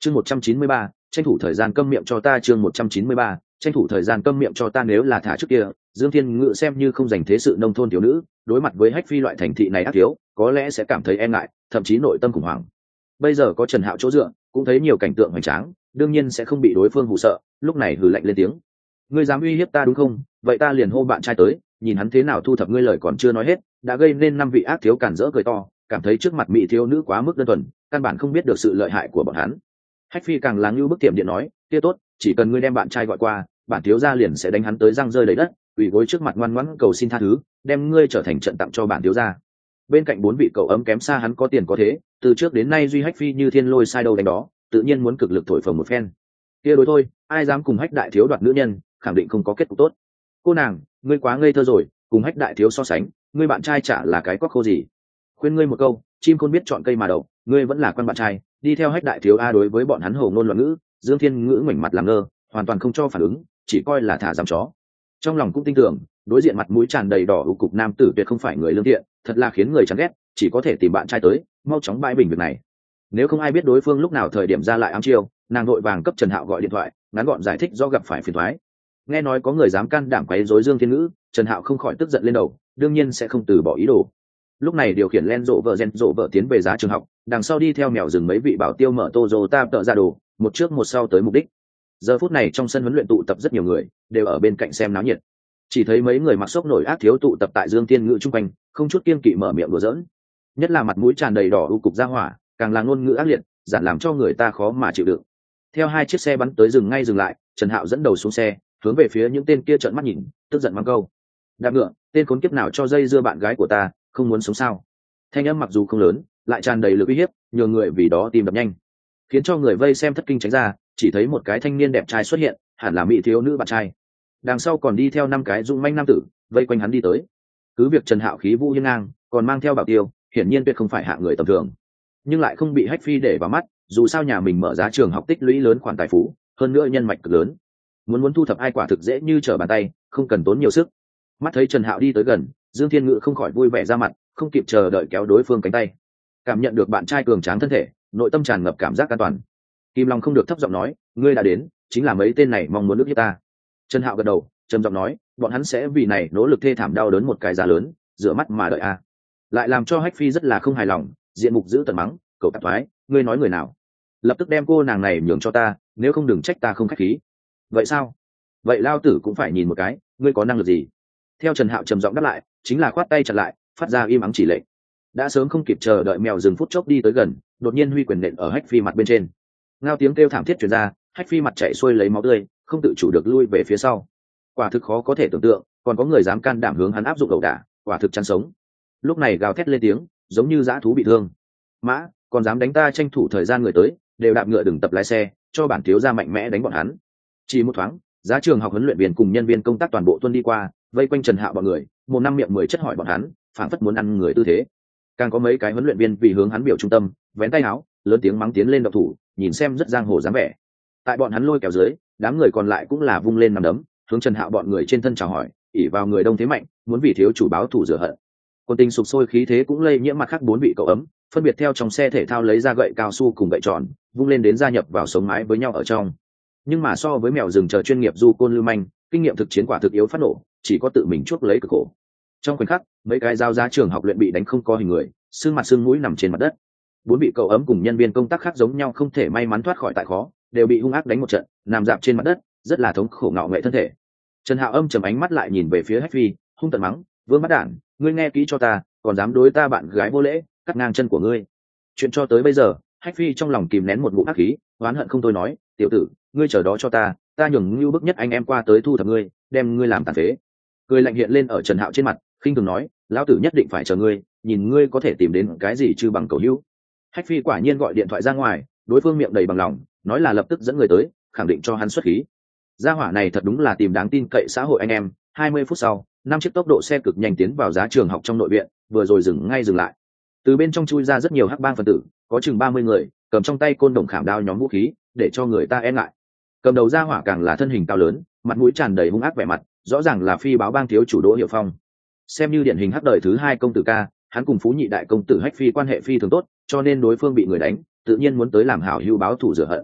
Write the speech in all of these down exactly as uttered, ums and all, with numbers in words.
chương một trăm chín mươi ba tranh thủ thời gian câm miệng cho ta. chương một trăm chín mươi ba tranh thủ thời gian câm miệng cho ta. Nếu là thả trước kia, Dương Thiên Ngự xem như không dành thế sự nông thôn thiếu nữ, đối mặt với Hách Phi loại thành thị này ác thiếu, có lẽ sẽ cảm thấy e ngại, thậm chí nội tâm khủng hoảng. Bây giờ có Trần Hạo chỗ dựa, cũng thấy nhiều cảnh tượng hoành tráng, đương nhiên sẽ không bị đối phương hù sợ, lúc này hừ lạnh lên tiếng: ngươi dám uy hiếp ta đúng không? Vậy ta liền hô bạn trai tới, nhìn hắn thế nào thu thập ngươi. Lời còn chưa nói hết, đã gây nên năm vị ác thiếu cản rỡ cười to, cảm thấy trước mặt mỹ thiếu nữ quá mức đơn thuần, căn bản không biết được sự lợi hại của bọn hắn. Hách Phi càng lắng như bức tiệm điện nói: kia tốt, chỉ cần ngươi đem bạn trai gọi qua, bản thiếu gia liền sẽ đánh hắn tới răng rơi đầy đất, ủy gối trước mặt ngoan ngoãn cầu xin tha thứ, đem ngươi trở thành trận tặng cho bản thiếu gia. Bên cạnh bốn vị cậu ấm kém xa hắn có tiền có thế, từ trước đến nay duy Hách Phi như thiên lôi sai đâu đánh đó, tự nhiên muốn cực lực thổi phồng một phen. Kia đối thôi, ai dám cùng Hách đại thiếu đoạt nữ nhân, khẳng định không có kết cục tốt. Cô nàng, ngươi quá ngây thơ rồi, cùng Hách đại thiếu so sánh, ngươi bạn trai chả là cái quắc khô gì. Khuyên ngươi một câu, chim khôn biết chọn cây mà đậu, ngươi vẫn là quan bạn trai, đi theo Hách đại thiếu a. Đối với bọn hắn hồ ngôn loạn ngữ, Dương Thiên Ngữ ngoảnh mặt làm ngơ, hoàn toàn không cho phản ứng, chỉ coi là thả giam chó. Trong lòng cũng tin tưởng, đối diện mặt mũi tràn đầy đỏ ưu cục nam tử tuyệt không phải người lương thiện, thật là khiến người chán ghét, chỉ có thể tìm bạn trai tới, mau chóng bãi bình việc này. Nếu không ai biết đối phương lúc nào thời điểm ra lại ám chiêu, nàng vội vàng cấp Trần Hạo gọi điện thoại, ngắn gọn giải thích do gặp phải phiền toái. Nghe nói có người dám can đảm quấy rối Dương Thiên Ngữ, Trần Hạo không khỏi tức giận lên đầu, đương nhiên sẽ không từ bỏ ý đồ. Lúc này điều khiển len rộ vợ gen rộ vợ tiến về giá trường học, đằng sau đi theo mèo rừng mấy vị bảo tiêu mở Toyota tợ ra đồ, một trước một sau tới mục đích. Giờ phút này trong sân huấn luyện tụ tập rất nhiều người, đều ở bên cạnh xem náo nhiệt. Chỉ thấy mấy người mặc sốc nổi ác thiếu tụ tập tại Dương Thiên Ngữ trung quanh, không chút kiêng kỵ mở miệng đùa giỡn. Nhất là mặt mũi tràn đầy đỏ u cục ra hỏa, càng là ngôn ngữ ác liệt, giản làm cho người ta khó mà chịu đựng. Theo hai chiếc xe bắn tới dừng ngay dừng lại, Trần Hạo dẫn đầu xuống xe, hướng về phía những tên kia trợn mắt nhìn, tức giận mắng câu: đạp ngựa, tên khốn kiếp nào cho dây dưa bạn gái của ta, không muốn sống sao? Thanh âm mặc dù không lớn, lại tràn đầy lực uy hiếp, nhiều người vì đó tìm đập nhanh, khiến cho người vây xem thất kinh tránh ra. Chỉ thấy một cái thanh niên đẹp trai xuất hiện, hẳn là mỹ thiếu nữ bạn trai. Đằng sau còn đi theo năm cái dung manh nam tử, vây quanh hắn đi tới. Cứ việc Trần Hạo khí vũ hiên ngang, còn mang theo bảo tiêu, hiển nhiên tuyệt không phải hạng người tầm thường, nhưng lại không bị Hách Phi để vào mắt. Dù sao nhà mình mở giá trường học tích lũy lớn khoản tài phú, hơn nữa nhân mạch cực lớn, muốn muốn thu thập ai quả thực dễ như trở bàn tay, không cần tốn nhiều sức. Mắt thấy Trần Hạo đi tới gần, Dương Thiên Ngữ không khỏi vui vẻ ra mặt, không kịp chờ đợi kéo đối phương cánh tay. Cảm nhận được bạn trai cường tráng thân thể, nội tâm tràn ngập cảm giác an toàn. Kim Long không được thấp giọng nói: ngươi đã đến, chính là mấy tên này mong muốn ức hiếp ta. Trần Hạo gật đầu, trầm giọng nói: bọn hắn sẽ vì này nỗ lực thê thảm đau đớn một cái giá lớn, rửa mắt mà đợi a. Lại làm cho Hách Phi rất là không hài lòng, diện mục giữ tận mắng: cậu tạp thoái, ngươi nói người nào? Lập tức đem cô nàng này nhường cho ta, nếu không đừng trách ta không khách khí. Vậy sao? Vậy lao tử cũng phải nhìn một cái, ngươi có năng lực gì? Theo Trần Hạo trầm giọng đáp lại, chính là khoát tay chặn lại, phát ra im ắng chỉ lệnh. Đã sớm không kịp chờ đợi mèo rừng phút chốc đi tới gần, đột nhiên huy quyền nện ở Hách Phi mặt bên trên. Ngao tiếng kêu thảm thiết truyền ra, Hách Phi mặt chảy xuôi lấy máu tươi, không tự chủ được lui về phía sau. Quả thực khó có thể tưởng tượng, còn có người dám can đảm hướng hắn áp dụng ẩu đả, quả thực chán sống. Lúc này gào thét lên tiếng, giống như dã thú bị thương. Mã, còn dám đánh ta, tranh thủ thời gian người tới, đều đạp ngựa đừng tập lái xe, cho bản thiếu gia mạnh mẽ đánh bọn hắn. Chỉ một thoáng, giá trường học huấn luyện viên cùng nhân viên công tác toàn bộ tuân đi qua, vây quanh Trần Hạo bọn người, một năm miệng mười chất hỏi bọn hắn, phảng phất muốn ăn người tư thế. Càng có mấy cái huấn luyện viên vì hướng hắn biểu trung tâm, vén tay áo, lớn tiếng mắng tiến lên độc thủ, nhìn xem rất giang hồ dáng vẻ. Tại bọn hắn lôi kéo dưới, đám người còn lại cũng là vung lên nằm đấm, hướng Trần Hạo bọn người trên thân chào hỏi, ỷ vào người đông thế mạnh, muốn vì thiếu chủ báo thù rửa hận. Quân tình sục sôi khí thế cũng lây nhiễm mặt khác bốn vị cậu ấm, phân biệt theo trong xe thể thao lấy ra gậy cao su cùng gậy tròn, vung lên đến gia nhập vào sống mái với nhau ở trong. Nhưng mà so với mèo rừng chờ chuyên nghiệp du côn lưu manh, kinh nghiệm thực chiến quả thực yếu phát nổ, chỉ có tự mình chuốc lấy cực khổ. Trong khoảnh khắc, mấy cái dao giá trường học luyện bị đánh không có hình người, xương mặt xương mũi nằm trên mặt đất. Bốn vị cậu ấm cùng nhân viên công tác khác giống nhau không thể may mắn thoát khỏi tại khó, đều bị hung ác đánh một trận, nằm dạp trên mặt đất, rất là thống khổ ngạo nghệ thân thể. Trần Hạo âm trầm ánh mắt lại nhìn về phía Hách Phi, hung tợn mắng: vương bắt đản, ngươi nghe kỹ cho ta, còn dám đối ta bạn gái vô lễ, cắt ngang chân của ngươi. Chuyện cho tới bây giờ, Hách Phi trong lòng kìm nén một ngụm ác khí, oán hận không thôi nói: tiểu tử, ngươi chờ đó cho ta, ta nhường Ngưu Bức Nhất anh em qua tới thu thập ngươi, đem ngươi làm tàn phế. Cười lạnh hiện lên ở Trần Hạo trên mặt, khinh thường nói: lão tử nhất định phải chờ ngươi, nhìn ngươi có thể tìm đến cái gì chứ bằng cầu hữu. Hách Phi quả nhiên gọi điện thoại ra ngoài, đối phương miệng đầy bằng lòng, nói là lập tức dẫn người tới, khẳng định cho hắn xuất khí. Gia hỏa này thật đúng là tìm đáng tin cậy xã hội anh em. Hai mươi phút sau, năm chiếc tốc độ xe cực nhanh tiến vào giá trường học trong nội viện, vừa rồi dừng ngay dừng lại. Từ bên trong chui ra rất nhiều hắc bang phần tử, có chừng ba mươi người, cầm trong tay côn đồng khảm đao nhóm vũ khí, để cho người ta e ngại. Cầm đầu gia hỏa càng là thân hình cao lớn, mặt mũi tràn đầy hung ác vẻ mặt, rõ ràng là phi báo bang thiếu chủ Đỗ Hiểu Phong. Xem như điển hình hắc đời thứ hai công tử ca, hắn cùng phú nhị đại công tử Hách Phi quan hệ phi thường tốt, cho nên đối phương bị người đánh, tự nhiên muốn tới làm hảo hữu báo thù rửa hận.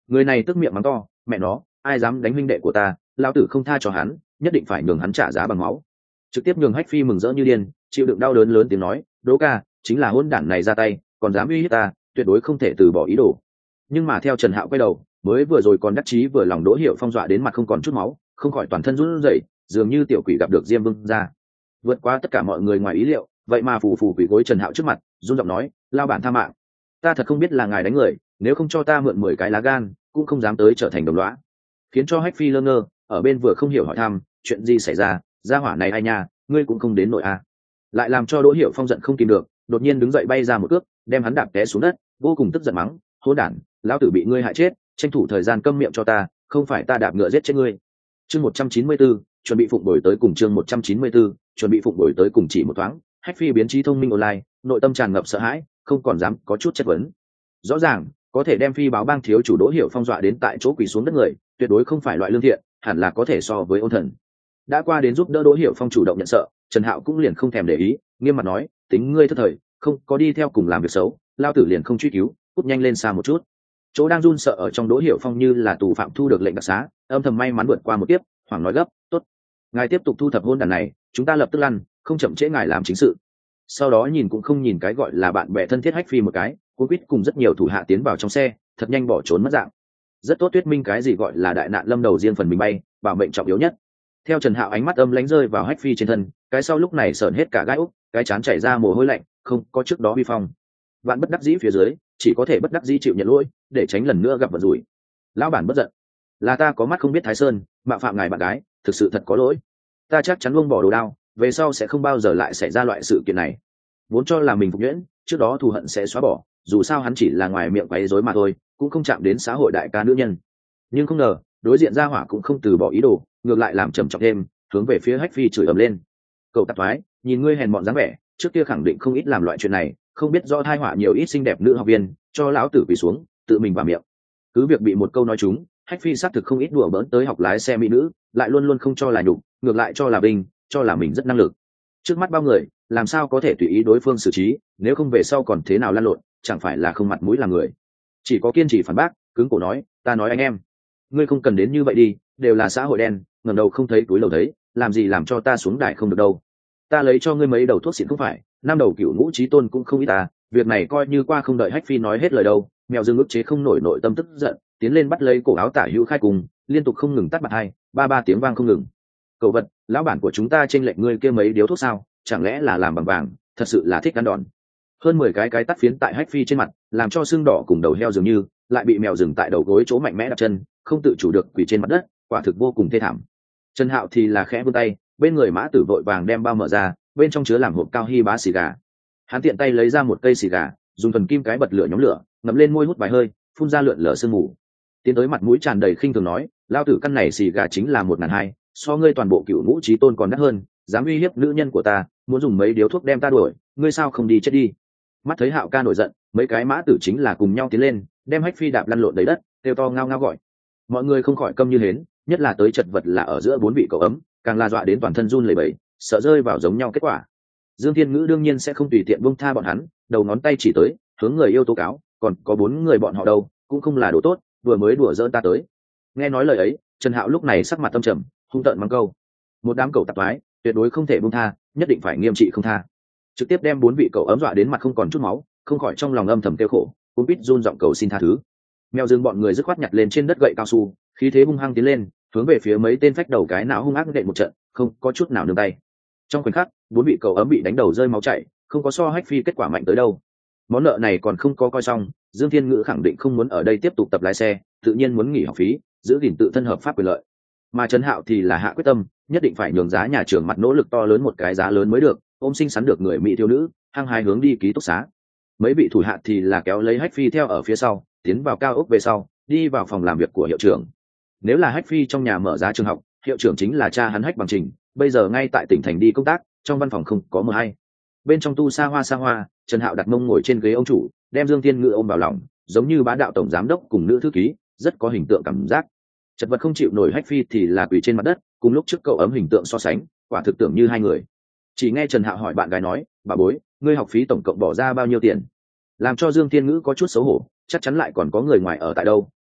Người này tức miệng mắng to, mẹ nó, ai dám đánh huynh đệ của ta, lao tử không tha cho hắn, nhất định phải nhường hắn trả giá bằng máu. Trực tiếp nhường Hách Phi mừng rỡ như điên, chịu đựng đau đớn lớn tiếng nói, Đỗ ca, chính là hỗn đản này ra tay, còn dám uy hiếp ta, tuyệt đối không thể từ bỏ ý đồ. Nhưng mà theo Trần Hạo quay đầu, mới vừa rồi còn đắc chí vừa lòng Đỗ Hiểu Phong dọa đến mặt không còn chút máu, không khỏi toàn thân run rẩy, dường như tiểu quỷ gặp được Diêm Vương ra. Vượt qua tất cả mọi người ngoài ý liệu, vậy mà phù phù quỷ gối Trần Hạo trước mặt, run giọng nói, lao bản tha mạng, ta thật không biết là ngài đánh người, nếu không cho ta mượn mười cái lá gan, cũng không dám tới trở thành đồng lõa. Khiến cho Hách Phi lơ ngơ, ở bên vừa không hiểu hỏi thăm, chuyện gì xảy ra, gia hỏa này ai nha, ngươi cũng không đến nội a. Lại làm cho Đỗ Hiểu Phong giận không kìm được, đột nhiên đứng dậy bay ra một cước, đem hắn đạp té xuống đất, vô cùng tức giận mắng, hỗn đản, lão tử bị ngươi hại chết, tranh thủ thời gian câm miệng cho ta, không phải ta đạp ngựa giết chết ngươi. Chương một trăm chín mươi tư, chuẩn bị phụng bồi tới cùng chương một trăm chín mươi tư, chuẩn bị phụng bồi tới cùng chỉ một thoáng, Hách Phi biến trí thông minh online, nội tâm tràn ngập sợ hãi, không còn dám có chút chất vấn. Rõ ràng, có thể đem Phi báo bang thiếu chủ Đỗ Hiểu Phong dọa đến tại chỗ quỳ xuống đất người, tuyệt đối không phải loại lương thiện, hẳn là có thể so với ôn thần. Đã qua đến giúp đỡ Đỗ Hiểu Phong chủ động nhận sợ, Trần Hạo cũng liền không thèm để ý, nghiêm mặt nói, tính ngươi thất thời, không có đi theo cùng làm việc xấu, lao tử liền không truy cứu, cút nhanh lên xa một chút. Chỗ đang run sợ ở trong Đỗ Hiểu Phong như là tù phạm thu được lệnh đặc xá, âm thầm may mắn vượt qua một tiếp, hoảng nói gấp, tốt, ngài tiếp tục thu thập hôn đàn này, chúng ta lập tức lăn, không chậm trễ ngài làm chính sự. Sau đó nhìn cũng không nhìn cái gọi là bạn bè thân thiết Hách Phi một cái, cuốn quýt cùng rất nhiều thủ hạ tiến vào trong xe, thật nhanh bỏ trốn mất dạng. Rất tốt thuyết minh cái gì gọi là đại nạn lâm đầu riêng phần mình bay, bảo mệnh trọng yếu nhất. Theo Trần Hạo ánh mắt âm lãnh rơi vào Hách Phi trên thân, cái sau lúc này sởn hết cả gai úc, cái chán chảy ra mồ hôi lạnh, không có trước đó vi phong. Vạn bất đắc dĩ phía dưới, chỉ có thể bất đắc dĩ chịu nhận lỗi, để tránh lần nữa gặp vận rủi. Lão bản bất giận, là ta có mắt không biết Thái Sơn, mạo phạm ngài bạn gái, thực sự thật có lỗi. Ta chắc chắn buông bỏ đồ đao, về sau sẽ không bao giờ lại xảy ra loại sự kiện này. Vốn cho là mình phục nhuyễn, trước đó thù hận sẽ xóa bỏ, dù sao hắn chỉ là ngoài miệng quấy rối mà thôi, cũng không chạm đến xã hội đại ca nữ nhân. Nhưng không ngờ, đối diện gia hỏa cũng không từ bỏ ý đồ, ngược lại làm trầm trọng thêm, hướng về phía Hách Phi chửi ầm lên. Cậu tạp thoái, nhìn ngươi hèn mọn dáng vẻ, trước kia khẳng định không ít làm loại chuyện này, không biết do thai họa nhiều ít xinh đẹp nữ học viên, cho lão tử quỳ xuống, tự mình vào miệng. Cứ việc bị một câu nói trúng, Hách Phi xác thực không ít đùa bỡn tới học lái xe mỹ nữ, lại luôn luôn không cho là nhục, ngược lại cho là bình, cho là mình rất năng lực. Trước mắt bao người, làm sao có thể tùy ý đối phương xử trí, nếu không về sau còn thế nào lăn lộn, chẳng phải là không mặt mũi làm người. Chỉ có kiên trì phản bác, cứng cổ nói, ta nói anh em, ngươi không cần đến như vậy đi, đều là xã hội đen, ngẩng đầu không thấy túi lầu thấy, làm gì làm cho ta xuống đài không được đâu. Ta lấy cho ngươi mấy đầu thuốc xịn không phải, năm đầu cựu ngũ trí tôn cũng không ít ta, việc này coi như qua không đợi Hách Phi nói hết lời đâu. Mèo dưng ức chế không nổi nội tâm tức giận, tiến lên bắt lấy cổ áo tả hữu khai cùng, liên tục không ngừng tắt bạt hai, ba ba tiếng vang không ngừng. Cậu vật, lão bản của chúng ta trên lệnh ngươi kia mấy điếu thuốc sao, chẳng lẽ là làm bằng vàng, thật sự là thích ăn đòn. Hơn mười cái cái tắt phiến tại Hách Phi trên mặt, làm cho xương đỏ cùng đầu heo dường như, lại bị mèo dừng tại đầu gối chỗ mạnh mẽ đạp chân, không tự chủ được quỳ trên mặt đất, quả thực vô cùng thê thảm. Trần Hạo thì là khẽ vươn tay, bên người mã tử vội vàng đem bao mở ra, bên trong chứa làm hộp cao hy bá xì gà. Hắn tiện tay lấy ra một cây xì gà, dùng thuần kim cái bật lửa nhóm lửa, ngậm lên môi hút vài hơi, phun ra lượn lờ sương mù. Tiến tới mặt mũi tràn đầy khinh thường nói, lao tử căn này xì gà chính là một ngàn hai, so ngươi toàn bộ cựu ngũ trí tôn còn đắt hơn, dám uy hiếp nữ nhân của ta, muốn dùng mấy điếu thuốc đem ta đuổi, ngươi sao không đi chết đi. Mắt thấy Hạo ca nổi giận, mấy cái mã tử chính là cùng nhau tiến lên, đem Hách Phi đạp lăn lộn đầy đất, kêu to ngao ngao gọi. Mọi người không khỏi câm như hến, nhất là tới chật vật là ở giữa bốn vị cậu ấm, càng la dọa đến toàn thân run lẩy bẩy, sợ rơi vào giống nhau kết quả. Dương Thiên Ngữ đương nhiên sẽ không tùy tiện buông tha bọn hắn, đầu ngón tay chỉ tới, hướng người yêu tố cáo, còn có bốn người bọn họ đâu, cũng không là đồ tốt, vừa mới đùa giỡn ta tới. Nghe nói lời ấy, Trần Hạo lúc này sắc mặt tâm trầm, hung tợn mắng câu: một đám cậu tạp thoái, tuyệt đối không thể buông tha, nhất định phải nghiêm trị không tha. Trực tiếp đem bốn vị cậu ấm dọa đến mặt không còn chút máu, không khỏi trong lòng âm thầm kêu khổ, cũng biết run giọng cầu xin tha thứ. Mèo rừng bọn người dứt khoát nhặt lên trên đất gậy cao su, khí thế hung hăng tiến lên, hướng về phía mấy tên phách đầu cái não hung ác đệm một trận, không có chút nào nương tay. Trong khoảnh khắc, bốn vị cậu ấm bị đánh đầu rơi máu chảy, không có so Hách Phi kết quả mạnh tới đâu. Món nợ này còn không có coi xong, Dương Thiên Ngữ khẳng định không muốn ở đây tiếp tục tập lái xe, tự nhiên muốn nghỉ học phí, giữ gìn tự thân hợp pháp quyền lợi. Mà Trần Hạo thì là hạ quyết tâm, nhất định phải nhường giá nhà trường mặt nỗ lực to lớn một cái giá lớn mới được, ôm sinh sắn được người mỹ thiếu nữ, hăng hái hướng đi ký túc xá. Mấy vị thủ hạ thì là kéo lấy Hách Phi theo ở phía sau, tiến vào cao ốc về sau, đi vào phòng làm việc của hiệu trưởng. Nếu là Hách Phi trong nhà mở giá trường học, hiệu trưởng chính là cha hắn Hách Bằng Trình, bây giờ ngay tại tỉnh thành đi công tác, trong văn phòng không có mờ hay. Bên trong tu xa hoa xa hoa, Trần Hạo đặt mông ngồi trên ghế ông chủ, đem Dương Thiên Ngữ ôm vào lòng, giống như bá đạo tổng giám đốc cùng nữ thư ký, rất có hình tượng cảm giác. Chật vật không chịu nổi Hách Phi thì là quỳ trên mặt đất, cùng lúc trước cậu ấm hình tượng so sánh, quả thực tưởng như hai người. Chỉ nghe Trần Hạo hỏi bạn gái nói, bà bối, ngươi học phí tổng cộng bỏ ra bao nhiêu tiền? Làm cho Dương Thiên Ngữ có chút xấu hổ, chắc chắn lại còn có người ngoài ở tại đâu,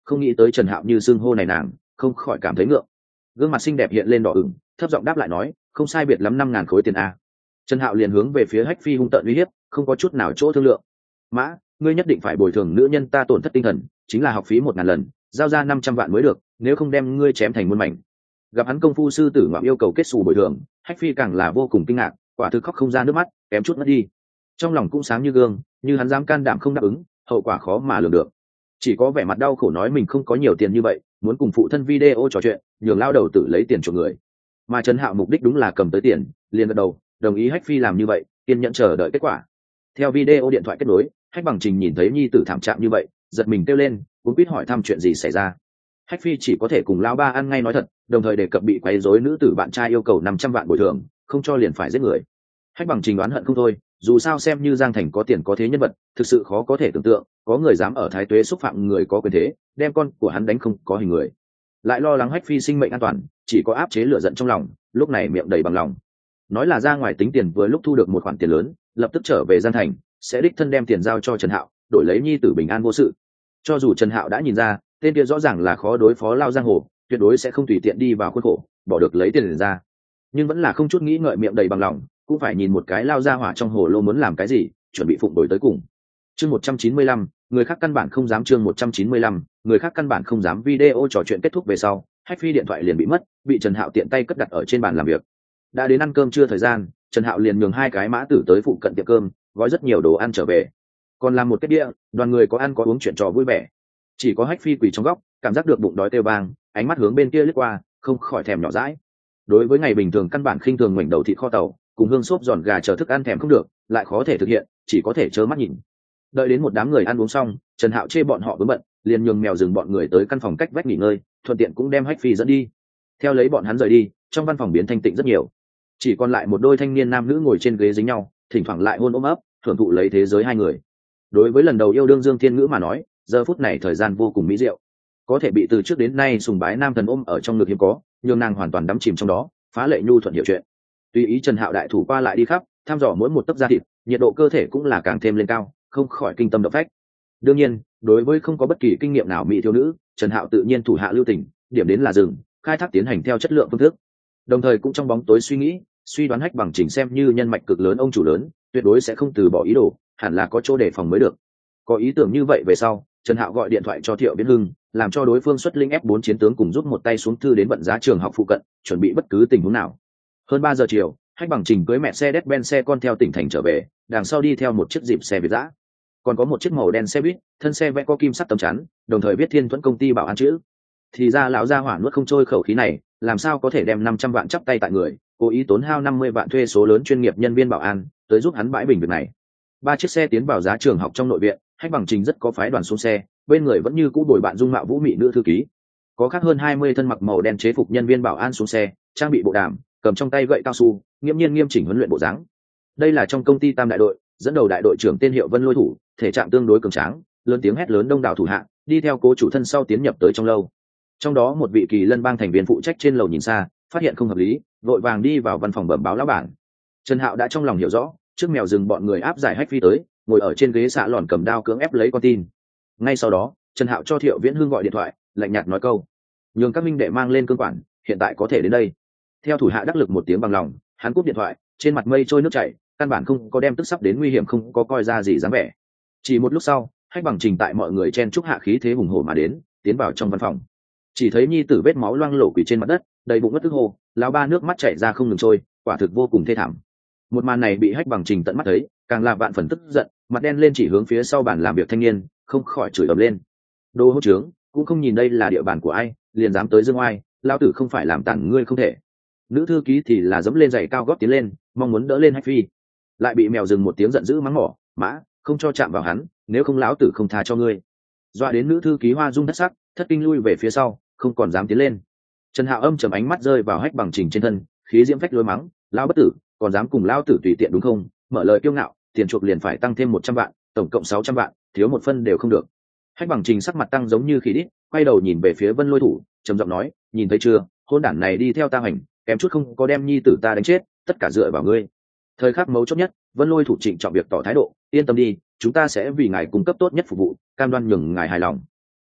không nghĩ tới Trần Hạo như xưng hô này nàng, không khỏi cảm thấy ngượng. Gương mặt xinh đẹp hiện lên đỏ ửng, thấp giọng đáp lại nói, không sai biệt lắm năm ngàn khối tiền a. Trần Hạo liền hướng về phía Hách Phi hung tợn uy hiếp, không có chút nào chỗ thương lượng. Mã, ngươi nhất định phải bồi thường nữ nhân ta tổn thất tinh thần, chính là học phí một ngàn lần, giao ra năm trăm vạn mới được, nếu không đem ngươi chém thành muôn mảnh. Gặp hắn công phu sư tử ngoạm yêu cầu kết xù bồi thường, Hách Phi càng là vô cùng kinh ngạc, quả thực khóc không ra nước mắt, kém chút mất đi. Trong lòng cũng sáng như gương, như hắn dám can đảm không đáp ứng, hậu quả khó mà lường được. Chỉ có vẻ mặt đau khổ nói mình không có nhiều tiền như vậy, muốn cùng phụ thân video trò chuyện, nhường lao đầu tử lấy tiền chuộc người. Mà Trần Hạo mục đích đúng là cầm tới tiền, liền gật đầu, đồng ý Hách Phi làm như vậy, kiên nhẫn chờ đợi kết quả. Theo video điện thoại kết nối, Hách Bằng Trình nhìn thấy nhi tử thảm trạng như vậy, giật mình kêu lên, cũng biết hỏi thăm chuyện gì xảy ra. Hách Phi chỉ có thể cùng lão ba ăn ngay nói thật, đồng thời đề cập bị quấy rối nữ tử bạn trai yêu cầu năm trăm vạn bồi thường, không cho liền phải giết người. Hách Bằng Trình đoán hận không thôi, dù sao xem như Giang Thành có tiền có thế nhân vật, thực sự khó có thể tưởng tượng, có người dám ở Thái Tuế xúc phạm người có quyền thế, đem con của hắn đánh không có hình người. Lại lo lắng Hách Phi sinh mệnh an toàn, chỉ có áp chế lửa giận trong lòng, lúc này miệng đầy bằng lòng. Nói là ra ngoài tính tiền vừa lúc thu được một khoản tiền lớn, lập tức trở về Giang Thành, sẽ đích thân đem tiền giao cho Trần Hạo, đổi lấy nhi tử bình an vô sự. Cho dù Trần Hạo đã nhìn ra, tên kia rõ ràng là khó đối phó lao giang hồ, tuyệt đối sẽ không tùy tiện đi vào khuôn khổ, bỏ được lấy tiền ra. Nhưng vẫn là không chút nghĩ ngợi, miệng đầy bằng lòng, cũng phải nhìn một cái lao ra hỏa trong hồ lô muốn làm cái gì, chuẩn bị phụng đổi tới cùng. Chương một trăm chín mươi lăm, người khác căn bản không dám. Chương một trăm chín mươi lăm, người khác căn bản không dám. Video trò chuyện kết thúc về sau, Hách Phi điện thoại liền bị mất, bị Trần Hạo tiện tay cất đặt ở trên bàn làm việc. Đã đến ăn cơm trưa thời gian, Trần Hạo liền nhường hai cái mã tử tới phụ cận tiệm cơm, gói rất nhiều đồ ăn trở về. Còn làm một cái đĩa, đoàn người có ăn có uống chuyện trò vui vẻ. Chỉ có Hách Phi quỳ trong góc, cảm giác được bụng đói kêu vang, ánh mắt hướng bên kia lướt qua, không khỏi thèm nhỏ dãi. Đối với ngày bình thường căn bản khinh thường ngoảnh đầu thịt kho tàu, cùng hương xốp giòn gà chờ thức ăn thèm không được, lại khó thể thực hiện, chỉ có thể trơ mắt nhìn. Đợi đến một đám người ăn uống xong, Trần Hạo chê bọn họ vướng bận, liền nhường mèo dừng bọn người tới căn phòng cách vách nghỉ ngơi, thuận tiện cũng đem Hách Phi dẫn đi. Theo lấy bọn hắn rời đi, trong văn phòng biến thanh tịnh rất nhiều, chỉ còn lại một đôi thanh niên nam nữ ngồi trên ghế dính nhau, thỉnh thoảng lại hôn ôm ấp, thưởng thụ lấy thế giới hai người. Đối với lần đầu yêu đương Dương Thiên Ngữ mà nói, giờ phút này thời gian vô cùng mỹ diệu, có thể bị từ trước đến nay sùng bái nam thần ôm ở trong ngực hiếm có, nhường nàng hoàn toàn đắm chìm trong đó, phá lệ nhu thuận hiểu chuyện. Tùy ý Trần Hạo đại thủ qua lại đi khắp, thăm dò mỗi một tấc da thịt, nhiệt độ cơ thể cũng là càng thêm lên cao, không khỏi kinh tâm động phách. Đương nhiên, đối với không có bất kỳ kinh nghiệm nào mỹ thiếu nữ, Trần Hạo tự nhiên thủ hạ lưu tình, điểm đến là dừng, khai thác tiến hành theo chất lượng phương thức. Đồng thời cũng trong bóng tối suy nghĩ, suy đoán Hách Bằng Trình xem như nhân mạch cực lớn ông chủ lớn, tuyệt đối sẽ không từ bỏ ý đồ, hẳn là có chỗ đề phòng mới được. Có ý tưởng như vậy về sau, Trần Hạo gọi điện thoại cho Thiệu Viễn Hưng, làm cho đối phương xuất linh ép bốn chiến tướng cùng giúp một tay xuống thư đến vận giá trường học phụ cận, chuẩn bị bất cứ tình huống nào. Hơn ba giờ chiều, Hách Bằng Trình cưới mẹ xe Mercedes-Benz xe con theo tỉnh thành trở về, đằng sau đi theo một chiếc dịp xe Việt dã, còn có một chiếc màu đen xe buýt, thân xe vẽ có kim sắt tấm chắn, đồng thời viết Thiên Thuẫn công ty bảo an chữ. Thì ra lão gia hỏa nuốt không trôi khẩu khí này, làm sao có thể đem năm trăm vạn chắp tay tại người, cố ý tốn hao năm mươi vạn thuê số lớn chuyên nghiệp nhân viên bảo an tới giúp hắn bãi bình việc này. Ba chiếc xe tiến vào giá trường học trong nội viện, Hách Bằng Trình rất có phái đoàn xuống xe, bên người vẫn như cũ bồi bạn dung mạo vũ mị nữ thư ký. Có khác hơn hai mươi thân mặc màu đen chế phục nhân viên bảo an xuống xe, trang bị bộ đàm, cầm trong tay gậy cao su, nghiêm nhiên nghiêm chỉnh huấn luyện bộ dáng. Đây là trong công ty Tam đại đội, dẫn đầu đại đội trưởng tên hiệu Vân Lôi Thủ, thể trạng tương đối cường tráng, lớn tiếng hét lớn đông đảo thủ hạ, đi theo cố chủ thân sau tiến nhập tới trong lâu. Trong đó một vị Kỳ Lân bang thành viên phụ trách trên lầu nhìn xa, phát hiện không hợp lý, vội vàng đi vào văn phòng bẩm báo lão bản. Trần Hạo đã trong lòng hiểu rõ, trước mèo dừng bọn người áp giải Hách Phi tới, ngồi ở trên ghế xạ lòn cầm đao cưỡng ép lấy con tin. Ngay sau đó, Trần Hạo cho Thiệu Viễn Hưng gọi điện thoại, lạnh nhạt nói câu: nhường các minh đệ mang lên cương quản, hiện tại có thể đến đây. Theo thủ hạ đắc lực một tiếng bằng lòng, hắn cúp điện thoại, trên mặt mây trôi nước chảy, căn bản không có đem tức sắp đến nguy hiểm không có coi ra gì dáng vẻ. Chỉ một lúc sau, Hách Bằng Trình tại mọi người chen chúc hạ khí thế hùng hổ mà đến, tiến vào trong văn phòng. Chỉ thấy nhi tử vết máu loang lổ quỳ trên mặt đất, đầy bụng ngất tức hô, lão ba nước mắt chảy ra không ngừng trôi, quả thực vô cùng thê thảm. Một màn này bị Hách Bằng Trình tận mắt thấy, càng là vạn phần tức giận, mặt đen lên chỉ hướng phía sau bàn làm việc thanh niên, không khỏi chửi ầm lên: đồ hỗn trướng, cũng không nhìn đây là địa bàn của ai, liền dám tới dương oai, lão tử không phải làm tàn ngươi không thể. Nữ thư ký thì là dẫm lên giày cao gót tiến lên, mong muốn đỡ lên Hách Phi, lại bị mèo dừng một tiếng giận dữ mắng mỏ: mã, không cho chạm vào hắn, nếu không lão tử không tha cho ngươi. Dọa đến nữ thư ký hoa dung thất sắc, thất kinh lui về phía sau, không còn dám tiến lên. Trần Hạo âm trầm ánh mắt rơi vào Hách Bằng Trình trên thân, khí diễm phách lối mắng: lão bất tử, còn dám cùng lão tử tùy tiện đúng không? Mở lời kiêu ngạo, tiền chuộc liền phải tăng thêm một trăm vạn, tổng cộng sáu trăm vạn, thiếu một phân đều không được. Hách Bằng Trình sắc mặt tăng giống như khỉ đít, quay đầu nhìn về phía Vân Lôi Thủ, trầm giọng nói: nhìn thấy chưa, hôn đản này đi theo ta hành, kém chút không có đem nhi tử ta đánh chết, tất cả dựa vào ngươi. Thời khắc mấu chốt nhất, Vân Lôi Thủ trịnh trọng việc tỏ thái độ: yên tâm đi, chúng ta sẽ vì ngài cung cấp tốt nhất phục vụ, cam đoan nhường ngài hài lòng.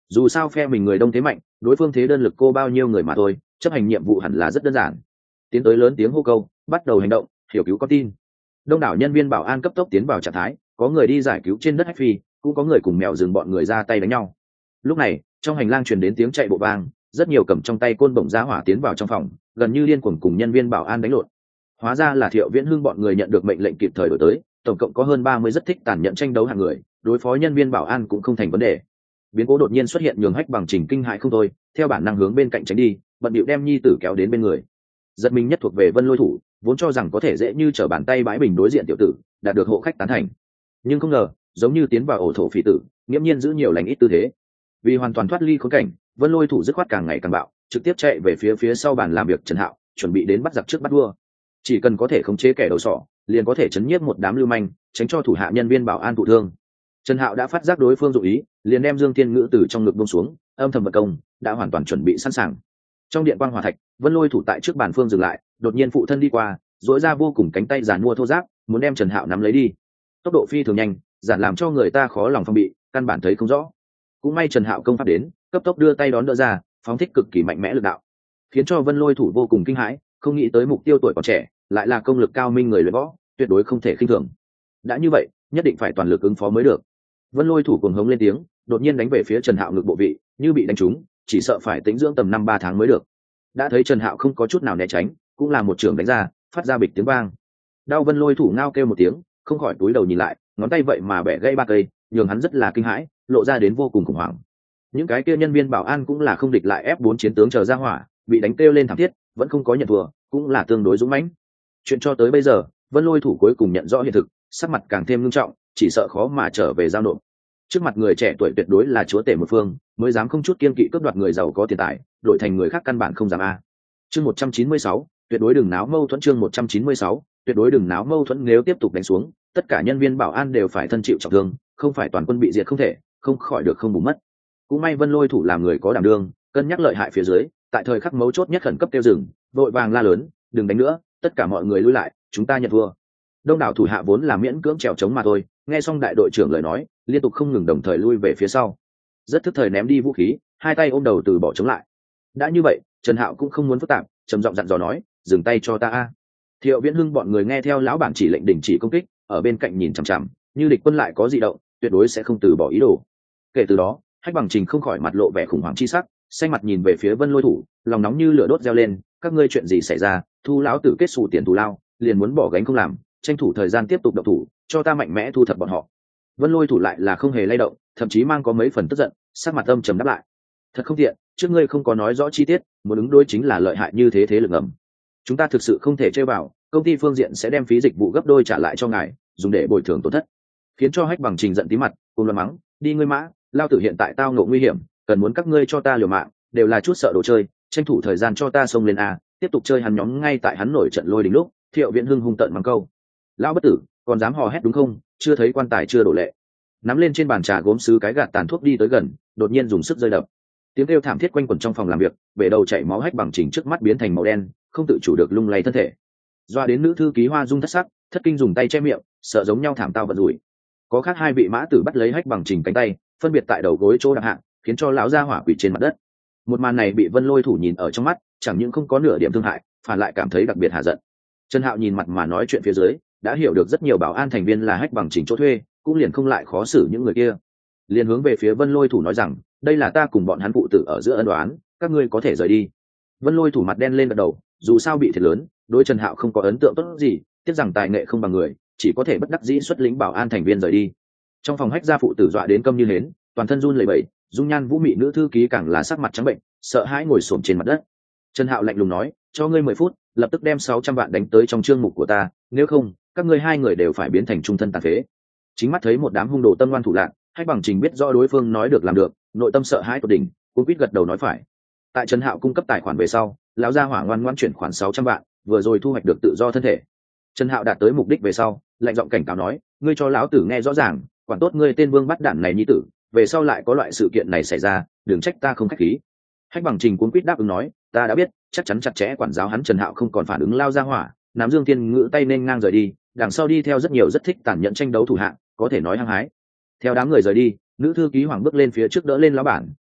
dù sao phe mình người đông thế mạnh, đối phương thế đơn lực cô bao nhiêu người mà thôi, chấp hành nhiệm vụ hẳn là rất đơn giản. Tiến tới lớn tiếng hô câu, bắt đầu hành động, hiểu cứu con tin. Đông đảo nhân viên bảo an cấp tốc tiến vào trạng thái, có người đi giải cứu trên đất Hách Phi, cũng có người cùng mèo rừng bọn người ra tay đánh nhau. Lúc này trong hành lang truyền đến tiếng chạy bộ vang, rất nhiều cầm trong tay côn bổng giá hỏa tiến vào trong phòng, gần như liên cuồng cùng nhân viên bảo an đánh lộn. Hóa ra là Thiệu Viễn Hưng bọn người nhận được mệnh lệnh kịp thời đổi tới, tổng cộng có hơn ba mươi rất thích tàn nhẫn tranh đấu hàng người, đối phó nhân viên bảo an cũng không thành vấn đề. Biến cố đột nhiên xuất hiện nhường Hách Bằng Trình kinh hãi không thôi, theo bản năng hướng bên cạnh tránh đi, bận bịu đem nhi tử kéo đến bên người. Giật mình nhất thuộc về Vân Lôi Thủ, vốn cho rằng có thể dễ như trở bàn tay bãi bình đối diện tiểu tử, đạt được hộ khách tán thành, nhưng không ngờ giống như tiến vào ổ thổ phỉ tử, nghiễm nhiên giữ nhiều lành ít tư thế. Vì hoàn toàn thoát ly khốn cảnh, Vân Lôi Thủ dứt khoát càng ngày càng bạo, trực tiếp chạy về phía phía sau bàn làm việc Trần Hạo, chuẩn bị đến bắt giặc trước bắt vua. Chỉ cần có thể khống chế kẻ đầu sỏ, liền có thể chấn nhiếp một đám lưu manh, tránh cho thủ hạ nhân viên bảo an thụ thương. Trần Hạo đã phát giác đối phương dụng ý, liền đem Dương Thiên Ngữ từ trong ngực buông xuống, âm thầm vận công, đã hoàn toàn chuẩn bị sẵn sàng. Trong điện quang hỏa thạch, Vân Lôi Thủ tại trước bàn phương dừng lại, đột nhiên phụ thân đi qua, duỗi ra vô cùng cánh tay giàn mua thô ráp, muốn đem Trần Hạo nắm lấy đi. Tốc độ phi thường nhanh, giản làm cho người ta khó lòng phòng bị, căn bản thấy không rõ. Cũng may Trần Hạo công pháp đến, cấp tốc đưa tay đón đỡ ra, phóng thích cực kỳ mạnh mẽ lực đạo, khiến cho Vân Lôi Thủ vô cùng kinh hãi, không nghĩ tới mục tiêu tuổi còn trẻ, lại là công lực cao minh người luyện võ, tuyệt đối không thể khinh thường. Đã như vậy, nhất định phải toàn lực ứng phó mới được. Vân Lôi Thủ cuồng hống lên tiếng, đột nhiên đánh về phía Trần Hạo ngực bộ vị, như bị đánh trúng, chỉ sợ phải tĩnh dưỡng tầm năm ba tháng mới được. Đã thấy Trần Hạo không có chút nào né tránh, cũng là một trường đánh ra, phát ra bịch tiếng vang. Đau Vân Lôi Thủ ngao kêu một tiếng, không khỏi túi đầu nhìn lại, ngón tay vậy mà bẻ gãy ba cây, nhường hắn rất là kinh hãi, lộ ra đến vô cùng khủng hoảng. Những cái kia nhân viên bảo an cũng là không địch lại ép bốn chiến tướng chờ ra hỏa, bị đánh kêu lên thảm thiết, vẫn không có nhận thua, cũng là tương đối dũng mãnh. Chuyện cho tới bây giờ, Vân Lôi Thủ cuối cùng nhận rõ hiện thực, sắc mặt càng thêm nghiêm trọng, chỉ sợ khó mà trở về giao nộp. Trước mặt người trẻ tuổi tuyệt đối là chúa tể một phương, mới dám không chút kiên kỵ cướp đoạt người giàu có tiền tài, đổi thành người khác căn bản không dám a. Chương một trăm chín mươi sáu, tuyệt đối đừng náo mâu thuẫn. Chương một trăm chín mươi sáu, tuyệt đối đừng náo mâu thuẫn, nếu tiếp tục đánh xuống, tất cả nhân viên bảo an đều phải thân chịu trọng thương, không phải toàn quân bị diệt không thể, không khỏi được không bù mất. Cũng may Vân Lôi Thủ làm người có đảm đương, cân nhắc lợi hại phía dưới, tại thời khắc mấu chốt nhất khẩn cấp kêu dừng, vội vàng la lớn, đừng đánh nữa, tất cả mọi người lui lại, chúng ta nhận thua. Đông đảo thủ hạ vốn là miễn cưỡng trèo chống mà thôi, nghe xong đại đội trưởng lời nói, liên tục không ngừng đồng thời lui về phía sau, rất thức thời ném đi vũ khí, hai tay ôm đầu từ bỏ chống lại. Đã như vậy, Trần Hạo cũng không muốn phức tạp, trầm giọng dặn dò nói, dừng tay cho ta a. Thiệu Viễn Hưng bọn người nghe theo lão bản chỉ lệnh đình chỉ công kích, ở bên cạnh nhìn chằm chằm, như địch quân lại có dị động, tuyệt đối sẽ không từ bỏ ý đồ. Kể từ đó, Hách Bằng Trình không khỏi mặt lộ vẻ khủng hoảng chi sắc, xanh mặt nhìn về phía Vân Lôi Thủ, lòng nóng như lửa đốt reo lên, các ngươi chuyện gì xảy ra? Thu lão tử kết xù tiền thù lao, liền muốn bỏ gánh không làm, tranh thủ thời gian tiếp tục động thủ, cho ta mạnh mẽ thu thập bọn họ. Vân Lôi Thủ lại là không hề lay động, thậm chí mang có mấy phần tức giận, sắc mặt âm trầm đáp lại, thật không tiện, trước ngươi không có nói rõ chi tiết, muốn ứng đối chính là lợi hại như thế thế lực ngầm, chúng ta thực sự không thể chơi vào, công ty phương diện sẽ đem phí dịch vụ gấp đôi trả lại cho ngài, dùng để bồi thường tổn thất. Khiến cho Hách Bằng Trình giận tí mặt, cùng loạn mắng, đi ngươi mã, lao tử hiện tại tao ngộ nguy hiểm, cần muốn các ngươi cho ta liều mạng, đều là chút sợ đồ chơi, tranh thủ thời gian cho ta xông lên a, tiếp tục chơi hắn nhóm. Ngay tại hắn nổi trận lôi đình lúc, Thiệu Viễn Hưng hung tợn mắng câu, lão bất tử, còn dám hò hét đúng không? Chưa thấy quan tài chưa đổ lệ. Nắm lên trên bàn trà gốm sứ cái gạt tàn thuốc đi tới gần, đột nhiên dùng sức rơi đập. Tiếng kêu thảm thiết quanh quẩn trong phòng làm việc, bể đầu chảy máu Hách Bằng Trình trước mắt biến thành màu đen, không tự chủ được lung lay thân thể. Doa đến nữ thư ký Hoa Dung thất sắc, thất kinh dùng tay che miệng, sợ giống nhau thảm tao vận rủi. Có khác hai vị mã tử bắt lấy Hách Bằng Trình cánh tay, phân biệt tại đầu gối chỗ đạp hạng, khiến cho lão gia hỏa quỳ trên mặt đất. Một màn này bị Vân Lôi Thủ nhìn ở trong mắt, chẳng những không có nửa điểm thương hại, phản lại cảm thấy đặc biệt hạ giận. Trần Hạo nhìn mặt mà nói chuyện phía dưới, đã hiểu được rất nhiều bảo an thành viên là Hách Bằng Trình chỗ thuê, cũng liền không lại khó xử những người kia, liền hướng về phía Vân Lôi Thủ nói rằng, đây là ta cùng bọn hắn phụ tử ở giữa ân đoán, các ngươi có thể rời đi. Vân Lôi Thủ mặt đen lên gật đầu, dù sao bị thiệt lớn, đối Trần Hạo không có ấn tượng tốt gì, tiếc rằng tài nghệ không bằng người, chỉ có thể bất đắc dĩ xuất lĩnh bảo an thành viên rời đi. Trong phòng Hách gia phụ tử dọa đến câm như hến, toàn thân run lẩy bẩy, dung nhan vũ mị nữ thư ký càng là sắc mặt trắng bệnh, sợ hãi ngồi xổm trên mặt đất. Trần Hạo lạnh lùng nói, cho ngươi mười phút, lập tức đem sáu trăm vạn đánh tới trong chương mục của ta, nếu không, các ngươi hai người đều phải biến thành trung thân tàn phế. Chính mắt thấy một đám hung đồ tâm ngoan thủ lạn, Hách Bằng Trình biết rõ đối phương nói được làm được, nội tâm sợ hãi tột đỉnh, cuống quýt gật đầu nói phải. Tại Trần Hạo cung cấp tài khoản về sau, lão gia hỏa ngoan ngoãn chuyển khoản sáu trăm vạn, vừa rồi thu hoạch được tự do thân thể. Trần Hạo đạt tới mục đích về sau, lạnh giọng cảnh cáo nói, ngươi cho lão tử nghe rõ ràng, quản tốt ngươi tên vương bắt đản này nhi tử, về sau lại có loại sự kiện này xảy ra, đừng trách ta không khách khí. Hách Bằng Trình cuống quýt đáp ứng nói, ta đã biết, chắc chắn chặt chẽ quản giáo hắn. Trần Hạo không còn phản ứng lao ra hỏa, nắm Dương Thiên Ngữ tay nên ngang rời đi, đằng sau đi theo rất nhiều rất thích tàn nhẫn tranh đấu thủ hạng, có thể nói hăng hái. Theo đám người rời đi, nữ thư ký Hoàng bước lên phía trước đỡ lên lão bản,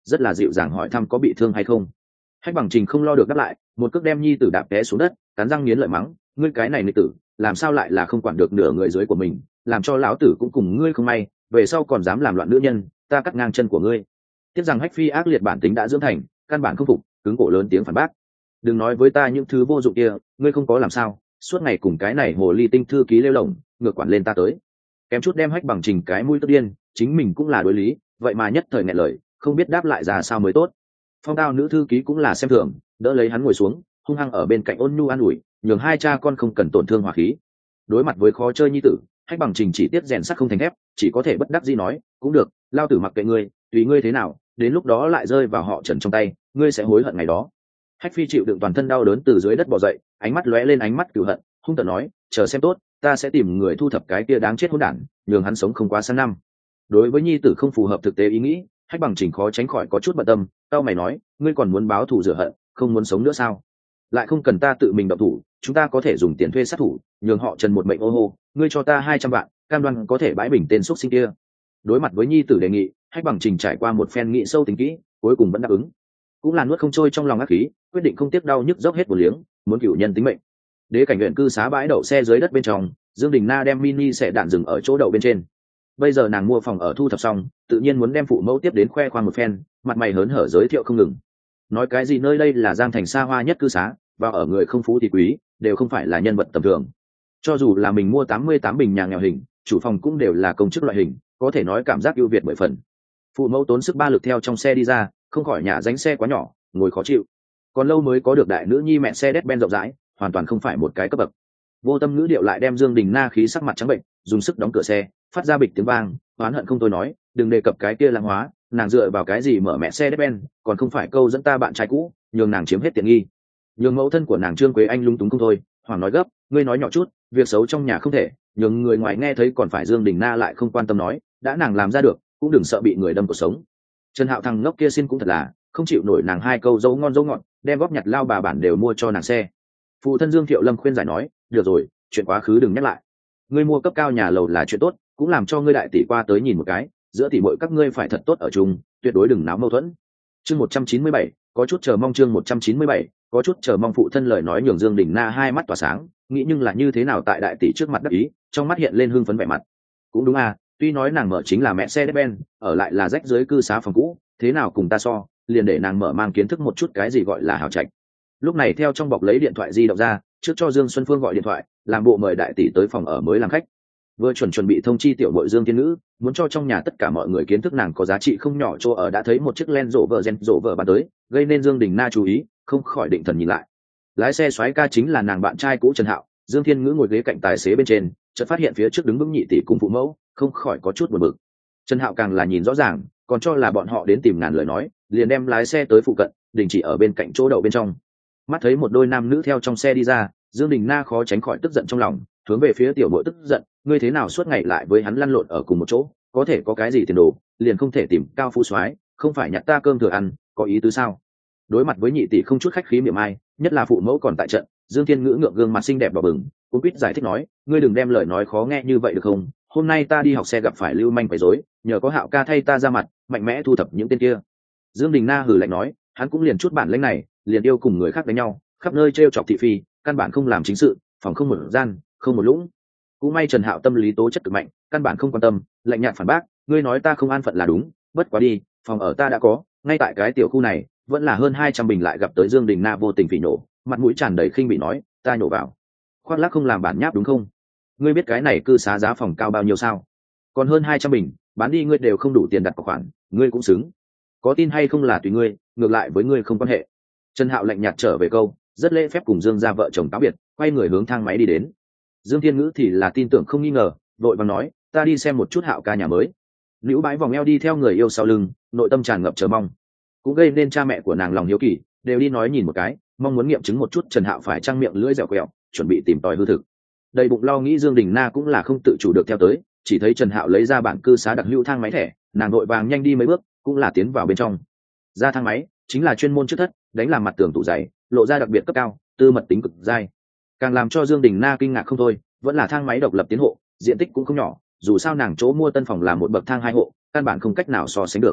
rất là dịu dàng hỏi thăm có bị thương hay không. Hách Bằng Trình không lo được đáp lại, một cước đem nhi tử đạp té xuống đất, cắn răng nghiến lợi mắng, ngươi cái này nghịch tử, làm sao lại là không quản được nửa người dưới của mình, làm cho lão tử cũng cùng ngươi không may, về sau còn dám làm loạn nữ nhân, ta cắt ngang chân của ngươi. Tiếc rằng Hách Phi ác liệt bản tính đã dưỡng thành, căn bản không phục, cứng cổ lớn tiếng phản bác. Đừng nói với ta những thứ vô dụng kia, ngươi không có làm sao, suốt ngày cùng cái này hồ ly tinh thư ký lêu lổng, ngược quản lên ta tới. Kém chút đem Hách Bằng Trình cái mũi tức điên, chính mình cũng là đối lý, vậy mà nhất thời nghẹn lời, không biết đáp lại ra sao mới tốt. Phong Tao nữ thư ký cũng là xem thường, đỡ lấy hắn ngồi xuống, hung hăng ở bên cạnh ôn nhu an ủi, nhường hai cha con không cần tổn thương hòa khí. Đối mặt với khó chơi nhi tử, Hách Bằng Trình chỉ tiếc rèn sắt không thành thép, chỉ có thể bất đắc dĩ nói, cũng được, lao tử mặc kệ ngươi, tùy ngươi thế nào, đến lúc đó lại rơi vào họ Trần trong tay, ngươi sẽ hối hận ngày đó. Hách Phi chịu đựng toàn thân đau đớn từ dưới đất bò dậy, ánh mắt lóe lên ánh mắt cừu hận, hung tợn nói, chờ xem tốt, ta sẽ tìm người thu thập cái kia đáng chết hỗn đản, nhường hắn sống không quá sang năm. Đối với nhi tử không phù hợp thực tế ý nghĩ, Hách Bằng Trình khó tránh khỏi có chút bận tâm, tao mày nói, ngươi còn muốn báo thù rửa hận, không muốn sống nữa sao? Lại không cần ta tự mình động thủ, chúng ta có thể dùng tiền thuê sát thủ, nhường họ Trần một mệnh ô hô, ngươi cho ta hai trăm vạn, cam đoan có thể bãi bình tên xúc sinh kia. Đối mặt với nhi tử đề nghị, Hách Bằng Trình trải qua một phen nghĩ sâu tính kỹ, cuối cùng vẫn đáp ứng. Cũng là nuốt không trôi trong lòng ác khí, quyết định không tiếc đau nhức dốc hết một liếng, muốn cửu nhân tính mệnh. Đế cảnh huyện cư xá bãi đậu xe dưới đất bên trong, Dương Đình Na đem mini xẻ đạn dừng ở chỗ đậu bên trên. Bây giờ nàng mua phòng ở thu thập xong, tự nhiên muốn đem phụ mẫu tiếp đến khoe khoang một phen, mặt mày hớn hở giới thiệu không ngừng. Nói cái gì nơi đây là Giang Thành xa hoa nhất cư xá, và ở người không phú thì quý, đều không phải là nhân vật tầm thường. Cho dù là mình mua tám mươi tám bình nhà nghèo hình, chủ phòng cũng đều là công chức loại hình, có thể nói cảm giác ưu việt mười phần. Phụ mẫu tốn sức ba lực theo trong xe đi ra, không khỏi nhà dánh xe quá nhỏ, ngồi khó chịu. Còn lâu mới có được đại nữ nhi mẹ xe Mercedes-Benz rộng rãi, hoàn toàn không phải một cái cấp bậc. Vô tâm ngữ điệu lại đem Dương Đình Na khí sắc mặt trắng bệnh, dùng sức đóng cửa xe, phát ra bịch tiếng vang, oán hận không thôi nói, đừng đề cập cái kia lãng hóa, nàng dựa vào cái gì mở mẹ xe Mercedes-Benz, còn không phải câu dẫn ta bạn trai cũ, nhường nàng chiếm hết tiện nghi. Nhường mẫu thân của nàng Trương Quế Anh lung túng không thôi, hoàng nói gấp, ngươi nói nhỏ chút, việc xấu trong nhà không thể, nhường người ngoài nghe thấy còn phải Dương Đình Na lại không quan tâm nói, đã nàng làm ra được, cũng đừng sợ bị người đâm cuộc sống. Trần Hạo thằng ngốc kia xin cũng thật là, không chịu nổi nàng hai câu dấu ngon dấu ngọt, đem góp nhặt lao bà bản đều mua cho nàng xe. Phụ thân Dương Thiệu Lâm khuyên giải nói, được rồi, chuyện quá khứ đừng nhắc lại. Ngươi mua cấp cao nhà lầu là chuyện tốt, cũng làm cho ngươi đại tỷ qua tới nhìn một cái, giữa tỷ muội các ngươi phải thật tốt ở chung, tuyệt đối đừng náo mâu thuẫn. Chương một trăm chín mươi bảy, có chút chờ mong chương một trăm chín mươi bảy, có chút chờ mong phụ thân lời nói nhường Dương Đình Na hai mắt tỏa sáng, nghĩ nhưng là như thế nào tại đại tỷ trước mặt đắc ý, trong mắt hiện lên hưng phấn vẻ mặt. Cũng đúng à, tuy nói nàng mở chính là mẹ xe Mercedes-Benz, ở lại là rách dưới cư xá phòng cũ, thế nào cùng ta so, liền để nàng mở mang kiến thức một chút cái gì gọi là hào trạch. Lúc này theo trong bọc lấy điện thoại di động ra, trước cho Dương Xuân Phương gọi điện thoại, làm bộ mời đại tỷ tới phòng ở mới làm khách. Vừa chuẩn chuẩn bị thông chi tiểu muội Dương Thiên Ngữ, muốn cho trong nhà tất cả mọi người kiến thức nàng có giá trị không nhỏ chỗ ở đã thấy một chiếc Land Rover Gen Rover bán tới, gây nên Dương Đình Na chú ý, không khỏi định thần nhìn lại. Lái xe xoáy ca chính là nàng bạn trai cũ Trần Hạo, Dương Thiên Ngữ ngồi ghế cạnh tài xế bên trên, chợt phát hiện phía trước đứng vững nhị tỷ cùng phụ mẫu, không khỏi có chút buồn bực. Trần Hạo càng là nhìn rõ ràng, còn cho là bọn họ đến tìm ngàn lời nói, liền đem lái xe tới phụ cận, đình chỉ ở bên cạnh chỗ đậu bên trong. Mắt thấy một đôi nam nữ theo trong xe đi ra, Dương Đình Na khó tránh khỏi tức giận trong lòng, hướng về phía tiểu muội tức giận, ngươi thế nào suốt ngày lại với hắn lăn lộn ở cùng một chỗ, có thể có cái gì tiền đồ, liền không thể tìm cao phú soái, không phải nhặt ta cơm thừa ăn, có ý tứ sao? Đối mặt với nhị tỷ không chút khách khí miệng ai, nhất là phụ mẫu còn tại trận, Dương Thiên Ngữ ngượng gương mặt xinh đẹp đỏ bừng, cũng biết giải thích nói, ngươi đừng đem lời nói khó nghe như vậy được không? Hôm nay ta đi học xe gặp phải lưu manh quấy rối, nhờ có Hạo ca thay ta ra mặt, mạnh mẽ thu thập những tên kia. Dương Đình Na hừ lạnh nói, hắn cũng liền chút bản lĩnh này, liền yêu cùng người khác đánh nhau, khắp nơi trêu chọc thị phi, căn bản không làm chính sự, phòng không một gian, không một lũng. Cũng may Trần Hạo tâm lý tố chất cực mạnh, căn bản không quan tâm, lạnh nhạt phản bác, ngươi nói ta không an phận là đúng, bất quá đi, phòng ở ta đã có, ngay tại cái tiểu khu này, vẫn là hơn hai trăm bình lại gặp tới Dương Đình Na vô tình phỉ nổ, mặt mũi tràn đầy khinh bị nói, ta nhổ vào. Khoác lác không làm bản nháp đúng không? Ngươi biết cái này cư xá giá phòng cao bao nhiêu sao? Còn hơn hai trăm bình, bán đi ngươi đều không đủ tiền đặt cọc khoản, ngươi cũng xứng. Có tin hay không là tùy ngươi, ngược lại với ngươi không quan hệ. Trần Hạo lạnh nhạt trở về câu, rất lễ phép cùng Dương gia vợ chồng cáo biệt, quay người hướng thang máy đi đến. Dương Thiên Ngữ thì là tin tưởng không nghi ngờ, vội vàng nói, ta đi xem một chút Hạo ca nhà mới. Liễu Bái vòng eo đi theo người yêu sau lưng, nội tâm tràn ngập chờ mong, cũng gây nên cha mẹ của nàng lòng hiếu kỳ, đều đi nói nhìn một cái, mong muốn nghiệm chứng một chút Trần Hạo phải trang miệng lưỡi dẻo quẹo, chuẩn bị tìm tòi hư thực. Đầy bụng lo nghĩ Dương Đình Na cũng là không tự chủ được theo tới, chỉ thấy Trần Hạo lấy ra bản cư xá đặc hữu thang máy thẻ, nàng vội vàng nhanh đi mấy bước, cũng là tiến vào bên trong. Ra thang máy, chính là chuyên môn trước thất, đánh làm mặt tường tủ dày, lộ ra đặc biệt cấp cao, tư mật tính cực dai. Càng làm cho Dương Đình Na kinh ngạc không thôi, vẫn là thang máy độc lập tiến hộ, diện tích cũng không nhỏ, dù sao nàng chỗ mua tân phòng là một bậc thang hai hộ, căn bản không cách nào so sánh được.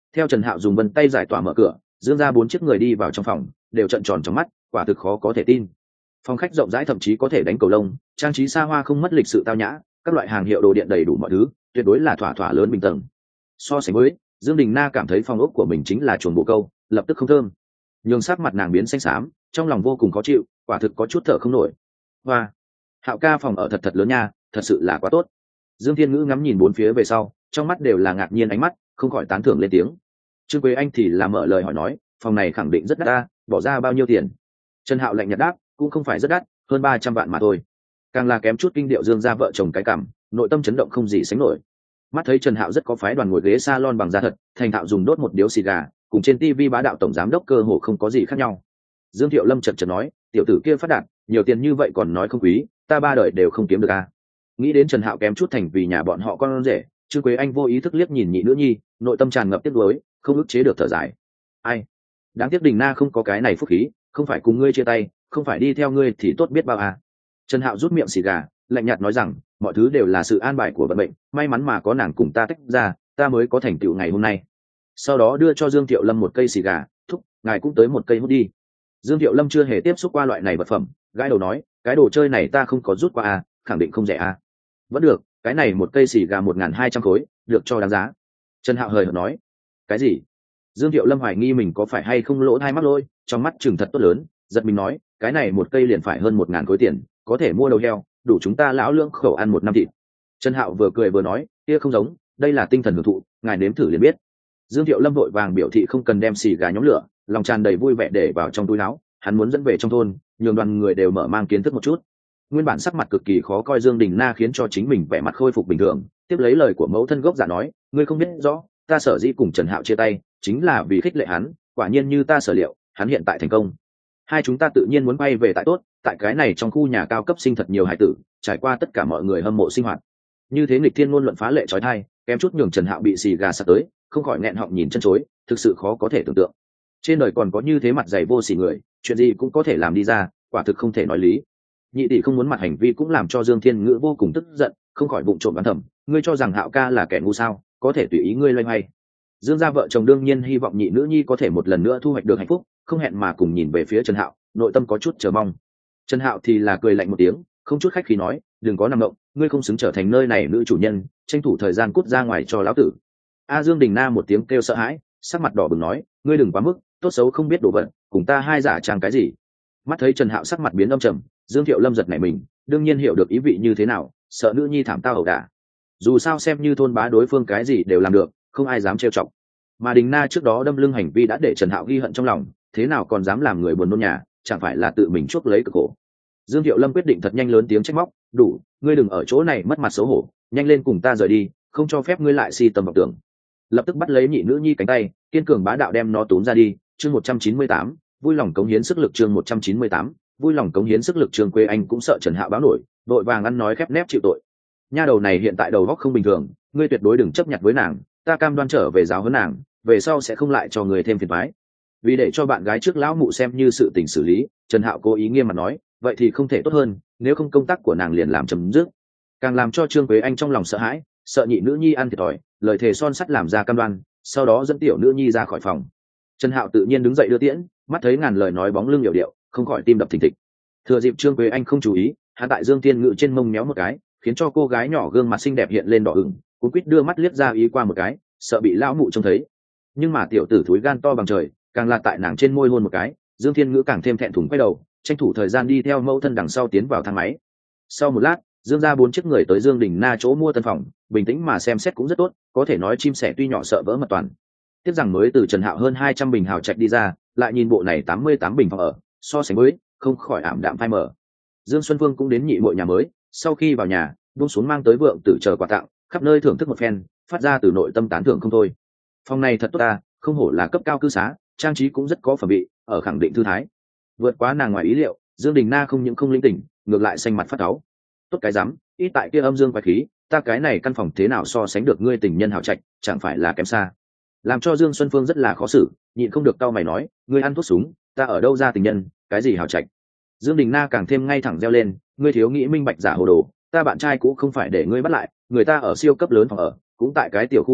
Theo Trần Hạo dùng vân tay giải tỏa mở cửa, dương ra bốn chiếc người đi vào trong phòng, đều trợn tròn trong mắt, quả thực khó có thể tin. Phòng khách rộng rãi, thậm chí có thể đánh cầu lông, trang trí xa hoa không mất lịch sự tao nhã, các loại hàng hiệu đồ điện đầy đủ mọi thứ, tuyệt đối là thỏa thỏa lớn bình tầng. So sánh với, Dương Đình Na cảm thấy phòng ốc của mình chính là chuồng bồ câu, lập tức không thơm. Nhường sắc mặt nàng biến xanh xám, trong lòng vô cùng khó chịu, quả thực có chút thở không nổi. Hoa, Hạo ca phòng ở thật thật lớn nha, thật sự là quá tốt. Dương Thiên Ngữ ngắm nhìn bốn phía về sau, trong mắt đều là ngạc nhiên ánh mắt, không khỏi tán thưởng lên tiếng. Trương Quế Anh thì là mở lời hỏi nói, phòng này khẳng định rất đắt ta, bỏ ra bao nhiêu tiền? Trần Hạo lạnh nhạt đáp, cũng không phải rất đắt, hơn ba trăm vạn mà thôi. Càng là kém chút kinh điệu Dương ra vợ chồng cái cảm, nội tâm chấn động không gì sánh nổi. Mắt thấy Trần Hạo rất có phái đoàn ngồi ghế salon bằng da thật, thành thạo dùng đốt một điếu xì gà, cùng trên tivi bá đạo tổng giám đốc cơ hồ không có gì khác nhau. Dương Thiệu Lâm chợt chợt nói, tiểu tử kia phát đạt, nhiều tiền như vậy còn nói không quý, ta ba đời đều không kiếm được a. Nghĩ đến Trần Hạo kém chút thành vì nhà bọn họ con rể, Trương Quế Anh vô ý thức liếc nhìn nhị nữ nhi, nội tâm tràn ngập tiếc nuối, không ức chế được thở dài. Ai, đáng tiếc Đình Na không có cái này phúc khí, không phải cùng ngươi chia tay, không phải đi theo ngươi thì tốt biết bao à. Trần Hạo rút miệng xì gà, lạnh nhạt nói rằng, mọi thứ đều là sự an bài của vận mệnh, may mắn mà có nàng cùng ta tách ra, ta mới có thành tựu ngày hôm nay. Sau đó đưa cho Dương Thiệu Lâm một cây xì gà, thúc, ngài cũng tới một cây hút đi. Dương Thiệu Lâm chưa hề tiếp xúc qua loại này vật phẩm, gãi đầu nói, cái đồ chơi này ta không có rút qua à, khẳng định không rẻ à. Vẫn được, cái này một cây xì gà một nghìn hai trăm khối, được cho đáng giá. Trần Hạo hời hợt nói, cái gì? Dương Thiệu Lâm hoài nghi mình có phải hay không lỗ thai mắc lôi, trong mắt chừng thật tốt lớn, giật mình nói, cái này một cây liền phải hơn một ngàn khối tiền, có thể mua đầu heo, đủ chúng ta lão lưỡng khẩu ăn một năm thịt. Trần Hạo vừa cười vừa nói, kia không giống, đây là tinh thần hưởng thụ, ngài nếm thử liền biết. Dương Thiệu Lâm vội vàng biểu thị không cần đem xì gà nhóm lửa, lòng tràn đầy vui vẻ để vào trong túi áo, hắn muốn dẫn về trong thôn, nhường đoàn người đều mở mang kiến thức một chút. Nguyên bản sắc mặt cực kỳ khó coi Dương Đình Na khiến cho chính mình vẻ mặt khôi phục bình thường, tiếp lấy lời của mẫu thân gốc giả nói, ngươi không biết rõ, ta sở dĩ cùng Trần Hạo chia tay, chính là vì khích lệ hắn, quả nhiên như ta sở liệu, hắn hiện tại thành công. Hai chúng ta tự nhiên muốn bay về tại tốt, tại cái này trong khu nhà cao cấp sinh thật nhiều hải tử, trải qua tất cả mọi người hâm mộ sinh hoạt. Như thế nghịch thiên ngôn luận phá lệ chói tai, kém chút nhường Trần Hạo bị xì gà sặc tới, không khỏi nghẹn họng nhìn chân chối, thực sự khó có thể tưởng tượng. Trên đời còn có như thế mặt dày vô sỉ người, chuyện gì cũng có thể làm đi ra, quả thực không thể nói lý. Nhị tỷ không muốn mặt hành vi cũng làm cho Dương Thiên Ngữ vô cùng tức giận, không khỏi bụng trộm đoán thầm, ngươi cho rằng Hạo ca là kẻ ngu sao, có thể tùy ý ngươi loay hoay. Dương gia vợ chồng đương nhiên hy vọng nhị nữ nhi có thể một lần nữa thu hoạch được hạnh phúc, không hẹn mà cùng nhìn về phía Trần Hạo, nội tâm có chút chờ mong. Trần Hạo thì là cười lạnh một tiếng, không chút khách khí nói, đừng có nằm động, ngươi không xứng trở thành nơi này nữ chủ nhân, tranh thủ thời gian cút ra ngoài cho lão tử. A Dương Đình Na một tiếng kêu sợ hãi, sắc mặt đỏ bừng nói, ngươi đừng quá mức, tốt xấu không biết đồ vật, cùng ta hai giả trang cái gì. Mắt thấy Trần Hạo sắc mặt biến âm trầm, Dương Thiệu Lâm giật nảy mình, đương nhiên hiểu được ý vị như thế nào, sợ nữ nhi thảm tao ẩu đả. Dù sao xem như thôn bá đối phương cái gì đều làm được, không ai dám trêu chọc. Mà Đình Na trước đó đâm lưng hành vi đã để Trần Hạo ghi hận trong lòng, thế nào còn dám làm người buồn nôn nhà, chẳng phải là tự mình chuốc lấy cực khổ. Dương Thiệu Lâm quyết định thật nhanh lớn tiếng trách móc, đủ, ngươi đừng ở chỗ này mất mặt xấu hổ, nhanh lên cùng ta rời đi, không cho phép ngươi lại si tầm vào tưởng. Lập tức bắt lấy nhị nữ nhi cánh tay, kiên cường bá đạo đem nó túm ra đi. Chương một trăm chín mươi tám, vui lòng cống hiến sức lực. Chương một trăm chín mươi tám, vui lòng cống hiến sức lực. Trương Quế Anh cũng sợ Trần Hạo báo nổi, vội vàng ăn nói khép nép chịu tội. Nha đầu này hiện tại đầu óc không bình thường, ngươi tuyệt đối đừng chấp nhận với nàng, ta cam đoan trở về giáo huấn nàng, về sau sẽ không lại cho người thêm phiền toái. Vì để cho bạn gái trước lão mụ xem như sự tình xử lý, Trần Hạo cố ý nghiêm mặt nói, vậy thì không thể tốt hơn, nếu không công tác của nàng liền làm chấm dứt. Càng làm cho Trương Quế Anh trong lòng sợ hãi, sợ nhị nữ nhi ăn thiệt thòi, lời thề son sắt làm ra cam đoan, sau đó dẫn tiểu nữ nhi ra khỏi phòng. Trần Hạo tự nhiên đứng dậy đưa tiễn, mắt thấy ngàn lời nói bóng lưng hiểu điệu, không khỏi tim đập thình thịch. Thừa dịp Trương Quế Anh không chú ý, hắn tại Dương Tiên Ngự trên mông méo một cái, khiến cho cô gái nhỏ gương mặt xinh đẹp hiện lên đỏ ửng, cuống quýt đưa mắt liếc ra ý qua một cái, sợ bị lão mụ trông thấy. Nhưng mà tiểu tử thúi gan to bằng trời, càng là tại nàng trên môi hôn một cái, Dương Thiên Ngữ càng thêm thẹn thùng quay đầu, tranh thủ thời gian đi theo mẫu thân đằng sau tiến vào thang máy. Sau một lát, Dương ra bốn chiếc người tới Dương Đình Na chỗ mua tân phòng, bình tĩnh mà xem xét cũng rất tốt, có thể nói chim sẻ tuy nhỏ sợ vỡ mật toàn. Tiếc rằng mới từ Trần Hạo hơn hai trăm bình hào trạch đi ra, lại nhìn bộ này tám mươi tám bình phòng ở, so sánh với, không khỏi ảm đạm phai mờ. Dương Xuân Vương cũng đến nhị muội nhà mới, sau khi vào nhà, buông xuống mang tới vượng tử chờ quà tặng, khắp nơi thưởng thức một phen, phát ra từ nội tâm tán thưởng không thôi. Phòng này thật tốt ta, không hổ là cấp cao cư xá, trang trí cũng rất có phẩm vị, ở khẳng định thư thái. Vượt quá nàng ngoài ý liệu, Dương Đình Na không những không linh tỉnh, ngược lại xanh mặt phát cáu. Tốt cái rắm, ít tại kia âm dương quái khí, ta cái này căn phòng thế nào so sánh được ngươi tình nhân hảo trạch, chẳng phải là kém xa. Làm cho Dương Xuân Phương rất là khó xử, nhịn không được cau mày nói, ngươi ăn thuốc súng, ta ở đâu ra tình nhân, cái gì hảo trạch. Dương Đình Na càng thêm ngay thẳng reo lên, ngươi thiếu nghĩ minh bạch giả hồ đồ, ta bạn trai cũng không phải để ngươi bắt lại, người ta ở siêu cấp lớn phòng ở, cũng tại cái tiểu khu này,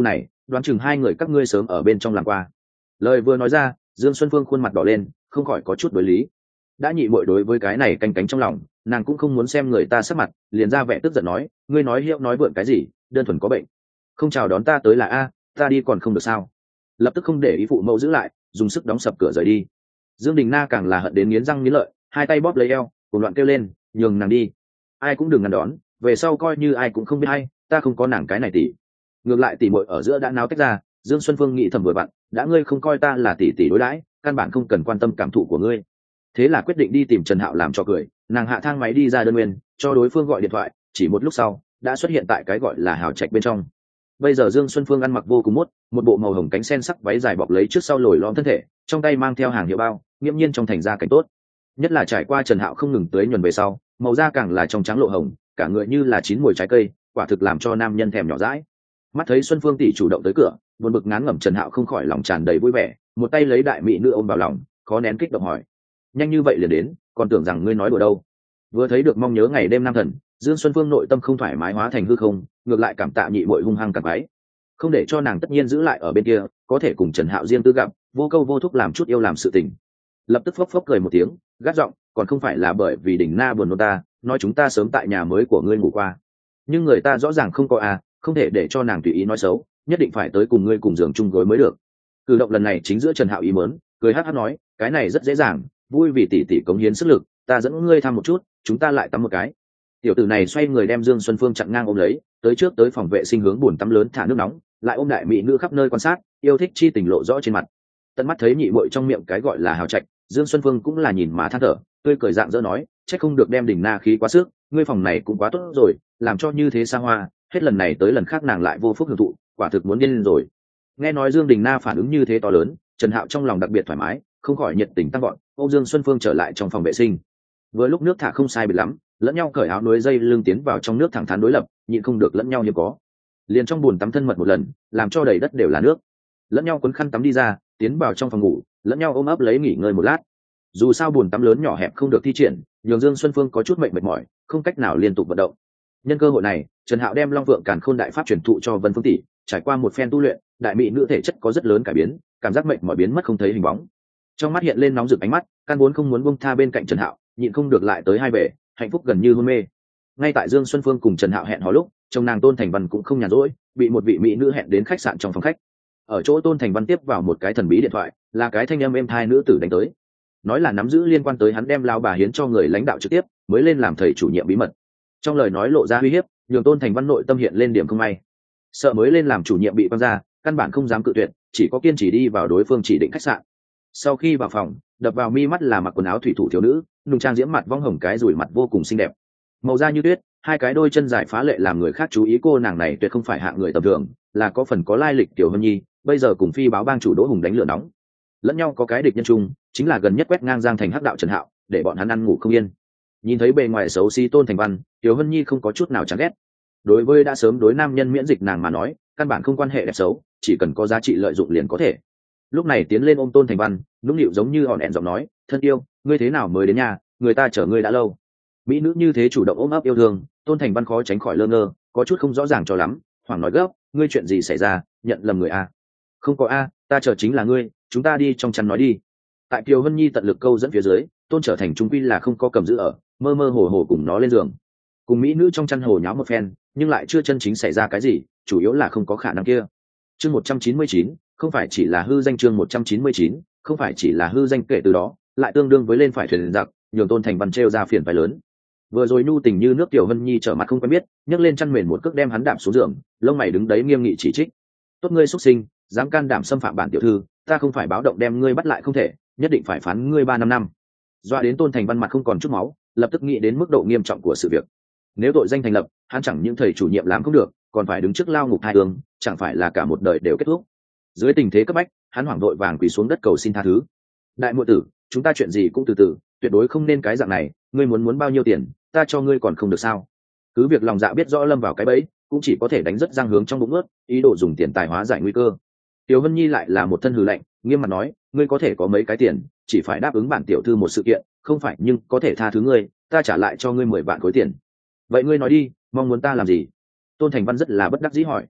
đoán chừng hai người các ngươi sớm ở bên trong làm qua. Lời vừa nói ra, Dương Xuân Phương khuôn mặt đỏ lên, không khỏi có chút đối lý. Đã nhị muội đối với cái này canh cánh trong lòng, nàng cũng không muốn xem người ta sắc mặt, liền ra vẻ tức giận nói, ngươi nói hiệu nói vượn cái gì, đơn thuần có bệnh. Không chào đón ta tới là a, ta đi còn không được sao? Lập tức không để ý phụ mẫu giữ lại, dùng sức đóng sập cửa rời đi. Dương Đình Na càng là hận đến nghiến răng nghiến lợi, hai tay bóp lấy eo, cùng loạn kêu lên, nhường nàng đi, ai cũng đừng ngăn đón, về sau coi như ai cũng không biết hay, ta không có nàng cái này tỷ. Ngược lại tỷ muội ở giữa đã náo tách ra, Dương Xuân Phương nghĩ thầm vừa vặn, đã ngươi không coi ta là tỷ tỷ đối đãi, căn bản không cần quan tâm cảm thụ của ngươi. Thế là quyết định đi tìm Trần Hạo làm cho cười, nàng hạ thang máy đi ra đơn nguyên, cho đối phương gọi điện thoại, chỉ một lúc sau đã xuất hiện tại cái gọi là hào trạch bên trong. Bây giờ Dương Xuân Phương ăn mặc vô cùng mốt, một bộ màu hồng cánh sen sắc váy dài bọc lấy trước sau lồi lõm thân thể, trong tay mang theo hàng hiệu bao, nghiêm nhiên trong thành ra cảnh tốt. Nhất là trải qua Trần Hạo không ngừng tưới nhuần về sau, màu da càng là trong trắng lộ hồng, cả người như là chín mùi trái cây, quả thực làm cho nam nhân thèm nhỏ dãi. Mắt thấy Xuân Phương tỷ chủ động tới cửa, buồn bực ngán ngẩm Trần Hạo không khỏi lòng tràn đầy vui vẻ, một tay lấy đại mỹ nữ ôm vào lòng, khó nén kích động hỏi: nhanh như vậy liền đến, còn tưởng rằng ngươi nói đùa đâu. Vừa thấy được mong nhớ ngày đêm nam thần, Dương Xuân Phương nội tâm không thoải mái hóa thành hư không, ngược lại cảm tạ nhị muội hung hăng cả váy, không để cho nàng tất nhiên giữ lại ở bên kia, có thể cùng Trần Hạo riêng tư gặp, vô câu vô thúc làm chút yêu làm sự tình. Lập tức phốc phốc cười một tiếng, gắt giọng, còn không phải là bởi vì Đình Na buồn nôn ta, nói chúng ta sớm tại nhà mới của ngươi ngủ qua, nhưng người ta rõ ràng không có à, không thể để cho nàng tùy ý nói xấu, nhất định phải tới cùng ngươi cùng giường chung gối mới được. Cử động lần này chính giữa Trần Hạo ý mớn, cười hát hát nói, cái này rất dễ dàng, vui vì tỷ tỷ cống hiến sức lực, ta dẫn ngươi thăm một chút, chúng ta lại tắm một cái. Tiểu tử này xoay người đem Dương Xuân Phương chặn ngang ôm lấy, tới trước tới phòng vệ sinh hướng bồn tắm lớn thả nước nóng, lại ôm đại mỹ nữ khắp nơi quan sát, yêu thích chi tình lộ rõ trên mặt. Tận mắt thấy nhị muội trong miệng cái gọi là hào trạch, Dương Xuân Phương cũng là nhìn mà than thở, tươi cười dạng dỡ nói, chắc không được đem Đình Na khí quá sức, ngươi phòng này cũng quá tốt rồi, làm cho như thế xa hoa, hết lần này tới lần khác nàng lại vô phúc hưởng thụ, quả thực muốn điên lên rồi. Nghe nói Dương Đình Na phản ứng như thế to lớn, Trần Hạo trong lòng đặc biệt thoải mái, không khỏi nhiệt tình tăng gọn, ôm Dương Xuân Phương trở lại trong phòng vệ sinh. Vừa lúc nước thả không sai biệt lắm, lẫn nhau cởi áo núi dây lưng tiến vào trong nước thẳng thắn đối lập, nhịn không được lẫn nhau như có. Liền trong bồn tắm thân mật một lần, làm cho đầy đất đều là nước. Lẫn nhau quấn khăn tắm đi ra, tiến vào trong phòng ngủ, lẫn nhau ôm ấp lấy nghỉ ngơi một lát. Dù sao bồn tắm lớn nhỏ hẹp không được thi triển, nhường Dương Xuân Phương có chút mệt mệt mỏi, không cách nào liên tục vận động. Nhân cơ hội này, Trần Hạo đem Long Vượng Càn Khôn đại pháp truyền thụ cho Vân Phương tỷ, trải qua một phen tu luyện, đại mỹ nữ thể chất có rất lớn cải biến, cảm giác mệt mỏi biến mất không thấy hình bóng. Trong mắt hiện lên nóng rực ánh mắt, căn vốn không muốn buông tha bên cạnh Trần Hạo, nhịn không được lại tới hai bể, hạnh phúc gần như hôn mê. Ngay tại Dương Xuân Phương cùng Trần Hạo hẹn hò lúc, chồng nàng Tôn Thành Văn cũng không nhàn rỗi, bị một vị mỹ nữ hẹn đến khách sạn trong phòng khách. Ở chỗ Tôn Thành Văn tiếp vào một cái thần bí điện thoại, là cái thanh âm êm thai nữ tử đánh tới, nói là nắm giữ liên quan tới hắn đem lao bà hiến cho người lãnh đạo trực tiếp, mới lên làm thầy chủ nhiệm bí mật. Trong lời nói lộ ra uy hiếp, nhường Tôn Thành Văn nội tâm hiện lên điểm không may, sợ mới lên làm chủ nhiệm bị quăng ra, căn bản không dám cự tuyệt, chỉ có kiên trì đi vào đối phương chỉ định khách sạn. Sau khi vào phòng, đập vào mi mắt là mặc quần áo thủy thủ thiếu nữ, nùng trang diễm mặt vong hồng cái rủi mặt vô cùng xinh đẹp, màu da như tuyết, hai cái đôi chân dài phá lệ làm người khác chú ý. Cô nàng này tuyệt không phải hạng người tầm thường, là có phần có lai lịch Tiểu Hân Nhi, bây giờ cùng phi báo bang chủ Đỗ Hùng đánh lửa nóng, lẫn nhau có cái địch nhân chung, chính là gần nhất quét ngang Giang Thành hắc đạo Trần Hạo, để bọn hắn ăn ngủ không yên. Nhìn thấy bề ngoài xấu xí Tôn Thành Văn, Tiểu Hân Nhi không có chút nào chán ghét. Đối với đã sớm đối nam nhân miễn dịch nàng mà nói, căn bản không quan hệ đẹp xấu, chỉ cần có giá trị lợi dụng liền có thể. Lúc này tiến lên ôm Tôn Thành Văn, nũng nịu giống như hòn ẹn giọng nói, thân yêu, ngươi thế nào mới đến nhà, người ta chờ ngươi đã lâu. Mỹ nữ như thế chủ động ôm ấp yêu thương, Tôn Thành Văn khó tránh khỏi lơ ngơ, có chút không rõ ràng cho lắm, hoảng nói gấp, ngươi chuyện gì xảy ra, nhận lầm người a? Không có a, ta chờ chính là ngươi, chúng ta đi trong chăn nói đi. Tại Kiều Hân Nhi tận lực câu dẫn phía dưới, Tôn trở thành trung quy là không có cầm giữ ở, mơ mơ hồ hồ cùng nó lên giường, cùng mỹ nữ trong chăn hồ nháo một phen, nhưng lại chưa chân chính xảy ra cái gì, chủ yếu là không có khả năng kia. Chương một trăm chín mươi chín, không phải chỉ là hư danh. Chương một trăm chín mươi chín, không phải chỉ là hư danh. Kể từ đó, lại tương đương với lên phải thuyền giặc, nhường Tôn Thành Văn trêu ra phiền phải lớn. Vừa rồi nhu tình như nước Tiểu Hân Nhi trở mặt không quen biết, nhấc lên chăn mền một cước đem hắn đạp xuống giường, lông mày đứng đấy nghiêm nghị chỉ trích, tốt ngươi xuất sinh, dám can đảm xâm phạm bản tiểu thư, ta không phải báo động đem ngươi bắt lại không thể, nhất định phải phán ngươi ba năm năm. Doa đến Tôn Thành Văn mặt không còn chút máu, lập tức nghĩ đến mức độ nghiêm trọng của sự việc. Nếu tội danh thành lập, hắn chẳng những thầy chủ nhiệm làm không được, còn phải đứng trước lao ngục hai ương, chẳng phải là cả một đời đều kết thúc. Dưới tình thế cấp bách, hắn hoảng vội vàng quỳ xuống đất cầu xin tha thứ. Đại muội tử, chúng ta chuyện gì cũng từ từ, tuyệt đối không nên cái dạng này, ngươi muốn muốn bao nhiêu tiền, ta cho ngươi còn không được sao? Cứ việc lòng dạ biết rõ lâm vào cái bẫy, cũng chỉ có thể đánh rất răng hướng trong bụng ướt, ý đồ dùng tiền tài hóa giải nguy cơ. Tiểu Hân Nhi lại là một thân hừ lạnh, nghiêm mặt nói, ngươi có thể có mấy cái tiền, chỉ phải đáp ứng bản tiểu thư một sự kiện, không phải nhưng có thể tha thứ ngươi, ta trả lại cho ngươi mười vạn khối tiền. Vậy ngươi nói đi, mong muốn ta làm gì? Tôn Thành Văn rất là bất đắc dĩ hỏi.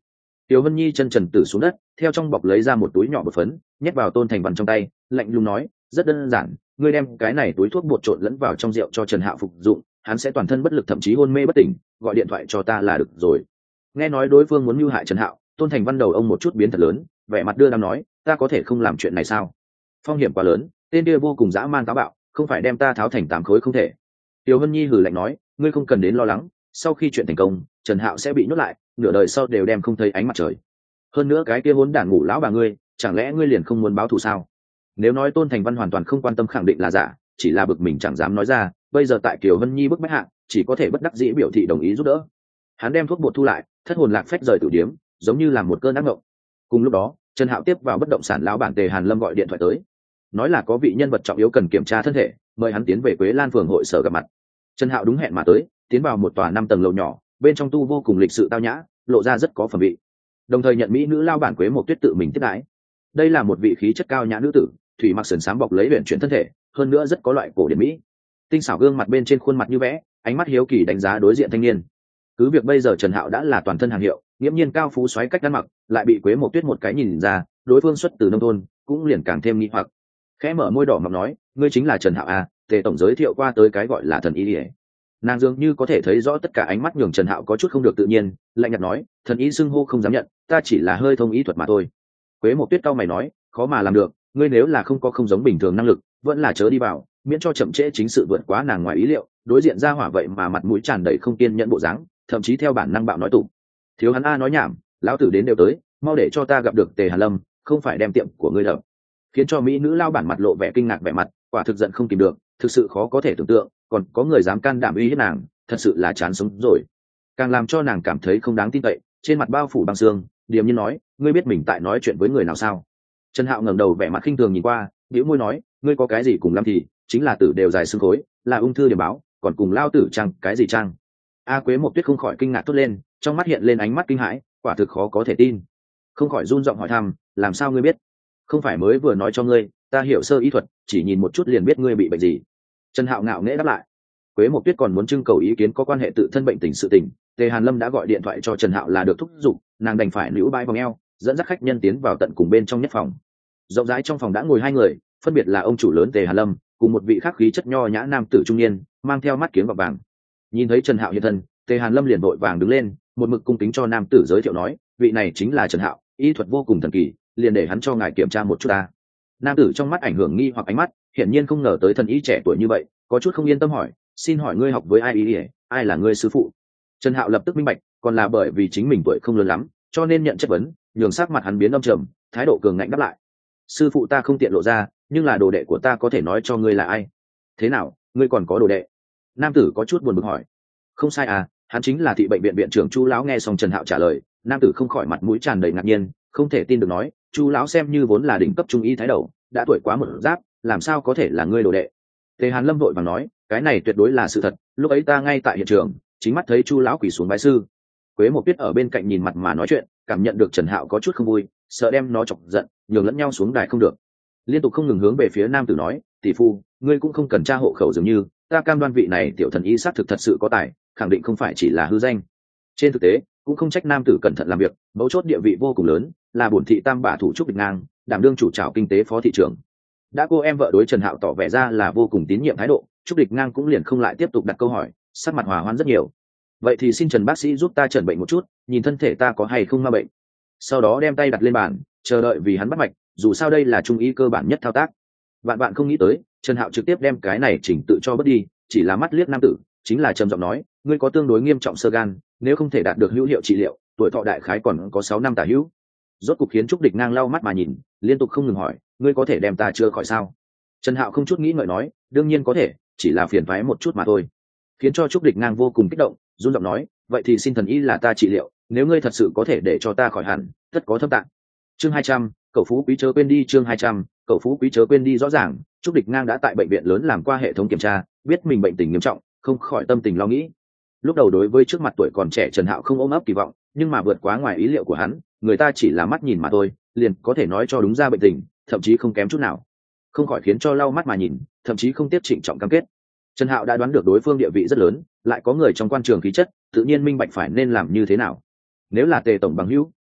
Tiểu Vân Nhi chân trần tử xuống đất, theo trong bọc lấy ra một túi nhỏ bột phấn, nhét vào Tôn Thành Văn trong tay, lạnh lùng nói, rất đơn giản, ngươi đem cái này túi thuốc bột trộn lẫn vào trong rượu cho Trần Hạo phục dụng, hắn sẽ toàn thân bất lực thậm chí hôn mê bất tỉnh, gọi điện thoại cho ta là được rồi. Nghe nói đối phương muốn mưu hại Trần Hạo, Tôn Thành Văn đầu ông một chút biến thật lớn, vẻ mặt đưa đám nói, ta có thể không làm chuyện này sao? Phong hiểm quá lớn, tên kia vô cùng dã man táo bạo, không phải đem ta tháo thành tám khối không thể. Tiểu Vân Nhi hừ lạnh nói, ngươi không cần đến lo lắng, sau khi chuyện thành công, Trần Hạo sẽ bị nhốt lại, nửa đời sau đều đem không thấy ánh mặt trời. Hơn nữa cái kia hỗn đản ngủ lão bà ngươi, chẳng lẽ ngươi liền không muốn báo thù sao? Nếu nói Tôn Thành Văn hoàn toàn không quan tâm khẳng định là giả, chỉ là bực mình chẳng dám nói ra, bây giờ tại Kiều Vân Nhi bức bách hạ, chỉ có thể bất đắc dĩ biểu thị đồng ý giúp đỡ. Hắn đem thuốc bột thu lại, thất hồn lạc phách rời tử điếm, giống như là một cơn ác mộng. Cùng lúc đó, Trần Hạo tiếp vào bất động sản lão bản Tề Hàn Lâm gọi điện thoại tới, nói là có vị nhân vật trọng yếu cần kiểm tra thân thể, mời hắn tiến về Quế Lan phường hội sở gặp mặt. Trần Hạo đúng hẹn mà tới, tiến vào một tòa năm tầng lầu nhỏ, bên trong tu vô cùng lịch sự tao nhã, lộ ra rất có phẩm vị. Đồng thời nhận mỹ nữ lao bản Quế Mộc Tuyết tự mình tiếp đãi. Đây là một vị khí chất cao nhã nữ tử, thủy mặc sườn xám bọc lấy luyện chuyển thân thể, hơn nữa rất có loại cổ điển mỹ. Tinh xảo gương mặt bên trên khuôn mặt như vẽ, ánh mắt hiếu kỳ đánh giá đối diện thanh niên. Cứ việc bây giờ Trần Hạo đã là toàn thân hàng hiệu, nghiễm nhiên cao phú xoáy cách ăn mặc, lại bị Quế Mộc Tuyết một cái nhìn ra, đối phương xuất từ nông thôn, cũng liền càng thêm nghi hoặc. Khẽ mở môi đỏ mọng nói, ngươi chính là Trần Hạo à? Tề tổng giới thiệu qua tới cái gọi là thần y. Nàng dường như có thể thấy rõ tất cả ánh mắt nhường Trần Hạo có chút không được tự nhiên, lạnh nhạt nói, thần y xưng hô không dám nhận, ta chỉ là hơi thông y thuật mà thôi. Quế Mộc Tuyết cau mày nói, khó mà làm được, ngươi nếu là không có không giống bình thường năng lực, vẫn là chớ đi vào, miễn cho chậm trễ chính sự vượt quá nàng ngoài ý liệu. Đối diện ra hỏa vậy mà mặt mũi tràn đầy không kiên nhẫn bộ dáng, thậm chí theo bản năng bạo nói tụng. Thiếu hắn a nói nhảm, lão tử đến đều tới, mau để cho ta gặp được Tề Hàn Lâm, không phải đem tiệm của ngươi đập. Khiến cho mỹ nữ lao bản mặt lộ vẻ kinh ngạc vẻ mặt, quả thực giận không kìm được, thực sự khó có thể tưởng tượng, còn có người dám can đảm uy hiếp nàng, thật sự là chán sống rồi. Càng làm cho nàng cảm thấy không đáng tin cậy, trên mặt bao phủ băng xương, điềm nhiên nói, ngươi biết mình tại nói chuyện với người nào sao? Trần Hạo ngẩng đầu vẻ mặt khinh thường nhìn qua, bĩu môi nói, ngươi có cái gì cùng lắm thì chính là tử đều dài xương khối, là ung thư điểm báo, còn cùng lao tử trang cái gì trang? A Quế Mộc Tuyết không khỏi kinh ngạc thốt lên, trong mắt hiện lên ánh mắt kinh hãi, quả thực khó có thể tin. Không khỏi run giọng hỏi thăm, làm sao ngươi biết? Không phải mới vừa nói cho ngươi, ta hiểu sơ y thuật, chỉ nhìn một chút liền biết ngươi bị bệnh gì. Trần Hạo ngạo nghễ đáp lại. Quế Mộc Tuyết còn muốn trưng cầu ý kiến có quan hệ tự thân bệnh tình sự tình, Tề Hàn Lâm đã gọi điện thoại cho Trần Hạo là được thúc giục, nàng đành phải níu bãi vòng eo, dẫn dắt khách nhân tiến vào tận cùng bên trong nhất phòng. Rộng rãi trong phòng đã ngồi hai người, phân biệt là ông chủ lớn Tề Hàn Lâm, cùng một vị khác khí chất nho nhã nam tử trung niên, mang theo mắt kiếng gọt vàng. Nhìn thấy Trần Hạo hiện thân, Tề Hàn Lâm liền vội vàng đứng lên, một mực cung kính cho nam tử giới thiệu nói, vị này chính là Trần Hạo, y thuật vô cùng thần kỳ, liền để hắn cho ngài kiểm tra một chút ta. Nam tử trong mắt ảnh hưởng nghi hoặc ánh mắt, hiển nhiên không ngờ tới thần y trẻ tuổi như vậy, có chút không yên tâm hỏi, xin hỏi ngươi học với ai y, ai là ngươi sư phụ? Trần Hạo lập tức minh bạch, còn là bởi vì chính mình tuổi không lớn lắm, cho nên nhận chất vấn, nhường sắc mặt hắn biến âm trầm, thái độ cường ngạnh đáp lại. Sư phụ ta không tiện lộ ra, nhưng là đồ đệ của ta có thể nói cho ngươi là ai. Thế nào, ngươi còn có đồ đệ? Nam tử có chút buồn bực hỏi. Không sai à, hắn chính là thị bệnh viện viện trưởng Chu lão. Nghe xong Trần Hạo trả lời, nam tử không khỏi mặt mũi tràn đầy ngạc nhiên, không thể tin được nói, Chu lão xem như vốn là đỉnh cấp trung y thái đầu, đã tuổi quá một giáp, làm sao có thể là ngươi đồ đệ? Tề Hàn Lâm vội vàng nói, cái này tuyệt đối là sự thật, lúc ấy ta ngay tại hiện trường, chính mắt thấy Chu lão quỳ xuống bái sư. Quế Mộc Tuyết ở bên cạnh nhìn mặt mà nói chuyện, cảm nhận được Trần Hạo có chút không vui, sợ đem nó chọc giận, nhường lẫn nhau xuống đài không được. Liên tục không ngừng hướng về phía nam tử nói, tỷ phu, ngươi cũng không cần tra hộ khẩu dường như, ta cam đoan vị này tiểu thần y sát thực thật sự có tài, khẳng định không phải chỉ là hư danh. Trên thực tế, cũng không trách nam tử cẩn thận làm việc, mấu chốt địa vị vô cùng lớn, là bổn thị tam bả thủ trúc địch ngang, đảm đương chủ trảo kinh tế phó thị trưởng. Đã cô em vợ đối Trần Hạo tỏ vẻ ra là vô cùng tín nhiệm thái độ, trúc địch ngang cũng liền không lại tiếp tục đặt câu hỏi, sắc mặt hòa hoãn rất nhiều. Vậy thì xin Trần bác sĩ giúp ta chẩn bệnh một chút, nhìn thân thể ta có hay không ma bệnh. Sau đó đem tay đặt lên bàn, chờ đợi vì hắn bắt mạch, dù sao đây là trung y cơ bản nhất thao tác. Bạn bạn không nghĩ tới, Trần Hạo trực tiếp đem cái này chỉnh tự cho bớt đi, chỉ là mắt liếc nam tử, chính là trầm giọng nói, ngươi có tương đối nghiêm trọng xơ gan, nếu không thể đạt được hữu hiệu trị liệu, tuổi thọ đại khái còn có sáu năm tả hữu. Rốt cục khiến trúc địch ngang lau mắt mà nhìn, liên tục không ngừng hỏi, ngươi có thể đem ta chữa khỏi sao? Trần Hạo không chút nghĩ ngợi nói, đương nhiên có thể, chỉ là phiền toái một chút mà thôi. Khiến cho trúc địch ngang vô cùng kích động, run giọng nói, vậy thì xin thần y là ta trị liệu, nếu ngươi thật sự có thể để cho ta khỏi hẳn, tất có thâm tạng. Chương hai trăm, cậu phú quý chớ quên đi. Chương hai trăm, cậu phú quý chớ quên đi. Rõ ràng trúc địch ngang đã tại bệnh viện lớn làm qua hệ thống kiểm tra, biết mình bệnh tình nghiêm trọng, không khỏi tâm tình lo nghĩ. Lúc đầu đối với trước mặt tuổi còn trẻ Trần Hạo không ôm ấp kỳ vọng, nhưng mà vượt quá ngoài ý liệu của hắn, người ta chỉ là mắt nhìn mà thôi, liền có thể nói cho đúng ra bệnh tình, thậm chí không kém chút nào. Không khỏi khiến cho lau mắt mà nhìn, thậm chí không tiếp trịnh trọng cam kết. Trần Hạo đã đoán được đối phương địa vị rất lớn, lại có người trong quan trường khí chất, tự nhiên minh bạch phải nên làm như thế nào. Nếu là Tề tổng bằng hữu,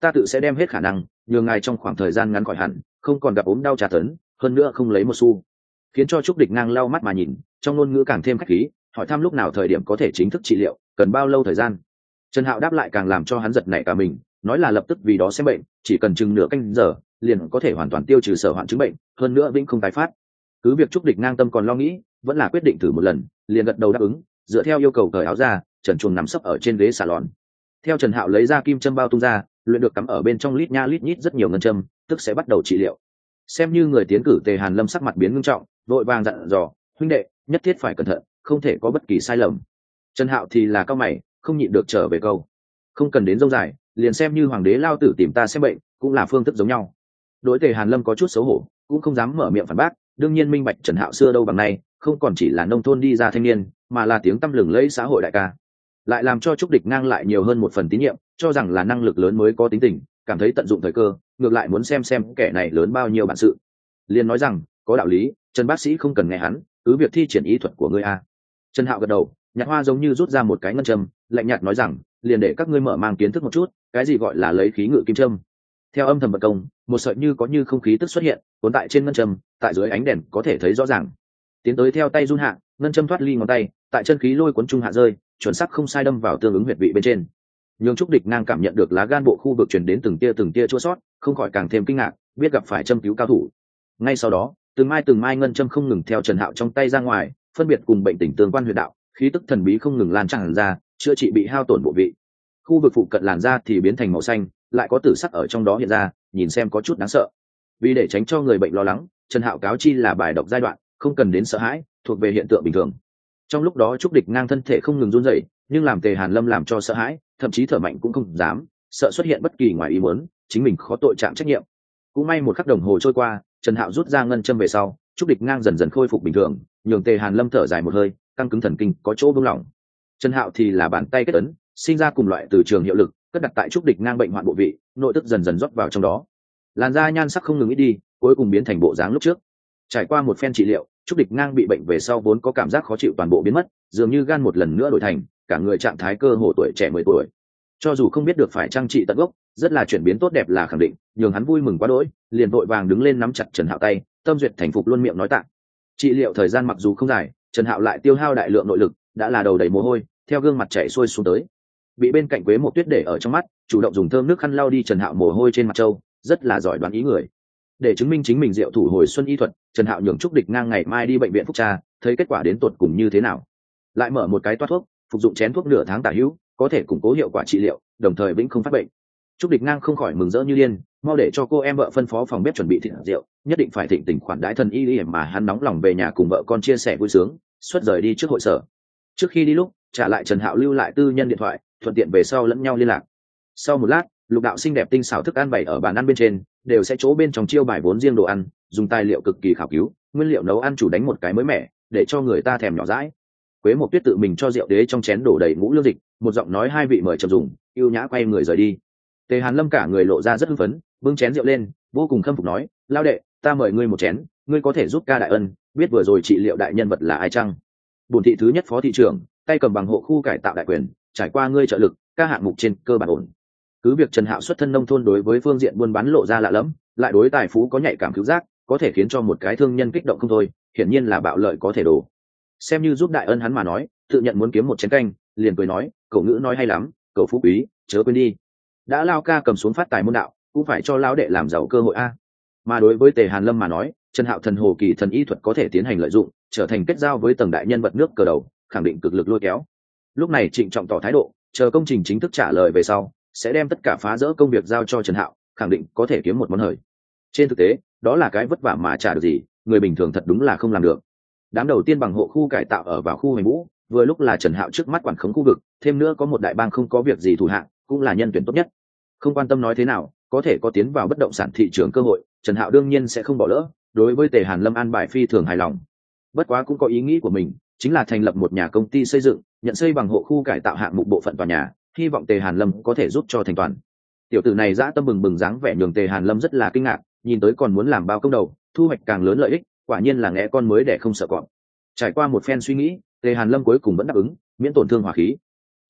ta tự sẽ đem hết khả năng nhường ngài trong khoảng thời gian ngắn khỏi hẳn, không còn gặp ốm đau tra tấn, hơn nữa không lấy một xu. Khiến cho Trúc Địch Ngang lau mắt mà nhìn, trong ngôn ngữ càng thêm khách khí, hỏi thăm lúc nào thời điểm có thể chính thức trị liệu, cần bao lâu thời gian. Trần Hạo đáp lại càng làm cho hắn giật nảy cả mình, nói là lập tức vì đó xem bệnh, chỉ cần chừng nửa canh giờ liền có thể hoàn toàn tiêu trừ sở hoạn chứng bệnh, hơn nữa vĩnh không tái phát. Cứ việc Trúc Địch Ngang tâm còn lo nghĩ, vẫn là quyết định thử một lần, liền gật đầu đáp ứng, dựa theo yêu cầu cởi áo ra, Trần Chuồng nằm sấp ở trên ghế salon. Theo Trần Hạo lấy ra kim châm bao tung ra, luyện được cắm ở bên trong lít nha lít nhít rất nhiều ngân châm, tức sẽ bắt đầu trị liệu. Xem như người tiến cử, Tề Hàn Lâm sắc mặt biến nghiêm trọng, vội vàng dặn dò, huynh đệ, nhất thiết phải cẩn thận, không thể có bất kỳ sai lầm. Trần Hạo thì là cao mày, không nhịn được trở về câu, không cần đến dông dài, liền xem như hoàng đế lao tử tìm ta xem bệnh, cũng là phương thức giống nhau. Đối Tề Hàn Lâm có chút xấu hổ, cũng không dám mở miệng phản bác, đương nhiên minh bạch Trần Hạo xưa đâu bằng nay, không còn chỉ là nông thôn đi ra thanh niên, mà là tiếng tăm lừng lẫy xã hội đại ca. Lại làm cho Trúc Địch Ngang lại nhiều hơn một phần tín nhiệm, cho rằng là năng lực lớn mới có tính tình, cảm thấy tận dụng thời cơ, ngược lại muốn xem xem kẻ này lớn bao nhiêu bản sự. Liền nói rằng, có đạo lý, Trần bác sĩ không cần nghe hắn, cứ việc thi triển ý thuật của ngươi a. Trần Hạo gật đầu, nhặt hoa giống như rút ra một cái ngân châm, lạnh nhạt nói rằng, liền để các ngươi mở mang kiến thức một chút, cái gì gọi là lấy khí ngự kim châm. Theo âm thầm vận công, một sợi như có như không khí tức xuất hiện, cuốn tại trên ngân châm, tại dưới ánh đèn có thể thấy rõ ràng. Tiến tới theo tay run hạ, ngân châm thoát ly ngón tay, tại chân khí lôi cuốn trung hạ rơi, chuẩn xác không sai đâm vào tương ứng huyệt vị bên trên. Nhưng Trúc Địch Ngang cảm nhận được lá gan bộ khu vực truyền đến từng tia từng tia chua sót, không khỏi càng thêm kinh ngạc, biết gặp phải châm cứu cao thủ. Ngay sau đó, từng mai từng mai ngân châm không ngừng theo Trần Hạo trong tay ra ngoài, phân biệt cùng bệnh tình tương quan huyệt đạo, khí tức thần bí không ngừng lan tràn ra, chữa trị bị hao tổn bộ vị. Khu vực phụ cận làn da thì biến thành màu xanh, lại có tử sắc ở trong đó hiện ra, nhìn xem có chút đáng sợ. Vì để tránh cho người bệnh lo lắng, Trần Hạo cáo chi là bài độc giai đoạn, không cần đến sợ hãi, thuộc về hiện tượng bình thường. Trong lúc đó Trúc Địch Ngang thân thể không ngừng run rẩy, nhưng làm Tề Hàn Lâm làm cho sợ hãi, thậm chí thở mạnh cũng không dám, sợ xuất hiện bất kỳ ngoài ý muốn, chính mình khó tội trạng trách nhiệm. Cũng may một khắc đồng hồ trôi qua, Trần Hạo rút ra ngân châm về sau, Trúc Địch Ngang dần dần khôi phục bình thường, nhường Tề Hàn Lâm thở dài một hơi, căng cứng thần kinh có chỗ buông lỏng. Trần Hạo thì là bàn tay kết ấn, sinh ra cùng loại từ trường hiệu lực, cất đặt tại Trúc Địch Ngang bệnh hoạn bộ vị, nội tức dần dần rót vào trong đó. Làn da nhan sắc không ngừng ít đi, cuối cùng biến thành bộ dáng lúc trước. Trải qua một phen trị liệu, Trúc Địch Ngang bị bệnh về sau vốn có cảm giác khó chịu toàn bộ biến mất, dường như gan một lần nữa đổi thành, cả người trạng thái cơ hồ tuổi trẻ mười tuổi. Cho dù không biết được phải trang trị tận gốc, rất là chuyển biến tốt đẹp là khẳng định, nhường hắn vui mừng quá đỗi, liền vội vàng đứng lên nắm chặt Trần Hạo tay, tâm duyệt thành phục luôn miệng nói tạ. Trị liệu thời gian mặc dù không dài, Trần Hạo lại tiêu hao đại lượng nội lực, đã là đầu đầy mồ hôi, theo gương mặt chảy xuôi xuống tới. Bị bên cạnh Quế Một Tuyết để ở trong mắt, chủ động dùng thơm nước khăn lau đi Trần Hạo mồ hôi trên mặt trâu, rất là giỏi đoán ý người. Để chứng minh chính mình diệu thủ hồi xuân y thuật, Trần Hạo nhường Trúc Địch Ngang ngày mai đi bệnh viện phúc tra, thấy kết quả đến tột cùng như thế nào. Lại mở một cái toát thuốc, phục dụng chén thuốc nửa tháng tả hữu, có thể củng cố hiệu quả trị liệu, đồng thời vĩnh không phát bệnh. Trúc Địch Ngang không khỏi mừng rỡ như điên, mau để cho cô em vợ phân phó phòng bếp chuẩn bị thịt rượu, nhất định phải thịnh tình khoản đãi thần y y mà hắn nóng lòng về nhà cùng vợ con chia sẻ vui sướng, xuất rời đi trước hội sở. Trước khi đi lúc, trả lại Trần Hạo lưu lại tư nhân điện thoại, thuận tiện về sau lẫn nhau liên lạc. Sau một lát, lục đạo xinh đẹp tinh xảo thức ăn bày ở bàn ăn bên trên, đều sẽ chỗ bên trong chiêu bài vốn riêng đồ ăn, dùng tài liệu cực kỳ khảo cứu, nguyên liệu nấu ăn chủ đánh một cái mới mẻ, để cho người ta thèm nhỏ dãi. Quế Một Tuyết tự mình cho rượu đế trong chén đổ đầy ngũ lương dịch, một giọng nói hai vị mời chậm dùng, yêu nhã quay người rời đi. Tề Hàn Lâm cả người lộ ra rất hưng phấn, bưng chén rượu lên, vô cùng khâm phục nói, lao đệ, ta mời ngươi một chén, ngươi có thể giúp ca đại ân, biết vừa rồi trị liệu đại nhân vật là ai chăng? Bổn thị thứ nhất phó thị trưởng, tay cầm bằng hộ khu cải tạo đại quyền, trải qua ngươi trợ lực, các hạng mục trên cơ bản ổn. Cứ việc Trần Hạo xuất thân nông thôn đối với phương diện buôn bán lộ ra lạ lẫm, lại đối tài phú có nhạy cảm cứu giác, có thể khiến cho một cái thương nhân kích động không thôi, hiển nhiên là bạo lợi có thể đổ. Xem như giúp đại ân hắn mà nói, tự nhận muốn kiếm một chén canh, liền cười nói, cậu ngữ nói hay lắm, cậu phú quý, chớ quên đi. Đã lao ca cầm xuống phát tài môn đạo, cũng phải cho lão đệ làm giàu cơ hội a. Mà đối với Tề Hàn Lâm mà nói, Trần Hạo thần hồ kỳ thần y thuật có thể tiến hành lợi dụng, trở thành kết giao với tầng đại nhân vật nước cờ đầu, khẳng định cực lực lôi kéo. Lúc này trịnh trọng tỏ thái độ, chờ công trình chính thức trả lời về sau, sẽ đem tất cả phá rỡ công việc giao cho Trần Hạo, khẳng định có thể kiếm một món hời. Trên thực tế, đó là cái vất vả mà trả được gì, người bình thường thật đúng là không làm được. Đám đầu tiên bằng hộ khu cải tạo ở vào khu Hoành Vũ, vừa lúc là Trần Hạo trước mắt quản khống khu vực, thêm nữa có một đại bang không có việc gì thủ hạng, cũng là nhân tuyển tốt nhất. Không quan tâm nói thế nào, có thể có tiến vào bất động sản thị trường cơ hội, Trần Hạo đương nhiên sẽ không bỏ lỡ. Đối với Tề Hàn Lâm an bài phi thường hài lòng. Bất quá cũng có ý nghĩ của mình, chính là thành lập một nhà công ty xây dựng, nhận xây bằng hộ khu cải tạo hạng mục bộ phận tòa nhà, hy vọng Tề Hàn Lâm có thể giúp cho thành toàn. Tiểu tử này dã tâm bừng bừng dáng vẻ nhường Tề Hàn Lâm rất là kinh ngạc, nhìn tới còn muốn làm bao công đầu, thu hoạch càng lớn lợi ích, quả nhiên là ngẽ con mới để không sợ cọp. Trải qua một phen suy nghĩ, Tề Hàn Lâm cuối cùng vẫn đáp ứng, miễn tổn thương hỏa khí.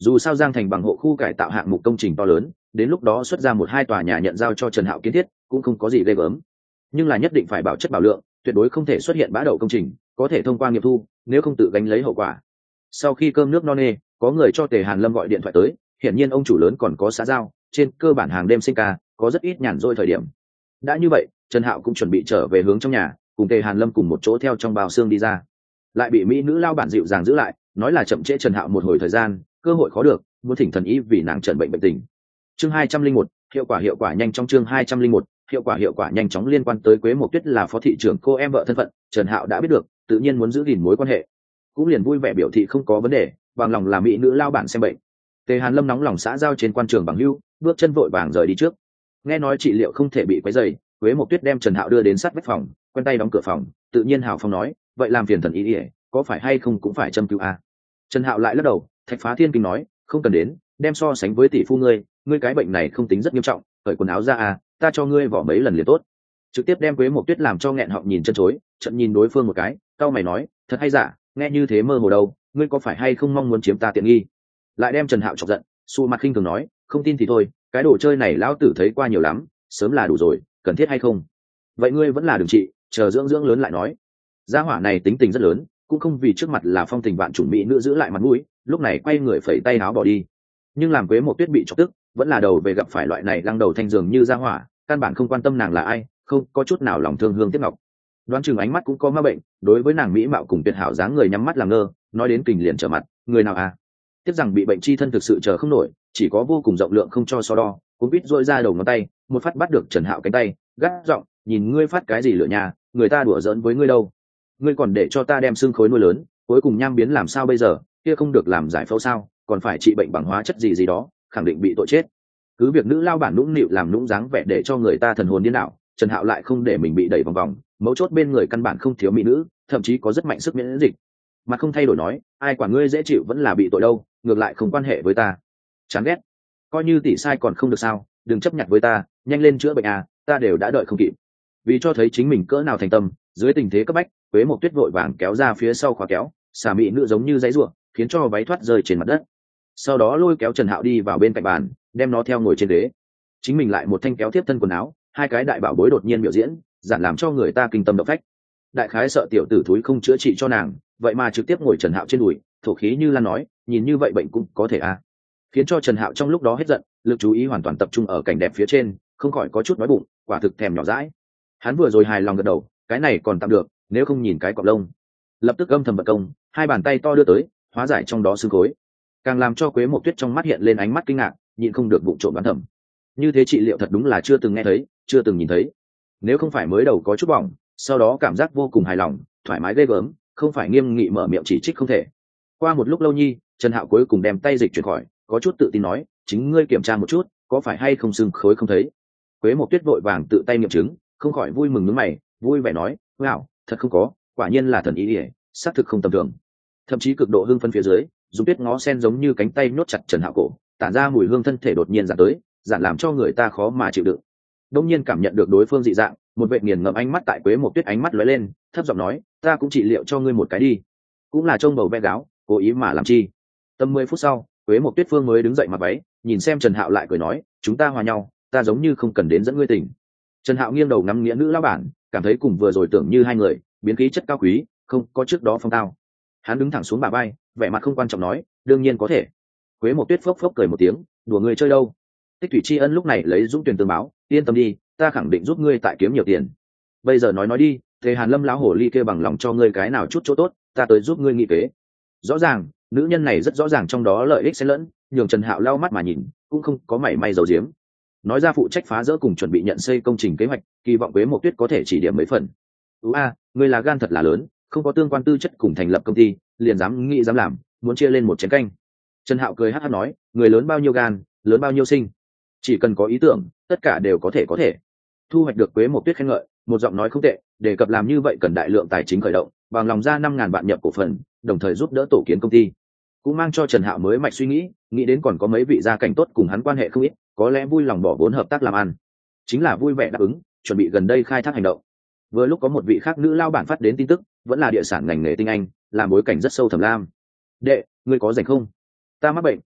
dù sao Giang Thành bằng hộ khu cải tạo hạng mục công trình to lớn, đến lúc đó xuất ra một hai tòa nhà nhận giao cho Trần Hạo kiến thiết cũng không có gì ghê gớm, nhưng là nhất định phải bảo chất bảo lượng, tuyệt đối không thể xuất hiện bã đậu công trình, có thể thông qua nghiệp thu, nếu không tự gánh lấy hậu quả. Sau khi cơm nước no nê, có người cho Tề Hàn Lâm gọi điện thoại tới, hiển nhiên ông chủ lớn còn có xã giao, trên cơ bản hàng đêm sinh ca, có rất ít nhàn rỗi thời điểm. Đã như vậy, Trần Hạo cũng chuẩn bị trở về hướng trong nhà, cùng Tề Hàn Lâm cùng một chỗ theo trong bao xương đi ra, lại bị mỹ nữ lao bản dịu dàng giữ lại, nói là chậm trễ Trần Hạo một hồi thời gian, cơ hội khó được, muốn thỉnh thần ý vì nàng trần bệnh bệnh tình. Chương hai trăm linh một, hiệu quả hiệu quả nhanh trong chương hai trăm linh một, hiệu quả hiệu quả nhanh chóng liên quan tới Quế Mộc Tuyết là phó thị trưởng cô em vợ thân phận, Trần Hạo đã biết được, tự nhiên muốn giữ gìn mối quan hệ, cũng liền vui vẻ biểu thị không có vấn đề, bằng lòng là mỹ nữ lao bản xem bệnh. Tề Hàn Lâm nóng lòng xã giao trên quan trường bằng hữu, bước chân vội vàng rời đi trước. Nghe nói trị liệu không thể bị quấy rầy, Quế Mộc Tuyết đem Trần Hạo đưa đến sát vách phòng, quen tay đóng cửa phòng, tự nhiên hào phong nói, vậy làm phiền thần ý ỉa, có phải hay không cũng phải châm cứu à? Trần Hạo lại lắc đầu, Thạch Phá Thiên Kinh nói, không cần đến, đem so sánh với tỷ phu ngươi, ngươi cái bệnh này không tính rất nghiêm trọng, cởi quần áo ra à, ta cho ngươi vỏ mấy lần liền tốt. Trực tiếp đem Quế Mộc Tuyết làm cho nghẹn họng nhìn chân chối, trận nhìn đối phương một cái, cau mày nói, thật hay giả, nghe như thế mơ hồ đâu, ngươi có phải hay không mong muốn chiếm ta tiện nghi? Lại đem Trần Hạo chọc giận, xù mặt khinh thường nói, không tin thì thôi, cái đồ chơi này lão tử thấy qua nhiều lắm, sớm là đủ rồi, cần thiết hay không? Vậy ngươi vẫn là đừng trị, chờ dưỡng dưỡng lớn lại nói. Gia hỏa này tính tình rất lớn, cũng không vì trước mặt là phong tình vạn chủng mỹ nữ giữ lại mặt mũi, lúc này quay người phẩy tay áo bỏ đi. Nhưng làm Quế Mộc Tuyết bị chọc tức, vẫn là đầu về gặp phải loại này lăng đầu thanh dường như gia hỏa, căn bản không quan tâm nàng là ai, không có chút nào lòng thương hương tiếc ngọc. Đoán chừng ánh mắt cũng có ma bệnh, đối với nàng mỹ mạo cùng tuyệt hảo dáng người nhắm mắt làm ngơ, nói đến kình liền trở mặt, người nào à? Tiếc rằng bị bệnh chi thân thực sự chờ không nổi, chỉ có vô cùng rộng lượng không cho so đo, cũng biết dội ra đầu ngón tay, một phát bắt được Trần Hạo cánh tay, gắt giọng, nhìn ngươi phát cái gì lửa nhà, người ta đùa giỡn với ngươi đâu, ngươi còn để cho ta đem xương khối nuôi lớn, cuối cùng nham biến làm sao bây giờ, kia không được làm giải phẫu sao, còn phải trị bệnh bằng hóa chất gì gì đó, khẳng định bị tội chết. Cứ việc nữ lao bản nũng nịu làm nũng dáng vẻ để cho người ta thần hồn điên đảo, Trần Hạo lại không để mình bị đẩy vòng vòng, mấu chốt bên người căn bản không thiếu mỹ nữ, thậm chí có rất mạnh sức miễn dịch. Mà không thay đổi nói, ai quản ngươi dễ chịu vẫn là bị tội đâu, ngược lại không quan hệ với ta. Chán ghét, coi như tỷ sai còn không được sao, đừng chấp nhặt với ta, nhanh lên chữa bệnh à, ta đều đã đợi không kịp. Vì cho thấy chính mình cỡ nào thành tâm, dưới tình thế cấp bách, Quế Mộc Tuyết vội vàng kéo ra phía sau khóa kéo, xà mỹ nữ giống như giấy ruộng, khiến cho váy thoát rơi trên mặt đất. Sau đó lôi kéo Trần Hạo đi vào bên cạnh bàn, đem nó theo ngồi trên ghế. Chính mình lại một thanh kéo tiếp thân quần áo, hai cái đại bảo bối đột nhiên biểu diễn, giản làm cho người ta kinh tâm động phách. Đại khái sợ tiểu tử thúi không chữa trị cho nàng, vậy mà trực tiếp ngồi Trần Hạo trên đùi, thổ khí như lan nói, nhìn như vậy bệnh cũng có thể à? Khiến cho Trần Hạo trong lúc đó hết giận, lực chú ý hoàn toàn tập trung ở cảnh đẹp phía trên, không khỏi có chút nói bụng, quả thực thèm nhỏ dãi. Hắn vừa rồi hài lòng gật đầu, cái này còn tạm được, nếu không nhìn cái cọp lông. Lập tức âm thầm bật công, hai bàn tay to đưa tới, hóa giải trong đó xương khối, càng làm cho Quế Mộc Tuyết trong mắt hiện lên ánh mắt kinh ngạc, nhịn không được vụng trộm đoán thầm. Như thế trị liệu thật đúng là chưa từng nghe thấy, chưa từng nhìn thấy. Nếu không phải mới đầu có chút bỏng, sau đó cảm giác vô cùng hài lòng, thoải mái ghê gớm, không phải nghiêm nghị mở miệng chỉ trích không thể. Qua một lúc lâu nhi, Trần Hạo cuối cùng đem tay dịch chuyển khỏi, có chút tự tin nói, chính ngươi kiểm tra một chút, có phải hay không xương khối không thấy. Quế Mộc Tuyết vội vàng tự tay nghiệm chứng, không khỏi vui mừng nhướng mày, vui vẻ nói, wow, thật không có, quả nhiên là thần ý ỉa, xác thực không tầm thường. Thậm chí cực độ hưng phấn phía dưới, dùng tuyết ngó sen giống như cánh tay nhốt chặt Trần Hạo cổ, tản ra mùi hương thân thể đột nhiên giảm tới, giảm làm cho người ta khó mà chịu đựng. Đông nhiên cảm nhận được đối phương dị dạng, một vệ nghiền ngẫm ánh mắt tại Quế Mộc Tuyết ánh mắt lóe lên, thấp giọng nói, ta cũng trị liệu cho ngươi một cái đi. Cũng là trông bầu ve gáo, cố ý mà làm chi. Tầm mười phút sau, Quế Mộc Tuyết phương mới đứng dậy mặc váy, nhìn xem Trần Hạo lại cười nói, chúng ta hòa nhau, ta giống như không cần đến dẫn ngươi tỉnh. Trần Hạo nghiêng đầu ngắm nghĩa nữ lão bản, cảm thấy cùng vừa rồi tưởng như hai người, biến khí chất cao quý, không có trước đó phong tao. Hắn đứng thẳng xuống bả vai, vẻ mặt không quan trọng nói, đương nhiên có thể. Quế Mộc Tuyết phốc phốc cười một tiếng, đùa ngươi chơi đâu. Tích Thủy Tri Ân lúc này lấy dũng tuyển tương báo, yên tâm đi, ta khẳng định giúp ngươi tại kiếm nhiều tiền. Bây giờ nói nói đi, Thế Hàn Lâm lão hổ ly kia bằng lòng cho ngươi cái nào chút chỗ tốt, ta tới giúp ngươi nghị kế. Rõ ràng, nữ nhân này rất rõ ràng trong đó lợi ích xen lẫn, nhường Trần Hạo lau mắt mà nhìn, cũng không có mảy may giấu giếm. Nói ra phụ trách phá rỡ cùng chuẩn bị nhận xây công trình kế hoạch, kỳ vọng Quế Mộc Tuyết có thể chỉ điểm mấy phần. Ú a, ngươi là gan thật là lớn, không có tương quan tư chất cùng thành lập công ty, liền dám nghĩ dám làm, muốn chia lên một chén canh. Trần Hạo cười hắc hắc nói, người lớn bao nhiêu gan, lớn bao nhiêu sinh, chỉ cần có ý tưởng, tất cả đều có thể có thể. Thu hoạch được Quế Mộc Tuyết khen ngợi, một giọng nói không tệ, đề cập làm như vậy cần đại lượng tài chính khởi động, bằng lòng ra năm ngàn vạn nhập cổ phần, đồng thời giúp đỡ tổ kiến công ty. Cũng mang cho Trần Hạo mới mạch suy nghĩ, nghĩ đến còn có mấy vị gia cảnh tốt cùng hắn quan hệ không ít, có lẽ vui lòng bỏ vốn hợp tác làm ăn. Chính là vui vẻ đáp ứng, chuẩn bị gần đây khai thác hành động. Vừa lúc có một vị khác nữ lao bản phát đến tin tức, vẫn là địa sản ngành nghề tinh anh, làm bối cảnh rất sâu thẳm lam. Đệ, ngươi có rảnh không? Ta mắc bệnh,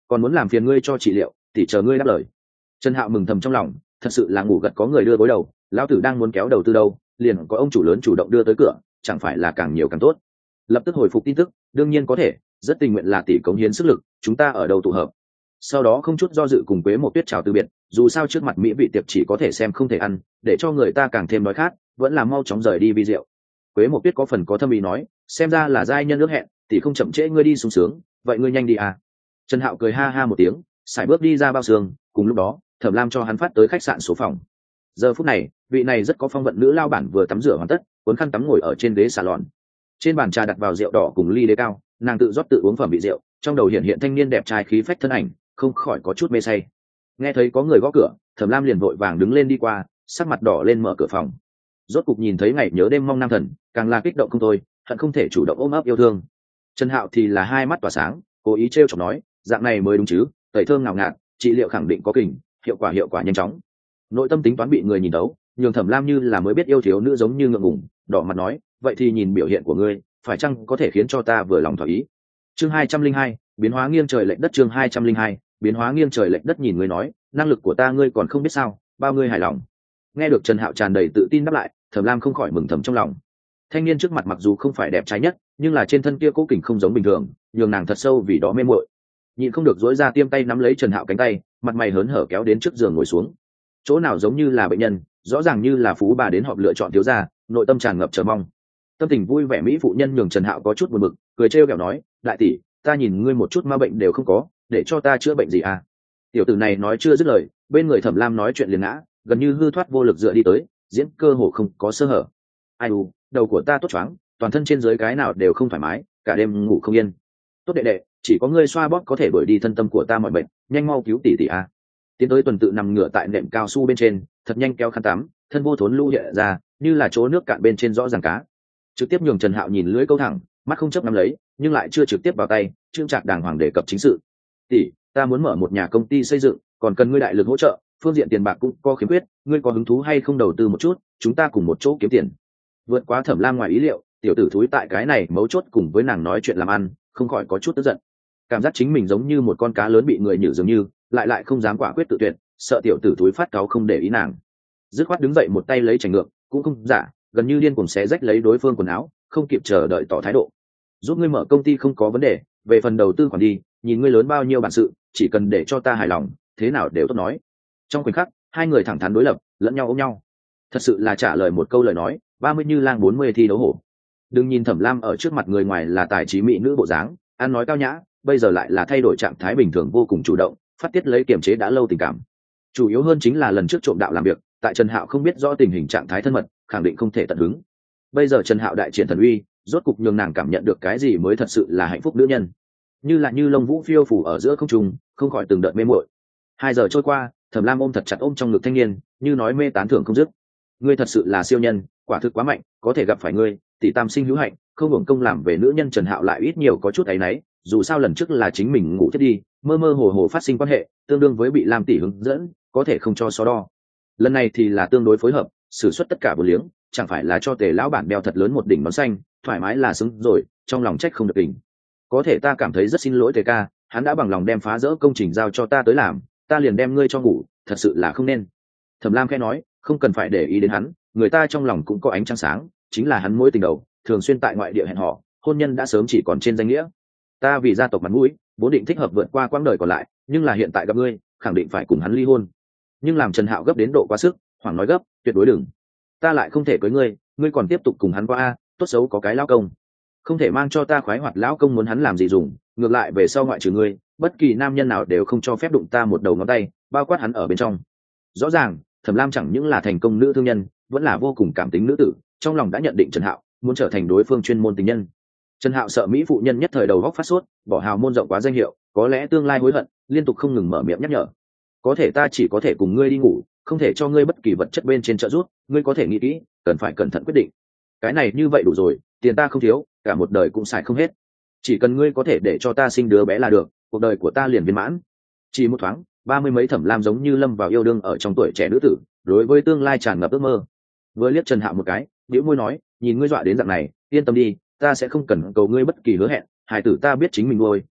còn muốn làm phiền ngươi cho trị liệu thì chờ ngươi đáp lời. Trần Hạo mừng thầm trong lòng, thật sự là ngủ gật có người đưa gối đầu, lão tử đang muốn kéo đầu tư đâu, liền có ông chủ lớn chủ động đưa tới cửa, chẳng phải là càng nhiều càng tốt. Lập tức hồi phục tin tức, đương nhiên có thể, rất tình nguyện là tỷ cống hiến sức lực, chúng ta ở đâu tụ hợp. Sau đó không chút do dự cùng Quế Mộc Tuyết chào từ biệt, dù sao trước mặt mỹ vị tiệc chỉ có thể xem không thể ăn, để cho người ta càng thêm đói khát, vẫn là mau chóng rời đi vi rượu. Quế Mộc Tuyết có phần có thâm ý nói, xem ra là giai nhân ước hẹn, tỷ không chậm trễ ngươi đi sung sướng, vậy ngươi nhanh đi à. Trần Hạo cười ha ha một tiếng, sải bước đi ra bao xương, cùng lúc đó Thẩm Lam cho hắn phát tới khách sạn số phòng. Giờ phút này vị này rất có phong vận nữ lao bản vừa tắm rửa hoàn tất, cuốn khăn tắm ngồi ở trên ghế salon, trên bàn trà đặt vào rượu đỏ cùng ly đế cao, nàng tự rót tự uống phẩm vị rượu, trong đầu hiện hiện thanh niên đẹp trai khí phách thân ảnh, không khỏi có chút mê say. Nghe thấy có người gõ cửa, Thẩm Lam liền vội vàng đứng lên đi qua, sắc mặt đỏ lên mở cửa phòng. Rốt cục nhìn thấy ngày nhớ đêm mong nam thần, càng là kích động không thôi, hận không thể chủ động ôm ấp yêu thương. Trần Hạo thì là hai mắt tỏa sáng, cố ý trêu chọc nói, dạng này mới đúng chứ, tẩy thơm ngào ngạt, trị liệu khẳng định có kình, hiệu quả hiệu quả nhanh chóng. Nội tâm tính toán bị người nhìn đấu, nhường Thẩm Lam như là mới biết yêu thiếu nữ giống như ngượng ngùng, đỏ mặt nói, vậy thì nhìn biểu hiện của ngươi, phải chăng có thể khiến cho ta vừa lòng thỏa ý. Chương hai trăm linh hai, biến hóa nghiêng trời lệch đất. Chương hai trăm linh hai, biến hóa nghiêng trời lệch đất. Nhìn ngươi nói, năng lực của ta ngươi còn không biết sao, bao ngươi hài lòng. Nghe được Trần Hạo tràn đầy tự tin đáp lại, Thẩm Lam không khỏi mừng thầm trong lòng. Thanh niên trước mặt mặc dù không phải đẹp trai nhất, nhưng là trên thân kia cố kình không giống bình thường, nhường nàng thật sâu vì đó mê muội. Nhịn không được dỗi ra tiêm tay nắm lấy Trần Hạo cánh tay, mặt mày hớn hở kéo đến trước giường ngồi xuống. Chỗ nào giống như là bệnh nhân, rõ ràng như là phú bà đến họp lựa chọn thiếu gia, nội tâm tràn ngập chờ mong. Tâm tình vui vẻ mỹ phụ nhân nhường Trần Hạo có chút buồn bực, cười trêu ghẹo nói, đại tỷ, ta nhìn ngươi một chút ma bệnh đều không có, để cho ta chữa bệnh gì à? Tiểu tử này nói chưa dứt lời, bên người Thẩm Lam nói chuyện liền ngã, gần như hư thoát vô lực dựa đi tới, diễn cơ hồ không có sơ hở. Ai u, đầu của ta tốt choáng, toàn thân trên dưới cái nào đều không thoải mái, cả đêm ngủ không yên. Tốt đệ đệ, chỉ có ngươi xoa bóp có thể đuổi đi thân tâm của ta mọi bệnh, nhanh mau cứu tỷ tỷ a. Tiến tới tuần tự nằm ngửa tại nệm cao su bên trên, thật nhanh kéo khăn tắm, thân vô thốn lũ hiện ra, như là chỗ nước cạn bên trên rõ ràng cá. Trực tiếp nhường Trần Hạo nhìn lưỡi câu thẳng, mắt không chấp nắm lấy, nhưng lại chưa trực tiếp vào tay, trương trạc đàng hoàng đề cập chính sự. Tỷ, ta muốn mở một nhà công ty xây dựng, còn cần ngươi đại lực hỗ trợ, phương diện tiền bạc cũng có khiếm khuyết, ngươi có hứng thú hay không đầu tư một chút, chúng ta cùng một chỗ kiếm tiền. Vượt quá Thẩm Lam ngoài ý liệu, tiểu tử thúi tại cái này mấu chốt cùng với nàng nói chuyện làm ăn, không khỏi có chút tức giận. Cảm giác chính mình giống như một con cá lớn bị người nhử dường như, lại lại không dám quả quyết tự tuyệt, sợ tiểu tử thúi phát cáu không để ý nàng. Dứt khoát đứng dậy một tay lấy chành ngược, cũng không giả, gần như điên cuồng xé rách lấy đối phương quần áo, không kịp chờ đợi tỏ thái độ. Giúp ngươi mở công ty không có vấn đề, về phần đầu tư khoản đi, nhìn ngươi lớn bao nhiêu bản sự, chỉ cần để cho ta hài lòng, thế nào đều tốt nói. Trong khoảnh khắc, hai người thẳng thắn đối lập, lẫn nhau ôm nhau. Thật sự là trả lời một câu lời nói, ba mươi như lang bốn mươi thi đấu hổ. Đừng nhìn Thẩm Lam ở trước mặt người ngoài là tài trí mỹ nữ bộ dáng, ăn nói cao nhã, bây giờ lại là thay đổi trạng thái bình thường vô cùng chủ động, phát tiết lấy kiềm chế đã lâu tình cảm. Chủ yếu hơn chính là lần trước trộm đạo làm việc, tại Trần Hạo không biết rõ tình hình trạng thái thân mật, khẳng định không thể tận hứng. Bây giờ Trần Hạo đại triển thần uy, rốt cục nhường nàng cảm nhận được cái gì mới thật sự là hạnh phúc nữ nhân. Như là như lông vũ phiêu phù ở giữa không trung, không khỏi từng đợt mê muội. Hai giờ trôi qua, Thẩm Lam ôm thật chặt ôm trong ngực thanh niên, như nói mê tán thưởng không dứt. Ngươi thật sự là siêu nhân, quả thực quá mạnh, có thể gặp phải ngươi, tỷ tam sinh hữu hạnh, không hưởng công làm về nữ nhân. Trần Hạo lại ít nhiều có chút áy náy, dù sao lần trước là chính mình ngủ thiết đi, mơ mơ hồ hồ phát sinh quan hệ, tương đương với bị Lam tỷ hướng dẫn, có thể không cho so đo. Lần này thì là tương đối phối hợp, sử xuất tất cả vô liếng, chẳng phải là cho Tề lão bản đeo thật lớn một đỉnh nón xanh, thoải mái là xứng rồi, trong lòng trách không được đỉnh. Có thể ta cảm thấy rất xin lỗi Tề ca, hắn đã bằng lòng đem phá rỡ công trình giao cho ta tới làm, ta liền đem ngươi cho ngủ, thật sự là không nên. Thẩm Lam khẽ nói, không cần phải để ý đến hắn, người ta trong lòng cũng có ánh trăng sáng, chính là hắn mối tình đầu, thường xuyên tại ngoại địa hẹn hò, hôn nhân đã sớm chỉ còn trên danh nghĩa. Ta vì gia tộc mặt mũi, vốn định thích hợp vượt qua quãng đời còn lại, nhưng là hiện tại gặp ngươi, khẳng định phải cùng hắn ly hôn. Nhưng làm Trần Hạo gấp đến độ quá sức, hoảng nói gấp, tuyệt đối đừng. Ta lại không thể cưới ngươi, ngươi còn tiếp tục cùng hắn qua a, tốt xấu có cái lão công, không thể mang cho ta khoái hoạt lão công muốn hắn làm gì dùng, ngược lại về sau ngoại trừ ngươi, bất kỳ nam nhân nào đều không cho phép đụng ta một đầu ngón tay, bao quát hắn ở bên trong. Rõ ràng, Thẩm Lam chẳng những là thành công nữ thương nhân, vẫn là vô cùng cảm tính nữ tử, trong lòng đã nhận định Trần Hạo muốn trở thành đối phương chuyên môn tình nhân. Trần Hạo sợ mỹ phụ nhân nhất thời đầu góc phát sốt, bỏ hào môn rộng quá danh hiệu, có lẽ tương lai hối hận, liên tục không ngừng mở miệng nhắc nhở. Có thể ta chỉ có thể cùng ngươi đi ngủ, không thể cho ngươi bất kỳ vật chất bên trên trợ giúp, ngươi có thể nghĩ kỹ, cần phải cẩn thận quyết định. Cái này như vậy đủ rồi, tiền ta không thiếu, cả một đời cũng xài không hết. Chỉ cần ngươi có thể để cho ta sinh đứa bé là được, cuộc đời của ta liền viên mãn. Chỉ một thoáng, ba mươi mấy Thẩm Lam giống như lâm vào yêu đương ở trong tuổi trẻ nữ tử, đối với tương lai tràn ngập ước mơ. Vừa liếc Trần Hạo một cái, bĩu môi nói, nhìn ngươi dọa đến dạng này, yên tâm đi, ta sẽ không cần cầu ngươi bất kỳ hứa hẹn, hài tử ta biết chính mình nuôi,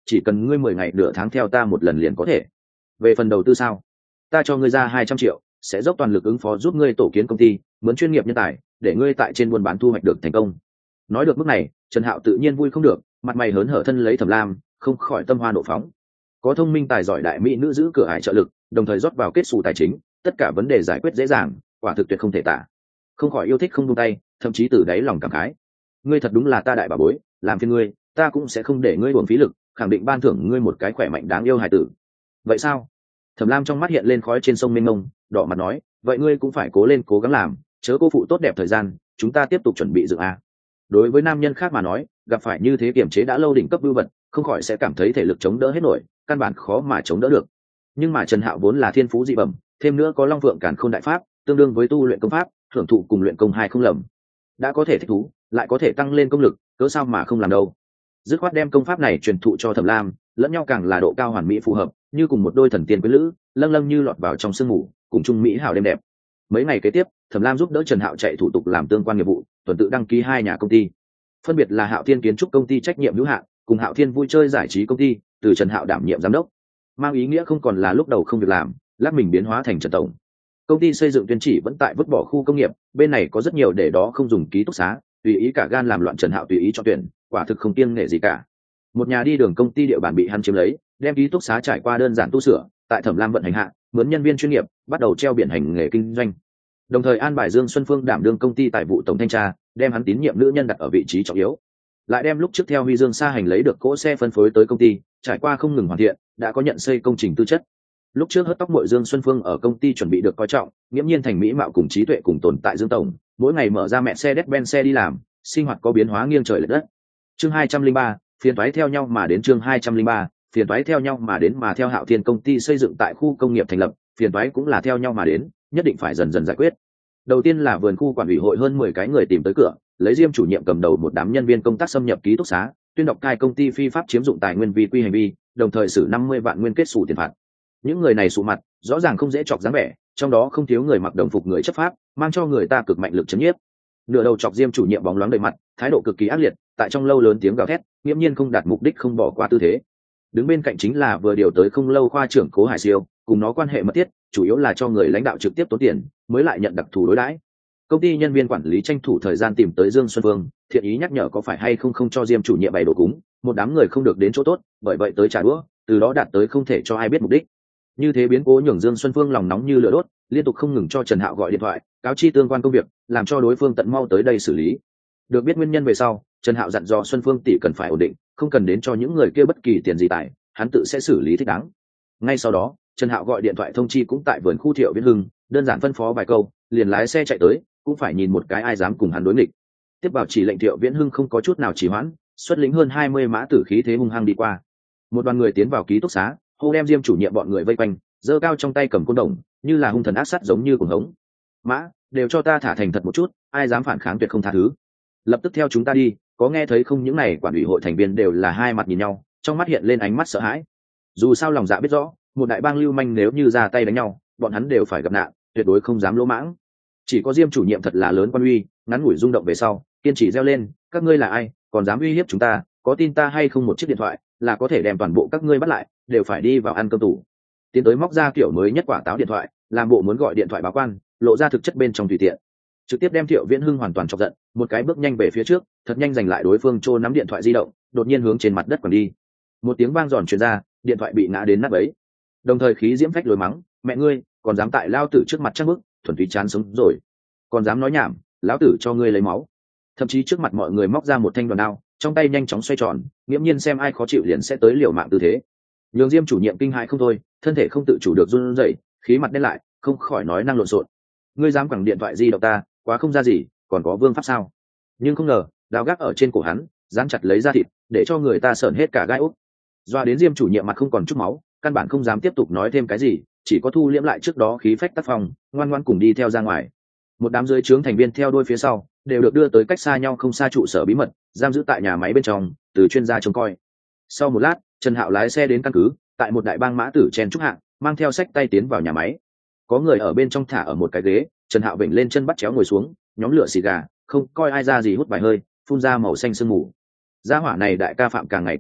chỉ cần ngươi mười ngày nửa tháng theo ta một lần liền có thể. Về phần đầu tư sao, ta cho ngươi ra hai trăm triệu, sẽ dốc toàn lực ứng phó giúp ngươi tổ kiến công ty, mướn chuyên nghiệp nhân tài, để ngươi tại trên buôn bán thu hoạch được thành công. Nói được mức này, Trần Hạo tự nhiên vui không được, mặt mày hớn hở thân lấy Thẩm Lam, không khỏi tâm hoa nộ phóng. Có thông minh tài giỏi đại mỹ nữ giữ cửa ải trợ lực, đồng thời rót vào kết sủ tài chính, tất cả vấn đề giải quyết dễ dàng, quả thực tuyệt không thể tả. Không khỏi yêu thích không buông tay, thậm chí từ đáy lòng cảm khái. Ngươi thật đúng là ta đại bà bối, làm phiền ngươi, ta cũng sẽ không để ngươi uổng phí lực, khẳng định ban thưởng ngươi một cái khỏe mạnh đáng yêu hài tử. Vậy sao? Thẩm Lam trong mắt hiện lên khói trên sông mênh mông, đỏ mặt nói, vậy ngươi cũng phải cố lên cố gắng làm, chớ cô phụ tốt đẹp thời gian, chúng ta tiếp tục chuẩn bị dựng a. Đối với nam nhân khác mà nói, gặp phải như thế kiểm chế đã lâu đỉnh cấp vưu vật, không khỏi sẽ cảm thấy thể lực chống đỡ hết nổi, căn bản khó mà chống đỡ được. Nhưng mà Trần Hạo vốn là thiên phú dị bẩm, thêm nữa có Long Vượng Càn Khôn đại pháp, tương đương với tu luyện công pháp, thưởng thụ cùng luyện công hai không lầm. Đã có thể thích thú, lại có thể tăng lên công lực, cớ sao mà không làm đâu. Dứt khoát đem công pháp này truyền thụ cho Thẩm Lam, lẫn nhau càng là độ cao hoàn mỹ phù hợp, như cùng một đôi thần tiên quý lữ, lâng lâng như lọt vào trong sương mù, cùng chung mỹ hảo đêm đẹp. Mấy ngày kế tiếp, Thẩm Lam giúp đỡ Trần Hạo chạy thủ tục làm tương quan nghiệp vụ, tuần tự đăng ký hai nhà công ty, phân biệt là Hạo Thiên Kiến trúc công ty trách nhiệm hữu hạn, cùng Hạo Thiên vui chơi giải trí công ty, từ Trần Hạo đảm nhiệm giám đốc. Mang ý nghĩa không còn là lúc đầu không việc làm, lát mình biến hóa thành Trần tổng. Công ty xây dựng tuyên chỉ vẫn tại vứt bỏ khu công nghiệp, bên này có rất nhiều để đó không dùng ký túc xá, tùy ý cả gan làm loạn. Trần Hạo tùy ý cho tuyển, quả thực không kiêng nể gì cả. Một nhà đi đường công ty địa bàn bị hắn chiếm lấy, đem ký túc xá trải qua đơn giản tu sửa, tại Thẩm Lam vận hành hạ, mướn nhân viên chuyên nghiệp, bắt đầu treo biển hành nghề kinh doanh. Đồng thời an bài Dương Xuân Phương đảm đương công ty tài vụ tổng thanh tra, đem hắn tín nhiệm nữ nhân đặt ở vị trí trọng yếu. Lại đem lúc trước theo Huy Dương Sa hành lấy được cỗ xe phân phối tới công ty, trải qua không ngừng hoàn thiện, đã có nhận xây công trình tư chất. Lúc trước hớt tóc muội Dương Xuân Phương ở công ty chuẩn bị được coi trọng, nghiễm nhiên thành mỹ mạo cùng trí tuệ cùng tồn tại Dương tổng, mỗi ngày mở ra mẹ xe Mercedes-Benz xe đi làm, sinh hoạt có biến hóa nghiêng trời lệch đất. Chương hai trăm linh ba, phiền toái theo nhau mà đến. Chương hai trăm linh ba, phiền toái theo nhau mà đến. Mà theo Hạo Thiên công ty xây dựng tại khu công nghiệp thành lập, phiền toái cũng là theo nhau mà đến, nhất định phải dần dần giải quyết. Đầu tiên là vườn khu quản ủy hội hơn mười cái người tìm tới cửa, lấy Diêm chủ nhiệm cầm đầu một đám nhân viên công tác xâm nhập ký túc xá, tuyên đọc cai công ty phi pháp chiếm dụng tài nguyên vi quy hành vi, đồng thời xử năm mươi vạn nguyên kết xù tiền phạt. Những người này sụ mặt, rõ ràng không dễ chọc dáng vẻ, trong đó không thiếu người mặc đồng phục người chấp pháp, mang cho người ta cực mạnh lực chấn nhiếp. Nửa đầu chọc Diêm chủ nhiệm bóng loáng đầy mặt, thái độ cực kỳ ác liệt, tại trong lâu lớn tiếng gào thét, nghiêm nhiên không đạt mục đích không bỏ qua tư thế. Đứng bên cạnh chính là vừa điều tới không lâu khoa trưởng Cố Hải Siêu, cùng nó quan hệ mật thiết, chủ yếu là cho người lãnh đạo trực tiếp tốn tiền, mới lại nhận đặc thù đối đãi. Công ty nhân viên quản lý tranh thủ thời gian tìm tới Dương Xuân Phương, thiện ý nhắc nhở có phải hay không không cho Diêm chủ nhiệm bày đồ cúng, một đám người không được đến chỗ tốt, bởi vậy tới trả đũa, từ đó đạt tới không thể cho ai biết mục đích. Như thế biến cố nhường Dương Xuân Phương lòng nóng như lửa đốt, liên tục không ngừng cho Trần Hạo gọi điện thoại, cáo chi tương quan công việc, làm cho đối phương tận mau tới đây xử lý. Được biết nguyên nhân về sau, Trần Hạo dặn dò Xuân Phương tỷ cần phải ổn định, không cần đến cho những người kia bất kỳ tiền gì tài, hắn tự sẽ xử lý thích đáng. Ngay sau đó, Trần Hạo gọi điện thoại thông chi cũng tại vườn khu Thiệu Viễn Hưng, đơn giản phân phó vài câu, liền lái xe chạy tới, cũng phải nhìn một cái ai dám cùng hắn đối nghịch. Tiếp vào chỉ lệnh Thiệu Viễn Hưng không có chút nào trì hoãn, xuất lĩnh hơn hai mươi mã tử khí thế hung hăng đi qua. Một đoàn người tiến vào ký túc xá, hô đem Diêm chủ nhiệm bọn người vây quanh, giơ cao trong tay cầm côn đồng, như là hung thần ác sát giống như cuồng hống. Mã, đều cho ta thả thành thật một chút, ai dám phản kháng tuyệt không tha thứ. Lập tức theo chúng ta đi. Có nghe thấy không, những này quản ủy hội thành viên đều là hai mặt nhìn nhau, trong mắt hiện lên ánh mắt sợ hãi. Dù sao lòng dạ biết rõ, một đại bang lưu manh nếu như ra tay đánh nhau, bọn hắn đều phải gặp nạn, tuyệt đối không dám lỗ mãng. Chỉ có Diêm chủ nhiệm thật là lớn quan uy, ngắn ngủi rung động về sau, kiên trì reo lên, các ngươi là ai, còn dám uy hiếp chúng ta, có tin ta hay không một chiếc điện thoại, là có thể đem toàn bộ các ngươi bắt lại, đều phải đi vào ăn cơm tủ. Tiến tới móc ra kiểu mới nhất quả táo điện thoại, làm bộ muốn gọi điện thoại báo quan, lộ ra thực chất bên trong tùy tiện. Trực tiếp đem Thiệu Viễn Hưng hoàn toàn chọc giận, một cái bước nhanh về phía trước, thật nhanh giành lại đối phương trô nắm điện thoại di động, đột nhiên hướng trên mặt đất quẳng đi. Một tiếng vang giòn truyền ra, điện thoại bị ngã đến nát bấy. Đồng thời khí diễm phách lối mắng, mẹ ngươi, còn dám tại lao tử trước mặt chắc bức, thuần túy chán sống rồi. Còn dám nói nhảm, lão tử cho ngươi lấy máu. Thậm chí trước mặt mọi người móc ra một thanh đoàn đao, trong tay nhanh chóng xoay tròn, nghiễm nhiên xem ai khó chịu liền sẽ tới liều mạng tư thế. Nhường Diêm chủ nhiệm kinh hãi không thôi, thân thể không tự chủ được run rẩy, khí mặt đen lại, không khỏi nói năng lộn xộn. Ngươi dám quẳng điện thoại di động ta, quá không ra gì, còn có vương pháp sao? Nhưng không ngờ, đao gác ở trên cổ hắn, dán chặt lấy da thịt, để cho người ta sởn hết cả gai ốc. Doa đến Diêm chủ nhiệm mặt không còn chút máu, căn bản không dám tiếp tục nói thêm cái gì, chỉ có thu liễm lại trước đó khí phách tác phong, ngoan ngoãn cùng đi theo ra ngoài. Một đám dưới trướng thành viên theo đuôi phía sau, đều được đưa tới cách xa nhau không xa trụ sở bí mật, giam giữ tại nhà máy bên trong, từ chuyên gia trông coi. Sau một lát, Trần Hạo lái xe đến căn cứ, tại một đại bang mã tử chen trúc hạng, mang theo sách tay tiến vào nhà máy. Có người ở bên trong thả ở một cái ghế, Trần Hạo vểnh lên chân bắt chéo ngồi xuống, nhóm lửa xì gà, không coi ai ra gì hút vài hơi, phun ra màu xanh sương mù. Gia hỏa này đại ca phạm càng ngày càng đủ,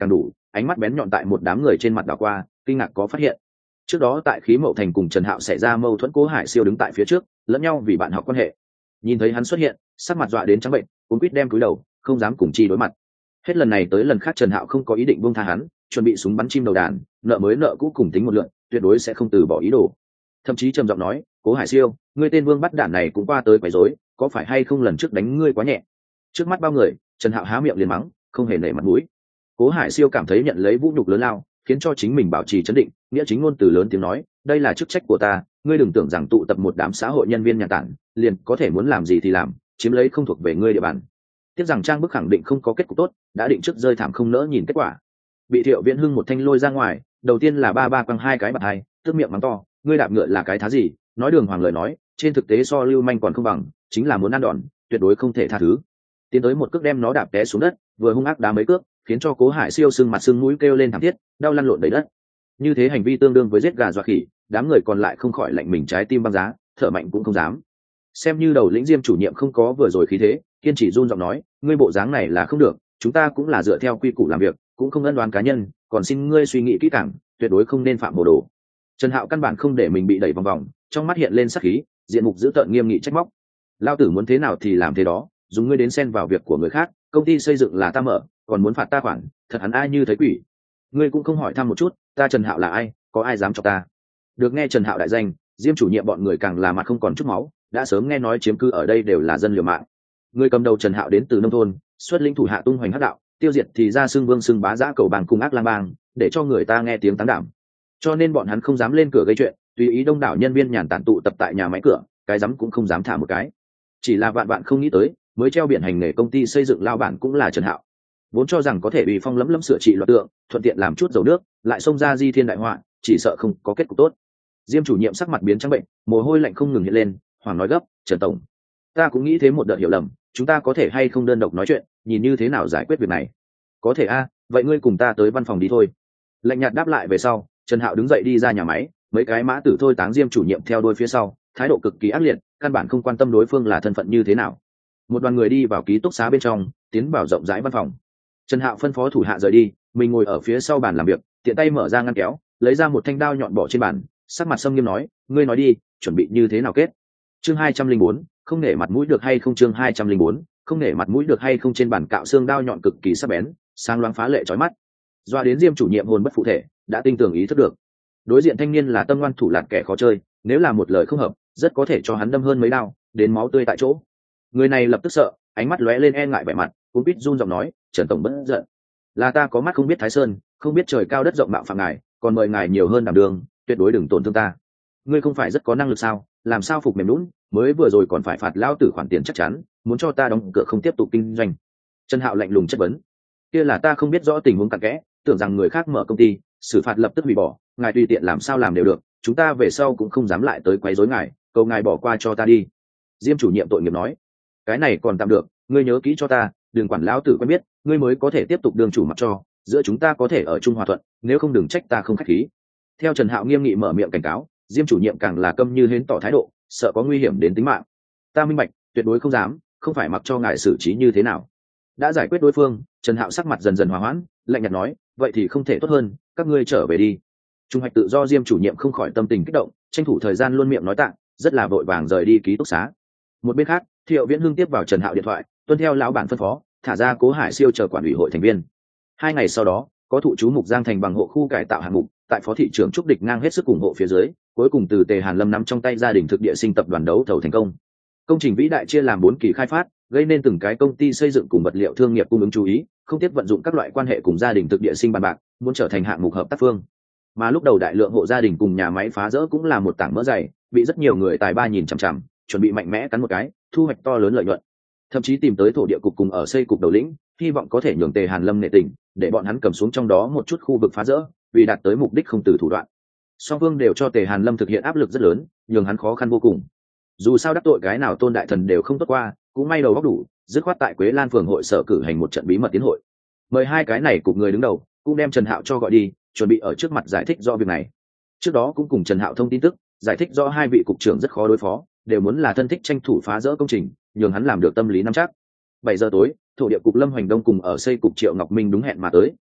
ánh mắt bén nhọn tại một đám người trên mặt đảo qua, kinh ngạc có phát hiện. Trước đó tại khí mậu thành cùng Trần Hạo xảy ra mâu thuẫn, Cố Hải Siêu đứng tại phía trước, lẫn nhau vì bạn học quan hệ. Nhìn thấy hắn xuất hiện, sắc mặt dọa đến trắng bệnh, cuống quýt đem cúi đầu, không dám cùng chi đối mặt. Hết lần này tới lần khác Trần Hạo không có ý định buông tha hắn, chuẩn bị súng bắn chim đầu đàn, nợ mới nợ cũ cùng tính một lượt, tuyệt đối sẽ không từ bỏ ý đồ. Thậm chí trầm giọng nói, Cố Hải Siêu, ngươi tên vương bắt đạn này cũng qua tới quấy rối, có phải hay không lần trước đánh ngươi quá nhẹ? Trước mắt bao người, Trần Hạo há miệng liền mắng, không hề nể mặt mũi. Cố Hải Siêu cảm thấy nhận lấy vũ nhục lớn lao, khiến cho chính mình bảo trì trấn định, nghĩa chính ngôn từ lớn tiếng nói, đây là chức trách của ta, ngươi đừng tưởng rằng tụ tập một đám xã hội nhân viên nhà tản liền có thể muốn làm gì thì làm, chiếm lấy không thuộc về ngươi địa bàn. Tiếc rằng trang bức khẳng định không có kết cục tốt, đã định trước rơi thảm không nỡ nhìn kết quả. Bị Thiệu Viễn Hưng một thanh lôi ra ngoài, đầu tiên là ba ba quăng hai cái bạt hai, tức miệng mắng to, ngươi đạp ngựa là cái thá gì, nói đường hoàng lời nói, trên thực tế so lưu manh còn không bằng, chính là muốn ăn đòn, tuyệt đối không thể tha thứ. Tiến tới một cước đem nó đạp té xuống đất, vừa hung ác đá mấy cước, khiến cho Cố Hải Siêu sưng mặt sưng mũi kêu lên thảm thiết, đau lăn lộn đầy đất. Như thế hành vi tương đương với giết gà dọa khỉ, đám người còn lại không khỏi lạnh mình trái tim băng giá, thở mạnh cũng không dám. Xem như đầu lĩnh Diêm chủ nhiệm không có vừa rồi khí thế, kiên trì run giọng nói, ngươi bộ dáng này là không được, chúng ta cũng là dựa theo quy củ làm việc, cũng không ân đoán cá nhân, còn xin ngươi suy nghĩ kỹ càng, tuyệt đối không nên phạm hồ đồ. Trần Hạo căn bản không để mình bị đẩy vòng vòng, trong mắt hiện lên sắc khí, diện mục dữ tợn nghiêm nghị trách móc. Lao tử muốn thế nào thì làm thế đó, dùng ngươi đến xen vào việc của người khác, công ty xây dựng là ta mở, còn muốn phạt ta khoản, thật hắn ai như thấy quỷ. Ngươi cũng không hỏi thăm một chút, ta Trần Hạo là ai, có ai dám chọc ta? Được nghe Trần Hạo đại danh, Diêm chủ nhiệm bọn người càng là mặt không còn chút máu, đã sớm nghe nói chiếm cư ở đây đều là dân liều mạng. Người cầm đầu Trần Hạo đến từ nông thôn, xuất lĩnh thủ hạ tung hoành hắc đạo, tiêu diệt thì ra xưng vương xưng bá giã cầu bàng cùng ác lang bang, để cho người ta nghe tiếng tán đảm. Cho nên bọn hắn không dám lên cửa gây chuyện, tùy ý đông đảo nhân viên nhàn tản tụ tập tại nhà máy cửa, cái dám cũng không dám thả một cái. Chỉ là vạn bạn không nghĩ tới, mới treo biển hành nghề công ty xây dựng lao bản cũng là Trần Hạo. Vốn cho rằng có thể uy phong lẫm lẫm sửa trị loạt tượng, thuận tiện làm chút dầu nước, lại xông ra di thiên đại họa, chỉ sợ không có kết cục tốt. Diêm chủ nhiệm sắc mặt biến trắng bệnh, mồ hôi lạnh không ngừng hiện lên, hoàng nói gấp, Trần tổng, ta cũng nghĩ thế một đợt hiểu lầm, chúng ta có thể hay không đơn độc nói chuyện, nhìn như thế nào giải quyết việc này? Có thể a, vậy ngươi cùng ta tới văn phòng đi thôi. Lạnh nhạt đáp lại về sau, Trần Hạo đứng dậy đi ra nhà máy, mấy cái mã tử thôi táng Diêm chủ nhiệm theo đuôi phía sau, thái độ cực kỳ ác liệt, căn bản không quan tâm đối phương là thân phận như thế nào. Một đoàn người đi vào ký túc xá bên trong, tiến vào rộng rãi văn phòng. Trần Hạo phân phó thủ hạ rời đi, mình ngồi ở phía sau bàn làm việc, tiện tay mở ra ngăn kéo, lấy ra một thanh đao nhọn bỏ trên bàn, sắc mặt sâm nghiêm nói, ngươi nói đi, chuẩn bị như thế nào kết? Chương hai trăm linh bốn, không nể mặt mũi được hay không? Chương hai trăm linh bốn, không nể mặt mũi được hay không? Trên bàn cạo xương đao nhọn cực kỳ sắc bén, sáng loáng phá lệ chói mắt. Doa đến Diêm chủ nhiệm hồn bất phụ thể, đã tinh tường ý thức được. Đối diện thanh niên là tâm ngoan thủ lạt kẻ khó chơi, nếu là một lời không hợp, rất có thể cho hắn đâm hơn mấy đao, đến máu tươi tại chỗ. Người này lập tức sợ, ánh mắt lóe lên e ngại vẻ mặt, cũng biết run giọng nói, Trần tổng bất giận, là ta có mắt không biết Thái Sơn, không biết trời cao đất rộng mạo phạm ngài, còn mời ngài nhiều hơn đảm đường, tuyệt đối đừng tổn thương ta. Ngươi không phải rất có năng lực sao, làm sao phục mềm lún, mới vừa rồi còn phải phạt lao tử khoản tiền chắc chắn, muốn cho ta đóng cửa không tiếp tục kinh doanh. Trần Hạo lạnh lùng chất vấn, kia là ta không biết rõ tình huống cặn kẽ, tưởng rằng người khác mở công ty, xử phạt lập tức hủy bỏ, ngài tùy tiện làm sao làm đều được, chúng ta về sau cũng không dám lại tới quấy rối ngài, cầu ngài bỏ qua cho ta đi. Diêm chủ nhiệm tội nghiệp nói, cái này còn tạm được, ngươi nhớ kỹ cho ta, đừng quản lão tử quen biết, ngươi mới có thể tiếp tục đương chủ mặc cho, giữa chúng ta có thể ở chung hòa thuận, nếu không đừng trách ta không khách khí. Theo Trần Hạo nghiêm nghị mở miệng cảnh cáo, Diêm chủ nhiệm càng là câm như hến tỏ thái độ, sợ có nguy hiểm đến tính mạng. Ta minh bạch, tuyệt đối không dám, không phải mặc cho ngài xử trí như thế nào. Đã giải quyết đối phương, Trần Hạo sắc mặt dần dần hòa hoãn, lạnh nhạt nói, vậy thì không thể tốt hơn, các ngươi trở về đi. Trung hoạch tự do Diêm chủ nhiệm không khỏi tâm tình kích động, tranh thủ thời gian luôn miệng nói tạng, rất là vội vàng rời đi ký túc xá. Một bên khác, Thiệu Viễn Hưng tiếp vào Trần Hạo điện thoại, tuân theo lão bản phân phó, thả ra Cố Hải Siêu chờ quản ủy hội thành viên. Hai ngày sau đó, có thụ chú mục Giang Thành bằng hộ khu cải tạo hạng mục, tại phó thị trưởng Trúc Địch ngang hết sức ủng hộ phía dưới, cuối cùng từ Tề Hàn Lâm nắm trong tay gia đình thực địa sinh tập đoàn đấu thầu thành công. Công trình vĩ đại chia làm bốn kỳ khai phát, gây nên từng cái công ty xây dựng cùng vật liệu thương nghiệp cung ứng chú ý, không tiếp vận dụng các loại quan hệ cùng gia đình thực địa sinh bàn bạc, muốn trở thành hạng mục hợp tác phương. Mà lúc đầu đại lượng hộ gia đình cùng nhà máy phá rỡ cũng là một tảng mỡ dày, bị rất nhiều người tài ba nhìn chằm chằm, chuẩn bị mạnh mẽ cắn một cái, thu hoạch to lớn lợi nhuận. Thậm chí tìm tới thổ địa cục cùng ở xây cục đầu lĩnh, hy vọng có thể nhường Tề Hàn Lâm nệ tình, để bọn hắn cầm xuống trong đó một chút khu vực phá rỡ, vì đạt tới mục đích không từ thủ đoạn. Song phương đều cho Tề Hàn Lâm thực hiện áp lực rất lớn, nhường hắn khó khăn vô cùng. Dù sao đắc tội cái nào tôn đại thần đều không tốt qua, cũng may đầu góc đủ, dứt khoát tại Quế Lan phường hội sở cử hành một trận bí mật tiến hội. Mời hai cái này cục người đứng đầu, cũng đem Trần Hạo cho gọi đi, chuẩn bị ở trước mặt giải thích rõ việc này. Trước đó cũng cùng Trần Hạo thông tin tức, giải thích rõ hai vị cục trưởng rất khó đối phó, đều muốn là thân thích tranh thủ phá rỡ công trình, nhường hắn làm được tâm lý nắm chắc. Bảy giờ tối, thổ địa cục Lâm Hoành Đông cùng ở xây cục Triệu Ngọc Minh đúng hẹn mà tới,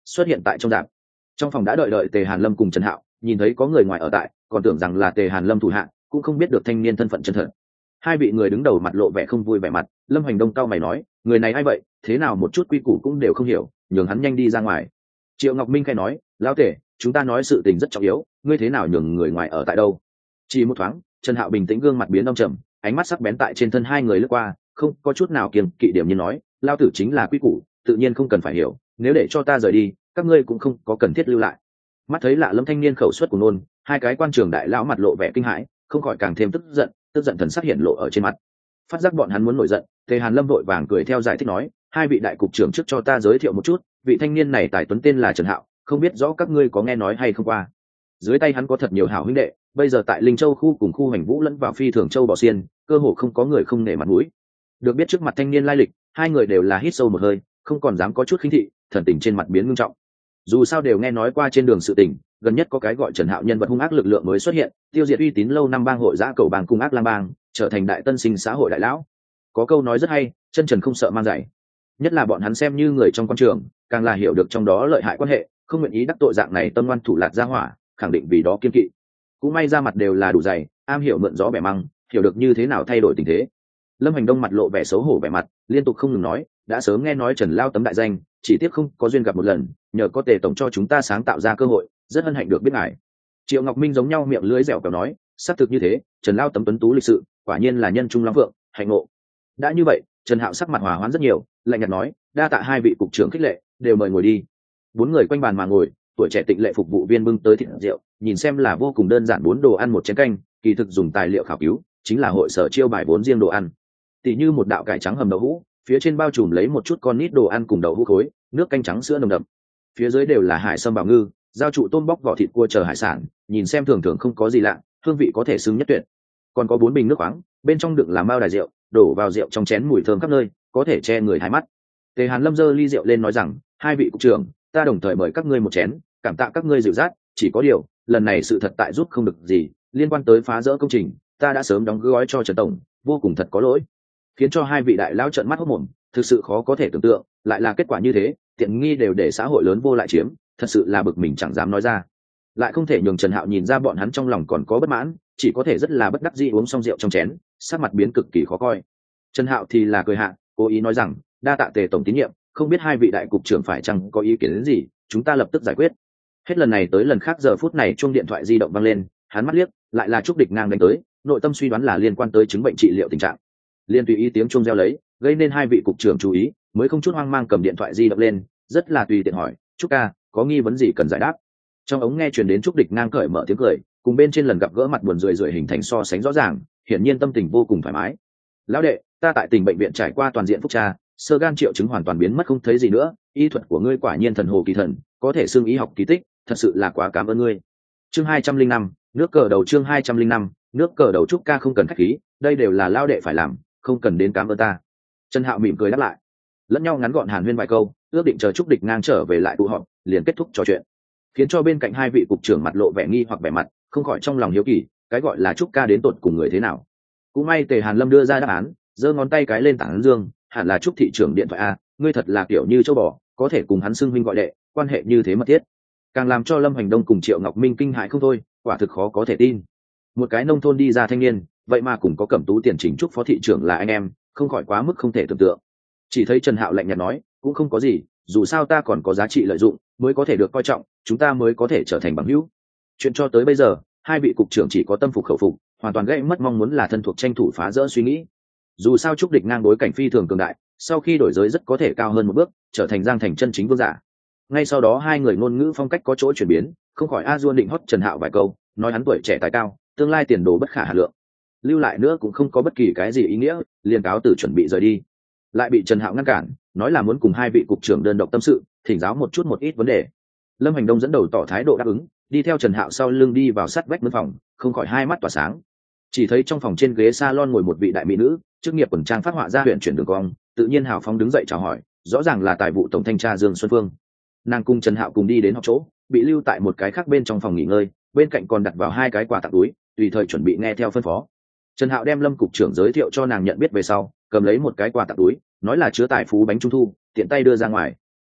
xuất hiện tại trong dạp. Trong phòng đã đợi đợi Tề Hàn Lâm cùng Trần Hạo, nhìn thấy có người ngoài ở tại, còn tưởng rằng là Tề Hàn Lâm thủ hạ, cũng không biết được thanh niên thân phận chân thật. Hai vị người đứng đầu mặt lộ vẻ không vui vẻ mặt. Lâm Hoành Đông cao mày nói, người này ai vậy, thế nào một chút quy củ cũng đều không hiểu, nhường hắn nhanh đi ra ngoài. Triệu Ngọc Minh khai nói, lão Tề, chúng ta nói sự tình rất trọng yếu, ngươi thế nào nhường người ngoài ở tại đâu? Chỉ một thoáng, Trần Hạo bình tĩnh gương mặt biến đông trầm, ánh mắt sắc bén tại trên thân hai người lướt qua, không có chút nào kiêng kỵ điểm như nói, lao tử chính là quy củ, tự nhiên không cần phải hiểu, nếu để cho ta rời đi, các ngươi cũng không có cần thiết lưu lại. Mắt thấy lạ lâm thanh niên khẩu suất của nôn, hai cái quan trường đại lão mặt lộ vẻ kinh hãi, không khỏi càng thêm tức giận, tức giận thần sắc hiện lộ ở trên mặt. Phát giác bọn hắn muốn nổi giận, Tề Hàn Lâm vội vàng cười theo giải thích nói, hai vị đại cục trưởng trước cho ta giới thiệu một chút, vị thanh niên này tài tuấn tên là Trần Hạo, không biết rõ các ngươi có nghe nói hay không qua. Dưới tay hắn có thật nhiều hảo huynh đệ, bây giờ tại Linh Châu khu cùng khu hành vũ lẫn vào Phi Thường Châu Bò Xiên, cơ hồ không có người không nể mặt mũi. Được biết trước mặt thanh niên lai lịch, hai người đều là hít sâu một hơi, không còn dám có chút khinh thị, thần tình trên mặt biến nghiêm trọng. Dù sao đều nghe nói qua trên đường sự tình, gần nhất có cái gọi Trần Hạo nhân vật hung ác lực lượng mới xuất hiện, tiêu diệt uy tín lâu năm bang hội giã cầu bang cùng ác lang bang, trở thành đại tân sinh xã hội đại lão. Có câu nói rất hay, chân trần không sợ mang giày. Nhất là bọn hắn xem như người trong quan trường, càng là hiểu được trong đó lợi hại quan hệ, không nguyện ý đắc tội dạng này tâm ngoan thủ lạt ra hỏa, khẳng định vì đó kiên kỵ. Cũng may ra mặt đều là đủ dày, am hiểu mượn gió bẻ măng, hiểu được như thế nào thay đổi tình thế. Lâm Hành Đông mặt lộ vẻ xấu hổ vẻ mặt, liên tục không ngừng nói, đã sớm nghe nói Trần Lao tấm đại danh, chỉ tiếc không có duyên gặp một lần, nhờ có Tề tổng cho chúng ta sáng tạo ra cơ hội, rất hân hạnh được biết ngài. Triệu Ngọc Minh giống nhau miệng lưỡi dẻo kẹo nói, xác thực như thế, Trần Lao tấm tuấn tú lịch sự, quả nhiên là nhân trung lắm vượng, hạnh ngộ. Đã như vậy, Trần Hạo sắc mặt hòa hoãn rất nhiều, lạnh nhạt nói, đa tạ hai vị cục trưởng khích lệ, đều mời ngồi đi. Bốn người quanh bàn mà ngồi, tuổi trẻ tịnh lệ phục vụ viên bưng tới thịt rượu, nhìn xem là vô cùng đơn giản, bốn đồ ăn một chén canh, kỳ thực dùng tài liệu khảo cứu, chính là hội sở chiêu bài vốn riêng đồ ăn. Tỷ như một đạo cải trắng hầm đậu hũ, phía trên bao trùm lấy một chút con nít đồ ăn cùng đậu hũ khối, nước canh trắng sữa nồng đậm. Phía dưới đều là hải sâm bào ngư, giao trụ tôm bóc vỏ thịt cua chờ hải sản, nhìn xem thường thường không có gì lạ, hương vị có thể xứng nhất tuyệt. Còn có bốn bình nước khoáng, bên trong đựng là mao đài rượu, đổ vào rượu trong chén mùi thơm khắp nơi, có thể che người hai mắt. Tề Hàn Lâm giơ ly rượu lên nói rằng, hai vị cục trưởng, ta đồng thời mời các ngươi một chén, cảm tạ các ngươi dịu dắt, chỉ có điều, lần này sự thật tại giúp không được gì, liên quan tới phá rỡ công trình, ta đã sớm đóng gói cho Trần tổng, vô cùng thật có lỗi. Khiến cho hai vị đại lão trợn mắt hốt mồm, thực sự khó có thể tưởng tượng, lại là kết quả như thế, tiện nghi đều để xã hội lớn vô lại chiếm, thật sự là bực mình chẳng dám nói ra. Lại không thể nhường Trần Hạo nhìn ra bọn hắn trong lòng còn có bất mãn, chỉ có thể rất là bất đắc dĩ uống xong rượu trong chén, sắc mặt biến cực kỳ khó coi. Trần Hạo thì là cười hạ, cố ý nói rằng, đa tạ Tề tổng tín nhiệm, không biết hai vị đại cục trưởng phải chăng có ý kiến đến gì, chúng ta lập tức giải quyết. Hết lần này tới lần khác, giờ phút này chuông điện thoại di động vang lên, hắn mắt liếc, lại là Trúc Địch Ngang đánh tới, nội tâm suy đoán là liên quan tới chứng bệnh trị liệu tình trạng. Liên tùy ý tiếng chuông reo lấy, gây nên hai vị cục trưởng chú ý, mới không chút hoang mang cầm điện thoại di động lên, rất là tùy tiện hỏi, Trúc ca, có nghi vấn gì cần giải đáp? Trong ống nghe truyền đến Trúc Địch Ngang cởi mở tiếng cười, cùng bên trên lần gặp gỡ mặt buồn rười rượi hình thành so sánh rõ ràng, hiển nhiên tâm tình vô cùng thoải mái. Lão đệ, ta tại tỉnh bệnh viện trải qua toàn diện phúc tra, sơ gan triệu chứng hoàn toàn biến mất không thấy gì nữa, y thuật của ngươi quả nhiên thần hồ kỳ thần, có thể xưng y học kỳ tích, thật sự là quá cảm ơn ngươi. Chương hai trăm linh năm, nước cờ đầu. Chương hai trăm linh năm, nước cờ đầu. Trúc ca không cần khách khí, đây đều là lao đệ phải làm, không cần đến cảm ơn ta. Trần Hạo mỉm cười đáp lại, lẫn nhau ngắn gọn hàn huyên vài câu, ước định chờ Trúc Địch Ngang trở về lại tụ họp, liền kết thúc trò chuyện, khiến cho bên cạnh hai vị cục trưởng mặt lộ vẻ nghi hoặc vẻ mặt, không khỏi trong lòng hiếu kỳ, cái gọi là Trúc ca đến tột cùng người thế nào. Cũng may Tề Hàn Lâm đưa ra đáp án, giơ ngón tay cái lên tảng dương, hẳn là Trúc thị trưởng điện thoại a, ngươi thật là kiểu như châu bò, có thể cùng hắn xưng huynh gọi đệ, quan hệ như thế mật thiết, càng làm cho Lâm Hành Đông cùng Triệu Ngọc Minh kinh hãi không thôi, quả thực khó có thể tin. Một cái nông thôn đi ra thanh niên, vậy mà cùng có Cẩm Tú tiền chính Trúc phó thị trưởng là anh em, không khỏi quá mức không thể tưởng tượng. Chỉ thấy Trần Hạo lạnh nhạt nói, cũng không có gì, dù sao ta còn có giá trị lợi dụng, mới có thể được coi trọng, chúng ta mới có thể trở thành bằng hữu. Chuyện cho tới bây giờ, hai vị cục trưởng chỉ có tâm phục khẩu phục, hoàn toàn gãy mất mong muốn là thân thuộc tranh thủ phá rỡ suy nghĩ. Dù sao Trúc Địch Ngang đối cảnh phi thường cường đại, sau khi đổi giới rất có thể cao hơn một bước, trở thành Giang Thành chân chính vương giả. Ngay sau đó hai người ngôn ngữ phong cách có chỗ chuyển biến, không khỏi a dua định hót Trần Hạo vài câu, nói hắn tuổi trẻ tài cao, tương lai tiền đồ bất khả hà lượng. Lưu lại nữa cũng không có bất kỳ cái gì ý nghĩa, liền cáo từ chuẩn bị rời đi. Lại bị Trần Hạo ngăn cản, nói là muốn cùng hai vị cục trưởng đơn độc tâm sự, thỉnh giáo một chút một ít vấn đề. Lâm Hành Đông dẫn đầu tỏ thái độ đáp ứng, đi theo Trần Hạo sau lưng đi vào sát vách mướn phòng, không khỏi hai mắt tỏa sáng. Chỉ thấy trong phòng trên ghế salon ngồi một vị đại mỹ nữ, chức nghiệp quần trang phát họa ra huyện chuyển đường cong, tự nhiên hào phóng đứng dậy chào hỏi, rõ ràng là tài vụ tổng thanh tra Dương Xuân Phương. Nàng cùng Trần Hạo cùng đi đến học chỗ, bị lưu tại một cái khác bên trong phòng nghỉ ngơi, bên cạnh còn đặt vào hai cái quà tặng túi, tùy thời chuẩn bị nghe theo phân phó. Trần Hạo đem Lâm cục trưởng giới thiệu cho nàng nhận biết về sau, cầm lấy một cái quà tặng túi, nói là chứa tài phú bánh trung thu, tiện tay đưa ra ngoài.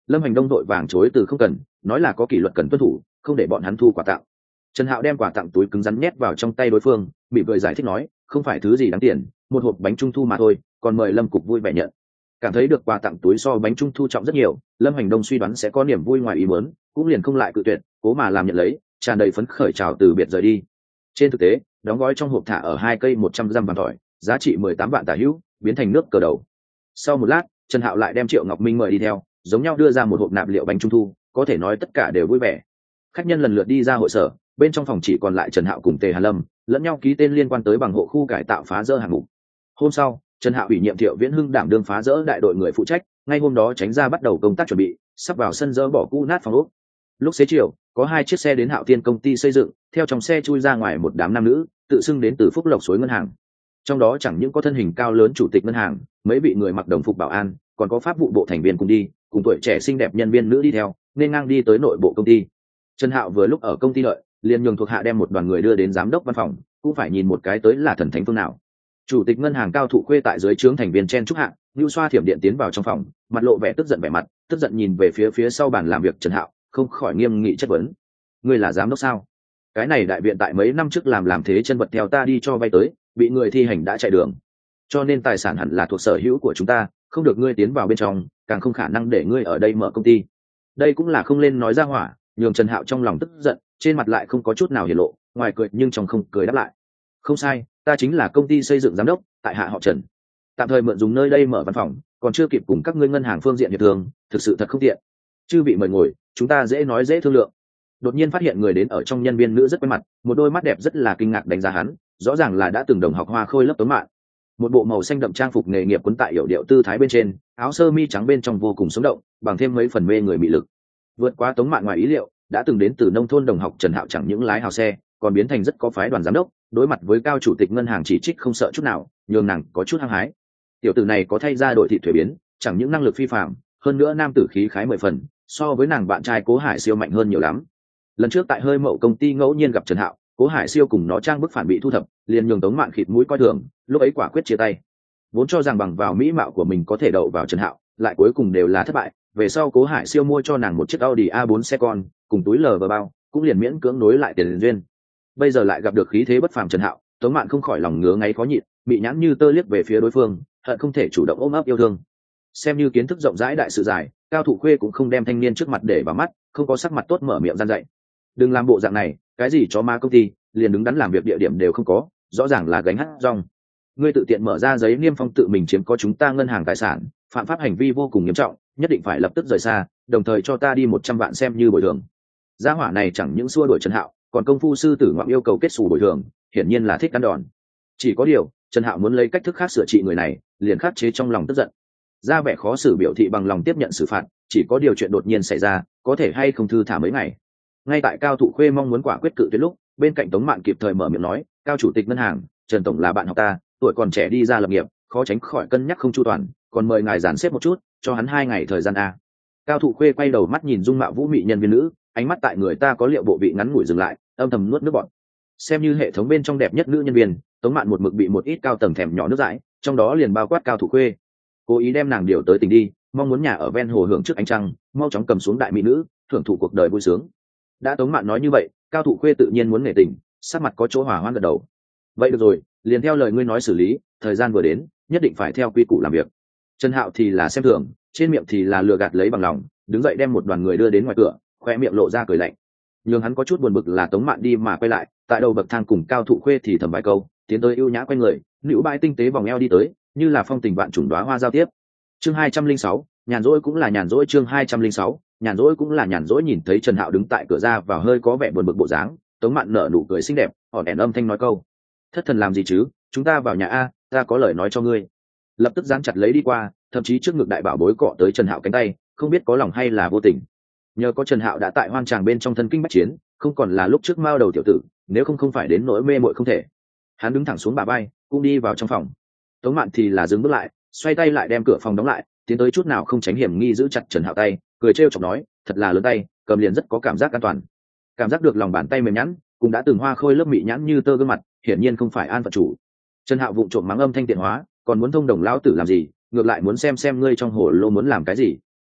Lâm Hành Đông đội vàng chối từ không cần, nói là có kỷ luật cần tuân thủ, không để bọn hắn thu quà tặng. Trần Hạo đem quà tặng túi cứng rắn nhét vào trong tay đối phương, mỉm cười giải thích nói, không phải thứ gì đáng tiền, một hộp bánh trung thu mà thôi, còn mời Lâm cục vui vẻ nhận. Cảm thấy được quà tặng túi so bánh trung thu trọng rất nhiều, Lâm Hành Đông suy đoán sẽ có niềm vui ngoài ý muốn, cũng liền không lại cự tuyệt, cố mà làm nhận lấy, tràn đầy phấn khởi chào từ biệt rời đi. Trên thực tế, đóng gói trong hộp thả ở hai cây một trăm giam vàng tỏi, giá trị mười tám vạn tả hữu, biến thành nước cờ đầu. Sau một lát, Trần Hạo lại đem Triệu Ngọc Minh mời đi theo, giống nhau đưa ra một hộp nạp liệu bánh trung thu, có thể nói tất cả đều vui vẻ. Khách nhân lần lượt đi ra hội sở, bên trong phòng chỉ còn lại Trần Hạo cùng Tề Hà Lâm, lẫn nhau ký tên liên quan tới bằng hộ khu cải tạo phá rỡ hạng mục. Hôm sau, Trần Hạo ủy nhiệm Thiệu Viễn Hưng đảm đương phá rỡ đại đội người phụ trách, ngay hôm đó tránh ra bắt đầu công tác chuẩn bị, sắp vào sân dỡ bỏ cũ nát phòng ốc. Lúc xế chiều, có hai chiếc xe đến Hạo Tiên công ty xây dựng, theo trong xe chui ra ngoài một đám nam nữ, tự xưng đến từ Phúc Lộc Suối ngân hàng. Trong đó chẳng những có thân hình cao lớn chủ tịch ngân hàng, mấy vị người mặc đồng phục bảo an, còn có pháp vụ bộ thành viên cùng đi, cùng tuổi trẻ xinh đẹp nhân viên nữ đi theo, nên ngang đi tới nội bộ công ty. Trần Hạo vừa lúc ở công ty đợi, liền nhường thuộc hạ đem một đoàn người đưa đến giám đốc văn phòng, cũng phải nhìn một cái tới là thần thánh phương nào. Chủ tịch ngân hàng Cao Thụ Khuê tại dưới trướng thành viên chen chúc hạ, Nưu Xoa thiểm điện tiến vào trong phòng, mặt lộ vẻ tức giận vẻ mặt, tức giận nhìn về phía phía sau bàn làm việc Trần Hạo, không khỏi nghiêm nghị chất vấn: "Ngươi là giám đốc sao? Cái này đại viện tại mấy năm trước làm làm thế chân vật theo ta đi cho vay tới, bị người thi hành đã chạy đường. Cho nên tài sản hẳn là thuộc sở hữu của chúng ta, không được ngươi tiến vào bên trong, càng không khả năng để ngươi ở đây mở công ty." Đây cũng là không lên nói ra hỏa, nhường Trần Hạo trong lòng tức giận, trên mặt lại không có chút nào hiển lộ, ngoài cười nhưng trong không cười đáp lại: "Không sai, ta chính là công ty xây dựng giám đốc, tại hạ họ Trần. Tạm thời mượn dùng nơi đây mở văn phòng, còn chưa kịp cùng các ngươi ngân hàng phương diện hiệp thương, thực sự thật không tiện. Chư vị mời ngồi, chúng ta dễ nói dễ thương lượng." Đột nhiên phát hiện người đến ở trong nhân viên nữ rất quen mặt, một đôi mắt đẹp rất là kinh ngạc đánh giá hắn, rõ ràng là đã từng đồng học Hoa Khôi lớp Tống Mạn. Một bộ màu xanh đậm trang phục nghề nghiệp quấn tại yểu điệu tư thái bên trên, áo sơ mi trắng bên trong vô cùng sống động, bằng thêm mấy phần mê người mị lực. Vượt qua Tống Mạn ngoài ý liệu, đã từng đến từ nông thôn đồng học Trần Hạo chẳng những lái hào xe, còn biến thành rất có phái đoàn giám đốc, đối mặt với Cao chủ tịch ngân hàng chỉ trích không sợ chút nào, nhường nàng có chút hăng hái. Tiểu tử này có thay ra đội thị thuế biến, chẳng những năng lực phi phàm, hơn nữa nam tử khí khái mười phần, so với nàng bạn trai Cố Hải Siêu mạnh hơn nhiều lắm. Lần trước tại hơi mậu công ty ngẫu nhiên gặp Trần Hạo, Cố Hải Siêu cùng nó trang bức phản bị thu thập, liền nhường Tống Mạn khịt mũi coi thường, lúc ấy quả quyết chia tay. Vốn cho rằng bằng vào mỹ mạo của mình có thể đậu vào Trần Hạo, lại cuối cùng đều là thất bại. Về sau Cố Hải Siêu mua cho nàng một chiếc Audi a bốn xe con, cùng túi lờ vờ bao, cũng liền miễn cưỡng nối lại tiền duyên. Bây giờ lại gặp được khí thế bất phàm Trần Hạo, Tống Mạn không khỏi lòng ngứa ngáy khó nhịn, bị nhãn như tơ liếc về phía đối phương, hận không thể chủ động ôm ấp yêu thương. Xem như kiến thức rộng rãi đại sự dài, Cao Thụ Khuê cũng không đem thanh niên trước mặt để vào mắt, không có sắc mặt tốt mở miệng gian dạy: "Đừng làm bộ dạng này, cái gì chó ma công ty, liền đứng đắn làm việc địa điểm đều không có, rõ ràng là gánh hát rong. Ngươi tự tiện mở ra giấy niêm phong tự mình chiếm có chúng ta ngân hàng tài sản, phạm pháp hành vi vô cùng nghiêm trọng, nhất định phải lập tức rời xa, đồng thời cho ta đi một trăm vạn xem như bồi thường." Gia hỏa này chẳng những xua đuổi Trần Hạo, còn công phu sư tử ngoạm yêu cầu kết xù bồi thường, hiển nhiên là thích ăn đòn. Chỉ có điều, Trần Hạo muốn lấy cách thức khác sửa trị người này, liền khắc chế trong lòng tức giận, ra vẻ khó xử biểu thị bằng lòng tiếp nhận xử phạt, chỉ có điều chuyện đột nhiên xảy ra, có thể hay không thư thả mấy ngày. Ngay tại Cao Thụ Khuê mong muốn quả quyết cự tuyệt lúc, bên cạnh Tống Mạn kịp thời mở miệng nói: "Cao chủ tịch ngân hàng, Trần tổng là bạn học ta, tuổi còn trẻ đi ra lập nghiệp, khó tránh khỏi cân nhắc không chu toàn, còn mời ngài dàn xếp một chút, cho hắn hai ngày thời gian a." Cao Thụ Khuê quay đầu mắt nhìn dung mạo vũ mị nhân viên nữ, ánh mắt tại người ta có liệu bộ vị ngắn ngủi dừng lại, âm thầm nuốt nước bọt. Xem như hệ thống bên trong đẹp nhất nữ nhân viên, Tống Mạn một mực bị một ít cao tầng thèm nhỏ nước dãi, trong đó liền bao quát Cao Thụ Khuê. Cố ý đem nàng điều tới tỉnh đi, mong muốn nhà ở ven hồ hưởng trước ánh trăng, mau chóng cầm xuống đại mỹ nữ, thưởng thụ cuộc đời vui sướng. Đã Tống Mạn nói như vậy, Cao Thụ Khuê tự nhiên muốn nể tình, sắc mặt có chỗ hỏa hoãn gật đầu: "Vậy được rồi, liền theo lời ngươi nói xử lý, thời gian vừa đến, nhất định phải theo quy củ làm việc." Trần Hạo thì là xem thường, trên miệng thì là lừa gạt lấy bằng lòng, đứng dậy đem một đoàn người đưa đến ngoài cửa, khoe miệng lộ ra cười lạnh. Nhưng hắn có chút buồn bực là Tống Mạn đi mà quay lại, tại đầu bậc thang cùng Cao Thụ Khuê thì thầm vài câu, tiến tới ưu nhã quay người, nữu bãi tinh tế vòng eo đi tới, như là phong tình vạn trùng đóa hoa giao tiếp. Chương hai trăm linh sáu, nhàn rỗi cũng là nhàn rỗi. Chương hai trăm linh sáu, nhàn rỗi cũng là nhàn rỗi. Nhìn thấy Trần Hạo đứng tại cửa ra vào hơi có vẻ buồn bực bộ dáng, Tống Mạn nở nụ cười xinh đẹp, hòn đèn âm thanh nói câu: "Thất thần làm gì chứ, chúng ta vào nhà a, ta có lời nói cho ngươi." Lập tức dán chặt lấy đi qua, thậm chí trước ngực đại bảo bối cọ tới Trần Hạo cánh tay, không biết có lòng hay là vô tình. Nhờ có Trần Hạo đã tại hoang tràng bên trong thân kinh bách chiến, không còn là lúc trước mao đầu tiểu tử, nếu không không phải đến nỗi mê muội không thể. Hắn đứng thẳng xuống bả vai, cũng đi vào trong phòng. Tống Mạn thì là dừng bước lại, xoay tay lại đem cửa phòng đóng lại, tiến tới chút nào không tránh hiểm nghi giữ chặt Trần Hạo tay, cười trêu chọc nói: "Thật là lớn tay, cầm liền rất có cảm giác an toàn." Cảm giác được lòng bàn tay mềm nhẵn, cũng đã từng Hoa Khôi lớp mị nhãn như tơ gương mặt, hiển nhiên không phải an phận chủ. Trần Hạo vụng trộm mắng âm thanh tiện hóa, còn muốn thông đồng lão tử làm gì, ngược lại muốn xem xem ngươi trong hồ lô muốn làm cái gì.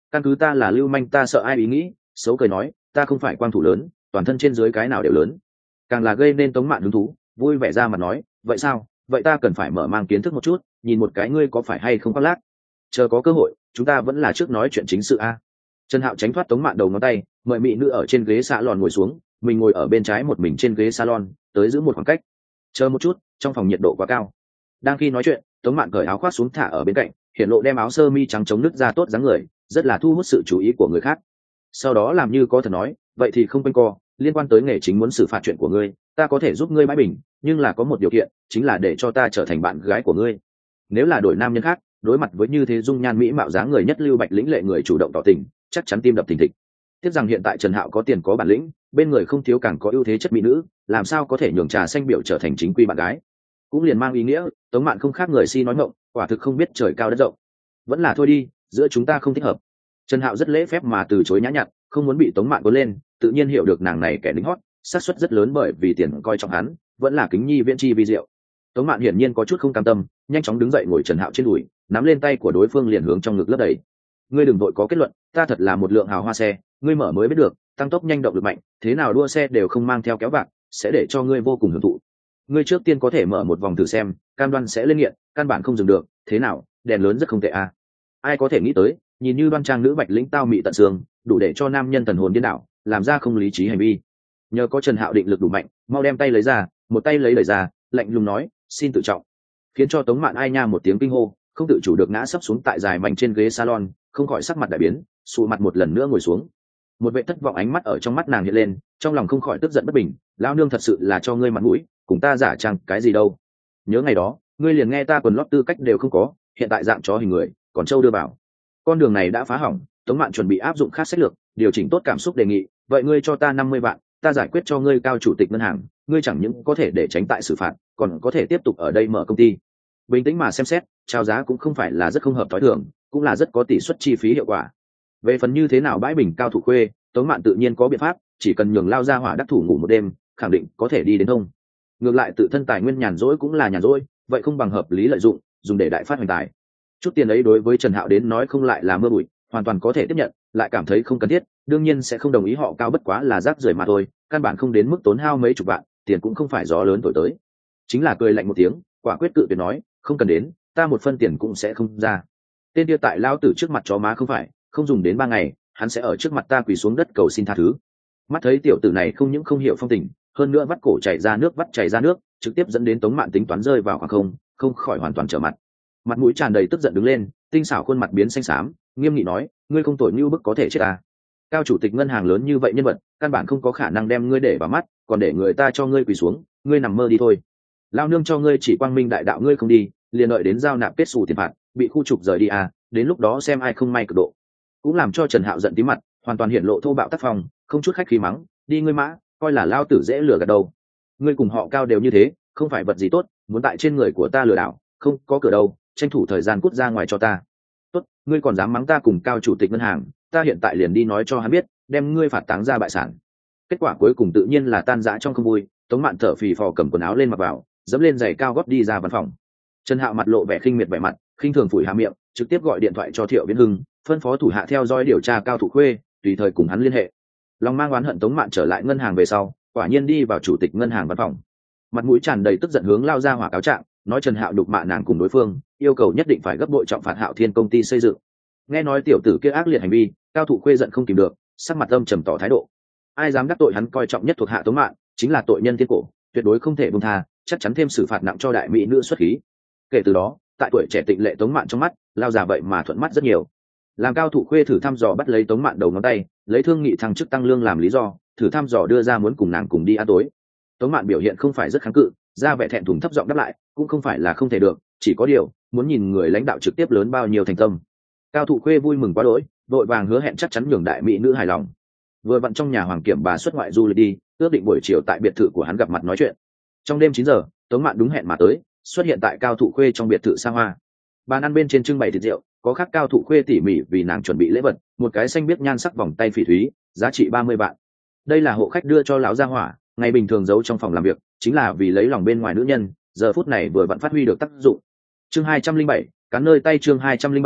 căn cứ ta là lưu manh ta sợ ai ý nghĩ, xấu cười nói ta không phải quang thủ lớn, toàn thân trên dưới cái nào đều lớn. Càng là gây nên Tống Mạn hứng thú, vui vẻ ra mà nói vậy sao, vậy ta cần phải mở mang kiến thức một chút, nhìn một cái ngươi có phải hay không khoác lác. Chờ có cơ hội chúng ta vẫn là trước nói chuyện chính sự a. Trần Hạo tránh thoát Tống Mạn đầu ngón tay, mời mỹ nữ ở trên ghế salon ngồi xuống, mình ngồi ở bên trái một mình trên ghế salon, tới giữ một khoảng cách. Chờ một chút, trong phòng nhiệt độ quá cao. Đang khi nói chuyện, Tống Mạn cởi áo khoác xuống thả ở bên cạnh, hiện lộ đem áo sơ mi trắng chống nứt ra tốt dáng người, rất là thu hút sự chú ý của người khác. Sau đó làm như có thật nói, vậy thì không quanh co, liên quan tới nghề chính muốn xử phạt chuyện của ngươi, ta có thể giúp ngươi bãi bình, nhưng là có một điều kiện, chính là để cho ta trở thành bạn gái của ngươi. Nếu là đổi nam nhân khác, đối mặt với như thế dung nhan mỹ mạo dáng người nhất lưu bạch lĩnh lệ người chủ động tỏ tình, chắc chắn tim đập thình thịch. Tiếc rằng hiện tại Trần Hạo có tiền có bản lĩnh, bên người không thiếu càng có ưu thế chất mỹ nữ, làm sao có thể nhường trà xanh biểu trở thành chính quy bạn gái. Cũng liền mang ý nghĩa, Tống Mạn không khác người si nói ngọng, quả thực không biết trời cao đất rộng. Vẫn là thôi đi, giữa chúng ta không thích hợp. Trần Hạo rất lễ phép mà từ chối nhã nhặn, không muốn bị Tống Mạn cuốn lên, tự nhiên hiểu được nàng này kẻ lính hót, xác suất rất lớn bởi vì tiền coi trọng hắn, vẫn là kính nhi viễn chi vi diệu. Tống Mạn hiển nhiên có chút không cam tâm, nhanh chóng đứng dậy ngồi Trần Hạo trên đùi, nắm lên tay của đối phương liền hướng trong ngực lấp đầy. Ngươi đừng vội có kết luận, ta thật là một lượng hào hoa xe, ngươi mở mới biết được, tăng tốc nhanh động lực mạnh, thế nào đua xe đều không mang theo kéo bạc, sẽ để cho ngươi vô cùng hưởng thụ. Ngươi trước tiên có thể mở một vòng thử xem, cam đoan sẽ lên nghiện, căn bản không dừng được, thế nào, đèn lớn rất không tệ à. Ai có thể nghĩ tới, nhìn như đoan trang nữ bạch lĩnh tao mị tận xương, đủ để cho nam nhân thần hồn điên đảo, làm ra không lý trí hành vi. Nhờ có Trần Hạo định lực đủ mạnh, mau đem tay lấy ra, một tay lấy đẩy ra, lạnh lùng nói, xin tự trọng. Khiến cho Tống Mạn ai nha một tiếng kinh hô, không tự chủ được ngã sấp xuống tại dài mảnh trên ghế salon, không khỏi sắc mặt đại biến, sụ mặt một lần nữa ngồi xuống. Một vệ thất vọng ánh mắt ở trong mắt nàng hiện lên, trong lòng không khỏi tức giận bất bình, lão nương thật sự là cho ngươi mặt mũi, cùng ta giả trang cái gì đâu. Nhớ ngày đó, ngươi liền nghe ta quần lót tư cách đều không có, hiện tại dạng chó hình người, còn trâu đưa vào. Con đường này đã phá hỏng, Tống Mạn chuẩn bị áp dụng khác sách lược, điều chỉnh tốt cảm xúc đề nghị, vậy ngươi cho ta năm mươi vạn, ta giải quyết cho ngươi cao chủ tịch ngân hàng, ngươi chẳng những có thể để tránh tại xử phạt, còn có thể tiếp tục ở đây mở công ty. Bình tĩnh mà xem xét, chào giá cũng không phải là rất không hợp tối thường, cũng là rất có tỷ suất chi phí hiệu quả. Về phần như thế nào bãi bình cao thủ khuê, Tống Mạn tự nhiên có biện pháp, chỉ cần nhường lao ra hỏa đắc thủ ngủ một đêm, khẳng định có thể đi đến thông. Ngược lại tự thân tài nguyên nhàn rỗi cũng là nhàn rỗi, vậy không bằng hợp lý lợi dụng, dùng để đại phát hoành tài. Chút tiền ấy đối với Trần Hạo đến nói không lại là mưa bụi, hoàn toàn có thể tiếp nhận, lại cảm thấy không cần thiết, đương nhiên sẽ không đồng ý họ cao bất quá là rác rưởi mà thôi, căn bản không đến mức tốn hao mấy chục vạn, tiền cũng không phải gió lớn thổi tới. Chính là cười lạnh một tiếng, quả quyết cự tuyệt nói, không cần đến, ta một phân tiền cũng sẽ không ra. Tên kia tại lao tử trước mặt chó má không phải, không dùng đến ba ngày, hắn sẽ ở trước mặt ta quỳ xuống đất cầu xin tha thứ. Mắt thấy tiểu tử này không những không hiểu phong tình, hơn nữa vắt cổ chảy ra nước vắt chảy ra nước, trực tiếp dẫn đến Tống Mạn tính toán rơi vào khoảng không, không khỏi hoàn toàn trở mặt. Mặt mũi tràn đầy tức giận đứng lên, tinh xảo khuôn mặt biến xanh xám, nghiêm nghị nói, ngươi không tội như bức có thể chết à? Cao chủ tịch ngân hàng lớn như vậy nhân vật, căn bản không có khả năng đem ngươi để vào mắt, còn để người ta cho ngươi quỳ xuống, ngươi nằm mơ đi thôi. Lao nương cho ngươi chỉ quang minh đại đạo ngươi không đi, liền đợi đến giao nạp kết xù tiền phạt, bị khu trục rời đi à, đến lúc đó xem ai không may cực độ. Cũng làm cho Trần Hạo giận tí mặt, hoàn toàn hiện lộ thô bạo tác phong, không chút khách khí mắng, đi ngươi mã, coi là lao tử dễ lừa gạt đâu. Ngươi cùng họ Cao đều như thế, không phải vật gì tốt, muốn tại trên người của ta lừa đảo, không có cửa đâu, tranh thủ thời gian cút ra ngoài cho ta. Tốt, ngươi còn dám mắng ta cùng Cao chủ tịch ngân hàng, ta hiện tại liền đi nói cho hắn biết, đem ngươi phạt táng ra bại sản. Kết quả cuối cùng tự nhiên là tan rã trong không vui, Tống Mạn thở phì phò cầm quần áo lên mặc vào, dẫm lên giày cao gót đi ra văn phòng. Trần Hạo mặt lộ vẻ khinh miệt vẻ mặt, khinh thường phủi hà miệng, trực tiếp gọi điện thoại cho Thiệu Viễn Hưng, phân phó thủ hạ theo dõi điều tra Cao Thủ Khuê, tùy thời cùng hắn liên hệ. Lòng mang oán hận Tống Mạn trở lại ngân hàng về sau, quả nhiên đi vào chủ tịch ngân hàng văn phòng, mặt mũi tràn đầy tức giận hướng lao ra hỏa cáo trạng, nói Trần Hạo đục mạ nàng cùng đối phương, yêu cầu nhất định phải gấp bội trọng phạt Hạo Thiên công ty xây dựng. Nghe nói tiểu tử kia ác liệt hành vi, Cao Thủ Khuê giận không kìm được, sắc mặt âm trầm tỏ thái độ. Ai dám đắc tội hắn coi trọng nhất thuộc hạ Tống Mạn, chính là tội nhân thiên cổ, tuyệt đối không thể buông tha, chắc chắn thêm xử phạt nặng cho đại mỹ nữ xuất khí. Kể từ đó, tại tuổi trẻ tịnh lệ Tống Mạn trong mắt, lao già vậy mà thuận mắt rất nhiều. Làm Cao Thủ Khuê thử thăm dò bắt lấy Tống Mạn đầu ngón tay, lấy thương nghị thăng chức tăng lương làm lý do, thử thăm dò đưa ra muốn cùng nàng cùng đi ăn tối. Tống Mạn biểu hiện không phải rất kháng cự, ra vẻ thẹn thùng thấp giọng đáp lại, cũng không phải là không thể được, chỉ có điều muốn nhìn người lãnh đạo trực tiếp lớn bao nhiêu thành tâm. Cao Thủ Khuê vui mừng quá đỗi, vội vàng hứa hẹn chắc chắn nhường đại mỹ nữ hài lòng. Vừa vặn trong nhà hoàng kiểm bà xuất ngoại du lịch đi, ước định buổi chiều tại biệt thự của hắn gặp mặt nói chuyện. Trong đêm chín giờ, Tống Mạn đúng hẹn mà tới, xuất hiện tại Cao Thủ Khuê trong biệt thự xa hoa. Bàn ăn bên trên trưng bày thịt rượu, có khác Cao Thủ Khuê tỉ mỉ vì nàng chuẩn bị lễ vật, một cái xanh biếc nhan sắc vòng tay phỉ thúy, giá trị ba mươi vạn. Đây là hộ khách đưa cho lão gia hỏa, ngày bình thường giấu trong phòng làm việc, chính là vì lấy lòng bên ngoài nữ nhân, giờ phút này vừa vặn phát huy được tác dụng. Chương hai trăm linh bảy, cắn nơi tay chương hai trăm linh bảy,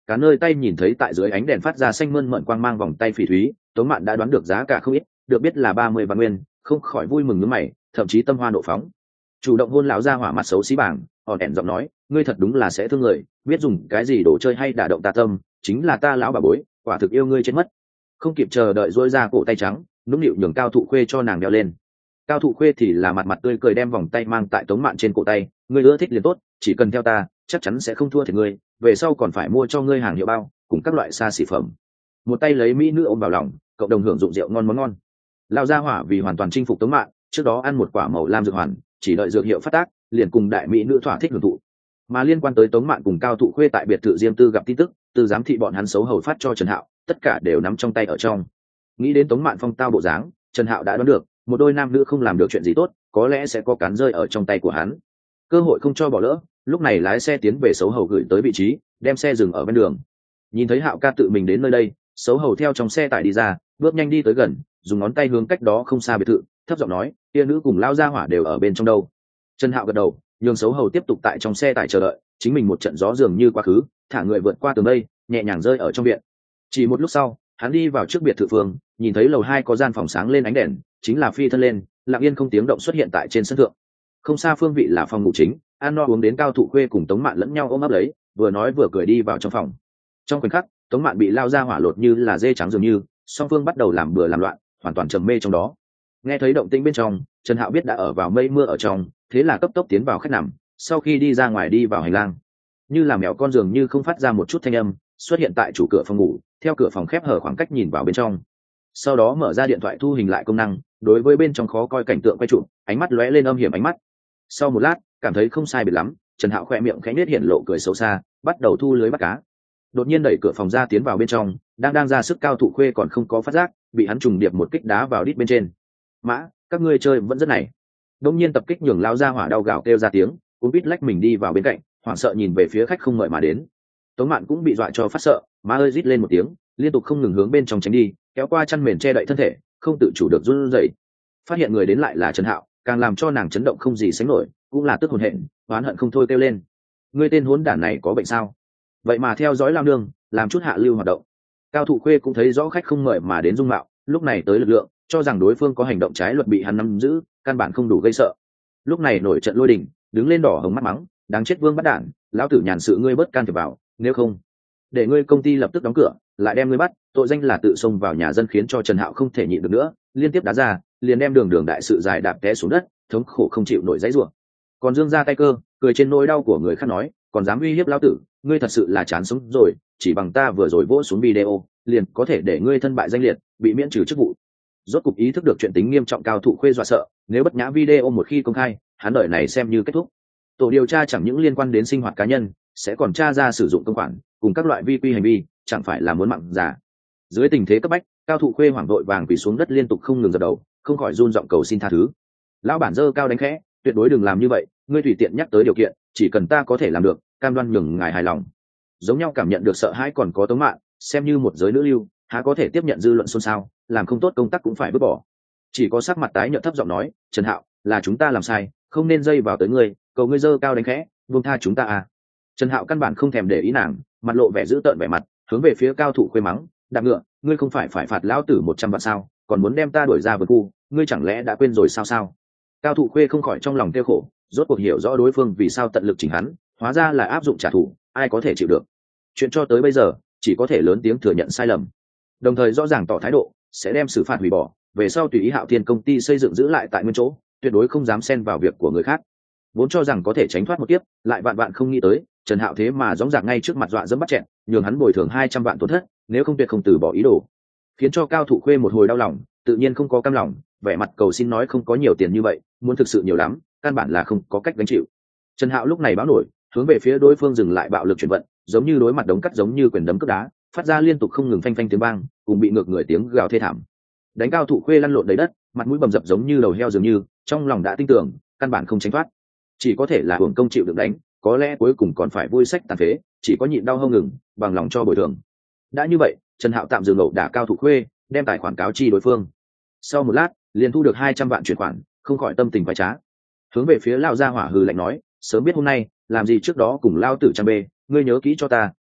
cá nơi tay nhìn thấy tại dưới ánh đèn phát ra xanh mơn mận quang mang vòng tay phỉ thúy, Tống Mạn đã đoán được giá cả không ít, được biết là ba mươi vạn nguyên, không khỏi vui mừng nhướng mày, thậm chí tâm hoa nộ phóng. Chủ động hôn lão gia hỏa mặt xấu xí bảng, hòn đèn giọng nói, ngươi thật đúng là sẽ thương người, biết dùng cái gì đồ chơi hay đả động ta tâm, chính là ta lão bà bối, quả thực yêu ngươi chết mất. Không kịp chờ đợi duỗi ra cổ tay trắng, nũng nịu nhường Cao Thụ Khuê cho nàng đeo lên. Cao Thụ Khuê thì là mặt mặt tươi cười đem vòng tay mang tại Tống Mạn trên cổ tay, ngươi ưa thích liền tốt, chỉ cần theo ta, chắc chắn sẽ không thua thiệt ngươi, về sau còn phải mua cho ngươi hàng hiệu bao, cùng các loại xa xỉ phẩm. Một tay lấy mỹ nữ ôm vào lòng, cộng đồng hưởng dụng rượu ngon món ngon. Lão gia hỏa vì hoàn toàn chinh phục Tống Mạn, trước đó ăn một quả màu lam dược hoàn, chỉ đợi dược hiệu phát tác, liền cùng đại mỹ nữ thỏa thích hưởng thụ. Mà liên quan tới Tống Mạn cùng Cao Thụ Khuê tại biệt thự riêng tư gặp tin tức, từ giám thị bọn hắn xấu hầu phát cho Trần Hạo, tất cả đều nắm trong tay ở trong. Nghĩ đến Tống Mạn phong tao bộ dáng, Trần Hạo đã đoán được, một đôi nam nữ không làm được chuyện gì tốt, có lẽ sẽ có cán rơi ở trong tay của hắn. Cơ hội không cho bỏ lỡ, lúc này lái xe tiến về xấu hầu gửi tới vị trí, đem xe dừng ở bên đường. Nhìn thấy Hạo ca tự mình đến nơi đây, xấu hầu theo trong xe tải đi ra, bước nhanh đi tới gần, dùng ngón tay hướng cách đó không xa biệt thự, thấp giọng nói, tia nữ cùng lao gia hỏa đều ở bên trong đâu. Trần Hạo gật đầu, nhường xấu hầu tiếp tục tại trong xe tải chờ đợi, chính mình một trận gió dường như quá khứ, thả người vượt qua tường đây, nhẹ nhàng rơi ở trong viện. Chỉ một lúc sau, hắn đi vào trước biệt thự phương, nhìn thấy lầu hai có gian phòng sáng lên ánh đèn, chính là phi thân lên, lặng yên không tiếng động xuất hiện tại trên sân thượng. Không xa phương vị là phòng ngủ chính, ăn no uống đến Cao Thụ Khuê cùng Tống Mạn lẫn nhau ôm ấp lấy, vừa nói vừa cười đi vào trong phòng. Trong khoảnh khắc, Tống Mạn bị lao ra hỏa lột như là dê trắng dường như, song phương bắt đầu làm bừa làm loạn, hoàn toàn trầm mê trong đó. Nghe thấy động tĩnh bên trong, Trần Hạo biết đã ở vào mây mưa ở trong, thế là cấp tốc tiến vào khách nằm, sau khi đi ra ngoài đi vào hành lang, như là mèo con dường như không phát ra một chút thanh âm, xuất hiện tại chủ cửa phòng ngủ, theo cửa phòng khép hở khoảng cách nhìn vào bên trong. Sau đó mở ra điện thoại thu hình lại công năng, đối với bên trong khó coi cảnh tượng quay chụp, ánh mắt lóe lên âm hiểm ánh mắt. Sau một lát, cảm thấy không sai biệt lắm, Trần Hạo khẽ miệng khẽ nhếch hiện lộ cười xấu xa, bắt đầu thu lưới bắt cá. Đột nhiên đẩy cửa phòng ra tiến vào bên trong, đang đang ra sức Cao Thụ Khuê còn không có phát giác, bị hắn trùng điệp một kích đá vào đít bên trên. Mã, các ngươi chơi vẫn rất này. Đông nhiên tập kích nhường lao ra hỏa đau gào kêu ra tiếng, cũng biết lách mình đi vào bên cạnh, hoảng sợ nhìn về phía khách không mời mà đến. Tống Mạn cũng bị dọa cho phát sợ, má ơi rít lên một tiếng, liên tục không ngừng hướng bên trong tránh đi, kéo qua chăn mền che đậy thân thể, không tự chủ được run rẩy. Phát hiện người đến lại là Trần Hạo, càng làm cho nàng chấn động không gì sánh nổi, cũng là tức hồn hện, oán hận không thôi kêu lên. Ngươi tên hỗn đản này có bệnh sao? Vậy mà theo dõi lao nương, làm chút hạ lưu hoạt động. Cao Thụ Khuê cũng thấy rõ khách không mời mà đến dung mạo, lúc này tới lực lượng, cho rằng đối phương có hành động trái luật bị hắn nắm giữ, căn bản không đủ gây sợ. Lúc này nổi trận lôi đình, đứng lên đỏ hồng mắt mắng, đáng chết vương bắt đản, lão tử nhàn sự ngươi bớt can thiệp vào, nếu không để ngươi công ty lập tức đóng cửa, lại đem ngươi bắt, tội danh là tự xông vào nhà dân, khiến cho Trần Hạo không thể nhịn được nữa, liên tiếp đá ra, liền đem đường đường đại sự dài đạp té xuống đất, thống khổ không chịu nổi dãy rủa. Còn dương ra tay cơ, cười trên nỗi đau của người khác nói, còn dám uy hiếp lão tử, ngươi thật sự là chán sống rồi, chỉ bằng ta vừa rồi vỗ xuống video, liền có thể để ngươi thân bại danh liệt, bị miễn trừ chức vụ. Rốt cục ý thức được chuyện tính nghiêm trọng, Cao Thụ Khuê dọa sợ, nếu bất nhã video một khi công khai, hắn đợi này xem như kết thúc. Tổ điều tra chẳng những liên quan đến sinh hoạt cá nhân, sẽ còn tra ra sử dụng công khoản cùng các loại vi quy hành vi, chẳng phải là muốn mặn giả. Dưới tình thế cấp bách, Cao Thụ Khuê hoảng đội vàng quỳ xuống đất liên tục không ngừng dập đầu, không khỏi run giọng cầu xin tha thứ. Lão bản dơ cao đánh khẽ, tuyệt đối đừng làm như vậy, ngươi tùy tiện nhắc tới điều kiện, chỉ cần ta có thể làm được, cam đoan nhường ngài hài lòng. Giống nhau cảm nhận được sợ hãi còn có Tống Mạn, xem như một giới nữ lưu, há có thể tiếp nhận dư luận xôn xao, làm không tốt công tác cũng phải vứt bỏ. Chỉ có sắc mặt tái nhợt thấp giọng nói, Trần Hạo, là chúng ta làm sai, không nên dây vào tới ngươi, cầu ngươi dơ cao đánh khẽ, buông tha chúng ta à. Trần Hạo căn bản không thèm để ý nàng, mặt lộ vẻ dữ tợn vẻ mặt, hướng về phía Cao Thụ Khuê mắng, đạp ngựa, ngươi không phải phải phạt lão tử một trăm vạn sao, còn muốn đem ta đuổi ra vườn khu, ngươi chẳng lẽ đã quên rồi sao sao? Cao Thụ Khuê không khỏi trong lòng tiêu khổ, rốt cuộc hiểu rõ đối phương vì sao tận lực chỉnh hắn, hóa ra là áp dụng trả thù, ai có thể chịu được. Chuyện cho tới bây giờ, chỉ có thể lớn tiếng thừa nhận sai lầm, đồng thời rõ ràng tỏ thái độ, sẽ đem xử phạt hủy bỏ, về sau tùy ý Hạo Thiên công ty xây dựng giữ lại tại nguyên chỗ, tuyệt đối không dám xen vào việc của người khác. Vốn cho rằng có thể tránh thoát một kiếp, lại vạn vạn không nghĩ tới, Trần Hạo thế mà rõ ràng ngay trước mặt dọa dẫm bắt chẹn, nhường hắn bồi thường hai trăm vạn tổn thất, nếu không tuyệt không từ bỏ ý đồ. Khiến cho Cao Thụ Khuê một hồi đau lòng, tự nhiên không có cam lòng, vẻ mặt cầu xin nói không có nhiều tiền như vậy, muốn thực sự nhiều lắm, căn bản là không có cách gánh chịu. Trần Hạo lúc này báo nổi, hướng về phía đối phương dừng lại bạo lực chuyển vận, giống như đối mặt đống cắt, giống như quyền đấm cước đá, phát ra liên tục không ngừng phanh phanh tiếng vang, cùng bị ngược người tiếng gào thê thảm. Đánh Cao Thụ Khuê lăn lộn đầy đất, mặt mũi bầm dập giống như đầu heo dường như, trong lòng đã tin tưởng, căn bản không tránh thoát, chỉ có thể là hưởng công chịu được đánh, có lẽ cuối cùng còn phải vui sách tàn phế, chỉ có nhịn đau không ngừng, bằng lòng cho bồi thường. Đã như vậy, Trần Hạo tạm dừng ẩu đả Cao Thụ Khuê, đem tài khoản cáo chi đối phương. Sau một lát, liền thu được hai trăm vạn chuyển khoản, không khỏi tâm tình khoái trá. Hướng về phía lão gia hỏa hừ lạnh nói, sớm biết hôm nay, làm gì trước đó cùng lao tử trăm bê, ngươi nhớ kỹ cho ta,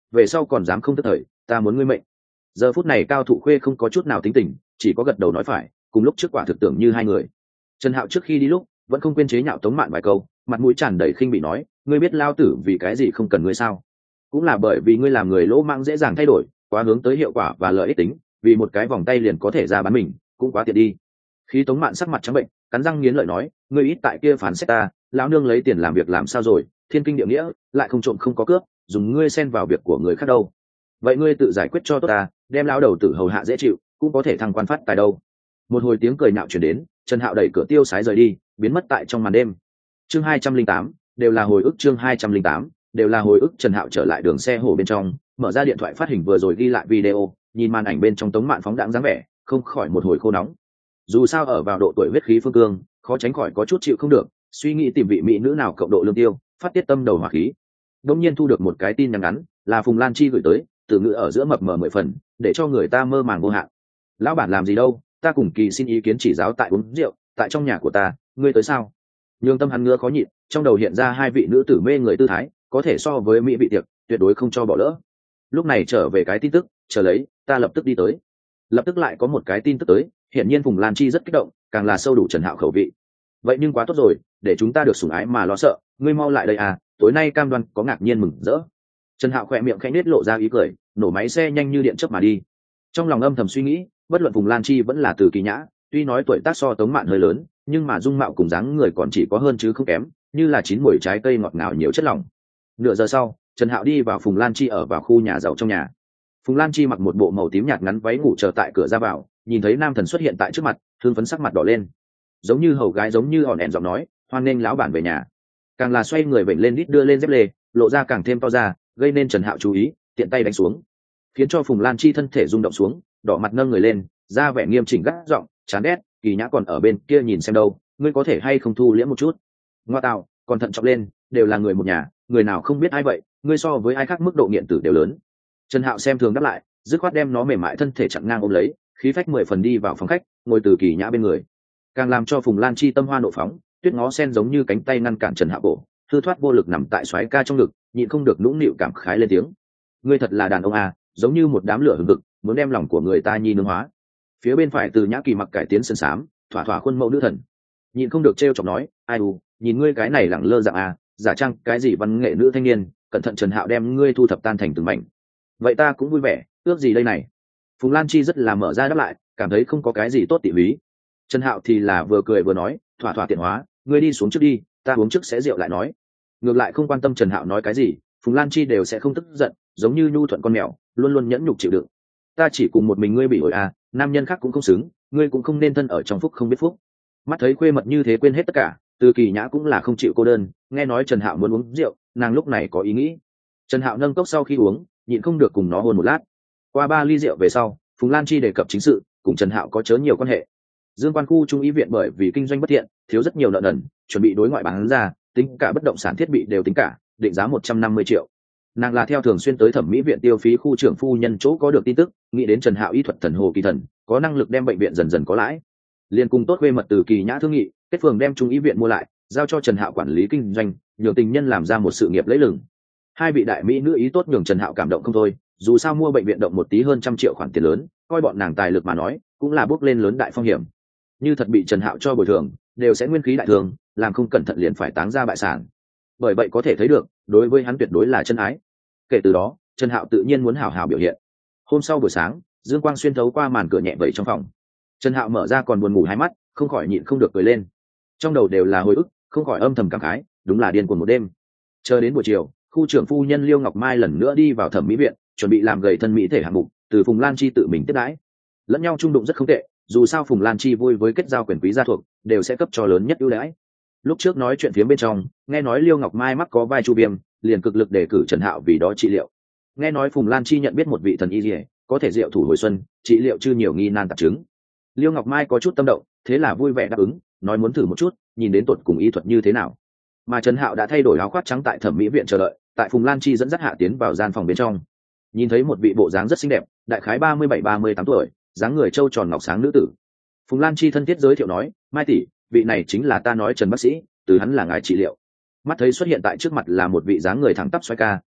về sau còn dám không tức thời, ta muốn ngươi mệnh. Giờ phút này Cao Thụ Khuê không có chút nào tính tình, chỉ có gật đầu nói phải, cùng lúc trước quả thực tưởng như hai người. Trần Hạo trước khi đi lúc vẫn không quên chế nhạo Tống Mạn vài câu, mặt mũi tràn đầy khinh bị nói, ngươi biết lao tử vì cái gì không cần ngươi sao? Cũng là bởi vì ngươi làm người lỗ mãng dễ dàng thay đổi, quá hướng tới hiệu quả và lợi ích tính, vì một cái vòng tay liền có thể ra bán mình, cũng quá tiện đi. Khi Tống Mạn sắc mặt trắng bệnh, cắn răng nghiến lợi nói, ngươi ít tại kia phán xét ta, lão nương lấy tiền làm việc làm sao rồi, thiên kinh địa nghĩa, lại không trộm không có cướp, dùng ngươi xen vào việc của người khác đâu. Vậy ngươi tự giải quyết cho tốt ta, đem lão đầu tử hầu hạ dễ chịu, cũng có thể thăng quan phát tài đâu. Một hồi tiếng cười nhạo truyền đến, Trần Hạo đẩy cửa tiêu sái rời đi, biến mất tại trong màn đêm. Chương hai trăm linh tám, đều là hồi ức. Chương hai trăm linh tám, đều là hồi ức. Trần Hạo trở lại đường xe hồ bên trong, mở ra điện thoại phát hình vừa rồi ghi lại video, nhìn màn ảnh bên trong Tống Mạn phóng đãng dáng vẻ, không khỏi một hồi khô nóng. Dù sao ở vào độ tuổi huyết khí phương cương, khó tránh khỏi có chút chịu không được, suy nghĩ tìm vị mỹ nữ nào cộng độ lương tiêu, phát tiết tâm đầu hỏa khí. Đột nhiên thu được một cái tin nhắn ngắn, là Phùng Lan Chi gửi tới, từ ngữ ở giữa mập mờ mười phần, để cho người ta mơ màng vô hạn. Lão bản làm gì đâu, ta cùng Kỳ xin ý kiến chỉ giáo tại uống rượu, tại trong nhà của ta, ngươi tới sao? Nhường tâm hắn ngứa khó nhịn, trong đầu hiện ra hai vị nữ tử mê người tư thái, có thể so với mỹ vị tiệc, tuyệt đối không cho bỏ lỡ. Lúc này trở về cái tin tức, chờ lấy, ta lập tức đi tới. Lập tức lại có một cái tin tức tới, hiện nhiên Phùng Lan Chi rất kích động, càng là sâu đủ Trần Hạo khẩu vị. Vậy nhưng quá tốt rồi, để chúng ta được sủng ái mà lo sợ, ngươi mau lại đây à, tối nay cam đoan có ngạc nhiên mừng rỡ. Trần Hạo khỏe miệng khẽ nết lộ ra ý cười, nổ máy xe nhanh như điện chớp mà đi. Trong lòng âm thầm suy nghĩ, bất luận Phùng Lan Chi vẫn là Từ Kỳ Nhã, tuy nói tuổi tác so Tống Mạn hơi lớn, nhưng mà dung mạo cùng dáng người còn chỉ có hơn chứ không kém, như là chín muồi trái cây ngọt ngào nhiều chất lỏng. Nửa giờ sau, Trần Hạo đi vào Phùng Lan Chi ở vào khu nhà giàu trong nhà. Phùng Lan Chi mặc một bộ màu tím nhạt ngắn váy ngủ chờ tại cửa ra vào, nhìn thấy nam thần xuất hiện tại trước mặt, thương phấn sắc mặt đỏ lên, giống như hầu gái giống như hòn ẹn giọng nói, hoan nghênh lão bản về nhà. Càng là xoay người vểnh lên đít đưa lên dép lê, lộ ra càng thêm to ra, gây nên Trần Hạo chú ý, tiện tay đánh xuống, khiến cho Phùng Lan Chi thân thể rung động xuống, đỏ mặt nâng người lên, ra vẻ nghiêm chỉnh gắt giọng, chán ghét, Kỳ Nhã còn ở bên kia nhìn xem đâu, ngươi có thể hay không thu liễm một chút. Ngoa tạo, còn thận trọng lên, đều là người một nhà, người nào không biết ai vậy, ngươi so với ai khác mức độ nghiện tử đều lớn. Trần Hạo xem thường đáp lại, dứt khoát đem nó mềm mại thân thể chặn ngang ôm lấy, khí phách mười phần đi vào phòng khách, ngồi Từ Kỳ Nhã bên người, càng làm cho Phùng Lan Chi tâm hoa nộ phóng, tuyết ngó sen giống như cánh tay ngăn cản Trần Hạo cổ, thư thoát vô lực nằm tại xoáy ca trong ngực, nhịn không được nũng nịu cảm khái lên tiếng. Ngươi thật là đàn ông à, giống như một đám lửa hừng hực, muốn đem lòng của người ta nhi nương hóa. Phía bên phải Từ Nhã Kỳ mặc cải tiến sơn sám, thỏa thỏa khuôn mẫu nữ thần, nhịn không được trêu chọc nói, ai u, nhìn ngươi cái này lẳng lơ dạng à, giả trang cái gì văn nghệ nữ thanh niên, cẩn thận Trần Hạo đem ngươi thu thập tan thành từng mảnh. Vậy ta cũng vui vẻ, ước gì đây này. Phùng Lan Chi rất là mở ra đáp lại, cảm thấy không có cái gì tốt tỉ lý. Trần Hạo thì là vừa cười vừa nói, thỏa thỏa tiện hóa, ngươi đi xuống trước đi, ta uống trước sẽ rượu lại nói. Ngược lại không quan tâm Trần Hạo nói cái gì, Phùng Lan Chi đều sẽ không tức giận, giống như nhu thuận con mèo, luôn luôn nhẫn nhục chịu đựng. Ta chỉ cùng một mình ngươi bị ổi à, nam nhân khác cũng không xứng, ngươi cũng không nên thân ở trong phúc không biết phúc. Mắt thấy khuê mật như thế quên hết tất cả, Từ Kỳ Nhã cũng là không chịu cô đơn, nghe nói Trần Hạo muốn uống rượu, nàng lúc này có ý nghĩ. Trần Hạo nâng cốc sau khi uống, nhịn không được cùng nó hôn một lát. Qua ba ly rượu về sau, Phùng Lan Chi đề cập chính sự, cùng Trần Hạo có chớ nhiều quan hệ. Dương Quan khu trung ý viện bởi vì kinh doanh bất thiện, thiếu rất nhiều nợ nần, chuẩn bị đối ngoại bán ra, tính cả bất động sản thiết bị đều tính cả, định giá một trăm năm mươi triệu. Nàng là theo thường xuyên tới thẩm mỹ viện tiêu phí khu trưởng phu nhân chỗ có được tin tức, nghĩ đến Trần Hạo y thuật thần hồ kỳ thần, có năng lực đem bệnh viện dần dần có lãi. Liên cùng tốt quê mật Từ Kỳ Nhã thương nghị, kết phường đem trung ý viện mua lại, giao cho Trần Hạo quản lý kinh doanh, nhường tình nhân làm ra một sự nghiệp lấy lừng. Hai vị đại mỹ nữ ý tốt nhường Trần Hạo cảm động không thôi, dù sao mua bệnh viện động một tí hơn trăm triệu khoản tiền lớn, coi bọn nàng tài lực mà nói, cũng là bước lên lớn đại phong hiểm. Như thật bị Trần Hạo cho bồi thường, đều sẽ nguyên khí đại thường, làm không cẩn thận liền phải táng ra bại sản. Bởi vậy có thể thấy được, đối với hắn tuyệt đối là chân ái. Kể từ đó, Trần Hạo tự nhiên muốn hảo hảo biểu hiện. Hôm sau buổi sáng, dương quang xuyên thấu qua màn cửa nhẹ vẩy trong phòng. Trần Hạo mở ra còn buồn ngủ hai mắt, không khỏi nhịn không được cười lên. Trong đầu đều là hồi ức, không khỏi âm thầm cảm khái, đúng là điên cuồng một đêm. Chờ đến buổi chiều, khu trưởng phu nhân Liêu Ngọc Mai lần nữa đi vào thẩm mỹ viện, chuẩn bị làm gầy thân mỹ thể hạng mục, từ Phùng Lan Chi tự mình tiếp đãi. Lẫn nhau trung đụng rất không tệ, dù sao Phùng Lan Chi vui với kết giao quyền quý gia thuộc, đều sẽ cấp cho lớn nhất ưu đãi. Lúc trước nói chuyện phía bên trong, nghe nói Liêu Ngọc Mai mắc có vai chu viêm, liền cực lực đề cử Trần Hạo vì đó trị liệu. Nghe nói Phùng Lan Chi nhận biết một vị thần y liề, có thể diệu thủ hồi xuân, trị liệu chưa nhiều nghi nan tạp chứng. Liêu Ngọc Mai có chút tâm động, thế là vui vẻ đáp ứng, nói muốn thử một chút, nhìn đến tuột cùng y thuật như thế nào. Mà Trần Hạo đã thay đổi áo khoác trắng tại thẩm mỹ viện chờ đợi, tại Phùng Lan Chi dẫn dắt hạ tiến vào gian phòng bên trong, nhìn thấy một vị bộ dáng rất xinh đẹp, đại khái ba mươi bảy ba mươi tám tuổi, dáng người trâu tròn ngọc sáng nữ tử. Phùng Lan Chi thân thiết giới thiệu nói, Mai tỷ, vị này chính là ta nói Trần bác sĩ, từ hắn là ngài trị liệu. Mắt thấy xuất hiện tại trước mặt là một vị dáng người thẳng tắp xoay ca,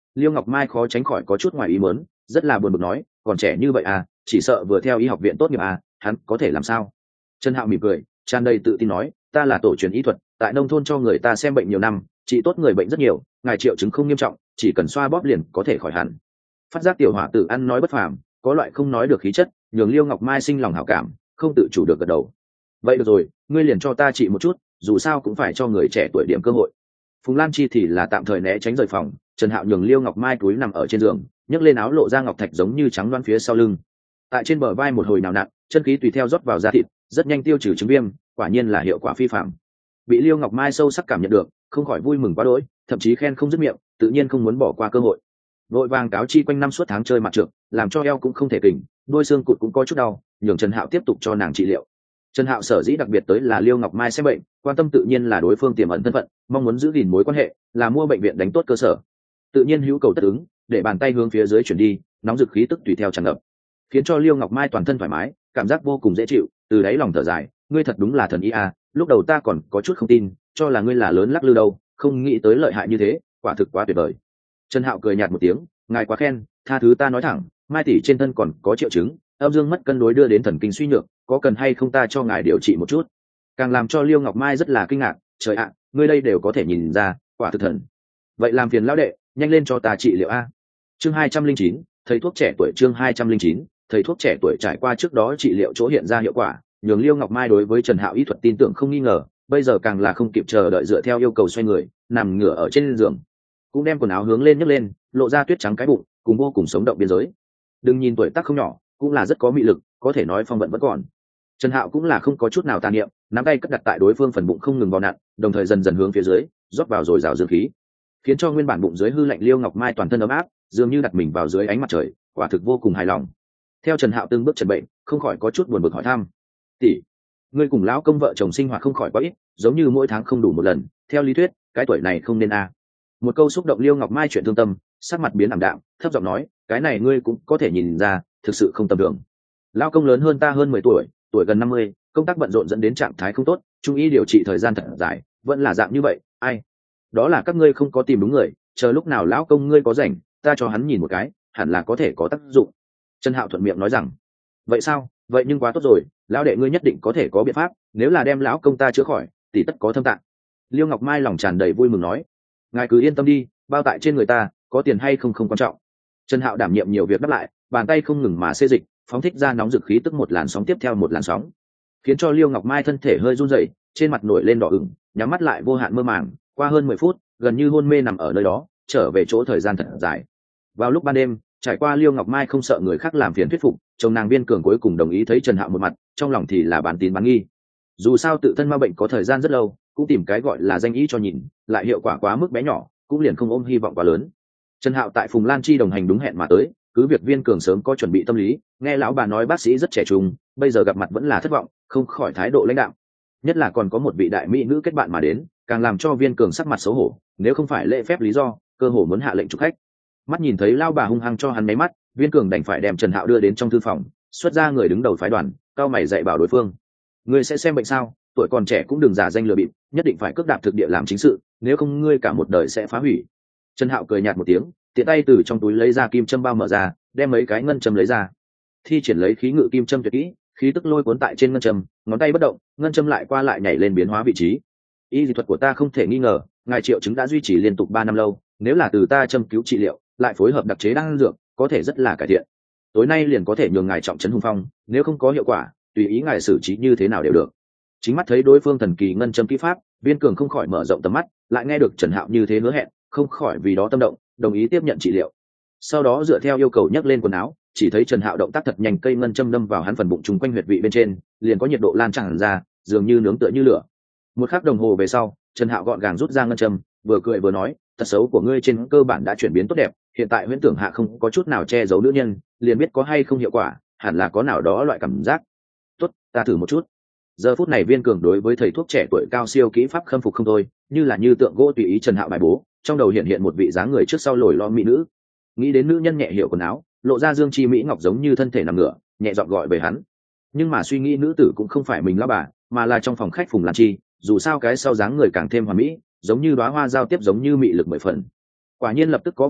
Liêu Ngọc Mai khó tránh khỏi có chút ngoài ý muốn, rất là buồn bực nói, còn trẻ như vậy à, chỉ sợ vừa theo y học viện tốt nghiệp à, hắn có thể làm sao? Trần Hạo mỉm cười, tràn đầy tự tin nói, ta là tổ truyền y thuật, tại nông thôn cho người ta xem bệnh nhiều năm, trị tốt người bệnh rất nhiều, ngài triệu chứng không nghiêm trọng, chỉ cần xoa bóp liền có thể khỏi hẳn. Phát giác tiểu hỏa tử ăn nói bất phàm, có loại không nói được khí chất, nhường Liêu Ngọc Mai sinh lòng hảo cảm, không tự chủ được gật đầu. Vậy được rồi, ngươi liền cho ta trị một chút, dù sao cũng phải cho người trẻ tuổi điểm cơ hội. Phùng Lan Chi thì là tạm thời né tránh rời phòng, Trần Hạo nhường Liêu Ngọc Mai túi nằm ở trên giường, nhấc lên áo lộ ra ngọc thạch giống như trắng đoán phía sau lưng. Tại trên bờ vai một hồi nào nặng, chân khí tùy theo rót vào da thịt, rất nhanh tiêu trừ chứng viêm, quả nhiên là hiệu quả phi phàm. Bị Liêu Ngọc Mai sâu sắc cảm nhận được, không khỏi vui mừng quá đỗi, thậm chí khen không dứt miệng, tự nhiên không muốn bỏ qua cơ hội. Vội vàng cáo chi quanh năm suốt tháng chơi mặt trượt, làm cho eo cũng không thể kình, đôi xương cụt cũng có chút đau, nhường Trần Hạo tiếp tục cho nàng trị liệu. Trần Hạo sở dĩ đặc biệt tới là Liêu Ngọc Mai xem bệnh, quan tâm tự nhiên là đối phương tiềm ẩn thân phận, mong muốn giữ gìn mối quan hệ, là mua bệnh viện đánh tốt cơ sở. Tự nhiên hữu cầu tất ứng, để bàn tay hướng phía dưới chuyển đi, nóng dực khí tức tùy theo tràn ngập, khiến cho Liêu Ngọc Mai toàn thân thoải mái, cảm giác vô cùng dễ chịu, từ đáy lòng thở dài, ngươi thật đúng là thần y à, lúc đầu ta còn có chút không tin, cho là ngươi là lớn lắc lư đâu, không nghĩ tới lợi hại như thế, quả thực quá tuyệt vời. Trần Hạo cười nhạt một tiếng, ngài quá khen, tha thứ ta nói thẳng, Mai tỷ trên thân còn có triệu chứng, âm dương mất cân đối đưa đến thần kinh suy nhược, có cần hay không ta cho ngài điều trị một chút? Càng làm cho Liêu Ngọc Mai rất là kinh ngạc, trời ạ, ngươi đây đều có thể nhìn ra, quả thực thần. Vậy làm phiền lão đệ, nhanh lên cho ta trị liệu a. Chương hai trăm linh chín, thầy thuốc trẻ tuổi chương hai trăm linh chín, thầy thuốc trẻ tuổi trải qua trước đó trị liệu chỗ hiện ra hiệu quả, nhường Liêu Ngọc Mai đối với Trần Hạo y thuật tin tưởng không nghi ngờ, bây giờ càng là không kịp chờ đợi dựa theo yêu cầu xoay người, nằm ngửa ở trên giường, cũng đem quần áo hướng lên nhấc lên, lộ ra tuyết trắng cái bụng, cùng vô cùng sống động biên giới. Đừng nhìn tuổi tác không nhỏ, cũng là rất có mị lực, có thể nói phong vận vẫn còn. Trần Hạo cũng là không có chút nào tà niệm, nắm tay cất đặt tại đối phương phần bụng không ngừng vào nặn, đồng thời dần dần hướng phía dưới rót vào rồi rào dương khí, khiến cho nguyên bản bụng dưới hư lạnh Liêu Ngọc Mai toàn thân ấm áp, dường như đặt mình vào dưới ánh mặt trời, quả thực vô cùng hài lòng. Theo Trần Hạo từng bước trần bệnh, không khỏi có chút buồn bực hỏi thăm, tỷ, ngươi cùng lão công vợ chồng sinh hoạt không khỏi quá ít, giống như mỗi tháng không đủ một lần, theo lý thuyết cái tuổi này không nên a. À. Một câu xúc động Liêu Ngọc Mai chuyện thương tâm, sắc mặt biến ảm đạm, thấp giọng nói, cái này ngươi cũng có thể nhìn ra, thực sự không tầm thường. Lão công lớn hơn ta hơn mười tuổi, tuổi gần năm mươi, công tác bận rộn dẫn đến trạng thái không tốt, trung y điều trị thời gian thật dài, vẫn là dạng như vậy, ai? Đó là các ngươi không có tìm đúng người, chờ lúc nào lão công ngươi có rảnh, ta cho hắn nhìn một cái, hẳn là có thể có tác dụng. Trần Hạo thuận miệng nói rằng, vậy sao? Vậy nhưng quá tốt rồi, lão đệ ngươi nhất định có thể có biện pháp, nếu là đem lão công ta chữa khỏi, thì tất có thâm tạng. Liêu Ngọc Mai lòng tràn đầy vui mừng nói, ngài cứ yên tâm đi, bao tại trên người ta, có tiền hay không không quan trọng. Trần Hạo đảm nhiệm nhiều việc đáp lại, bàn tay không ngừng mà xê dịch, phóng thích ra nóng dực khí tức một làn sóng tiếp theo một làn sóng, khiến cho Liêu Ngọc Mai thân thể hơi run rẩy, trên mặt nổi lên đỏ ửng, nhắm mắt lại vô hạn mơ màng, qua hơn mười phút, gần như hôn mê nằm ở nơi đó, trở về chỗ thời gian thật dài. Vào lúc ban đêm, trải qua Liêu Ngọc Mai không sợ người khác làm phiền thuyết phục, chồng nàng Viên Cường cuối cùng đồng ý thấy Trần Hạo một mặt, trong lòng thì là bán tín bán nghi. Dù sao tự thân ma bệnh có thời gian rất lâu, cũng tìm cái gọi là danh ý cho nhìn, lại hiệu quả quá mức bé nhỏ, cũng liền không ôm hy vọng quá lớn. Trần Hạo tại Phùng Lan Chi đồng hành đúng hẹn mà tới, cứ việc Viên Cường sớm có chuẩn bị tâm lý, nghe lão bà nói bác sĩ rất trẻ trung, bây giờ gặp mặt vẫn là thất vọng, không khỏi thái độ lãnh đạm. Nhất là còn có một vị đại mỹ nữ kết bạn mà đến, càng làm cho Viên Cường sắc mặt xấu hổ, nếu không phải lễ phép lý do, cơ hồ muốn hạ lệnh chụp khách. Mắt nhìn thấy lão bà hung hăng cho hắn mấy mắt, Viên Cường đành phải đem Trần Hạo đưa đến trong thư phòng, xuất ra người đứng đầu phái đoàn, cao mày dạy bảo đối phương. Ngươi sẽ xem bệnh sao, tuổi còn trẻ cũng đừng giả danh lừa bịp, nhất định phải cước đạp thực địa làm chính sự, nếu không ngươi cả một đời sẽ phá hủy. Trần Hạo cười nhạt một tiếng, tiện tay từ trong túi lấy ra kim châm bao mở ra, đem mấy cái ngân châm lấy ra, thi triển lấy khí ngự kim châm tuyệt kỹ, khí tức lôi cuốn tại trên ngân châm, ngón tay bất động, ngân châm lại qua lại nhảy lên biến hóa vị trí. Y dị thuật của ta không thể nghi ngờ, ngài triệu chứng đã duy trì liên tục ba năm lâu, nếu là từ ta châm cứu trị liệu, lại phối hợp đặc chế đan dược, có thể rất là cải thiện. Tối nay liền có thể nhường ngài trọng trấn hùng phong, nếu không có hiệu quả, tùy ý ngài xử trí như thế nào đều được. Chính mắt thấy đối phương thần kỳ ngân châm kỹ pháp, Viên Cường không khỏi mở rộng tầm mắt, lại nghe được Trần Hạo như thế hứa hẹn, không khỏi vì đó tâm động, đồng ý tiếp nhận trị liệu. Sau đó dựa theo yêu cầu nhấc lên quần áo, chỉ thấy Trần Hạo động tác thật nhanh, cây ngân châm đâm vào hắn phần bụng trùng quanh huyệt vị bên trên, liền có nhiệt độ lan tràn ra, dường như nướng tựa như lửa. Một khắc đồng hồ về sau, Trần Hạo gọn gàng rút ra ngân châm, vừa cười vừa nói, tật xấu của ngươi trên cơ bản đã chuyển biến tốt đẹp, hiện tại huyễn tưởng hạ không có chút nào che giấu nữ nhân, liền biết có hay không hiệu quả, hẳn là có nào đó loại cảm giác. Tốt, ta thử một chút. Giờ phút này Viên Cường đối với thầy thuốc trẻ tuổi cao siêu kỹ pháp khâm phục không thôi, như là như tượng gỗ tùy ý Trần Hạo bài bố, trong đầu hiện hiện một vị dáng người trước sau lồi lo mỹ nữ. Nghĩ đến nữ nhân nhẹ hiểu quần áo, lộ ra dương chi mỹ ngọc giống như thân thể nằm ngửa, nhẹ giọng gọi về hắn. Nhưng mà suy nghĩ nữ tử cũng không phải mình lão bà, mà là trong phòng khách Phùng Lan Chi, dù sao cái sau dáng người càng thêm hoàn mỹ, giống như đóa hoa giao tiếp giống như mị lực mười phần. Quả nhiên lập tức có phản ứng,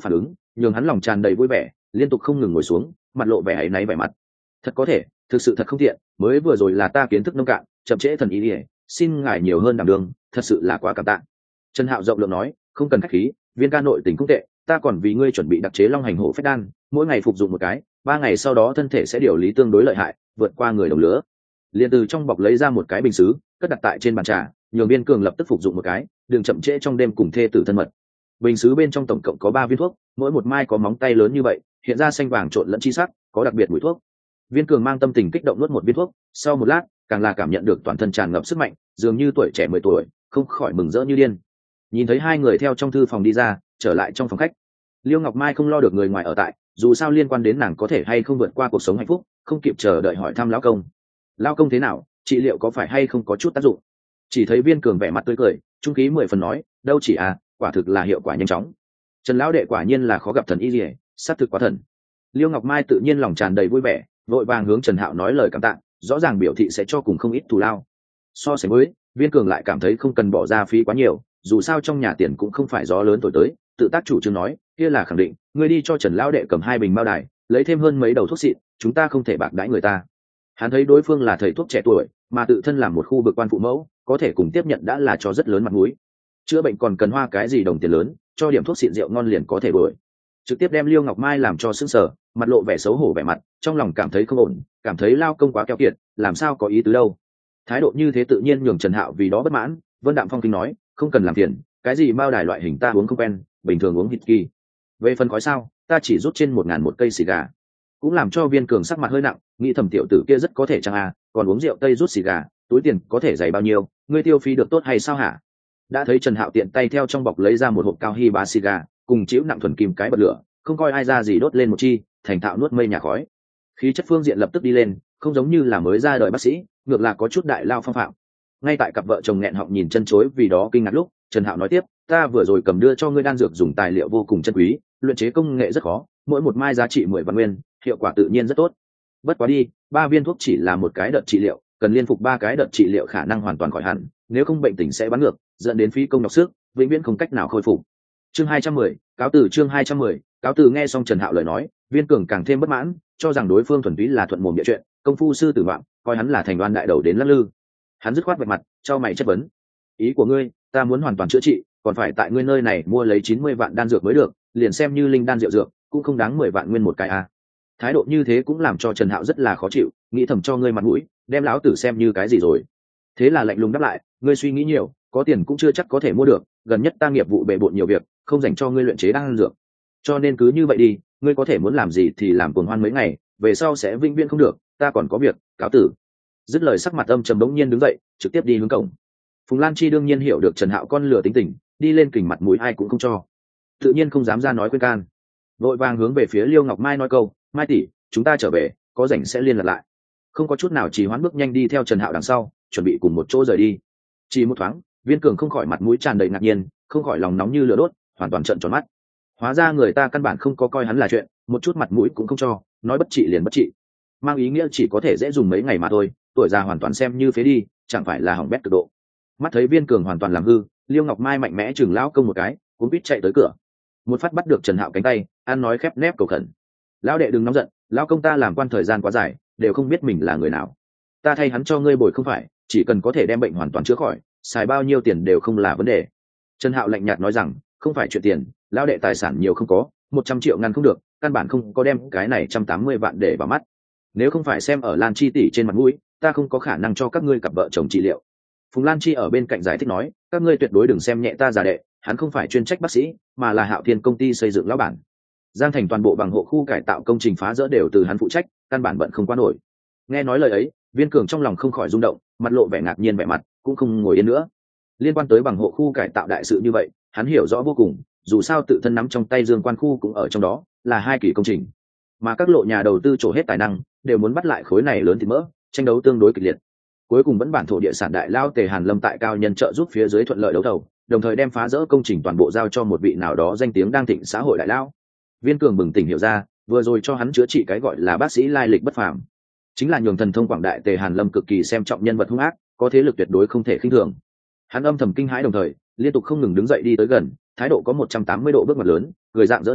nhường hắn lòng tràn đầy vui vẻ, liên tục không ngừng ngồi xuống, mặt lộ vẻ áy náy vẻ mặt. Thật có thể, thực sự thật không tiện, mới vừa rồi là ta kiến thức nông cạn, chậm trễ thần ý ỉa, xin ngài nhiều hơn đảm đường, thật sự là quá cảm tạ. Trần Hạo rộng lượng nói, không cần khách khí, viên ca nội tình không tệ, ta còn vì ngươi chuẩn bị đặc chế long hành hổ phách đan, mỗi ngày phục dụng một cái, ba ngày sau đó thân thể sẽ điều lý tương đối lợi hại, vượt qua người đồng lứa. Liền từ trong bọc lấy ra một cái bình sứ, cất đặt tại trên bàn trà, nhường Viên Cường lập tức phục dụng một cái, đừng chậm trễ trong đêm cùng thê tử thân mật. Bình sứ bên trong tổng cộng có ba viên thuốc, mỗi một mai có móng tay lớn như vậy, hiện ra xanh vàng trộn lẫn chi sắc, có đặc biệt mùi thuốc. Viên Cường mang tâm tình kích động nuốt một viên thuốc, sau một lát, càng là cảm nhận được toàn thân tràn ngập sức mạnh, dường như tuổi trẻ mười tuổi, không khỏi mừng rỡ như điên. Nhìn thấy hai người theo trong thư phòng đi ra, trở lại trong phòng khách. Liêu Ngọc Mai không lo được người ngoài ở tại, dù sao liên quan đến nàng có thể hay không vượt qua cuộc sống hạnh phúc, không kịp chờ đợi hỏi thăm lão công. Lão công thế nào, trị liệu có phải hay không có chút tác dụng? Chỉ thấy Viên Cường vẻ mặt tươi cười, trung khí mười phần nói, đâu chỉ à, quả thực là hiệu quả nhanh chóng. Trần lão đệ quả nhiên là khó gặp thần y liễu, sát thực quá thần. Liêu Ngọc Mai tự nhiên lòng tràn đầy vui vẻ, vội vàng hướng Trần Hạo nói lời cảm tạ, rõ ràng biểu thị sẽ cho cùng không ít thù lao. So sánh với, Viên Cường lại cảm thấy không cần bỏ ra phí quá nhiều, dù sao trong nhà tiền cũng không phải gió lớn thổi tới, tự tác chủ trương nói, kia là khẳng định, ngươi đi cho Trần lão đệ cầm hai bình mao đài, lấy thêm hơn mấy đầu thuốc xịn, chúng ta không thể bạc đãi người ta. Hắn thấy đối phương là thầy thuốc trẻ tuổi, mà tự thân làm một khu vực quan phụ mẫu, có thể cùng tiếp nhận đã là cho rất lớn mặt mũi. Chữa bệnh còn cần hoa cái gì đồng tiền lớn, cho điểm thuốc xịn rượu ngon liền có thể đổi. Trực tiếp đem Liêu Ngọc Mai làm cho sững sờ, mặt lộ vẻ xấu hổ vẻ mặt, trong lòng cảm thấy không ổn, cảm thấy lao công quá keo kiệt, làm sao có ý tứ đâu. Thái độ như thế tự nhiên nhường Trần Hạo vì đó bất mãn, Vân Đạm Phong kinh nói, không cần làm phiền, cái gì mao đài loại hình ta uống không quen, bình thường uống hít kỳ. Về phần khói sao, ta chỉ rút trên một ngàn một cây xì gà. Cũng làm cho Viên Cường sắc mặt hơi nặng, nghĩ thầm tiểu tử kia rất có thể chăng à, còn uống rượu tây rút xì gà, túi tiền có thể dày bao nhiêu, ngươi tiêu phí được tốt hay sao hả? Đã thấy Trần Hạo tiện tay theo trong bọc lấy ra một hộp cao hy bá xì gà, cùng chịu nặng thuần kim cái bật lửa, không coi ai ra gì đốt lên một chi, thành thạo nuốt mây nhà khói. Khí chất phương diện lập tức đi lên, không giống như là mới ra đời bác sĩ, ngược là có chút đại lao phong phạm. Ngay tại cặp vợ chồng nghẹn họng nhìn chân chối vì đó kinh ngạc lúc, Trần Hạo nói tiếp, ta vừa rồi cầm đưa cho ngươi đan dược dùng tài liệu vô cùng chân quý, luyện chế công nghệ rất khó, mỗi một mai giá trị mười vạn nguyên, hiệu quả tự nhiên rất tốt. Bất quá đi, ba viên thuốc chỉ là một cái đợt trị liệu, cần liên phục ba cái đợt trị liệu khả năng hoàn toàn khỏi hẳn, nếu không bệnh tình sẽ bắn ngược, dẫn đến phí công nhọc sức, vĩnh viễn không cách nào khôi phục. Chương hai trăm mười, cáo từ chương hai trăm mười, cáo từ nghe xong Trần Hạo lời nói, Viên Cường càng thêm bất mãn, cho rằng đối phương thuần túy là thuận mồm địa chuyện, công phu sư tử ngoạm, coi hắn là thành đoan đại đầu đến lắc lư. Hắn dứt khoát vạch mặt, cho mày chất vấn. Ý của ngươi, ta muốn hoàn toàn chữa trị, còn phải tại ngươi nơi này mua lấy chín mươi vạn đan dược mới được, liền xem như linh đan rượu dược, cũng không đáng mười vạn nguyên một cái à. Thái độ như thế cũng làm cho Trần Hạo rất là khó chịu, nghĩ thầm cho ngươi mặt mũi, đem lão tử xem như cái gì rồi. Thế là lạnh lùng đáp lại, ngươi suy nghĩ nhiều, có tiền cũng chưa chắc có thể mua được, gần nhất ta nghiệp vụ bề bộn nhiều việc, không dành cho ngươi luyện chế đan dược. Cho nên cứ như vậy đi, ngươi có thể muốn làm gì thì làm cuồng hoan mấy ngày, về sau sẽ vĩnh viễn không được, ta còn có việc, cáo tử. Dứt lời sắc mặt âm trầm đống nhiên đứng dậy, trực tiếp đi hướng cổng. Phùng Lan Chi đương nhiên hiểu được Trần Hạo con lửa tính tình, đi lên kình mặt mũi ai cũng không cho, tự nhiên không dám ra nói khuyên can, vội vàng hướng về phía Liêu Ngọc Mai nói câu, Mai tỷ, chúng ta trở về, có rảnh sẽ liên lạc lại. Không có chút nào trì hoãn bước nhanh đi theo Trần Hạo đằng sau, chuẩn bị cùng một chỗ rời đi. Chỉ một thoáng, Viên Cường không khỏi mặt mũi tràn đầy ngạc nhiên, không khỏi lòng nóng như lửa đốt, hoàn toàn trợn tròn mắt. Hóa ra người ta căn bản không có coi hắn là chuyện, một chút mặt mũi cũng không cho, nói bất trị liền bất trị, mang ý nghĩa chỉ có thể dễ dùng mấy ngày mà thôi, tuổi già hoàn toàn xem như phế đi, chẳng phải là hỏng bét cực độ. Mắt thấy Viên Cường hoàn toàn làm hư, Liêu Ngọc Mai mạnh mẽ chừng lão công một cái, cuốn quýt chạy tới cửa, một phát bắt được Trần Hạo cánh tay, ăn nói khép nép cầu khẩn, lão đệ đừng nóng giận, lão công ta làm quan thời gian quá dài, đều không biết mình là người nào, ta thay hắn cho ngươi bồi không phải, chỉ cần có thể đem bệnh hoàn toàn chữa khỏi, xài bao nhiêu tiền đều không là vấn đề. Trần Hạo lạnh nhạt nói rằng, không phải chuyện tiền, lão đệ tài sản nhiều không có, một trăm triệu ngăn không được, căn bản không có đem cái này trăm tám mươi vạn để vào mắt. Nếu không phải xem ở Lan Chi tỷ trên mặt mũi, ta không có khả năng cho các ngươi cặp vợ chồng trị liệu. Phùng Lan Chi ở bên cạnh giải thích nói, các ngươi tuyệt đối đừng xem nhẹ ta già đệ, hắn không phải chuyên trách bác sĩ, mà là Hạo Thiên công ty xây dựng lão bản. Giang Thành toàn bộ bằng hộ khu cải tạo công trình phá rỡ đều từ hắn phụ trách, căn bản bận không qua nổi. Nghe nói lời ấy, Viên Cường trong lòng không khỏi rung động, mặt lộ vẻ ngạc nhiên vẻ mặt, cũng không ngồi yên nữa. Liên quan tới bằng hộ khu cải tạo đại sự như vậy, hắn hiểu rõ vô cùng, dù sao tự thân nắm trong tay Dương Quan khu cũng ở trong đó, là hai kỳ công trình, mà các lộ nhà đầu tư trổ hết tài năng, đều muốn bắt lại khối này lớn thịt mỡ, tranh đấu tương đối kịch liệt. Cuối cùng vẫn bản thổ địa sản đại lao Tề Hàn Lâm tại cao nhân trợ giúp phía dưới thuận lợi đấu thầu, đồng thời đem phá rỡ công trình toàn bộ giao cho một vị nào đó danh tiếng đang thịnh xã hội đại lao. Viên Cường bừng tỉnh hiểu ra, vừa rồi cho hắn chữa trị cái gọi là bác sĩ lai lịch bất phàm, chính là nhường thần thông quảng đại Tề Hàn Lâm cực kỳ xem trọng nhân vật hung ác, có thế lực tuyệt đối không thể khinh thường. Hắn âm thầm kinh hãi đồng thời liên tục không ngừng đứng dậy đi tới gần, thái độ có một trăm tám mươi độ bước ngoặt lớn, người dạng dỡ nói,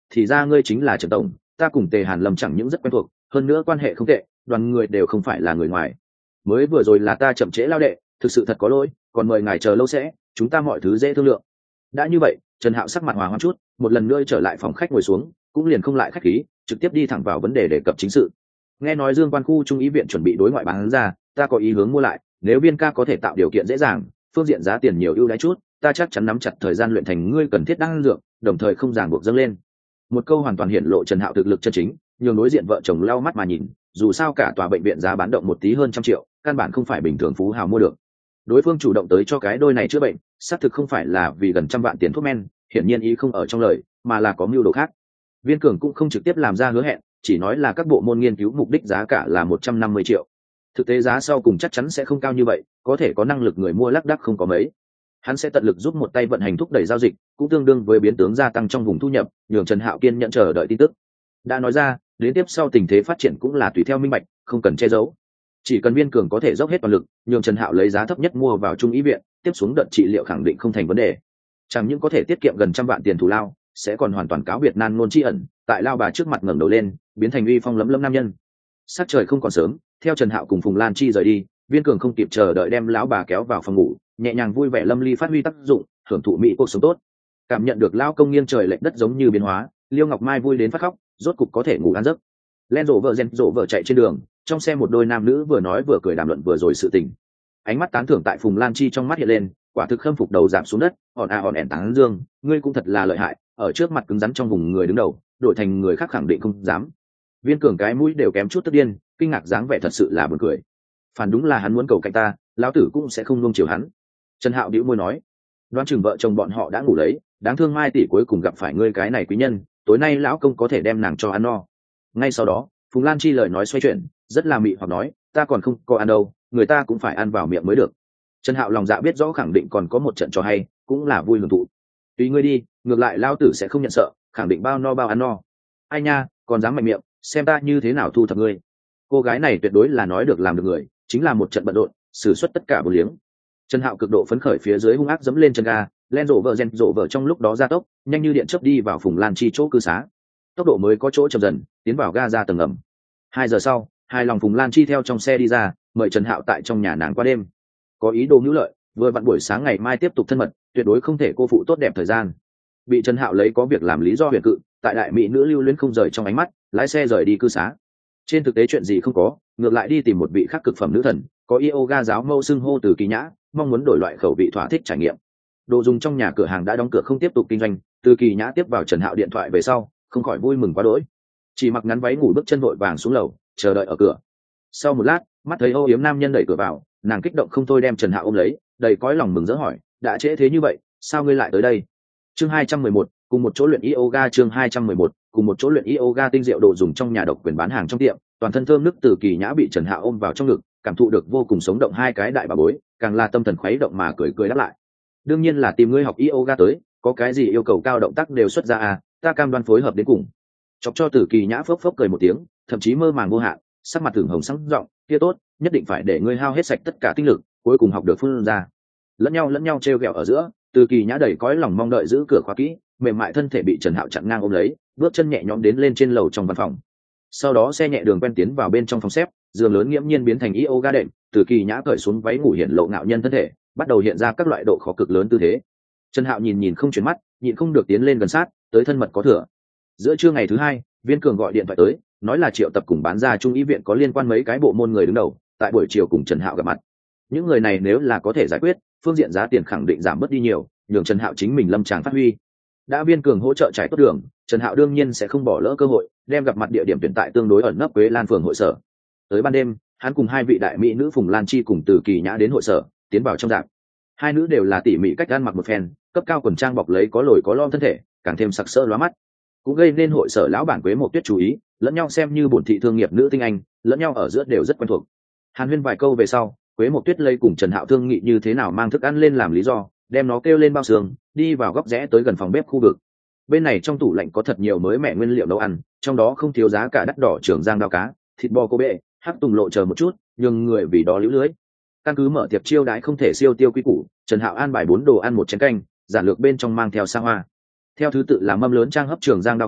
thì ra ngươi chính là Trần tổng, ta cùng Tề Hàn Lâm chẳng những rất quen thuộc, hơn nữa quan hệ không tệ, đoàn người đều không phải là người ngoài. Mới vừa rồi là ta chậm trễ lao đệ, thực sự thật có lỗi, còn mời ngài chờ lâu sẽ, chúng ta mọi thứ dễ thương lượng. Đã như vậy, Trần Hạo sắc mặt hòa hoãn chút, một lần nữa trở lại phòng khách ngồi xuống, cũng liền không lại khách khí, trực tiếp đi thẳng vào vấn đề đề cập chính sự. Nghe nói Dương Quan khu trung ý viện chuẩn bị đối ngoại bán ra, ta có ý hướng mua lại, nếu Viên ca có thể tạo điều kiện dễ dàng, phương diện giá tiền nhiều ưu đãi chút, ta chắc chắn nắm chặt thời gian luyện thành ngươi cần thiết đan dược, đồng thời không ràng buộc dâng lên. Một câu hoàn toàn hiển lộ Trần Hạo thực lực chân chính, nhường đối diện vợ chồng lau mắt mà nhìn, dù sao cả tòa bệnh viện giá bán động một tí hơn trăm triệu, căn bản không phải bình thường phú hào mua được. Đối phương chủ động tới cho cái đôi này chữa bệnh, xác thực không phải là vì gần trăm vạn tiền thuốc men, hiển nhiên ý không ở trong lời, mà là có mưu đồ khác. Viên Cường cũng không trực tiếp làm ra hứa hẹn, chỉ nói là các bộ môn nghiên cứu mục đích giá cả là một trăm năm mươi triệu. Thực tế giá sau cùng chắc chắn sẽ không cao như vậy, có thể có năng lực người mua lác đác không có mấy. Hắn sẽ tận lực giúp một tay vận hành thúc đẩy giao dịch, cũng tương đương với biến tướng gia tăng trong vùng thu nhập, nhường Trần Hạo kiên nhận chờ đợi tin tức. Đã nói ra, đến tiếp sau tình thế phát triển cũng là tùy theo minh bạch, không cần che giấu. Chỉ cần Viên Cường có thể dốc hết toàn lực, nhường Trần Hạo lấy giá thấp nhất mua vào trung ý viện, tiếp xuống đợt trị liệu khẳng định không thành vấn đề. Chẳng những có thể tiết kiệm gần trăm vạn tiền thù lao, sẽ còn hoàn toàn cáo biệt nan ngôn tri ẩn, tại lao bà trước mặt ngẩng đầu lên, biến thành uy phong lẫm lẫm nam nhân. Sắc trời không còn sớm, theo Trần Hạo cùng Phùng Lan Chi rời đi, Viên Cường không kịp chờ đợi đem lão bà kéo vào phòng ngủ, nhẹ nhàng vui vẻ lâm ly phát huy tác dụng, hưởng thụ mỹ cuộc sống tốt. Cảm nhận được lão công nghiêng trời lệch đất giống như biến hóa, Liêu Ngọc Mai vui đến phát khóc, rốt cục có thể ngủ ăn giấc. Len rộ vợ rèn rộ vợ chạy trên đường, trong xe một đôi nam nữ vừa nói vừa cười đàm luận vừa rồi sự tình. Ánh mắt tán thưởng tại Phùng Lan Chi trong mắt hiện lên, quả thực khâm phục đầu giảm xuống đất, hòn a hòn ẻn tán dương, ngươi cũng thật là lợi hại, ở trước mặt cứng rắn trong vùng người đứng đầu, đổi thành người khác khẳng định không dám. Viên Cường cái mũi đều kém chút tức điên, kinh ngạc dáng vẻ thật sự là buồn cười. Phản đúng là hắn muốn cầu cạnh ta, lão tử cũng sẽ không nuông chiều hắn. Trần Hạo bĩu môi nói, đoán chừng vợ chồng bọn họ đã ngủ lấy, đáng thương Mai tỷ cuối cùng gặp phải ngươi cái này quý nhân, tối nay lão công có thể đem nàng cho ăn no. Ngay sau đó, Phùng Lan Chi lời nói xoay chuyển, rất là mị hoặc nói, ta còn không có ăn đâu, người ta cũng phải ăn vào miệng mới được. Trần Hạo lòng dạ biết rõ khẳng định còn có một trận trò hay, cũng là vui hưởng thụ. Tùy ngươi đi, ngược lại lão tử sẽ không nhận sợ, khẳng định bao no bao ăn no. Ai nha, còn dám mạnh miệng, xem ta như thế nào thu thập ngươi. Cô gái này tuyệt đối là nói được làm được người, chính là một trận bận rộn, sử xuất tất cả bổ liếng. Trần Hạo cực độ phấn khởi phía dưới hung ác dẫm lên chân ga, len rộ vợ rèn rộ vợ trong lúc đó gia tốc, nhanh như điện chớp đi vào Phùng Lan Chi chỗ cư xá. Tốc độ mới có chỗ chậm dần, tiến vào ga ra tầng ngầm. Hai giờ sau, hai lòng Phùng Lan Chi theo trong xe đi ra, mời Trần Hạo tại trong nhà nàng qua đêm. Có ý đồ hữu lợi, vừa vặn buổi sáng ngày mai tiếp tục thân mật, tuyệt đối không thể cô phụ tốt đẹp thời gian. Bị Trần Hạo lấy có việc làm lý do huyền cự, tại đại mỹ nữ lưu luyến không rời trong ánh mắt, lái xe rời đi cư xá. Trên thực tế chuyện gì không có, ngược lại đi tìm một vị khác cực phẩm nữ thần, có yoga giáo mâu xưng hô từ Kỳ Nhã, mong muốn đổi loại khẩu vị thỏa thích trải nghiệm. Đồ dùng trong nhà cửa hàng đã đóng cửa không tiếp tục kinh doanh, từ Kỳ Nhã tiếp vào Trần Hạo điện thoại về sau, không khỏi vui mừng quá đỗi. Chỉ mặc ngắn váy ngủ bước chân vội vàng xuống lầu, chờ đợi ở cửa. Sau một lát, mắt thấy âu yếm nam nhân đẩy cửa vào, nàng kích động không thôi đem Trần Hạo ôm lấy, đầy cõi lòng mừng rỡ hỏi, đã trễ thế như vậy, sao ngươi lại tới đây? Chương hai trăm mười một, cùng một chỗ luyện yoga chương hai trăm mười một, cùng một chỗ luyện yoga tinh diệu đồ dùng trong nhà độc quyền bán hàng trong tiệm, toàn thân thơm nức từ Kỳ Nhã bị Trần Hạo ôm vào trong ngực, cảm thụ được vô cùng sống động hai cái đại bà bối, càng là tâm thần khuấy động mà cười cười đáp lại. Đương nhiên là tìm ngươi học yoga tới, có cái gì yêu cầu cao động tác đều xuất ra à, ta cam đoan phối hợp đến cùng. Chọc cho Tử Kỳ Nhã phốc phốc cười một tiếng, thậm chí mơ màng vô hạn, sắc mặt thường hồng sáng rộng, kia tốt, nhất định phải để ngươi hao hết sạch tất cả tinh lực, cuối cùng học được phun ra. Lẫn nhau lẫn nhau trêu ghẹo ở giữa, Từ Kỳ Nhã đầy cõi lòng mong đợi giữ cửa khóa kỹ, mềm mại thân thể bị Trần Hạo chặn ngang ôm lấy, bước chân nhẹ nhõm đến lên trên lầu trong văn phòng. Sau đó xe nhẹ đường quen tiến vào bên trong phòng xếp, giường lớn nghiễm nhiên biến thành yoga đệm, Từ Kỳ Nhã cởi xuống váy ngủ hiện lộ ngạo nhân thân thể, bắt đầu hiện ra các loại độ khó cực lớn tư thế. Trần Hạo nhìn nhìn không chuyển mắt, nhịn không được tiến lên gần sát, tới thân mật có thừa. Giữa trưa ngày thứ hai, Viên Cường gọi điện thoại tới, nói là triệu tập cùng bán ra trung ý viện có liên quan mấy cái bộ môn người đứng đầu, tại buổi chiều cùng Trần Hạo gặp mặt. Những người này nếu là có thể giải quyết, phương diện giá tiền khẳng định giảm bớt đi nhiều, nhường Trần Hạo chính mình lâm tràng phát huy. Đã Viên Cường hỗ trợ trải tốt đường, Trần Hạo đương nhiên sẽ không bỏ lỡ cơ hội, đem gặp mặt địa điểm tuyển tại tương đối ẩn nấp Quế Lan phường hội sở. Tới ban đêm, hắn cùng hai vị đại mỹ nữ Phùng Lan Chi cùng Từ Kỳ Nhã đến hội sở, tiến vào trong rạp. Hai nữ đều là tỉ mỉ cách ăn mặc một phen, cấp cao quần trang bọc lấy có lồi có lõm thân thể, càng thêm sặc sỡ lóa mắt, cũng gây nên hội sở lão bản Quế Mộc Tuyết chú ý, lẫn nhau xem như bổn thị thương nghiệp nữ tinh anh, lẫn nhau ở giữa đều rất quen thuộc. Hàn huyên vài câu về sau, Quế Mộc Tuyết lấy cùng Trần Hạo thương nghị như thế nào mang thức ăn lên làm lý do, đem nó kêu lên bao xương, đi vào góc rẽ tới gần phòng bếp khu vực. Bên này trong tủ lạnh có thật nhiều mới mẻ nguyên liệu nấu ăn, trong đó không thiếu giá cả đắt đỏ Trường Giang đao cá, thịt bò cô bệ, hắc tùng lộ chờ một chút, nhưng người vì đó liễu lưới. Căn cứ mở tiệc chiêu đãi không thể siêu tiêu quy củ, Trần Hạo an bài bốn đồ ăn một chén canh, giản lược bên trong mang theo xa hoa. Theo thứ tự là mâm lớn trang hấp Trường Giang đao cá,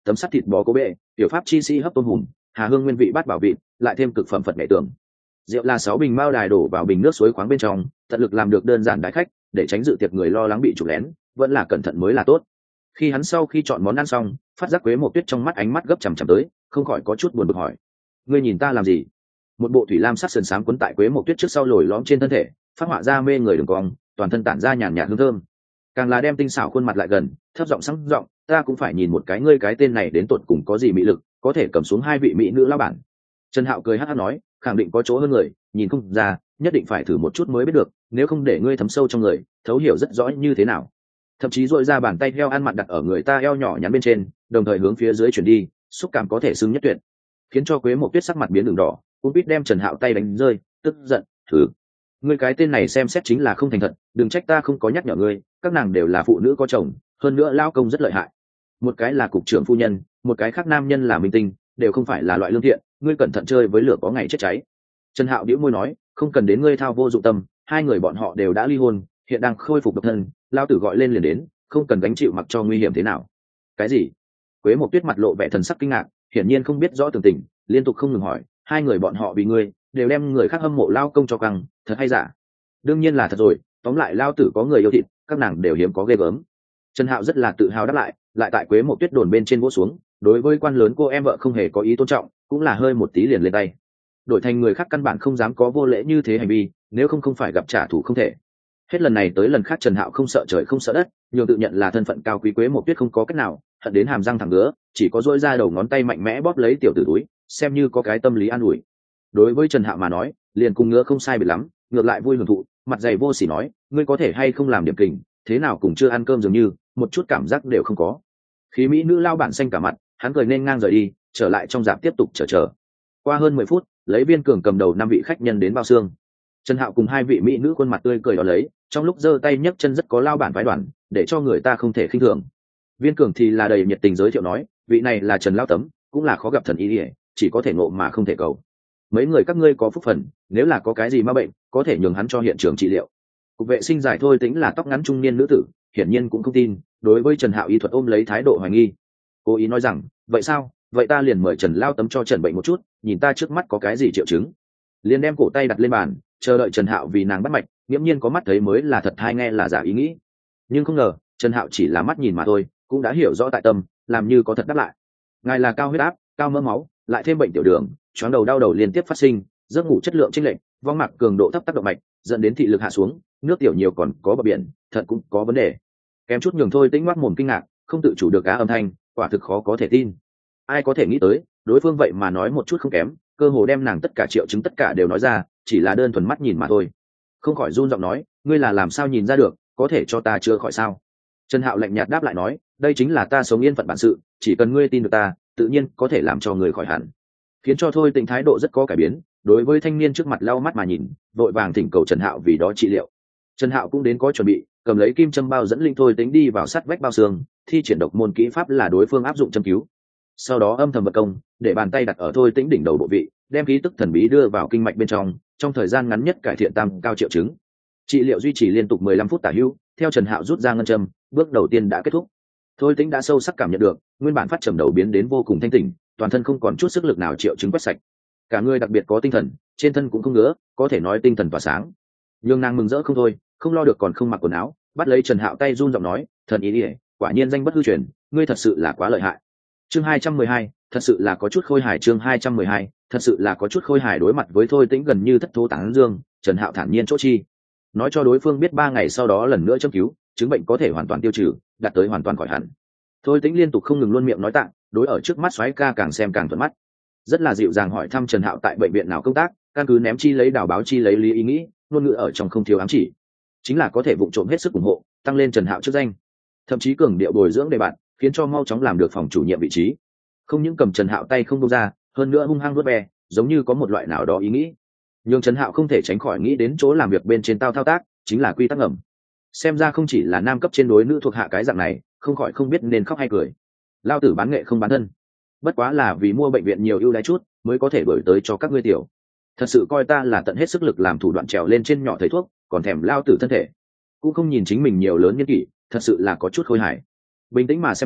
tấm sắt thịt bò cố bệ, tiểu pháp chi sĩ hấp tôm hùm, hà hương nguyên vị bát bảo vị, lại thêm cực phẩm phật nghệ tưởng. Rượu là sáu bình mao đài đổ vào bình nước suối khoáng bên trong, tận lực làm được đơn giản đãi khách, để tránh dự tiệc người lo lắng bị chụp lén, vẫn là cẩn thận mới là tốt. Khi hắn sau khi chọn món ăn xong, phát giác Quế Mộc Tuyết trong mắt ánh mắt gấp chằm chằm tới, không khỏi có chút buồn bực hỏi: ngươi nhìn ta làm gì? Một bộ thủy lam sắc sườn xám quấn tại Quế Mộc Tuyết trước sau lồi lõm trên thân thể, phát họa ra mê người đường cong, toàn thân tản ra nhàn nhạt hương thơm. Càng là đem tinh xảo khuôn mặt lại gần, thấp giọng sáng giọng: ta cũng phải nhìn một cái ngươi cái tên này đến tột cùng có gì mị lực, có thể cầm xuống hai vị mỹ nữ lão bản. Trần Hạo cười hắc hắc nói, khẳng định có chỗ hơn người, nhìn không ra, nhất định phải thử một chút mới biết được, nếu không để ngươi thấm sâu trong người, thấu hiểu rất rõ như thế nào. Thậm chí duỗi ra bàn tay heo ăn mặn đặt ở người ta eo nhỏ nhắn bên trên, đồng thời hướng phía dưới chuyển đi, xúc cảm có thể xưng nhất tuyệt, khiến cho Quế Mộc Tuyết sắc mặt biến đường đỏ, cũng biết đem Trần Hạo tay đánh rơi, tức giận: thử, ngươi cái tên này xem xét chính là không thành thật, đừng trách ta không có nhắc nhở ngươi, các nàng đều là phụ nữ có chồng, hơn nữa lao công rất lợi hại, một cái là cục trưởng phu nhân, một cái khác nam nhân là minh tinh, đều không phải là loại lương thiện, ngươi cẩn thận chơi với lửa có ngày chết cháy. Trần Hạo bĩu môi nói, không cần đến ngươi thao vô dụng tâm, hai người bọn họ đều đã ly hôn, hiện đang khôi phục độc thân, lao tử gọi lên liền đến, không cần gánh chịu mặc cho nguy hiểm thế nào. Cái gì? Quế Mộc Tuyết mặt lộ vẻ thần sắc kinh ngạc, hiển nhiên không biết rõ tường tình, liên tục không ngừng hỏi, hai người bọn họ vì ngươi đều đem người khác hâm mộ lao công cho căng, thật hay giả? Đương nhiên là thật rồi, tóm lại lao tử có người yêu thịt, các nàng đều hiếm có ghê gớm. Trần Hạo rất là tự hào đáp lại, lại tại Quế Mộc Tuyết đồn bên trên vỗ xuống, đối với quan lớn cô em vợ không hề có ý tôn trọng, cũng là hơi một tí liền lên tay. Đổi thành người khác căn bản không dám có vô lễ như thế hành vi, nếu không không phải gặp trả thù không thể. Hết lần này tới lần khác Trần Hạo không sợ trời không sợ đất, nhường tự nhận là thân phận cao quý Quế Mộc Tuyết không có cách nào, hận đến hàm răng thẳng ngứa, chỉ có duỗi ra đầu ngón tay mạnh mẽ bóp lấy tiểu tử túi, xem như có cái tâm lý an ủi. Đối với Trần Hạo mà nói, liền cùng ngứa không sai biệt lắm, ngược lại vui hưởng thụ, mặt dày vô sỉ nói, ngươi có thể hay không làm điểm kình, thế nào cũng chưa ăn cơm dường như, một chút cảm giác đều không có. Khí mỹ nữ lao bản xanh cả mặt, hắn cười nên ngang rời đi, trở lại trong dạp tiếp tục chờ chờ. Qua hơn mười phút, lấy Viên Cường cầm đầu năm vị khách nhân đến bao xương. Trần Hạo cùng hai vị mỹ nữ khuôn mặt tươi cười đó lấy, trong lúc giơ tay nhấc chân rất có lao bản phái đoàn, để cho người ta không thể khinh thường. Viên Cường thì là đầy nhiệt tình giới thiệu nói, vị này là Trần Lao Tấm, cũng là khó gặp thần y, chỉ có thể ngộ mà không thể cầu. Mấy người các ngươi có phúc phần, nếu là có cái gì ma bệnh, có thể nhường hắn cho hiện trường trị liệu. Cục vệ sinh giải Thôi Tĩnh là tóc ngắn trung niên nữ tử, hiển nhiên cũng không tin, đối với Trần Hạo y thuật ôm lấy thái độ hoài nghi. Cố ý nói rằng, vậy sao, vậy ta liền mời Trần Lao Tấm cho trần bệnh một chút, nhìn ta trước mắt có cái gì triệu chứng. Liền đem cổ tay đặt lên bàn, chờ đợi Trần Hạo vì nàng bắt mạch, nghiễm nhiên có mắt thấy mới là thật, hay nghe là giả ý nghĩ. Nhưng không ngờ, Trần Hạo chỉ là mắt nhìn mà thôi, cũng đã hiểu rõ tại tâm, làm như có thật đáp lại. Ngài là cao huyết áp, cao mỡ máu, lại thêm bệnh tiểu đường, choáng đầu đau đầu liên tiếp phát sinh, giấc ngủ chất lượng chênh lệch, vong mạc cường độ thấp tác động mạch, dẫn đến thị lực hạ xuống, nước tiểu nhiều còn có bờ biển, thật cũng có vấn đề. Kém chút nhường Thôi Tĩnh ngoác mồm kinh ngạc, không tự chủ được cá âm thanh, quả thực khó có thể tin. Ai có thể nghĩ tới, đối phương vậy mà nói một chút không kém, cơ hồ đem nàng tất cả triệu chứng tất cả đều nói ra, chỉ là đơn thuần mắt nhìn mà thôi. Không khỏi run giọng nói, ngươi là làm sao nhìn ra được, có thể cho ta chữa khỏi sao? Trần Hạo lạnh nhạt đáp lại nói, đây chính là ta sống yên phận bản sự, chỉ cần ngươi tin được ta, tự nhiên có thể làm cho người khỏi hẳn. Khiến cho Thôi Tĩnh thái độ rất có cải biến, đối với thanh niên trước mặt lau mắt mà nhìn, vội vàng thỉnh cầu Trần Hạo vì đó trị liệu. Trần Hạo cũng đến có chuẩn bị, cầm lấy kim châm bao dẫn linh Thôi Tĩnh đi vào sát vách bao xương, thi triển độc môn kỹ pháp là đối phương áp dụng châm cứu. Sau đó âm thầm vật công, để bàn tay đặt ở Thôi Tĩnh đỉnh đầu bộ vị, đem khí tức thần bí đưa vào kinh mạch bên trong, trong thời gian ngắn nhất cải thiện tam cao triệu chứng. Trị liệu duy trì liên tục mười lăm phút tả hữu, theo Trần Hạo rút ra ngân châm, bước đầu tiên đã kết thúc. Thôi Tĩnh đã sâu sắc cảm nhận được, nguyên bản phát trầm đầu biến đến vô cùng thanh tỉnh, toàn thân không còn chút sức lực nào triệu chứng quét sạch. Cả người đặc biệt có tinh thần, trên thân cũng không ngứa, có thể nói tinh thần tỏa sáng. Nhưng nàng mừng rỡ không thôi, không lo được còn không mặc quần áo, bắt lấy Trần Hạo tay run giọng nói, thần ý đi, quả nhiên danh bất hư truyền, ngươi thật sự là quá lợi hại. Chương hai trăm mười hai, thật sự là có chút khôi hài. Chương hai trăm mười hai, thật sự là có chút khôi hài. Đối mặt với Thôi Tĩnh gần như thất thố tán dương, Trần Hạo thản nhiên chỗ chi, nói cho đối phương biết ba ngày sau đó lần nữa châm cứu, chứng bệnh có thể hoàn toàn tiêu trừ, đạt tới hoàn toàn khỏi hẳn. Thôi Tĩnh liên tục không ngừng luôn miệng nói tạ, đối ở trước mắt soái ca càng xem càng thuận mắt, rất là dịu dàng hỏi thăm Trần Hạo tại bệnh viện nào công tác, căn cứ ném chi lấy đào báo chi lấy lý ý nghĩ, ngôn ngữ ở trong không thiếu ám chỉ, chính là có thể vụng trộm hết sức ủng hộ, tăng lên Trần Hạo chức danh, thậm chí cường điệu bồi dưỡng đề bạn, khiến cho mau chóng làm được phòng chủ nhiệm vị trí. Không những cầm Trần Hạo tay không buông ra, hơn nữa hung hăng vuốt ve, giống như có một loại nào đó ý nghĩ. Nhưng Trần Hạo không thể tránh khỏi nghĩ đến chỗ làm việc bên trên tao thao tác, chính là quy tắc ngầm. Xem ra không chỉ là nam cấp trên đối nữ thuộc hạ cái dạng này, không khỏi không biết nên khóc hay cười. Lao tử bán nghệ không bán thân, bất quá là vì mua bệnh viện nhiều ưu đãi chút, mới có thể đổi tới cho các ngươi tiểu. Thật sự coi ta là tận hết sức lực làm thủ đoạn trèo lên trên nhỏ thầy thuốc, còn thèm lao tử thân thể, cũng không nhìn chính mình nhiều lớn nhân kỷ, thật sự là có chút khôi hài. Bình tĩnh mà xem xét,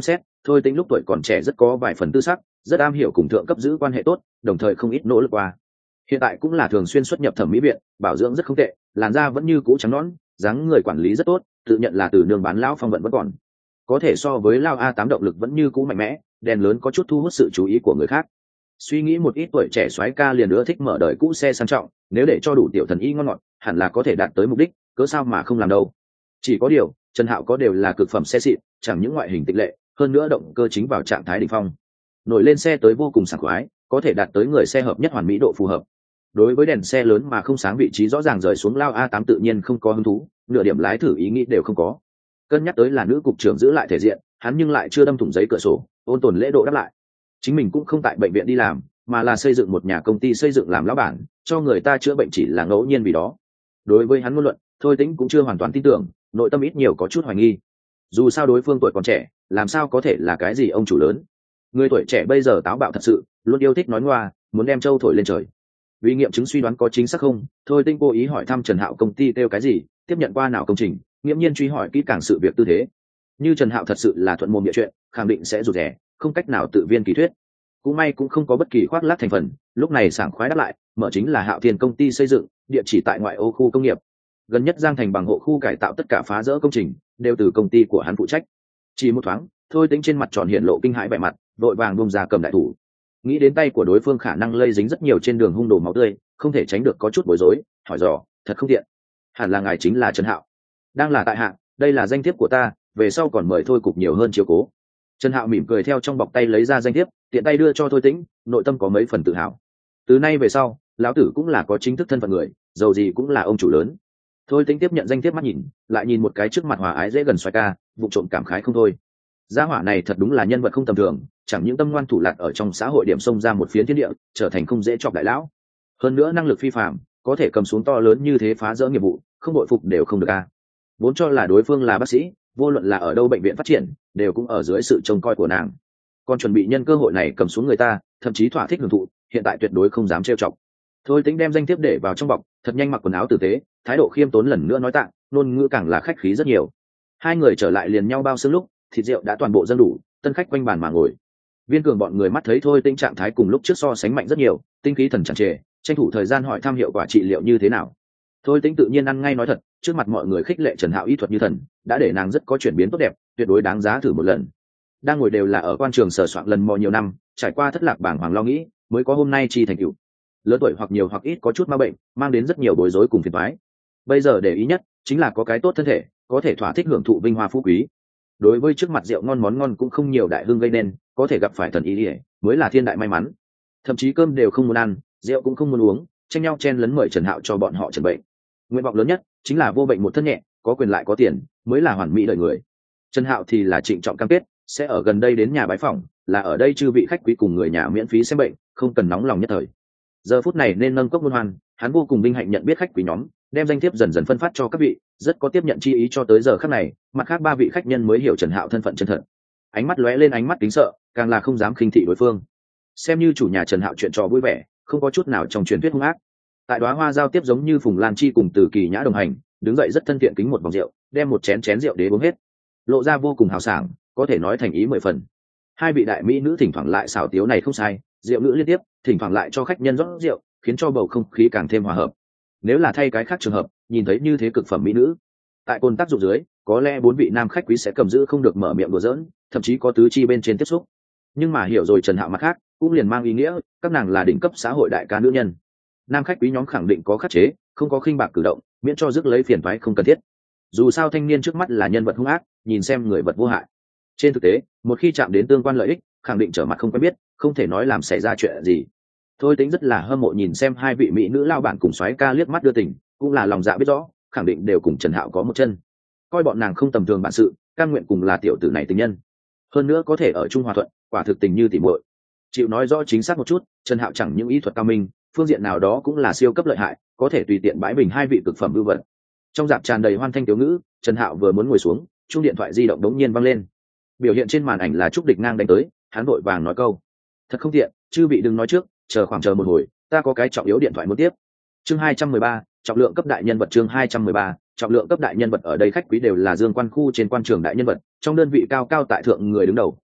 Thôi Tĩnh lúc tuổi còn trẻ rất có vài phần tư sắc, rất am hiểu cùng thượng cấp giữ quan hệ tốt, đồng thời không ít nỗ lực qua. Hiện tại cũng là thường xuyên xuất nhập thẩm mỹ viện, bảo dưỡng rất không tệ, làn da vẫn như cũ trắng nõn, dáng người quản lý rất tốt, tự nhận là từ nương bán lão phong vận vẫn còn. Có thể so với lao a tám động lực vẫn như cũ mạnh mẽ, đèn lớn có chút thu hút sự chú ý của người khác. Suy nghĩ một ít tuổi trẻ soái ca liền ưa thích mở đời cũ xe sang trọng, nếu để cho đủ tiểu thần y ngon ngọt, hẳn là có thể đạt tới mục đích, cớ sao mà không làm đâu. Chỉ có điều, Trần Hạo có đều là cực phẩm xe xịn, chẳng những ngoại hình tịch lệ, hơn nữa động cơ chính vào trạng thái đỉnh phong. Nổi lên xe tới vô cùng sảng khoái, có thể đạt tới người xe hợp nhất hoàn mỹ độ phù hợp. Đối với đèn xe lớn mà không sáng vị trí rõ ràng rời xuống lao a tám tự nhiên không có hứng thú, nửa điểm lái thử ý nghĩ đều không có. Cân nhắc tới là nữ cục trưởng giữ lại thể diện, hắn nhưng lại chưa đâm thủng giấy cửa sổ, ôn tồn lễ độ đáp lại. Chính mình cũng không tại bệnh viện đi làm, mà là xây dựng một nhà công ty xây dựng làm lão bản, cho người ta chữa bệnh chỉ là ngẫu nhiên vì đó. Đối với hắn ngôn luận, Thôi Tĩnh cũng chưa hoàn toàn tin tưởng, nội tâm ít nhiều có chút hoài nghi. Dù sao đối phương tuổi còn trẻ, làm sao có thể là cái gì ông chủ lớn. Người tuổi trẻ bây giờ táo bạo thật sự, luôn yêu thích nói ngoa, muốn đem trâu thổi lên trời. Vì nghiệm chứng suy đoán có chính xác không, Thôi Tĩnh cố ý hỏi thăm Trần Hạo công ty kêu cái gì, tiếp nhận qua nào công trình, nghiễm nhiên truy hỏi kỹ càng sự việc tư thế. Như Trần Hạo thật sự là thuận mồm địa chuyện, khẳng định sẽ rụt rè, không cách nào tự viên kỳ thuyết. Cũng may cũng không có bất kỳ khoác lác thành phần, lúc này sảng khoái đáp lại, mở chính là Hạo Thiên công ty xây dựng, địa chỉ tại ngoại ô khu công nghiệp. Gần nhất Giang Thành bằng hộ khu cải tạo tất cả phá rỡ công trình đều từ công ty của hắn phụ trách. Chỉ một thoáng, Thôi Tĩnh trên mặt tròn hiện lộ kinh hãi vẻ mặt, vội vàng buông ra cầm đại thủ. Nghĩ đến tay của đối phương khả năng lây dính rất nhiều trên đường hung đồ máu tươi, không thể tránh được có chút bối rối, hỏi dò, thật không tiện. Hẳn là ngài chính là Trần Hạo. Đang là tại hạ, đây là danh thiếp của ta, về sau còn mời Thôi cục nhiều hơn chiếu cố. Trần Hạo mỉm cười theo trong bọc tay lấy ra danh thiếp, tiện tay đưa cho Thôi Tĩnh, nội tâm có mấy phần tự hào. Từ nay về sau, lão tử cũng là có chính thức thân phận người, dầu gì cũng là ông chủ lớn. Thôi Tĩnh tiếp nhận danh thiếp mắt nhìn, lại nhìn một cái trước mặt hòa ái dễ gần xoay ca, vụ trộm cảm khái không thôi. Gia hỏa này thật đúng là nhân vật không tầm thường, chẳng những tâm ngoan thủ lạt ở trong xã hội điểm xông ra một phiến thiên địa, trở thành không dễ chọc đại lão. Hơn nữa năng lực phi phàm, có thể cầm xuống to lớn như thế phá rỡ nghiệp vụ, không đội phục đều không được a. Vốn cho là đối phương là bác sĩ, vô luận là ở đâu bệnh viện phát triển, đều cũng ở dưới sự trông coi của nàng. Còn chuẩn bị nhân cơ hội này cầm xuống người ta, thậm chí thỏa thích hưởng thụ, hiện tại tuyệt đối không dám trêu chọc. Thôi Tĩnh đem danh thiếp để vào trong bọc, thật nhanh mặc quần áo tử tế, thái độ khiêm tốn lần nữa nói tạ, ngôn ngữ càng là khách khí rất nhiều. Hai người trở lại liền nhau bao xương lúc, thịt rượu đã toàn bộ dâng đủ, tân khách quanh bàn mà ngồi. Viên Cường bọn người mắt thấy Thôi Tĩnh trạng thái cùng lúc trước so sánh mạnh rất nhiều, tinh khí thần tràn trề, tranh thủ thời gian hỏi thăm hiệu quả trị liệu như thế nào. Thôi Tĩnh tự nhiên ăn ngay nói thật, trước mặt mọi người khích lệ Trần Hạo y thuật như thần, đã để nàng rất có chuyển biến tốt đẹp, tuyệt đối đáng giá thử một lần. Đang ngồi đều là ở quan trường sờ soạn lần mò nhiều năm, trải qua thất lạc bảng hoàng lo nghĩ, mới có hôm nay chi thành tựu. Lớn tuổi hoặc nhiều hoặc ít có chút ma bệnh, mang đến rất nhiều bối rối cùng phiền toái. Bây giờ để ý nhất chính là có cái tốt thân thể, có thể thỏa thích hưởng thụ vinh hoa phú quý. Đối với trước mặt rượu ngon món ngon cũng không nhiều đại hưng gây nên, có thể gặp phải thần ý ỉa mới là thiên đại may mắn. Thậm chí cơm đều không muốn ăn, rượu cũng không muốn uống, tranh nhau chen lấn mời Trần Hạo cho bọn họ trần bệnh. Nguyện vọng lớn nhất chính là vô bệnh một thân nhẹ, có quyền lại có tiền, mới là hoàn mỹ đời người. Trần Hạo thì là trịnh trọng cam kết sẽ ở gần đây đến nhà bái phỏng, là ở đây chư vị khách quý cùng người nhà miễn phí xem bệnh, không cần nóng lòng nhất thời. Giờ phút này nên nâng cốc muôn hoan, hắn vô cùng vinh hạnh nhận biết khách quý nhóm, đem danh thiếp dần dần phân phát cho các vị, rất có tiếp nhận chi ý cho tới giờ khắc này. Mặt khác ba vị khách nhân mới hiểu Trần Hạo thân phận chân thật, ánh mắt lóe lên ánh mắt kính sợ, càng là không dám khinh thị đối phương. Xem như chủ nhà Trần Hạo chuyện trò vui vẻ, không có chút nào trong truyền thuyết hung ác. Tại đóa hoa giao tiếp giống như Phùng Lan Chi cùng Từ Kỳ Nhã đồng hành, đứng dậy rất thân thiện kính một vòng rượu, đem một chén chén rượu đế uống hết, lộ ra vô cùng hào sảng, có thể nói thành ý mười phần. Hai vị đại mỹ nữ thỉnh thoảng lại xảo tiếu này không sai, rượu nữ liên tiếp, thỉnh thoảng lại cho khách nhân rót rượu, khiến cho bầu không khí càng thêm hòa hợp. Nếu là thay cái khác trường hợp, nhìn thấy như thế cực phẩm mỹ nữ, tại cồn tác dụng dưới, có lẽ bốn vị nam khách quý sẽ cầm giữ không được mở miệng đùa giỡn, thậm chí có tứ chi bên trên tiếp xúc. Nhưng mà hiểu rồi Trần Hạo mặt khác, cũng liền mang ý nghĩa các nàng là đỉnh cấp xã hội đại ca nữ nhân. Nam khách quý nhóm khẳng định có khắc chế, không có khinh bạc cử động, miễn cho rước lấy phiền toái không cần thiết. Dù sao thanh niên trước mắt là nhân vật hung ác, nhìn xem người vật vô hại. Trên thực tế, một khi chạm đến tương quan lợi ích, khẳng định trở mặt không quen biết, không thể nói làm xảy ra chuyện gì. Thôi Tĩnh rất là hâm mộ nhìn xem hai vị mỹ nữ lao bản cùng soái ca liếc mắt đưa tình, cũng là lòng dạ biết rõ, khẳng định đều cùng Trần Hạo có một chân. Coi bọn nàng không tầm thường bản sự, cam nguyện cùng là tiểu tử này tình nhân. Hơn nữa có thể ở chung hòa thuận, quả thực tình như tỉ muội. Chịu nói rõ chính xác một chút, Trần Hạo chẳng những ý thuật cao minh, phương diện nào đó cũng là siêu cấp lợi hại, có thể tùy tiện bãi bình hai vị cực phẩm ưu vật. Trong dạp tràn đầy hoan thanh tiểu ngữ, Trần Hạo vừa muốn ngồi xuống, chuông điện thoại di động đống nhiên vang lên. Biểu hiện trên màn ảnh là Trúc Địch ngang đánh tới, hắn vội vàng nói câu: "Thật không tiện, chư vị đừng nói trước, chờ khoảng chờ một hồi, ta có cái trọng yếu điện thoại muốn tiếp." Chương hai trăm mười ba, trọng lượng cấp đại nhân vật. Chương hai trăm mười ba, trọng lượng cấp đại nhân vật. Ở đây khách quý đều là Dương Quan khu trên quan trường đại nhân vật, trong đơn vị cao cao tại thượng người đứng đầu,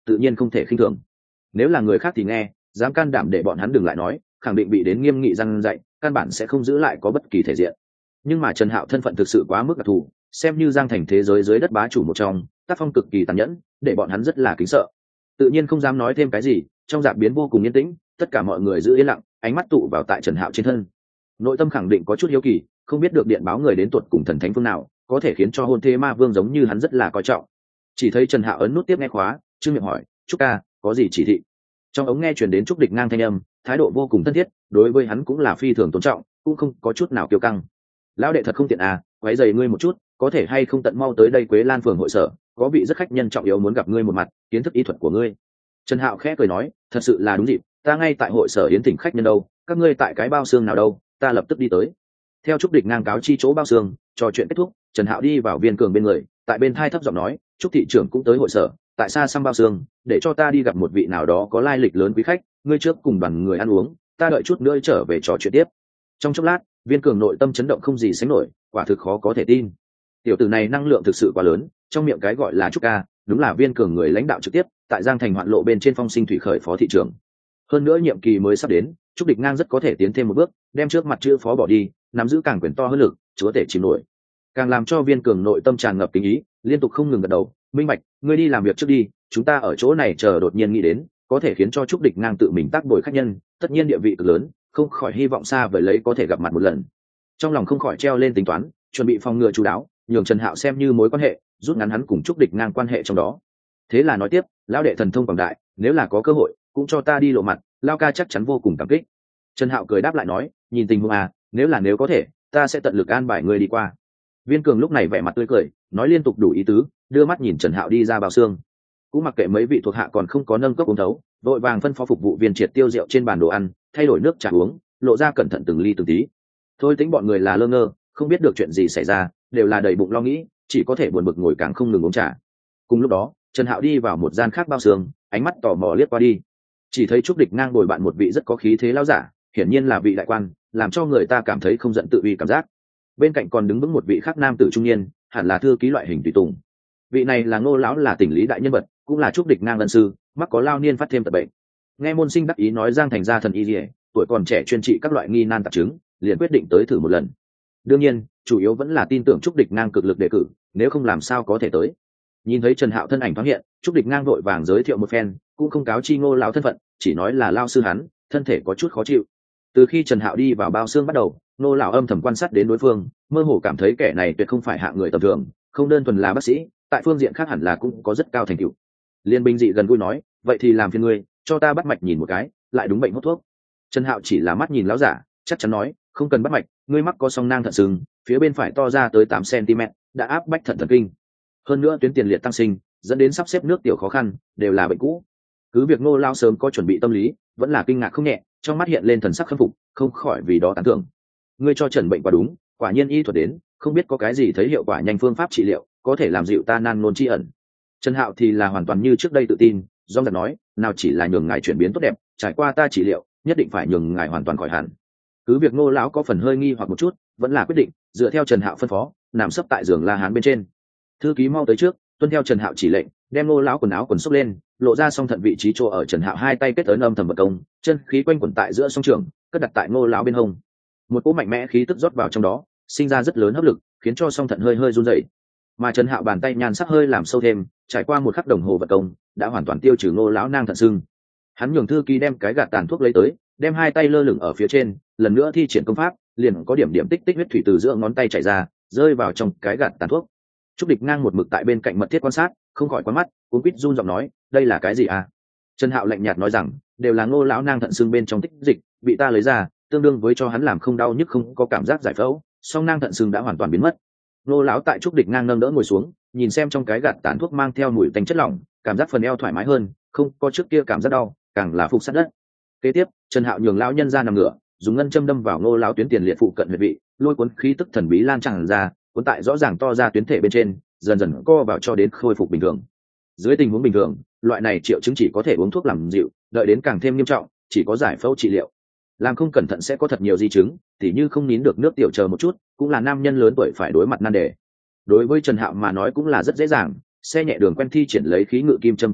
tự nhiên không thể khinh thường. Nếu là người khác thì nghe, dám can đảm để bọn hắn đừng lại nói, khẳng định bị đến nghiêm nghị răn dạy, căn bản sẽ không giữ lại có bất kỳ thể diện. Nhưng mà Trần Hạo thân phận thực sự quá mức đặc thù, xem như Giang Thành thế giới dưới đất bá chủ một trong, tác phong cực kỳ tàn nhẫn, để bọn hắn rất là kính sợ. Tự nhiên không dám nói thêm cái gì, trong dạp biến vô cùng yên tĩnh, tất cả mọi người giữ yên lặng, ánh mắt tụ vào tại Trần Hạo trên thân. Nội tâm khẳng định có chút hiếu kỳ, không biết được điện báo người đến tuột cùng thần thánh phương nào, có thể khiến cho hôn thế ma vương giống như hắn rất là coi trọng. Chỉ thấy Trần Hạo ấn nút tiếp nghe khóa, trương miệng hỏi, "Trúc ca, có gì chỉ thị?" Trong ống nghe truyền đến Trúc Địch Ngang thanh âm, thái độ vô cùng thân thiết, đối với hắn cũng là phi thường tôn trọng, cũng không có chút nào kiêu căng. "Lão đệ thật không tiện à, quấy rầy ngươi một chút, có thể hay không tận mau tới đây Quế Lan phường hội sở, có vị rất khách nhân trọng yếu muốn gặp ngươi một mặt, kiến thức y thuật của ngươi." Trần Hạo khẽ cười nói, "Thật sự là đúng dịp, ta ngay tại hội sở yến thỉnh khách nhân đâu, các ngươi tại cái bao xương nào đâu, ta lập tức đi tới." Theo Trúc Địch Ngang cáo chi chỗ bao xương, trò chuyện kết thúc, Trần Hạo đi vào Viên Cường bên người, tại bên thai thấp giọng nói, "Trúc thị trưởng cũng tới hội sở, tại xa xăm bao xương, để cho ta đi gặp một vị nào đó có lai lịch lớn quý khách, ngươi trước cùng đoàn người ăn uống, ta đợi chút nữa trở về trò chuyện tiếp." Trong chốc lát, Viên Cường nội tâm chấn động không gì sánh nổi, quả thực khó có thể tin. Tiểu tử này năng lượng thực sự quá lớn, trong miệng cái gọi là Trúc ca, đúng là Viên Cường người lãnh đạo trực tiếp, tại Giang Thành hoạn lộ bên trên phong sinh thủy khởi phó thị trưởng. Hơn nữa nhiệm kỳ mới sắp đến, Trúc Địch Ngang rất có thể tiến thêm một bước, đem trước mặt chữ phó bỏ đi, nắm giữ càng quyền to hơn lực, chúa tể chìm nổi. Càng làm cho Viên Cường nội tâm tràn ngập kính ý, liên tục không ngừng gật đầu, "Minh bạch, ngươi đi làm việc trước đi, chúng ta ở chỗ này chờ." Đột nhiên nghĩ đến, có thể khiến cho Trúc Địch Ngang tự mình tác bồi khách nhân, tất nhiên địa vị cực lớn, không khỏi hy vọng xa vời lấy có thể gặp mặt một lần. Trong lòng không khỏi treo lên tính toán, chuẩn bị phòng ngừa chú đáo, nhường Trần Hạo xem như mối quan hệ, rút ngắn hắn cùng Trúc Địch Ngang quan hệ trong đó. Thế là nói tiếp, "Lão đệ thần thông quảng đại, nếu là có cơ hội, cũng cho ta đi lộ mặt, Lao ca chắc chắn vô cùng cảm kích." Trần Hạo cười đáp lại nói, "Nhìn tình huống à, nếu là nếu có thể, ta sẽ tận lực an bài người đi qua." Viên Cường lúc này vẻ mặt tươi cười, nói liên tục đủ ý tứ, đưa mắt nhìn Trần Hạo đi ra bao xương. Cũng mặc kệ mấy vị thuộc hạ còn không có nâng cốc uống thấu, vội vàng phân phó phục vụ viên triệt tiêu rượu trên bàn đồ ăn, thay đổi nước trà uống, lộ ra cẩn thận từng ly từng tí. Thôi tính bọn người là lơ ngơ, không biết được chuyện gì xảy ra, đều là đầy bụng lo nghĩ, chỉ có thể buồn bực ngồi càng không ngừng uống trà. Cùng lúc đó, Trần Hạo đi vào một gian khác bao xương, ánh mắt tò mò liếc qua đi, chỉ thấy Trúc Địch Ngang bồi bạn một vị rất có khí thế lão giả, hiển nhiên là vị đại quan, làm cho người ta cảm thấy không giận tự uy cảm giác. Bên cạnh còn đứng vững một vị khác nam tử trung niên, hẳn là thư ký loại hình tùy tùng. Vị này là Ngô lão, là tỉnh lý đại nhân vật, cũng là Trúc Địch Ngang ân sư, mắc có lao niên phát thêm tật bệnh. Nghe môn sinh đắc ý nói Giang Thành gia thần y liễu, tuổi còn trẻ chuyên trị các loại nghi nan tạp chứng, liền quyết định tới thử một lần. Đương nhiên, chủ yếu vẫn là tin tưởng Trúc Địch Ngang cực lực đề cử, nếu không làm sao có thể tới. Nhìn thấy Trần Hạo thân ảnh thoáng hiện, Trúc Địch Ngang vội vàng giới thiệu một phen, cũng không cáo chi Ngô lão thân phận, chỉ nói là lao sư hắn, thân thể có chút khó chịu. Từ khi Trần Hạo đi vào bao xương bắt đầu, Ngô lão âm thầm quan sát đến đối phương, mơ hồ cảm thấy kẻ này tuyệt không phải hạng người tầm thường, không đơn thuần là bác sĩ, tại phương diện khác hẳn là cũng có rất cao thành tựu. Liên Bình dị gần gũi nói, "Vậy thì làm phiền ngươi, cho ta bắt mạch nhìn một cái, lại đúng bệnh hốt thuốc." Trần Hạo chỉ là mắt nhìn lão giả, chắc chắn nói, "Không cần bắt mạch, ngươi mắc có song nang thận sưng, phía bên phải to ra tới tám xăng-ti-mét, đã áp bách thận thần kinh. Hơn nữa tuyến tiền liệt tăng sinh, dẫn đến sắp xếp nước tiểu khó khăn, đều là bệnh cũ." Cứ việc Ngô lão sớm có chuẩn bị tâm lý, vẫn là kinh ngạc không nhẹ, trong mắt hiện lên thần sắc khâm phục, không khỏi vì đó tán thưởng. "Ngươi cho trần bệnh quả đúng, quả nhiên y thuật đến, không biết có cái gì thấy hiệu quả nhanh phương pháp trị liệu, có thể làm dịu ta nan nôn tri ẩn." Trần Hạo thì là hoàn toàn như trước đây tự tin, do dạc nói, "Nào chỉ là nhường ngài chuyển biến tốt đẹp, trải qua ta trị liệu, nhất định phải nhường ngài hoàn toàn khỏi hẳn." Cứ việc Ngô lão có phần hơi nghi hoặc một chút, vẫn là quyết định dựa theo Trần Hạo phân phó, nằm sấp tại giường La Hán bên trên. Thư ký mau tới trước, tuân theo Trần Hạo chỉ lệnh, đem Ngô lão quần áo quần xốc lên, lộ ra song thận vị trí chỗ ở. Trần Hạo hai tay kết ấn âm thầm vật công, chân khí quanh quẩn tại giữa song trường, cất đặt tại Ngô lão bên hông. Một cỗ mạnh mẽ khí tức rót vào trong đó, sinh ra rất lớn hấp lực, khiến cho song thận hơi hơi run rẩy. Mà Trần Hạo bàn tay nhan sắc hơi làm sâu thêm, trải qua một khắc đồng hồ vật công, đã hoàn toàn tiêu trừ Ngô lão nang thận sưng. Hắn nhường thư ký đem cái gạt tàn thuốc lấy tới, đem hai tay lơ lửng ở phía trên, lần nữa thi triển công pháp, liền có điểm điểm tích tích huyết thủy từ giữa ngón tay chảy ra, rơi vào trong cái gạt tàn thuốc. Trúc Địch Ngang một mực tại bên cạnh mật thiết quan sát, không khỏi quá mắt, cuống quýt run giọng nói, "Đây là cái gì à?" Trần Hạo lạnh nhạt nói rằng, "Đều là Ngô lão nang thận xương bên trong tích dịch, bị ta lấy ra, tương đương với cho hắn làm không đau nhức không có cảm giác giải phẫu, song nang thận xương đã hoàn toàn biến mất." Ngô lão tại Trúc Địch Ngang nâng đỡ ngồi xuống, nhìn xem trong cái gạt tàn thuốc mang theo mùi tanh chất lỏng, cảm giác phần eo thoải mái hơn, không có trước kia cảm giác đau, càng là phục sát đất. Kế tiếp, Trần Hạo nhường lão nhân ra nằm ngửa, dùng ngân châm đâm vào Ngô lão tuyến tiền liệt phụ cận huyệt vị, lôi cuốn khí tức thần bí lan tràn ra, cuốn tại rõ ràng to ra tuyến thể bên trên, dần dần co vào cho đến khôi phục bình thường. Dưới tình huống bình thường, loại này triệu chứng chỉ có thể uống thuốc làm dịu, đợi đến càng thêm nghiêm trọng, chỉ có giải phẫu trị liệu. Làm không cẩn thận sẽ có thật nhiều di chứng, tỉ như không nín được nước tiểu chờ một chút, cũng là nam nhân lớn tuổi phải đối mặt nan đề. Đối với Trần Hạo mà nói cũng là rất dễ dàng, xe nhẹ đường quen thi triển lấy khí ngự kim châm tuyệt kỹ,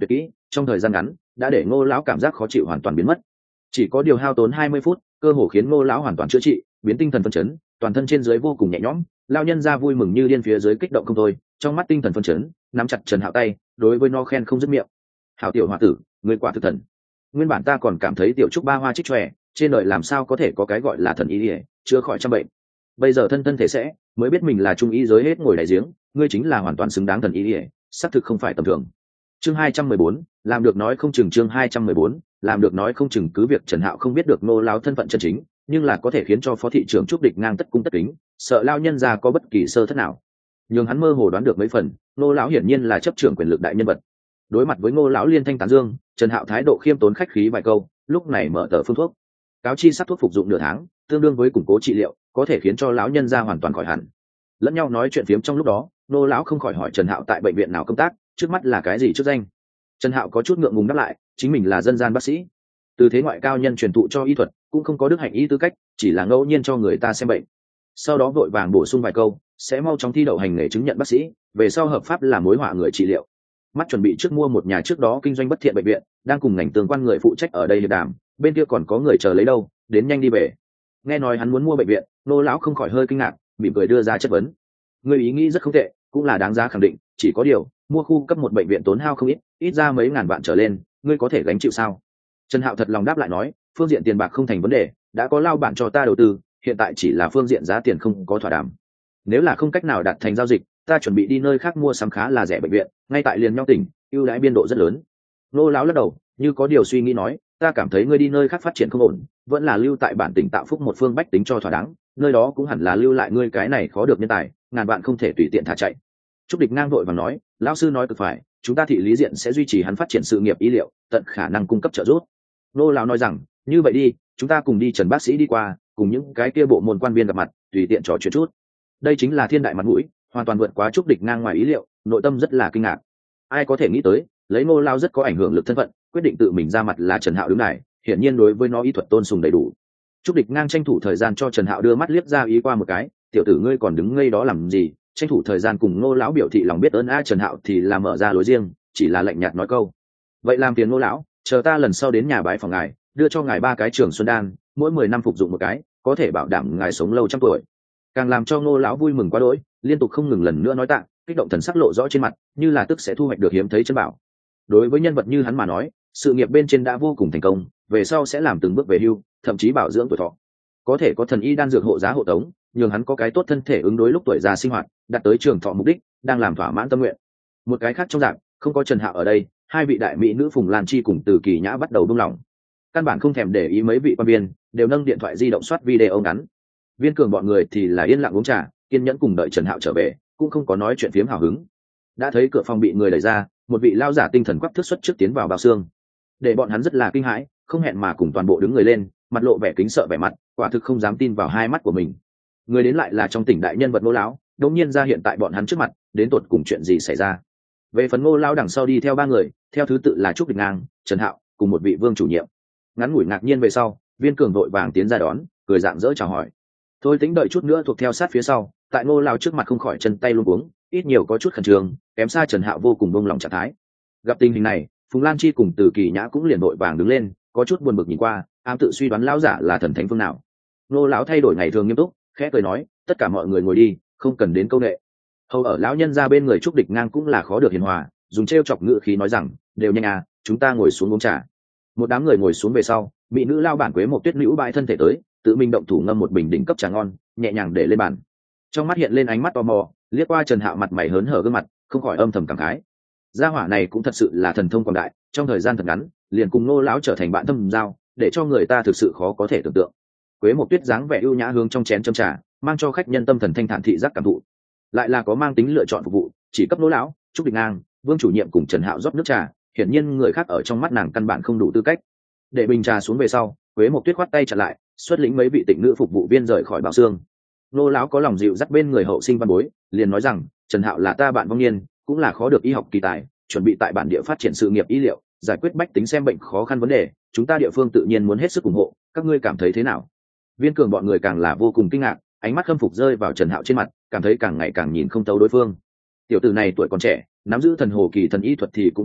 trong thời gian ngắn đã để Ngô lão cảm giác khó chịu hoàn toàn biến mất. Chỉ có điều hao tốn hai mươi phút, cơ hồ khiến Ngô lão hoàn toàn chữa trị, biến tinh thần phấn chấn, toàn thân trên dưới vô cùng nhẹ nhõm. Lão nhân gia vui mừng như điên, phía dưới kích động không thôi, trong mắt tinh thần phấn chấn, nắm chặt Trần Hạo tay, đối với nó khen không dứt miệng. "Hảo tiểu hòa tử, ngươi quả thực thần. Nguyên bản ta còn cảm thấy tiểu trúc ba hoa trích tròe, trên đời làm sao có thể có cái gọi là thần y để chữa khỏi trăm bệnh. Bây giờ thân thân thể sẽ, mới biết mình là trung y giới hết ngồi đại giếng, ngươi chính là hoàn toàn xứng đáng thần y để, xác thực không phải tầm thường." Chương hai trăm mười bốn, làm được nói không chừng. Chương hai trăm mười bốn, làm được nói không chừng. Cứ việc Trần Hạo không biết được Ngô lão thân phận chân chính, nhưng là có thể khiến cho phó thị trưởng Trúc Địch ngang tất cung tất kính, sợ lao nhân ra có bất kỳ sơ thất nào. Nhưng hắn mơ hồ đoán được mấy phần, Ngô lão hiển nhiên là chấp trưởng quyền lực đại nhân vật. Đối mặt với Ngô lão liên thanh tán dương, Trần Hạo thái độ khiêm tốn khách khí vài câu, lúc này mở tờ phương thuốc. Cáo chi sắc thuốc phục dụng nửa tháng, tương đương với củng cố trị liệu, có thể khiến cho lão nhân ra hoàn toàn khỏi hẳn. Lẫn nhau nói chuyện phiếm trong lúc đó, Ngô lão không khỏi hỏi Trần Hạo tại bệnh viện nào công tác, trước mắt là cái gì chức danh. Trần Hạo có chút ngượng ngùng đáp lại, chính mình là dân gian bác sĩ, từ thế ngoại cao nhân truyền thụ cho y thuật, cũng không có đức hạnh y tư cách, chỉ là ngẫu nhiên cho người ta xem bệnh. Sau đó vội vàng bổ sung vài câu, sẽ mau chóng thi đậu hành nghề chứng nhận bác sĩ, về sau hợp pháp là mối họa người trị liệu. Mắt chuẩn bị trước mua một nhà trước đó kinh doanh bất thiện bệnh viện, đang cùng ngành tương quan người phụ trách ở đây hiệp đàm, bên kia còn có người chờ lấy đâu, đến nhanh đi về. Nghe nói hắn muốn mua bệnh viện, Nô lão không khỏi hơi kinh ngạc, mỉm cười đưa ra chất vấn. Người ý nghĩ rất không tệ, cũng là đáng giá khẳng định, chỉ có điều mua khu cấp một bệnh viện tốn hao không ít, ít ra mấy ngàn vạn trở lên, ngươi có thể gánh chịu sao? Trần Hạo thật lòng đáp lại nói, phương diện tiền bạc không thành vấn đề, đã có lao bản cho ta đầu tư, hiện tại chỉ là phương diện giá tiền không có thỏa đàm. Nếu là không cách nào đạt thành giao dịch, ta chuẩn bị đi nơi khác mua sắm khá là rẻ bệnh viện, ngay tại liền nhau tỉnh, ưu đãi biên độ rất lớn. Nô lão lắc đầu, như có điều suy nghĩ nói, ta cảm thấy ngươi đi nơi khác phát triển không ổn, vẫn là lưu tại bản tỉnh tạo phúc một phương bách tính cho thỏa đáng, nơi đó cũng hẳn là lưu lại ngươi cái này khó được nhân tài, ngàn vạn không thể tùy tiện thả chạy. Trúc Địch ngang vội và nói, lão sư nói cực phải, chúng ta thị lý diện sẽ duy trì hắn phát triển sự nghiệp y liệu, tận khả năng cung cấp trợ giúp. Nô lão nói rằng, như vậy đi, chúng ta cùng đi Trần bác sĩ đi qua, cùng những cái kia bộ môn quan viên gặp mặt, tùy tiện trò chuyện chút. Đây chính là thiên đại mặt mũi, hoàn toàn vượt quá Trúc Địch ngang ngoài ý liệu, nội tâm rất là kinh ngạc. Ai có thể nghĩ tới, lấy Ngô lão rất có ảnh hưởng lực thân phận, quyết định tự mình ra mặt là Trần Hạo đứng này, hiển nhiên đối với nó y thuật tôn sùng đầy đủ. Trúc Địch ngang tranh thủ thời gian cho Trần Hạo đưa mắt liếc ra ý qua một cái, tiểu tử ngươi còn đứng ngây đó làm gì, tranh thủ thời gian cùng Ngô lão biểu thị lòng biết ơn. A Trần Hạo thì là mở ra lối riêng, chỉ là lạnh nhạt nói câu, vậy làm phiền Ngô lão, chờ ta lần sau đến nhà bái phòng ngài, đưa cho ngài ba cái Trường Xuân đan, mỗi mười năm phục dụng một cái, có thể bảo đảm ngài sống lâu trăm tuổi. Càng làm cho Ngô lão vui mừng quá đỗi, liên tục không ngừng lần nữa nói tạ, kích động thần sắc lộ rõ trên mặt, như là tức sẽ thu hoạch được hiếm thấy chân bảo. Đối với nhân vật như hắn mà nói, sự nghiệp bên trên đã vô cùng thành công, về sau sẽ làm từng bước về hưu, thậm chí bảo dưỡng tuổi thọ. Có thể có thần y đan dược hộ giá hộ tống, nhường hắn có cái tốt thân thể ứng đối lúc tuổi già sinh hoạt, đạt tới trường thọ mục đích, đang làm thỏa mãn tâm nguyện. Một cái khác trong dạng, không có Trần Hạo ở đây, hai vị đại mỹ nữ Phùng Lan Chi cùng Từ Kỳ Nhã bắt đầu buông lỏng. Căn bản không thèm để ý mấy vị quan viên, đều nâng điện thoại di động soát video ngắn. Viên Cường bọn người thì là yên lặng uống trà, kiên nhẫn cùng đợi Trần Hạo trở về, cũng không có nói chuyện phiếm hào hứng. Đã thấy cửa phòng bị người đẩy ra, một vị lao giả tinh thần quắc thước xuất trước tiến vào bao xương, để bọn hắn rất là kinh hãi, không hẹn mà cùng toàn bộ đứng người lên, mặt lộ vẻ kính sợ vẻ mặt, quả thực không dám tin vào hai mắt của mình. Người đến lại là trong tỉnh đại nhân vật Ngô lão, đột nhiên ra hiện tại bọn hắn trước mặt, đến tột cùng chuyện gì xảy ra? Về phần Ngô lão đằng sau đi theo ba người, theo thứ tự là Trúc Địch ngang, Trần Hạo cùng một vị vương chủ nhiệm. Ngắn ngủi ngạc nhiên về sau, Viên Cường vội vàng tiến ra đón, cười rạng rỡ chào hỏi. Thôi tính đợi chút nữa thuộc theo sát phía sau, tại Ngô lão trước mặt không khỏi chân tay luống cuống, ít nhiều có chút khẩn trương, kém xa Trần Hạo vô cùng bông lòng trạng thái. Gặp tình hình này, Phùng Lan Chi cùng Từ Kỳ Nhã cũng liền vội vàng đứng lên, có chút buồn bực nhìn qua, ám tự suy đoán lão giả là thần thánh phương nào. Ngô lão thay đổi ngày thường nghiêm túc, khẽ cười nói, tất cả mọi người ngồi đi, không cần đến câu nệ. Hầu ở lão nhân ra bên người Trúc Địch ngang cũng là khó được hiền hòa, dùng trêu chọc ngữ khí nói rằng, đều nhanh à, chúng ta ngồi xuống uống trà. Một đám người ngồi xuống về sau, mỹ nữ lao bản Quế một Tuyết nữ bại thân thể tới, tự mình động thủ ngâm một bình đỉnh cấp trà ngon, nhẹ nhàng để lên bàn. Trong mắt hiện lên ánh mắt tò mò, liếc qua Trần Hạo mặt mày hớn hở gương mặt, không khỏi âm thầm cảm khái. Gia hỏa này cũng thật sự là thần thông quảng đại, trong thời gian thật ngắn, liền cùng Ngô lão trở thành bạn thâm giao, để cho người ta thực sự khó có thể tưởng tượng. Quế một Tuyết dáng vẻ ưu nhã hướng trong chén châm trà, mang cho khách nhân tâm thần thanh thản thị giác cảm thụ. Lại là có mang tính lựa chọn phục vụ, chỉ cấp Ngô lão, Trúc Địch ngang, Vương chủ nhiệm cùng Trần Hạo rót nước trà, hiển nhiên người khác ở trong mắt nàng căn bản không đủ tư cách. Để bình trà xuống về sau, Quế một Tuyết khoát tay chặn lại, xuất lĩnh mấy vị tịnh nữ phục vụ viên rời khỏi bao xương. Ngô lão có lòng dịu dắt bên người hậu sinh văn bối, liền nói rằng, Trần Hạo là ta bạn vong niên, cũng là khó được y học kỳ tài, chuẩn bị tại bản địa phát triển sự nghiệp y liệu, giải quyết bách tính xem bệnh khó khăn vấn đề, chúng ta địa phương tự nhiên muốn hết sức ủng hộ, các ngươi cảm thấy thế nào? Viên Cường bọn người càng là vô cùng kinh ngạc, ánh mắt khâm phục rơi vào Trần Hạo trên mặt, cảm thấy càng ngày càng nhìn không thấu đối phương. Tiểu tử này tuổi còn trẻ, nắm giữ thần hồ kỳ thần y thuật thì cũng thôi đi,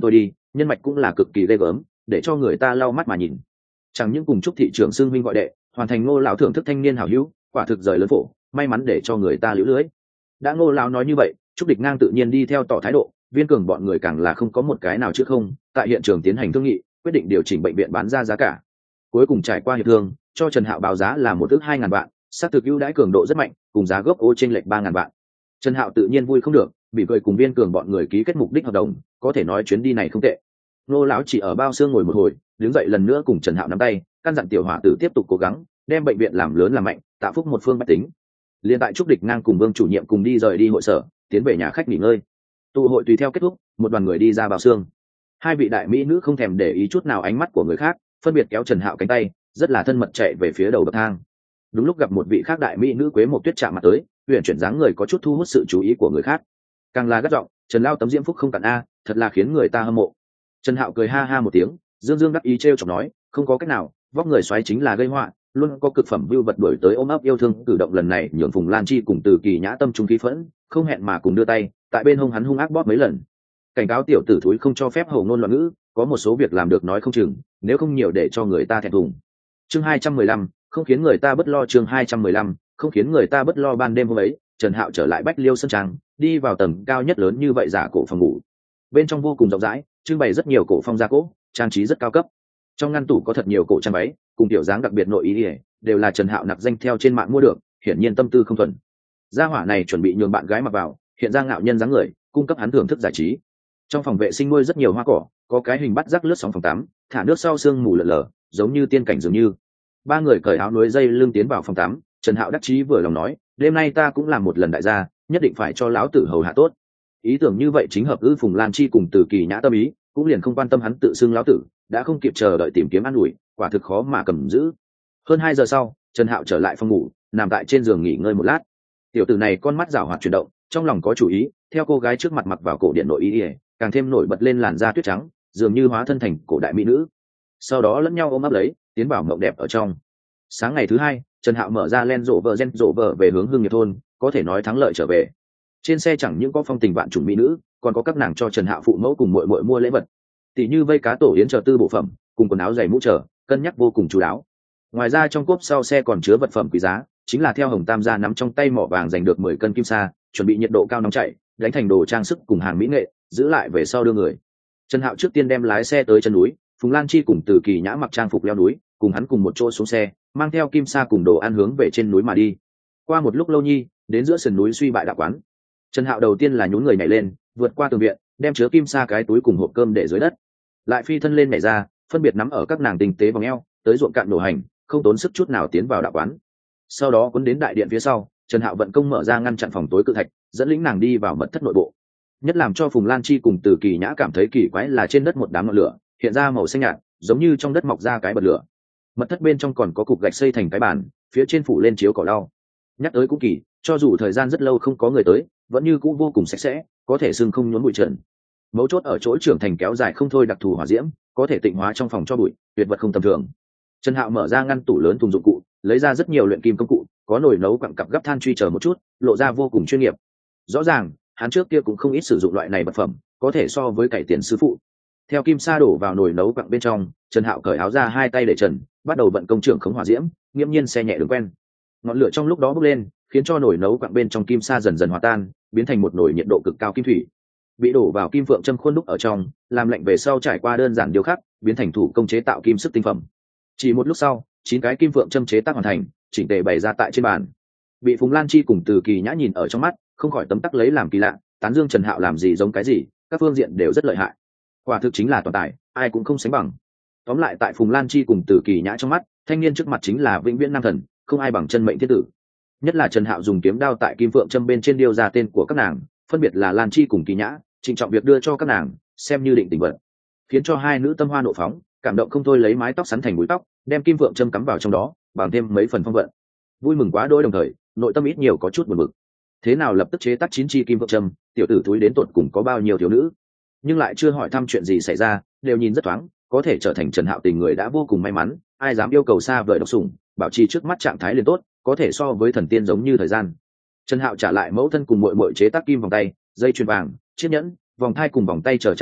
nhân mạch cũng là cực kỳ ghê gớm, để cho người ta lau mắt mà nhìn. Chẳng những cùng chúc thị trưởng xưng huynh gọi đệ, hoàn thành Ngô lão thưởng thức thanh niên hảo hữu, quả thực rời lớn phổ, may mắn để cho người ta liễu lưới. Đã Ngô lão nói như vậy, Trúc Địch Ngang tự nhiên đi theo tỏ thái độ, Viên Cường bọn người càng là không có một cái nào chứ không, tại hiện trường tiến hành thương nghị, quyết định điều chỉnh bệnh viện bán ra giá cả. Cuối cùng trải qua hiệp thương, cho Trần Hạo báo giá là một ước hai ngàn vạn, xác thực ưu đãi cường độ rất mạnh, cùng giá gốc ô chênh lệch ba ngàn vạn. Trần Hạo tự nhiên vui không được, bị cười cùng Viên Cường bọn người ký kết mục đích hợp đồng, có thể nói chuyến đi này không tệ. Ngô lão chỉ ở bao xương ngồi một hồi, đứng dậy lần nữa cùng Trần Hạo nắm tay, căn dặn tiểu hỏa tử tiếp tục cố gắng, đem bệnh viện làm lớn làm mạnh, tạo phúc một phương bách tính. Liên tại Trúc Địch Ngang cùng Vương chủ nhiệm cùng đi rời đi hội sở, tiến về nhà khách nghỉ ngơi. Tụ hội tùy theo kết thúc, một đoàn người đi ra bao xương. Hai vị đại mỹ nữ không thèm để ý chút nào ánh mắt của người khác, phân biệt kéo Trần Hạo cánh tay, rất là thân mật chạy về phía đầu bậc thang. Đúng lúc gặp một vị khác đại mỹ nữ Quế Mộc Tuyết chạm mặt tới, huyền chuyển dáng người có chút thu hút sự chú ý của người khác. Càng là gắt giọng, Trần lao tấm diễm phúc không cạn a, thật là khiến người ta hâm mộ. Trần Hạo cười ha ha một tiếng, dương dương đắc ý trêu chọc nói, không có cách nào, vóc người xoáy chính là gây họa, luôn có cực phẩm view vật đuổi tới ôm ấp yêu thương, cử động lần này nhường Phùng Lan Chi cùng Từ Kỳ Nhã tâm trung khí phẫn, không hẹn mà cùng đưa tay, tại bên hông hắn hung ác bóp mấy lần. Cảnh cáo tiểu tử thúi không cho phép hổ ngôn loạn ngữ, có một số việc làm được nói không chừng, nếu không nhiều để cho người ta thẹn thùng. Chương hai trăm mười lăm, không khiến người ta bất lo chương hai trăm mười lăm, không khiến người ta bất lo ban đêm hôm ấy, Trần Hạo trở lại Bách Liêu sân trang, đi vào tầng cao nhất lớn như vậy giả cổ phòng ngủ. Bên trong vô cùng rộng rãi, trưng bày rất nhiều cổ phong gia cỗ, trang trí rất cao cấp. Trong ngăn tủ có thật nhiều cổ trang váy, cùng tiểu dáng đặc biệt nội ý, ý đều là Trần Hạo nặc danh theo trên mạng mua được, hiển nhiên tâm tư không thuần. Gia hỏa này chuẩn bị nhường bạn gái mặc vào, hiện ra ngạo nhân dáng người, cung cấp hắn thưởng thức giải trí. Trong phòng vệ sinh nuôi rất nhiều hoa cỏ, có cái hình bắt rắc lướt sóng phòng tắm, thả nước sau sương mù lờ lờ, giống như tiên cảnh dường như. Ba người cởi áo núi dây lưng tiến vào phòng tắm, Trần Hạo đắc chí vừa lòng nói, đêm nay ta cũng làm một lần đại gia, nhất định phải cho lão tử hầu hạ tốt. Ý tưởng như vậy chính hợp ư Phùng Lan Chi cùng Từ Kỳ Nhã tâm ý, cũng liền không quan tâm hắn tự xưng lão tử, đã không kịp chờ đợi tìm kiếm an ủi, quả thực khó mà cầm giữ. Hơn hai giờ sau, Trần Hạo trở lại phòng ngủ, nằm tại trên giường nghỉ ngơi một lát. Tiểu tử này con mắt rảo hoạt chuyển động, trong lòng có chủ ý, theo cô gái trước mặt mặc vào cổ điện nội y, càng thêm nổi bật lên làn da tuyết trắng, dường như hóa thân thành cổ đại mỹ nữ. Sau đó lẫn nhau ôm ấp lấy, tiến vào mộng đẹp ở trong. Sáng ngày thứ hai, Trần Hạo mở ra Land Rover Gen Rover về hướng Hưng Nghiệp thôn, có thể nói thắng lợi trở về. Trên xe chẳng những có phong tình vạn chủng mỹ nữ, còn có các nàng cho Trần Hạo phụ mẫu cùng muội muội mua lễ vật, tỷ như vây cá tổ yến chờ tư bộ phẩm, cùng quần áo giày mũ trở, cân nhắc vô cùng chú đáo. Ngoài ra trong cốp sau xe còn chứa vật phẩm quý giá, chính là theo Hồng Tam gia nắm trong tay mỏ vàng giành được mười cân kim sa, chuẩn bị nhiệt độ cao nóng chảy, đánh thành đồ trang sức cùng hàng mỹ nghệ, giữ lại về sau đưa người. Trần Hạo trước tiên đem lái xe tới chân núi, Phùng Lan Chi cùng Từ Kỳ Nhã mặc trang phục leo núi, cùng hắn cùng một chỗ xuống xe, mang theo kim sa cùng đồ ăn hướng về trên núi mà đi. Qua một lúc lâu nhi, đến giữa sườn núi suy bại đạo quán. Trần Hạo đầu tiên là nhún người nhảy lên, vượt qua tường viện, đem chứa kim sa cái túi cùng hộp cơm để dưới đất, lại phi thân lên nhảy ra, phân biệt nắm ở các nàng tinh tế vòng eo, tới ruộng cạn nổ hành, không tốn sức chút nào tiến vào đạo quán. Sau đó cuốn đến đại điện phía sau, Trần Hạo vận công mở ra ngăn chặn phòng tối cự thạch, dẫn lĩnh nàng đi vào mật thất nội bộ. Nhất làm cho Phùng Lan Chi cùng Từ Kỳ Nhã cảm thấy kỳ quái là trên đất một đám ngọn lửa, hiện ra màu xanh nhạt, giống như trong đất mọc ra cái bật lửa. Mật thất bên trong còn có cục gạch xây thành cái bàn, phía trên phủ lên chiếu cỏ lau. Nhắc tới cũng kỳ, cho dù thời gian rất lâu không có người tới, vẫn như cũ vô cùng sạch sẽ, có thể xưng không nhốn bụi trần. Mấu chốt ở chỗ trưởng thành kéo dài không thôi đặc thù hỏa diễm, có thể tịnh hóa trong phòng cho bụi, tuyệt vật không tầm thường. Trần Hạo mở ra ngăn tủ lớn thùng dụng cụ, lấy ra rất nhiều luyện kim công cụ, có nồi nấu quặng cặp gấp than truy chờ một chút, lộ ra vô cùng chuyên nghiệp. Rõ ràng, hắn trước kia cũng không ít sử dụng loại này vật phẩm, có thể so với cải tiền sư phụ. Theo kim sa đổ vào nồi nấu quặng bên trong, Trần Hạo cởi áo ra hai tay để trần, bắt đầu vận công trưởng khống hỏa diễm, nghiễm nhiên xe nhẹ đường quen. Ngọn lửa trong lúc đó bốc lên, khiến cho nồi nấu quặng bên trong kim sa dần dần hòa tan, biến thành một nồi nhiệt độ cực cao kim thủy. Bị đổ vào kim phượng châm khuôn đúc ở trong, làm lạnh về sau trải qua đơn giản điêu khắc, biến thành thủ công chế tạo kim sức tinh phẩm. Chỉ một lúc sau, chín cái kim phượng châm chế tác hoàn thành, chỉnh tề bày ra tại trên bàn. Bị Phùng Lan Chi cùng Từ Kỳ Nhã nhìn ở trong mắt, không khỏi tấm tắc lấy làm kỳ lạ, tán dương Trần Hạo làm gì giống cái gì, các phương diện đều rất lợi hại. Quả thực chính là toàn tài, ai cũng không sánh bằng. Tóm lại tại Phùng Lan Chi cùng Từ Kỳ Nhã trong mắt, thanh niên trước mặt chính là vĩnh viễn nam thần, không ai bằng chân mệnh thiên tử. Nhất là Trần Hạo dùng kiếm đao tại kim phượng châm bên trên điêu ra tên của các nàng, phân biệt là Lan Chi cùng Kỳ Nhã, trịnh trọng việc đưa cho các nàng, xem như định tình vật, khiến cho hai nữ tâm hoa nộ phóng, cảm động không thôi lấy mái tóc sắn thành búi tóc, đem kim phượng châm cắm vào trong đó, bằng thêm mấy phần phong vận. Vui mừng quá đôi đồng thời, nội tâm ít nhiều có chút buồn bực. Thế nào lập tức chế tác chín chi kim phượng châm, tiểu tử túi đến tột cùng có bao nhiêu thiếu nữ, nhưng lại chưa hỏi thăm chuyện gì xảy ra, đều nhìn rất thoáng, có thể trở thành Trần Hạo tình người đã vô cùng may mắn, ai dám yêu cầu xa vời độc sủng, bảo trì trước mắt trạng thái liền tốt, có thể so với thần tiên giống như thời gian. Trần Hạo trả lại mẫu thân cùng muội muội chế tác kim vòng tay, dây chuyền vàng, chiếc nhẫn, vòng thai cùng vòng tay chờ trang sức,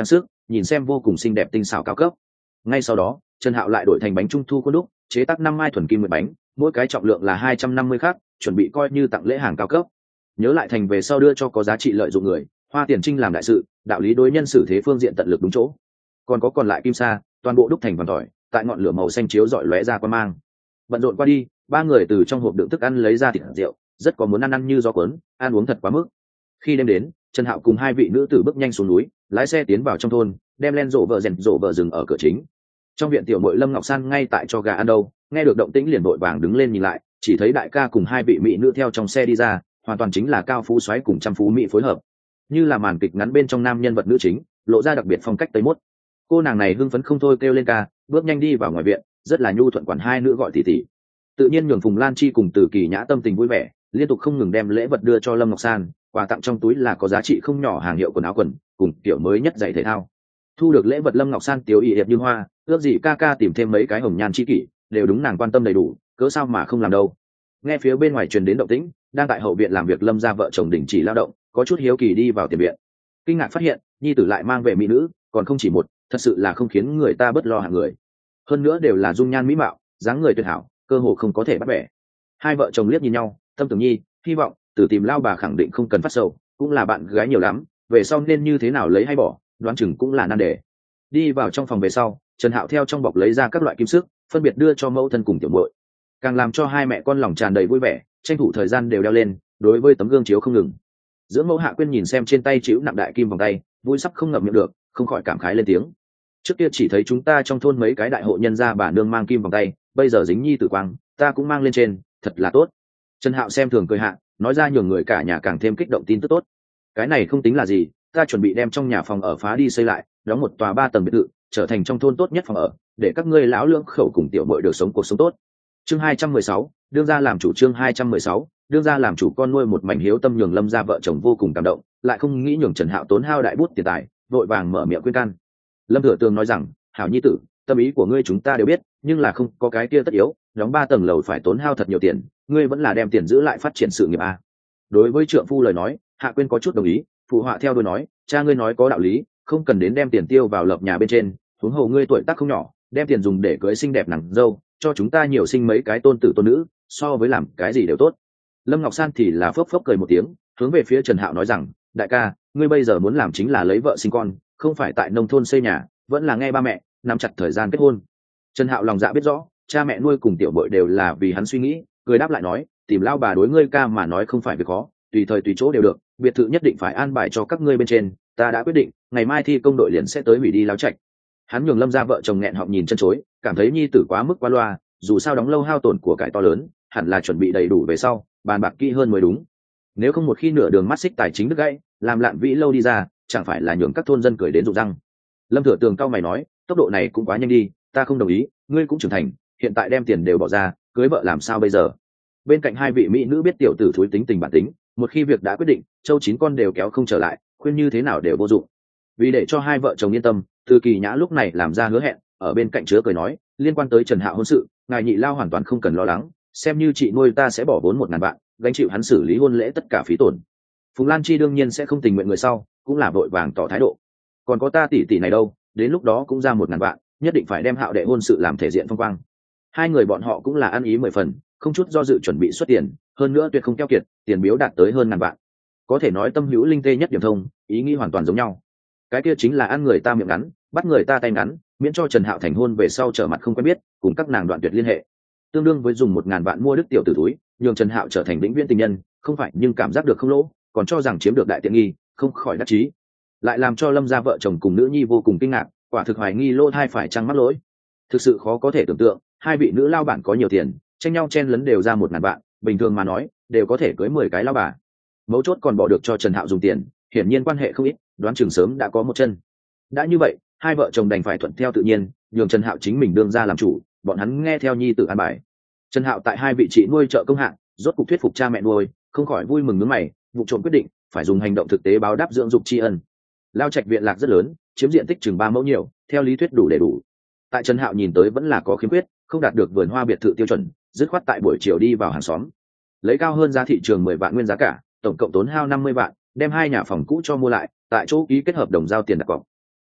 nhìn xem vô cùng xinh đẹp tinh xảo cao cấp. Ngay sau đó Trần Hạo lại đổi thành bánh trung thu khuôn đúc, chế tác năm mai thuần kim mười bánh, mỗi cái trọng lượng là hai trăm năm mươi khắc, chuẩn bị coi như tặng lễ hàng cao cấp. Nhớ lại thành về sau đưa cho có giá trị lợi dụng người, hoa tiền trinh làm đại sự, đạo lý đối nhân xử thế phương diện tận lực đúng chỗ. Còn có còn lại kim sa, toàn bộ đúc thành vàng tỏi, tại ngọn lửa màu xanh chiếu rọi lóe ra quan mang. Bận rộn qua đi, ba người từ trong hộp đựng thức ăn lấy ra thịt rượu, rất có muốn ăn ăn như gió cuốn, ăn uống thật quá mức. Khi đêm đến, Trần Hạo cùng hai vị nữ tử bước nhanh xuống núi, lái xe tiến vào trong thôn, đem len rộ vợ rèn rộ vợ dừng ở cửa chính. Trong viện tiểu muội Lâm Ngọc San ngay tại cho gà ăn đâu, nghe được động tĩnh liền vội vàng đứng lên nhìn lại, chỉ thấy đại ca cùng hai vị mỹ nữ theo trong xe đi ra, hoàn toàn chính là cao phú xoáy cùng trăm phú mỹ phối hợp, như là màn kịch ngắn bên trong nam nhân vật nữ chính, lộ ra đặc biệt phong cách tây mốt. Cô nàng này hưng phấn không thôi kêu lên ca, bước nhanh đi vào ngoài viện, rất là nhu thuận quản hai nữ gọi tỷ tỷ. Tự nhiên nhường Phùng Lan Chi cùng Từ Kỳ Nhã tâm tình vui vẻ, liên tục không ngừng đem lễ vật đưa cho Lâm Ngọc San, quà tặng trong túi là có giá trị không nhỏ hàng hiệu quần áo quần, cùng kiểu mới nhất giày thể thao. Thu được lễ vật Lâm Ngọc San tiểu y hiệp như hoa, ước gì ca ca tìm thêm mấy cái hồng nhan chi kỷ, đều đúng nàng quan tâm đầy đủ, cớ sao mà không làm đâu. Nghe phía bên ngoài truyền đến động tĩnh, đang tại hậu viện làm việc Lâm gia vợ chồng đình chỉ lao động, có chút hiếu kỳ đi vào tiền viện, kinh ngạc phát hiện nhi tử lại mang về mỹ nữ, còn không chỉ một, thật sự là không khiến người ta bớt lo hạng người. Hơn nữa đều là dung nhan mỹ mạo, dáng người tuyệt hảo, cơ hồ không có thể bắt bẻ. Hai vợ chồng liếc nhìn nhau, tâm tưởng nhi hy vọng từ tìm lao bà khẳng định không cần phát sầu, cũng là bạn gái nhiều lắm, về sau nên như thế nào lấy hay bỏ, đoán chừng cũng là nan đề. Đi vào trong phòng về sau, Trần Hạo theo trong bọc lấy ra các loại kim sức, phân biệt đưa cho mẫu thân cùng tiểu muội, càng làm cho hai mẹ con lòng tràn đầy vui vẻ, tranh thủ thời gian đều đeo lên, đối với tấm gương chiếu không ngừng. Dưỡng mẫu Hạ Quyên nhìn xem trên tay chịu nặng đại kim vòng tay, vui sắp không ngậm miệng được, không khỏi cảm khái lên tiếng. Trước kia chỉ thấy chúng ta trong thôn mấy cái đại hộ nhân gia bà nương mang kim vòng tay, bây giờ dính nhi tử quang, ta cũng mang lên trên, thật là tốt. Trần Hạo xem thường cười hạ, nói ra nhường người cả nhà càng thêm kích động tin tức tốt. Cái này không tính là gì, ta chuẩn bị đem trong nhà phòng ở phá đi xây lại, đóng một tòa ba tầng biệt thự, trở thành trong thôn tốt nhất phòng ở, để các ngươi lão lương khẩu cùng tiểu muội được sống cuộc sống tốt. Chương hai trăm mười sáu, đương gia làm chủ. Chương hai trăm mười sáu, đương gia làm chủ. Con nuôi một mảnh hiếu tâm nhường Lâm gia vợ chồng vô cùng cảm động, lại không nghĩ nhường Trần Hạo tốn hao đại bút tiền tài, vội vàng mở miệng khuyên can. Lâm Thừa Tường nói rằng, hảo nhi tử, tâm ý của ngươi chúng ta đều biết, nhưng là không có cái kia tất yếu, đóng ba tầng lầu phải tốn hao thật nhiều tiền, ngươi vẫn là đem tiền giữ lại phát triển sự nghiệp a. Đối với trượng phu lời nói, Hạ Quyên có chút đồng ý, phụ họa theo đuôi nói, cha ngươi nói có đạo lý, không cần đến đem tiền tiêu vào lập nhà bên trên, huống hồ ngươi tuổi tác không nhỏ, đem tiền dùng để cưới xinh đẹp nàng dâu, cho chúng ta nhiều sinh mấy cái tôn tử tôn nữ, so với làm cái gì đều tốt. Lâm Ngọc San thì là phốc phốc cười một tiếng, hướng về phía Trần Hạo nói rằng, đại ca, ngươi bây giờ muốn làm chính là lấy vợ sinh con, không phải tại nông thôn xây nhà, vẫn là nghe ba mẹ, nắm chặt thời gian kết hôn. Trần Hạo lòng dạ biết rõ, cha mẹ nuôi cùng tiểu bội đều là vì hắn suy nghĩ, cười đáp lại nói, tìm lao bà đối ngươi ca mà nói không phải việc khó, tùy thời tùy chỗ đều được, biệt thự nhất định phải an bài cho các ngươi bên trên, ta đã quyết định, ngày mai thi công đội liền sẽ tới hủy đi láo trạch. Hắn nhường Lâm gia vợ chồng nghẹn họng nhìn chân chối, cảm thấy nhi tử quá mức quá loa, dù sao đóng lâu hao tổn của cải to lớn, hẳn là chuẩn bị đầy đủ về sau, bàn bạc kỹ hơn mới đúng. Nếu không một khi nửa đường mắt xích tài chính đứt gãy, làm lạn vĩ lâu đi ra, chẳng phải là nhường các thôn dân cười đến rụng răng. Lâm Thừa Tường cao mày nói, tốc độ này cũng quá nhanh đi, ta không đồng ý, ngươi cũng trưởng thành, hiện tại đem tiền đều bỏ ra, cưới vợ làm sao bây giờ? Bên cạnh hai vị mỹ nữ biết tiểu tử thúi tính tình bản tính, một khi việc đã quyết định, châu chín con đều kéo không trở lại, khuyên như thế nào đều vô dụng. Vì để cho hai vợ chồng yên tâm, Từ Kỳ Nhã lúc này làm ra hứa hẹn, ở bên cạnh chứa cười nói, liên quan tới Trần Hạo hôn sự, ngài nhị lao hoàn toàn không cần lo lắng, xem như chị nuôi ta sẽ bỏ vốn một ngàn vạn, gánh chịu hắn xử lý hôn lễ tất cả phí tổn. Phùng Lan Chi đương nhiên sẽ không tình nguyện người sau, cũng là vội vàng tỏ thái độ. Còn có ta tỷ tỷ này đâu, đến lúc đó cũng ra một ngàn vạn, nhất định phải đem Hạo đệ hôn sự làm thể diện phong quang. Hai người bọn họ cũng là ăn ý mười phần, không chút do dự chuẩn bị xuất tiền, hơn nữa tuyệt không keo kiệt, tiền biếu đạt tới hơn ngàn vạn. Có thể nói tâm hữu linh tê nhất điểm thông, ý nghĩ hoàn toàn giống nhau. Cái kia chính là ăn người ta miệng ngắn, bắt người ta tay ngắn, miễn cho Trần Hạo thành hôn về sau trở mặt không quen biết, cùng các nàng đoạn tuyệt liên hệ. Tương đương với dùng một ngàn vạn mua đức tiểu tử túi, nhường Trần Hạo trở thành vĩnh viễn tình nhân, không phải nhưng cảm giác được không lỗ, còn cho rằng chiếm được đại tiện nghi, không khỏi đắc chí. Lại làm cho Lâm gia vợ chồng cùng nữ nhi vô cùng kinh ngạc, quả thực hoài nghi lỗ thai phải chăng mắc lỗi. Thực sự khó có thể tưởng tượng, hai vị nữ lao bản có nhiều tiền, tranh nhau chen lấn đều ra một ngàn vạn, bình thường mà nói, đều có thể cưới mười cái lao bà. Mấu chốt còn bỏ được cho Trần Hạo dùng tiền, hiển nhiên quan hệ không ít, đoán chừng sớm đã có một chân. Đã như vậy, hai vợ chồng đành phải thuận theo tự nhiên, nhường Trần Hạo chính mình đương ra làm chủ, bọn hắn nghe theo nhi tử an bài. Trần Hạo tại hai vị chị nuôi trợ công hạng, rốt cục thuyết phục cha mẹ nuôi, không khỏi vui mừng nhướng mày, vụ trộm quyết định phải dùng hành động thực tế báo đáp dưỡng dục tri ân. Lao trạch viện lạc rất lớn, chiếm diện tích chừng ba mẫu nhiều, theo lý thuyết đủ để đủ. Tại Trần Hạo nhìn tới vẫn là có khiếm khuyết, không đạt được vườn hoa biệt thự tiêu chuẩn, dứt khoát tại buổi chiều đi vào hàng xóm, lấy cao hơn giá thị trường mười vạn nguyên giá cả, tổng cộng tốn hao năm mươi vạn, đem hai nhà phòng cũ cho mua lại, tại chỗ ký kết hợp đồng giao tiền đặt cọc.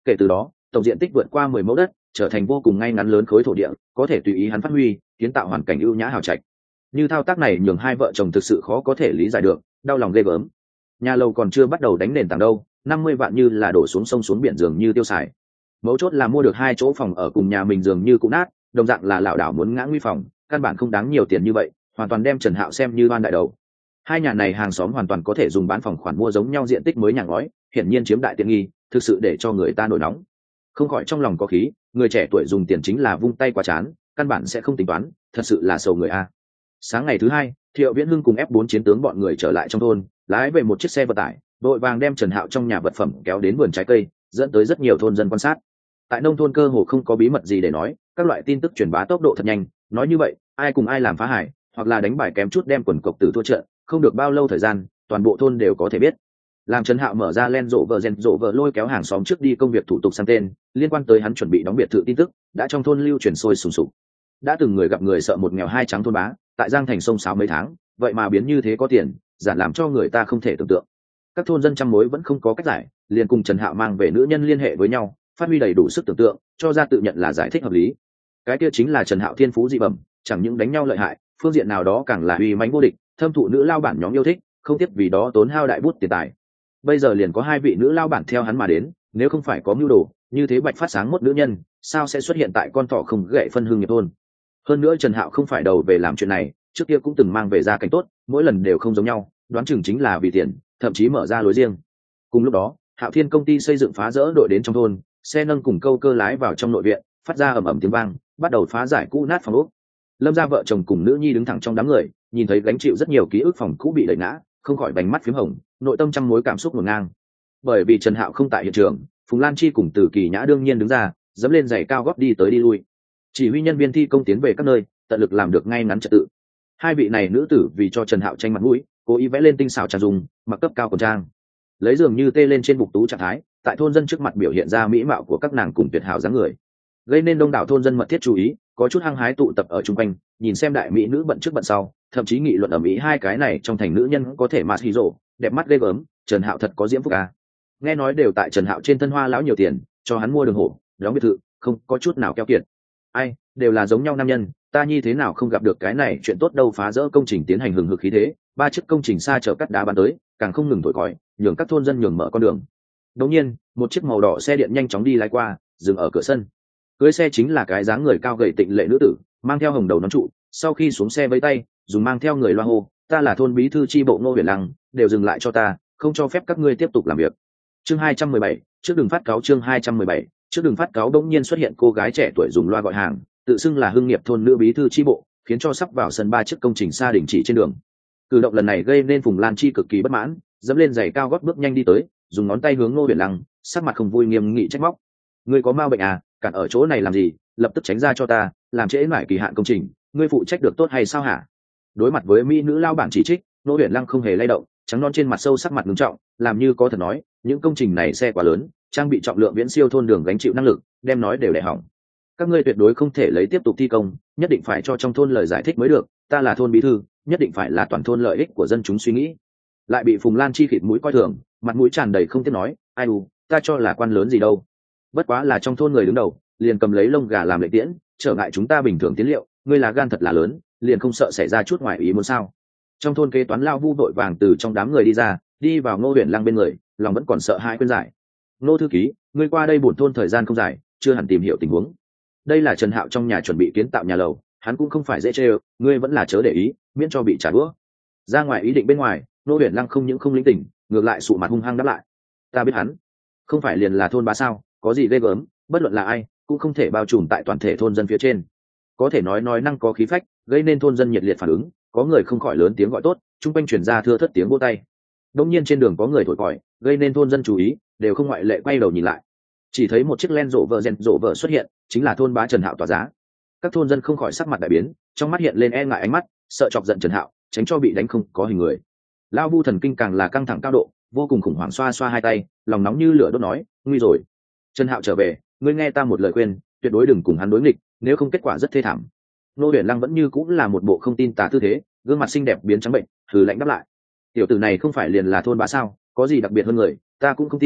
kể từ đó tổng diện tích vượt qua mười mẫu đất, trở thành vô cùng ngay ngắn lớn khối thổ địa, có thể tùy ý hắn phát huy, kiến tạo hoàn cảnh ưu nhã hào trạch. Như thao tác này nhường hai vợ chồng thực sự khó có thể lý giải được, đau lòng ghê gớm. Nhà lầu còn chưa bắt đầu đánh nền tảng đâu, năm mươi vạn như là đổ xuống sông xuống biển dường như tiêu xài. Mấu chốt là mua được hai chỗ phòng ở cùng nhà mình dường như cũng nát, đồng dạng là lão đảo muốn ngã nguy phòng, căn bản không đáng nhiều tiền như vậy, hoàn toàn đem Trần Hạo xem như oan đại đầu. Hai nhà này hàng xóm hoàn toàn có thể dùng bán phòng khoản mua giống nhau diện tích mới nhà ngói, hiển nhiên chiếm đại tiện nghi, thực sự để cho người ta nổi nóng. Không khỏi trong lòng có khí, người trẻ tuổi dùng tiền chính là vung tay quá chán, căn bản sẽ không tính toán, thật sự là sầu người a. Sáng ngày thứ hai, Thiệu Viễn Hưng cùng ép bốn chiến tướng bọn người trở lại trong thôn, lái về một chiếc xe vận tải, đội vàng đem Trần Hạo trong nhà vật phẩm kéo đến vườn trái cây, dẫn tới rất nhiều thôn dân quan sát. Tại nông thôn cơ hồ không có bí mật gì để nói, các loại tin tức truyền bá tốc độ thật nhanh, nói như vậy, ai cùng ai làm phá hại, hoặc là đánh bài kém chút đem quần cộc tử thua trận, không được bao lâu thời gian, toàn bộ thôn đều có thể biết. Làm Trần Hạo mở ra len rộ vợ rèn rộ vợ lôi kéo hàng xóm trước đi công việc thủ tục sang tên, liên quan tới hắn chuẩn bị đóng biệt thự tin tức đã trong thôn lưu truyền sôi sùng sục. Đã từng người gặp người sợ một nghèo hai trắng thôn bá, tại Giang Thành sông sáo mấy tháng, vậy mà biến như thế có tiền, giản làm cho người ta không thể tưởng tượng. Các thôn dân trăm mối vẫn không có cách giải, liền cùng Trần Hạo mang về nữ nhân liên hệ với nhau, phát huy đầy đủ sức tưởng tượng, cho ra tự nhận là giải thích hợp lý. Cái kia chính là Trần Hạo thiên phú dị bẩm, chẳng những đánh nhau lợi hại, phương diện nào đó càng là uy mãnh vô địch, thâm thụ nữ lao bản nhóm yêu thích, không tiếc vì đó tốn hao đại bút tiền tài. Bây giờ liền có hai vị nữ lao bản theo hắn mà đến, nếu không phải có mưu đồ, như thế bạch phát sáng một nữ nhân, sao sẽ xuất hiện tại con thỏ không gậy phân hương nghiệp thôn. Hơn nữa Trần Hạo không phải đầu về làm chuyện này, trước kia cũng từng mang về gia cảnh tốt, mỗi lần đều không giống nhau, đoán chừng chính là vì tiền, thậm chí mở ra lối riêng. Cùng lúc đó, Hạo Thiên công ty xây dựng phá rỡ đội đến trong thôn, xe nâng cùng câu cơ lái vào trong nội viện, phát ra ầm ầm tiếng vang, bắt đầu phá giải cũ nát phòng ốc. Lâm gia vợ chồng cùng nữ nhi đứng thẳng trong đám người, nhìn thấy gánh chịu rất nhiều ký ức phòng cũ bị đẩy ngã, không khỏi vành mắt phím hồng, nội tâm trăm mối cảm xúc ngổn ngang. Bởi vì Trần Hạo không tại hiện trường, Phùng Lan Chi cùng Từ Kỳ Nhã đương nhiên đứng ra, dẫm lên giày cao gót đi tới đi lui, chỉ huy nhân viên thi công tiến về các nơi, tận lực làm được ngay ngắn trật tự. Hai vị này nữ tử vì cho Trần Hạo tranh mặt mũi, cố ý vẽ lên tinh xảo trang dung, mặc cấp cao quần trang, lấy giường như tê lên trên bục tú trạng thái, tại thôn dân trước mặt biểu hiện ra mỹ mạo của các nàng cùng tuyệt hảo dáng người, gây nên đông đảo thôn dân mật thiết chú ý, có chút hăng hái tụ tập ở chung quanh, nhìn xem đại mỹ nữ bận trước bận sau, thậm chí nghị luận ở mỹ hai cái này trong thành nữ nhân có thể mà hí rộ, đẹp mắt ghê gớm, Trần Hạo thật có diễm phúc à. Nghe nói đều tại Trần Hạo trên thân hoa lão nhiều tiền, cho hắn mua đường hổ, đóng biệt thự, không có chút nào keo kiệt. Ai, đều là giống nhau nam nhân, ta như thế nào không gặp được cái này chuyện tốt đâu. Phá rỡ công trình tiến hành hừng hực khí thế, ba chiếc công trình xa chở cắt đá bắn tới, càng không ngừng thổi còi, nhường các thôn dân nhường mở con đường. Đột nhiên, một chiếc màu đỏ xe điện nhanh chóng đi lái qua, dừng ở cửa sân. Cưới xe chính là cái dáng người cao gầy tịnh lệ nữ tử, mang theo hồng đầu nón trụ, sau khi xuống xe vẫy tay, dùng mang theo người loa hô, ta là thôn bí thư chi bộ Ngô Huyền Lăng, đều dừng lại cho ta, không cho phép các ngươi tiếp tục làm việc. Chương hai trăm mười bảy, trước đường phát cáo. Chương hai trăm mười bảy, trước đường phát cáo. Bỗng nhiên xuất hiện cô gái trẻ tuổi dùng loa gọi hàng, tự xưng là hưng nghiệp thôn nữ bí thư chi bộ, khiến cho sắp vào sân ba chiếc công trình xa đình chỉ trên đường. Cử động lần này gây nên Phùng Lan Chi cực kỳ bất mãn, dẫm lên giày cao gót bước nhanh đi tới, dùng ngón tay hướng Ngô Huyền Lăng, sắc mặt không vui nghiêm nghị trách móc, ngươi có ma bệnh à, cản ở chỗ này làm gì, lập tức tránh ra cho ta, làm trễ mãi kỳ hạn công trình, ngươi phụ trách được tốt hay sao hả? Đối mặt với mỹ nữ lao bản chỉ trích, Ngô Huyền Lăng không hề lay động, trắng non trên mặt sâu sắc mặt nghiêm trọng, làm như có thật nói, những công trình này xe quá lớn, trang bị trọng lượng viễn siêu thôn đường gánh chịu năng lực, đem nói đều để hỏng. Các ngươi tuyệt đối không thể lấy tiếp tục thi công, nhất định phải cho trong thôn lời giải thích mới được, ta là thôn bí thư, nhất định phải là toàn thôn lợi ích của dân chúng suy nghĩ. Lại bị Phùng Lan Chi khịt mũi coi thường, mặt mũi tràn đầy không tiếc nói, ai u, ta cho là quan lớn gì đâu, bất quá là trong thôn người đứng đầu, liền cầm lấy lông gà làm lệ tiễn, trở ngại chúng ta bình thường tiến liệu, ngươi là gan thật là lớn, liền không sợ xảy ra chút ngoài ý muốn sao? Trong thôn kế toán lao vu vội vàng từ trong đám người đi ra, đi vào Ngô Huyền Lăng bên người, lòng vẫn còn sợ hãi khuyên giải. Ngô thư ký, ngươi qua đây bổn thôn thời gian không dài, chưa hẳn tìm hiểu tình huống. Đây là Trần Hạo trong nhà chuẩn bị kiến tạo nhà lầu, hắn cũng không phải dễ chơi, ngươi vẫn là chớ để ý, miễn cho bị trả đũa. Ra ngoài ý định bên ngoài, Ngô Huyền Lăng không những không lĩnh tỉnh, ngược lại sụ mặt hung hăng đáp lại. Ta biết hắn, không phải liền là thôn bá sao, có gì ghê gớm, bất luận là ai, cũng không thể bao trùm tại toàn thể thôn dân phía trên. Có thể nói nói năng có khí phách, gây nên thôn dân nhiệt liệt phản ứng, có người không khỏi lớn tiếng gọi tốt, chung quanh truyền ra thưa thất tiếng vỗ tay. Đống nhiên trên đường có người thổi còi, gây nên thôn dân chú ý, đều không ngoại lệ quay đầu nhìn lại. Chỉ thấy một chiếc Land Rover rèn rộ vợ xuất hiện, chính là thôn bá Trần Hạo tỏa giá. Các thôn dân không khỏi sắc mặt đại biến, trong mắt hiện lên e ngại ánh mắt, sợ chọc giận Trần Hạo, tránh cho bị đánh không có hình người. Lao vu thần kinh càng là căng thẳng cao độ, vô cùng khủng hoảng, xoa xoa hai tay, lòng nóng như lửa đốt nói, nguy rồi. Trần Hạo trở về, ngươi nghe ta một lời khuyên, tuyệt đối đừng cùng hắn đối nghịch, nếu không kết quả rất thê thảm. Ngô Huyền Lăng vẫn như cũng là một bộ không tin tà tư thế, gương mặt xinh đẹp biến trắng bệnh, thử lạnh đáp lại. Tiểu tử này không phải liền là thôn bá sao, có gì đặc biệt hơn người, ta cũng không tin,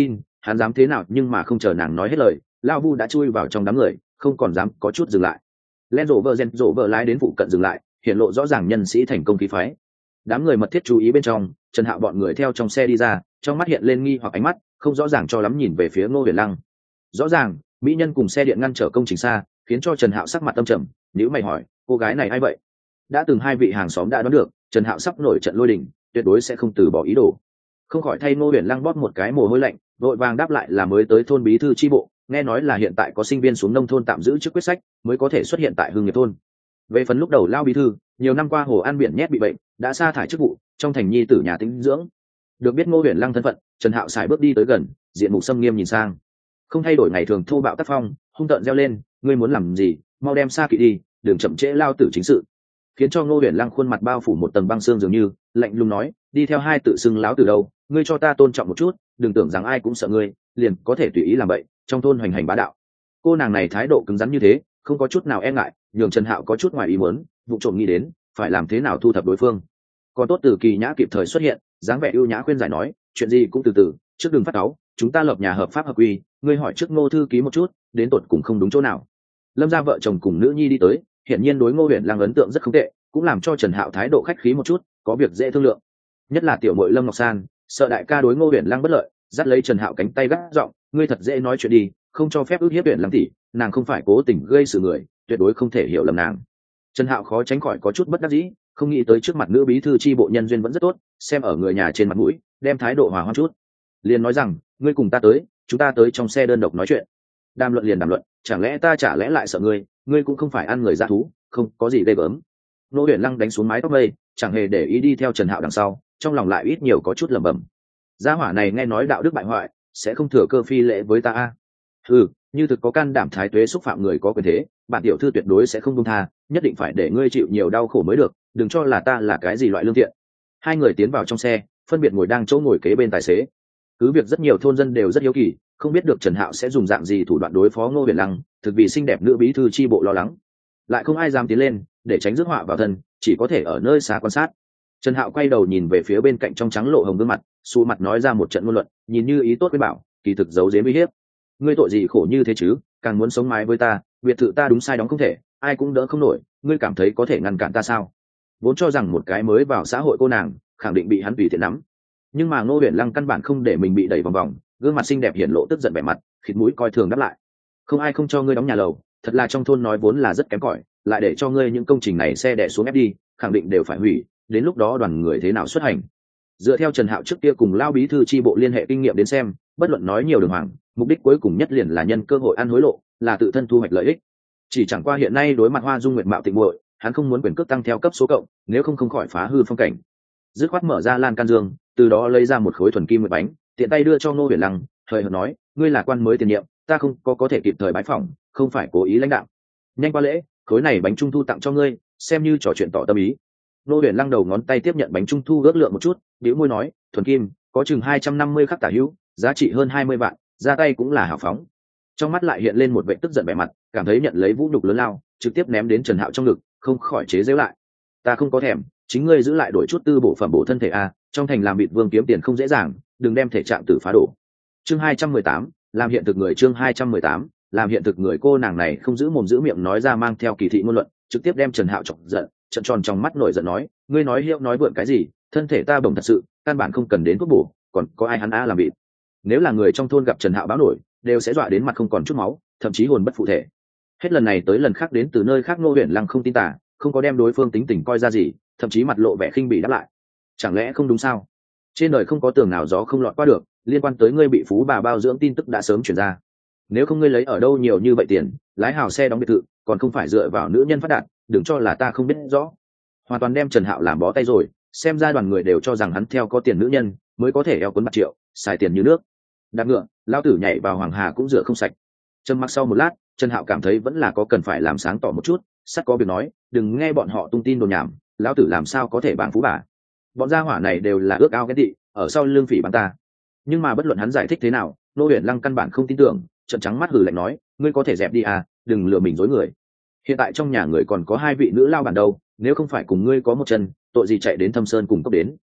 hắn dám thế nào, nhưng mà không chờ nàng nói hết lời, lao vu đã chui vào trong đám người, không còn dám có chút dừng lại. Len rộ vợ gen rộ vợ lái đến phụ cận dừng lại, hiện lộ rõ ràng nhân sĩ thành công khí phái. Đám người mật thiết chú ý bên trong, Trần Hạo bọn người theo trong xe đi ra, trong mắt hiện lên nghi hoặc ánh mắt, không rõ ràng cho lắm nhìn về phía Ngô Huyền Lăng. Rõ ràng, mỹ nhân cùng xe điện ngăn trở công trình xa, khiến cho Trần Hạo sắc mặt âm trầm, nhíu mày hỏi, cô gái này ai vậy? Đã từng hai vị hàng xóm đã đoán được, Trần Hạo sắp nổi trận lôi đình, tuyệt đối sẽ không từ bỏ ý đồ. Không khỏi thay Ngô Huyền Lăng bóp một cái mồ hôi lạnh, vội vàng đáp lại là mới tới thôn bí thư chi bộ, nghe nói là hiện tại có sinh viên xuống nông thôn tạm giữ chức quyết sách, mới có thể xuất hiện tại Hưng Nghiệp thôn. Về phần lúc đầu lao bí thư, nhiều năm qua hồ an biển nhét bị bệnh, đã sa thải chức vụ, trong thành nhi tử nhà tĩnh dưỡng. Được biết Ngô Huyền Lăng thân phận, Trần Hạo xài bước đi tới gần, diện mục xâm nghiêm nhìn sang, không thay đổi ngày thường thô bạo tác phong, hung tợn reo lên, ngươi muốn làm gì, mau đem xa kỵ đi, đừng chậm trễ lao tử chính sự. Khiến cho Ngô Huyền Lăng khuôn mặt bao phủ một tầng băng xương dường như, lạnh lùng nói, đi theo hai tự xưng láo từ đâu, ngươi cho ta tôn trọng một chút, đừng tưởng rằng ai cũng sợ ngươi, liền có thể tùy ý làm vậy, trong thôn hoành hành bá đạo. Cô nàng này thái độ cứng rắn như thế, không có chút nào e ngại, nhường Trần Hạo có chút ngoài ý muốn, vụ trộm nghĩ đến, phải làm thế nào thu thập đối phương. Còn tốt Từ Kỳ Nhã kịp thời xuất hiện, dáng vẻ ưu nhã khuyên giải nói, chuyện gì cũng từ từ, trước đừng phát cáu, chúng ta lập nhà hợp pháp hợp quy, ngươi hỏi trước Ngô thư ký một chút, đến tột cùng không đúng chỗ nào. Lâm gia vợ chồng cùng nữ nhi đi tới, hiển nhiên đối Ngô Huyền Lăng ấn tượng rất không tệ, cũng làm cho Trần Hạo thái độ khách khí một chút, có việc dễ thương lượng. Nhất là tiểu muội Lâm Ngọc San, sợ đại ca đối Ngô Huyền Lăng bất lợi, dắt lấy Trần Hạo cánh tay gắt giọng, ngươi thật dễ nói chuyện đi, không cho phép ước hiếp Huyền Lăng tỷ, nàng không phải cố tình gây sự người, tuyệt đối không thể hiểu lầm nàng. Trần Hạo khó tránh khỏi có chút bất đắc dĩ, không nghĩ tới trước mặt nữ bí thư chi bộ nhân duyên vẫn rất tốt, xem ở người nhà trên mặt mũi, đem thái độ hòa hoãn chút. Liền nói rằng, ngươi cùng ta tới, chúng ta tới trong xe đơn độc nói chuyện. Đàm luận liền đàm luận, chẳng lẽ ta chả lẽ lại sợ ngươi, ngươi cũng không phải ăn người dã thú, không có gì ghê gớm. Ngô Huyền Lăng đánh xuống mái tóc mây, chẳng hề để ý đi theo Trần Hạo đằng sau, trong lòng lại ít nhiều có chút lẩm bẩm. Gia hỏa này nghe nói đạo đức bại hoại, sẽ không thừa cơ phi lễ với ta a. Ừ, như thực có can đảm thái tuế xúc phạm người có quyền thế, bản tiểu thư tuyệt đối sẽ không buông tha, nhất định phải để ngươi chịu nhiều đau khổ mới được, đừng cho là ta là cái gì loại lương thiện. Hai người tiến vào trong xe, phân biệt ngồi đang chỗ ngồi kế bên tài xế. Cứ việc rất nhiều thôn dân đều rất hiếu kỳ, không biết được Trần Hạo sẽ dùng dạng gì thủ đoạn đối phó Ngô Huyền Lăng, thực vì xinh đẹp nữ bí thư chi bộ lo lắng, lại không ai dám tiến lên, để tránh rước họa vào thân, chỉ có thể ở nơi xa quan sát. Trần Hạo quay đầu nhìn về phía bên cạnh trong trắng lộ hồng gương mặt, xù mặt nói ra một trận ngôn luận, nhìn như ý tốt với bảo, kỳ thực giấu giếm uy hiếp. Ngươi tội gì khổ như thế chứ, càng muốn sống mái với ta, biệt thự ta đúng sai đóng không thể, ai cũng đỡ không nổi, ngươi cảm thấy có thể ngăn cản ta sao? Vốn cho rằng một cái mới vào xã hội cô nàng, khẳng định bị hắn tùy tiện nắm. Nhưng mà Ngô Huyền Lăng căn bản không để mình bị đẩy vòng vòng, gương mặt xinh đẹp hiển lộ tức giận vẻ mặt, khịt mũi coi thường đáp lại. Không ai không cho ngươi đóng nhà lầu, thật là trong thôn nói vốn là rất kém cỏi, lại để cho ngươi những công trình này xe đè xuống ép đi, khẳng định đều phải hủy, đến lúc đó đoàn người thế nào xuất hành. Dựa theo Trần Hạo trước kia cùng lao bí thư chi bộ liên hệ kinh nghiệm đến xem, bất luận nói nhiều đường hoàng, mục đích cuối cùng nhất liền là nhân cơ hội ăn hối lộ, là tự thân thu hoạch lợi ích. Chỉ chẳng qua hiện nay đối mặt Hoa Dung nguyệt mạo tịnh muội, hắn không muốn quyền cước tăng theo cấp số cộng, nếu không không khỏi phá hư phong cảnh. Dứt khoát mở ra lan can dương, từ đó lấy ra một khối thuần kim nguyệt bánh, tiện tay đưa cho Ngô Huyền Lăng, hời hợt nói, ngươi là quan mới tiền nhiệm, ta không có có thể kịp thời bái phỏng, không phải cố ý lãnh đạo. Nhanh qua lễ, khối này bánh trung thu tặng cho ngươi, xem như trò chuyện tỏ tâm ý. Ngô Huyền Lăng đầu ngón tay tiếp nhận bánh trung thu ước lượng một chút, bĩu môi nói, thuần kim, có chừng hai trăm năm mươi khắc tả hữu, giá trị hơn hai mươi vạn, ra tay cũng là hào phóng. Trong mắt lại hiện lên một vẻ tức giận vẻ mặt, cảm thấy nhận lấy vũ nhục lớn lao, trực tiếp ném đến Trần Hạo trong ngực, không khỏi chế giễu lại. Ta không có thèm, chính ngươi giữ lại đổi chút tư bổ phẩm bổ thân thể a, trong thành làm vịt vương kiếm tiền không dễ dàng, đừng đem thể trạng tử phá đổ. Chương hai trăm mười tám, làm hiện thực người chương hai trăm mười tám, làm hiện thực người cô nàng này không giữ mồm giữ miệng nói ra mang theo kỳ thị ngôn luận, trực tiếp đem Trần Hạo chọc giận, trợn tròn trong mắt nổi giận nói, ngươi nói hiệu nói vượn cái gì, thân thể ta bổng thật sự, căn bản không cần đến thuốc bổ, còn có ai hắn a làm vịt. Nếu là người trong thôn gặp Trần Hạo báo nổi, đều sẽ dọa đến mặt không còn chút máu, thậm chí hồn bất phụ thể. Hết lần này tới lần khác đến từ nơi khác Ngô Huyền Lăng không tin tả, không có đem đối phương tính tình coi ra gì, thậm chí mặt lộ vẻ khinh bỉ đáp lại. Chẳng lẽ không đúng sao? Trên đời không có tường nào gió không lọt qua được, liên quan tới ngươi bị phú bà bao dưỡng tin tức đã sớm truyền ra. Nếu không ngươi lấy ở đâu nhiều như vậy tiền, lái hào xe đóng biệt thự, còn không phải dựa vào nữ nhân phát đạt, đừng cho là ta không biết rõ. Hoàn toàn đem Trần Hạo làm bó tay rồi, xem ra đoàn người đều cho rằng hắn theo có tiền nữ nhân mới có thể eo cuốn bạc triệu, xài tiền như nước. Đạp ngựa, lao tử nhảy vào hoàng hà cũng rửa không sạch. Trầm mặc sau một lát, Trần Hạo cảm thấy vẫn là có cần phải làm sáng tỏ một chút, sắt có việc nói, đừng nghe bọn họ tung tin đồn nhảm, lão tử làm sao có thể bảng phú bà. Bọn gia hỏa này đều là ước ao cái thị, ở sau lưng phỉ bắn ta. Nhưng mà bất luận hắn giải thích thế nào, Ngô Huyền Lăng căn bản không tin tưởng, trợn trắng mắt hừ lạnh nói, ngươi có thể dẹp đi à, đừng lừa mình dối người. Hiện tại trong nhà người còn có hai vị nữ lao bản đâu, nếu không phải cùng ngươi có một chân, tội gì chạy đến Thâm Sơn cùng cốc đến.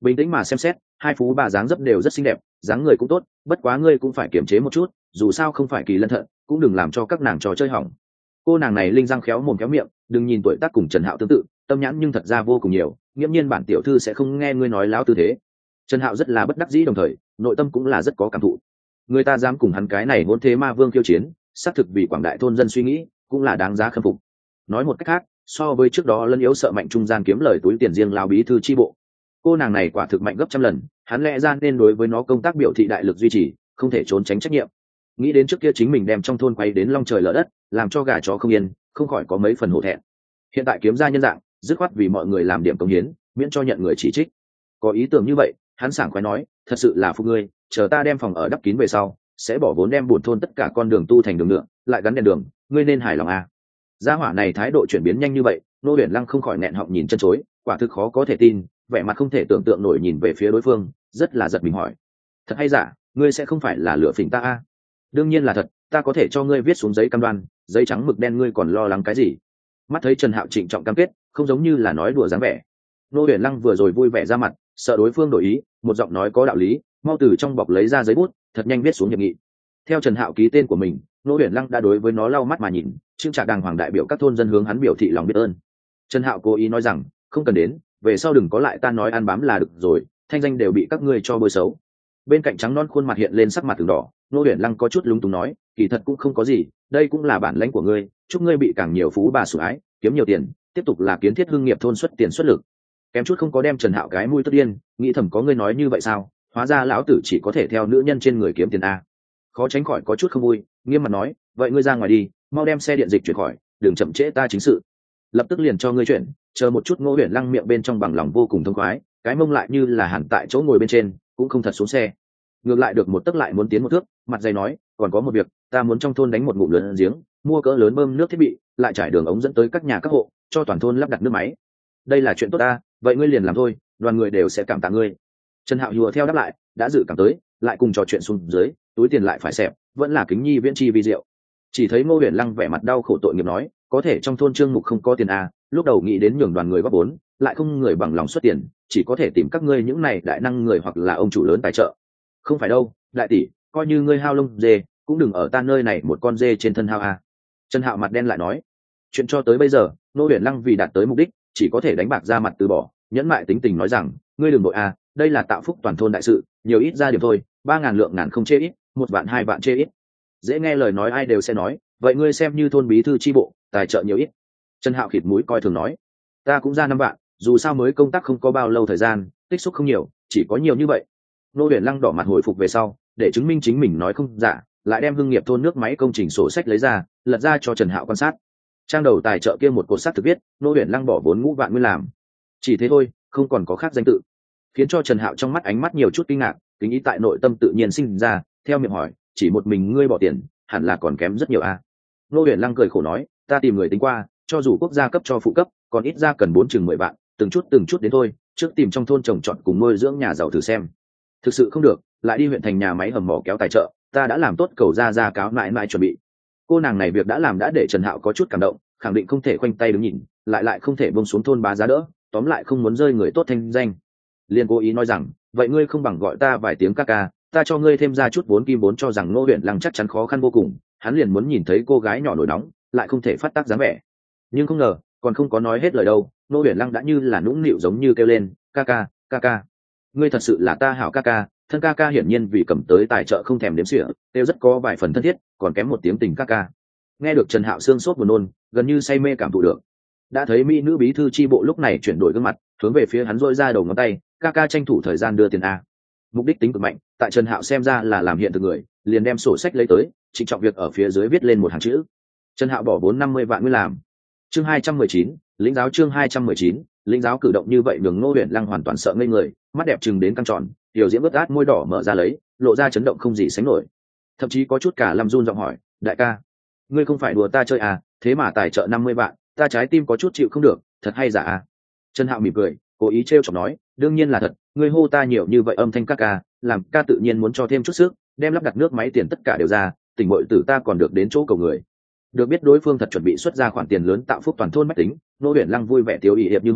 bình tĩnh mà xem xét, hai phú bà dáng dấp đều rất xinh đẹp, dáng người cũng tốt, bất quá ngươi cũng phải kiềm chế một chút, dù sao không phải kỳ lân thận, cũng đừng làm cho các nàng trò chơi hỏng. Cô nàng này linh răng khéo mồm khéo miệng, đừng nhìn tuổi tác cùng Trần Hạo tương tự, tâm nhãn nhưng thật ra vô cùng nhiều, nghiễm nhiên bản tiểu thư sẽ không nghe ngươi nói láo tư thế. Trần Hạo rất là bất đắc dĩ, đồng thời nội tâm cũng là rất có cảm thụ. Người ta dám cùng hắn cái này hỗn thế ma vương khiêu chiến, xác thực vì quảng đại thôn dân suy nghĩ, cũng là đáng giá khâm phục. Nói một cách khác, so với trước đó Lân yếu sợ mạnh trung gian kiếm lời túi tiền riêng lao bí thư chi bộ, cô nàng này quả thực mạnh gấp trăm lần, hắn lẽ ra nên đối với nó công tác biểu thị đại lực duy trì, không thể trốn tránh trách nhiệm. Nghĩ đến trước kia chính mình đem trong thôn quay đến long trời lở đất, làm cho gà chó không yên, không khỏi có mấy phần hổ thẹn. Hiện tại kiếm ra nhân dạng, dứt khoát vì mọi người làm điểm công hiến, miễn cho nhận người chỉ trích. Có ý tưởng như vậy, hắn sảng khoái nói, thật sự là phục ngươi, chờ ta đem phòng ở đắp kín về sau, sẽ bỏ vốn đem buồn thôn tất cả con đường tu thành đường nhựa, lại gắn đèn đường, ngươi nên hài lòng à. Gia hỏa này thái độ chuyển biến nhanh như vậy, Nô Huyền Lăng không khỏi nẹn họng nhìn chân chối, quả thực khó có thể tin, vẻ mặt không thể tưởng tượng nổi nhìn về phía đối phương, rất là giật mình hỏi: thật hay giả, ngươi sẽ không phải là lừa phỉnh ta à? Đương nhiên là thật, ta có thể cho ngươi viết xuống giấy cam đoan, giấy trắng mực đen, ngươi còn lo lắng cái gì? Mắt thấy Trần Hạo trịnh trọng cam kết, không giống như là nói đùa dáng vẻ. Nô Huyền Lăng vừa rồi vui vẻ ra mặt, sợ đối phương đổi ý, một giọng nói có đạo lý, mau từ trong bọc lấy ra giấy bút, thật nhanh viết xuống hiệp nghị. Theo Trần Hạo ký tên của mình, Nô Huyền Lăng đã đối với nó lau mắt mà nhìn, trưng trả đàng hoàng đại biểu các thôn dân hướng hắn biểu thị lòng biết ơn. Trần Hạo cố ý nói rằng, không cần đến, về sau đừng có lại ta nói ăn bám là được rồi, thanh danh đều bị các ngươi cho bôi xấu. Bên cạnh trắng non khuôn mặt hiện lên sắc mặt từng đỏ, Nô Huyền Lăng có chút lúng túng nói, kỳ thật cũng không có gì, đây cũng là bản lãnh của ngươi, chúc ngươi bị càng nhiều phú bà sủng ái, kiếm nhiều tiền, tiếp tục là kiến thiết hưng nghiệp thôn xuất tiền xuất lực. Kém chút không có đem Trần Hạo cái mũi tức điên, nghĩ thầm có ngươi nói như vậy sao, hóa ra lão tử chỉ có thể theo nữ nhân trên người kiếm tiền a. Khó tránh khỏi có chút không vui, nghiêm mặt nói, vậy ngươi ra ngoài đi, mau đem xe điện dịch chuyển khỏi, đừng chậm trễ ta chính sự. Lập tức liền cho ngươi chuyển, chờ một chút. Ngô Huyền Lăng miệng bên trong bằng lòng vô cùng thông khoái, cái mông lại như là hẳn tại chỗ ngồi bên trên, cũng không thật xuống xe. Ngược lại được một tấc lại muốn tiến một thước, mặt dày nói, còn có một việc, ta muốn trong thôn đánh một ngụm lớn giếng, mua cỡ lớn bơm nước thiết bị, lại trải đường ống dẫn tới các nhà các hộ, cho toàn thôn lắp đặt nước máy. Đây là chuyện tốt ta, vậy ngươi liền làm thôi, đoàn người đều sẽ cảm tạ ngươi. Trần Hạo hùa theo đáp lại, đã dự cảm tới, lại cùng trò chuyện xuống dưới, túi tiền lại phải xẹp, vẫn là kính nhi viễn chi vi diệu. Chỉ thấy Ngô Huyền Lăng vẻ mặt đau khổ tội nghiệp nói, có thể trong thôn trương mục không có tiền à, lúc đầu nghĩ đến nhường đoàn người góp vốn, lại không người bằng lòng xuất tiền, chỉ có thể tìm các ngươi những này đại năng người hoặc là ông chủ lớn tài trợ. Không phải đâu, đại tỷ, coi như ngươi hao lông dê, cũng đừng ở ta nơi này một con dê trên thân hao à. Trần Hạo mặt đen lại nói, chuyện cho tới bây giờ, Ngô Huyền Lăng vì đạt tới mục đích, chỉ có thể đánh bạc ra mặt từ bỏ, nhẫn mại tính tình nói rằng, ngươi đừng nội à, đây là tạo phúc toàn thôn đại sự, nhiều ít ra điểm thôi, ba ngàn lượng ngàn không chê ít, một vạn hai vạn chê ít. Dễ nghe lời nói ai đều sẽ nói, vậy ngươi xem như thôn bí thư chi bộ, tài trợ nhiều ít. Trần Hạo khịt mũi coi thường nói, ta cũng ra năm vạn, dù sao mới công tác không có bao lâu thời gian, tích xúc không nhiều, chỉ có nhiều như vậy. Nô Huyền Lăng đỏ mặt hồi phục về sau, để chứng minh chính mình nói không giả, lại đem hưng nghiệp thôn nước máy công trình sổ sách lấy ra, lật ra cho Trần Hạo quan sát. Trang đầu tài trợ kia một cột sắt thực viết, Nô Huyền Lăng bỏ vốn ngũ vạn nguyên làm. Chỉ thế thôi, không còn có khác danh tự, khiến cho Trần Hạo trong mắt ánh mắt nhiều chút kinh ngạc, kính ý tại nội tâm tự nhiên sinh ra, theo miệng hỏi, chỉ một mình ngươi bỏ tiền, hẳn là còn kém rất nhiều a. À? Nô Huyền Lăng cười khổ nói, ta tìm người tính qua, cho dù quốc gia cấp cho phụ cấp, còn ít ra cần bốn chừng mười vạn, từng chút từng chút đến thôi, trước tìm trong thôn trồng trọt cùng nuôi dưỡng nhà giàu thử xem. Thực sự không được, lại đi huyện thành nhà máy hầm mỏ kéo tài trợ, ta đã làm tốt cầu ra ra cáo mãi mãi chuẩn bị. Cô nàng này việc đã làm đã để Trần Hạo có chút cảm động, khẳng định không thể khoanh tay đứng nhìn, lại lại không thể buông xuống thôn bá giá đỡ, tóm lại không muốn rơi người tốt thanh danh. Liên cố ý nói rằng, vậy ngươi không bằng gọi ta vài tiếng ca ca, ta cho ngươi thêm ra chút vốn kim vốn, cho rằng Ngô Huyền Lăng chắc chắn khó khăn vô cùng, hắn liền muốn nhìn thấy cô gái nhỏ nổi nóng, lại không thể phát tác dáng vẻ. Nhưng không ngờ, còn không có nói hết lời đâu, Ngô Huyền Lăng đã như là nũng nịu giống như kêu lên, ca ca, ca ca, ngươi thật sự là ta hảo ca ca. Thân ca ca hiển nhiên vì cầm tới tài trợ không thèm đếm xỉa, đều rất có vài phần thân thiết, còn kém một tiếng tình ca ca. Nghe được Trần Hạo xương sốt buồn nôn, gần như say mê cảm thụ được. Đã thấy mỹ nữ bí thư chi bộ lúc này chuyển đổi gương mặt, hướng về phía hắn rỗi ra đầu ngón tay, ca ca tranh thủ thời gian đưa tiền a. Mục đích tính cực mạnh, tại Trần Hạo xem ra là làm hiện thực người, liền đem sổ sách lấy tới, trịnh trọng việc ở phía dưới viết lên một hàng chữ. Trần Hạo bỏ vốn năm mươi vạn nguyên làm. Chương hai trăm mười chín, lĩnh giáo chương hai trăm mười chín, lĩnh giáo cử động như vậy nhường Ngô Huyền Lăng hoàn toàn sợ ngây người, mắt đẹp trừng đến căng tròn, tiểu diễm ướt át môi đỏ mở ra lấy, lộ ra chấn động không gì sánh nổi. Thậm chí có chút cả lâm run giọng hỏi, đại ca, ngươi không phải đùa ta chơi à, thế mà tài trợ năm mươi vạn, ta trái tim có chút chịu không được, thật hay giả à? Trần Hạo mỉm cười, cố ý trêu chọc nói, đương nhiên là thật, ngươi hô ta nhiều như vậy âm thanh ca ca, làm ca tự nhiên muốn cho thêm chút sức, đem lắp đặt nước máy tiền tất cả đều ra, tỉnh muội tử ta còn được đến chỗ cầu người. Được biết đối phương thật chuẩn bị xuất ra khoản tiền lớn tạo phúc toàn thôn bách tính, Ngô Huyền Lăng vui vẻ tiêu ý hiệp như hoa,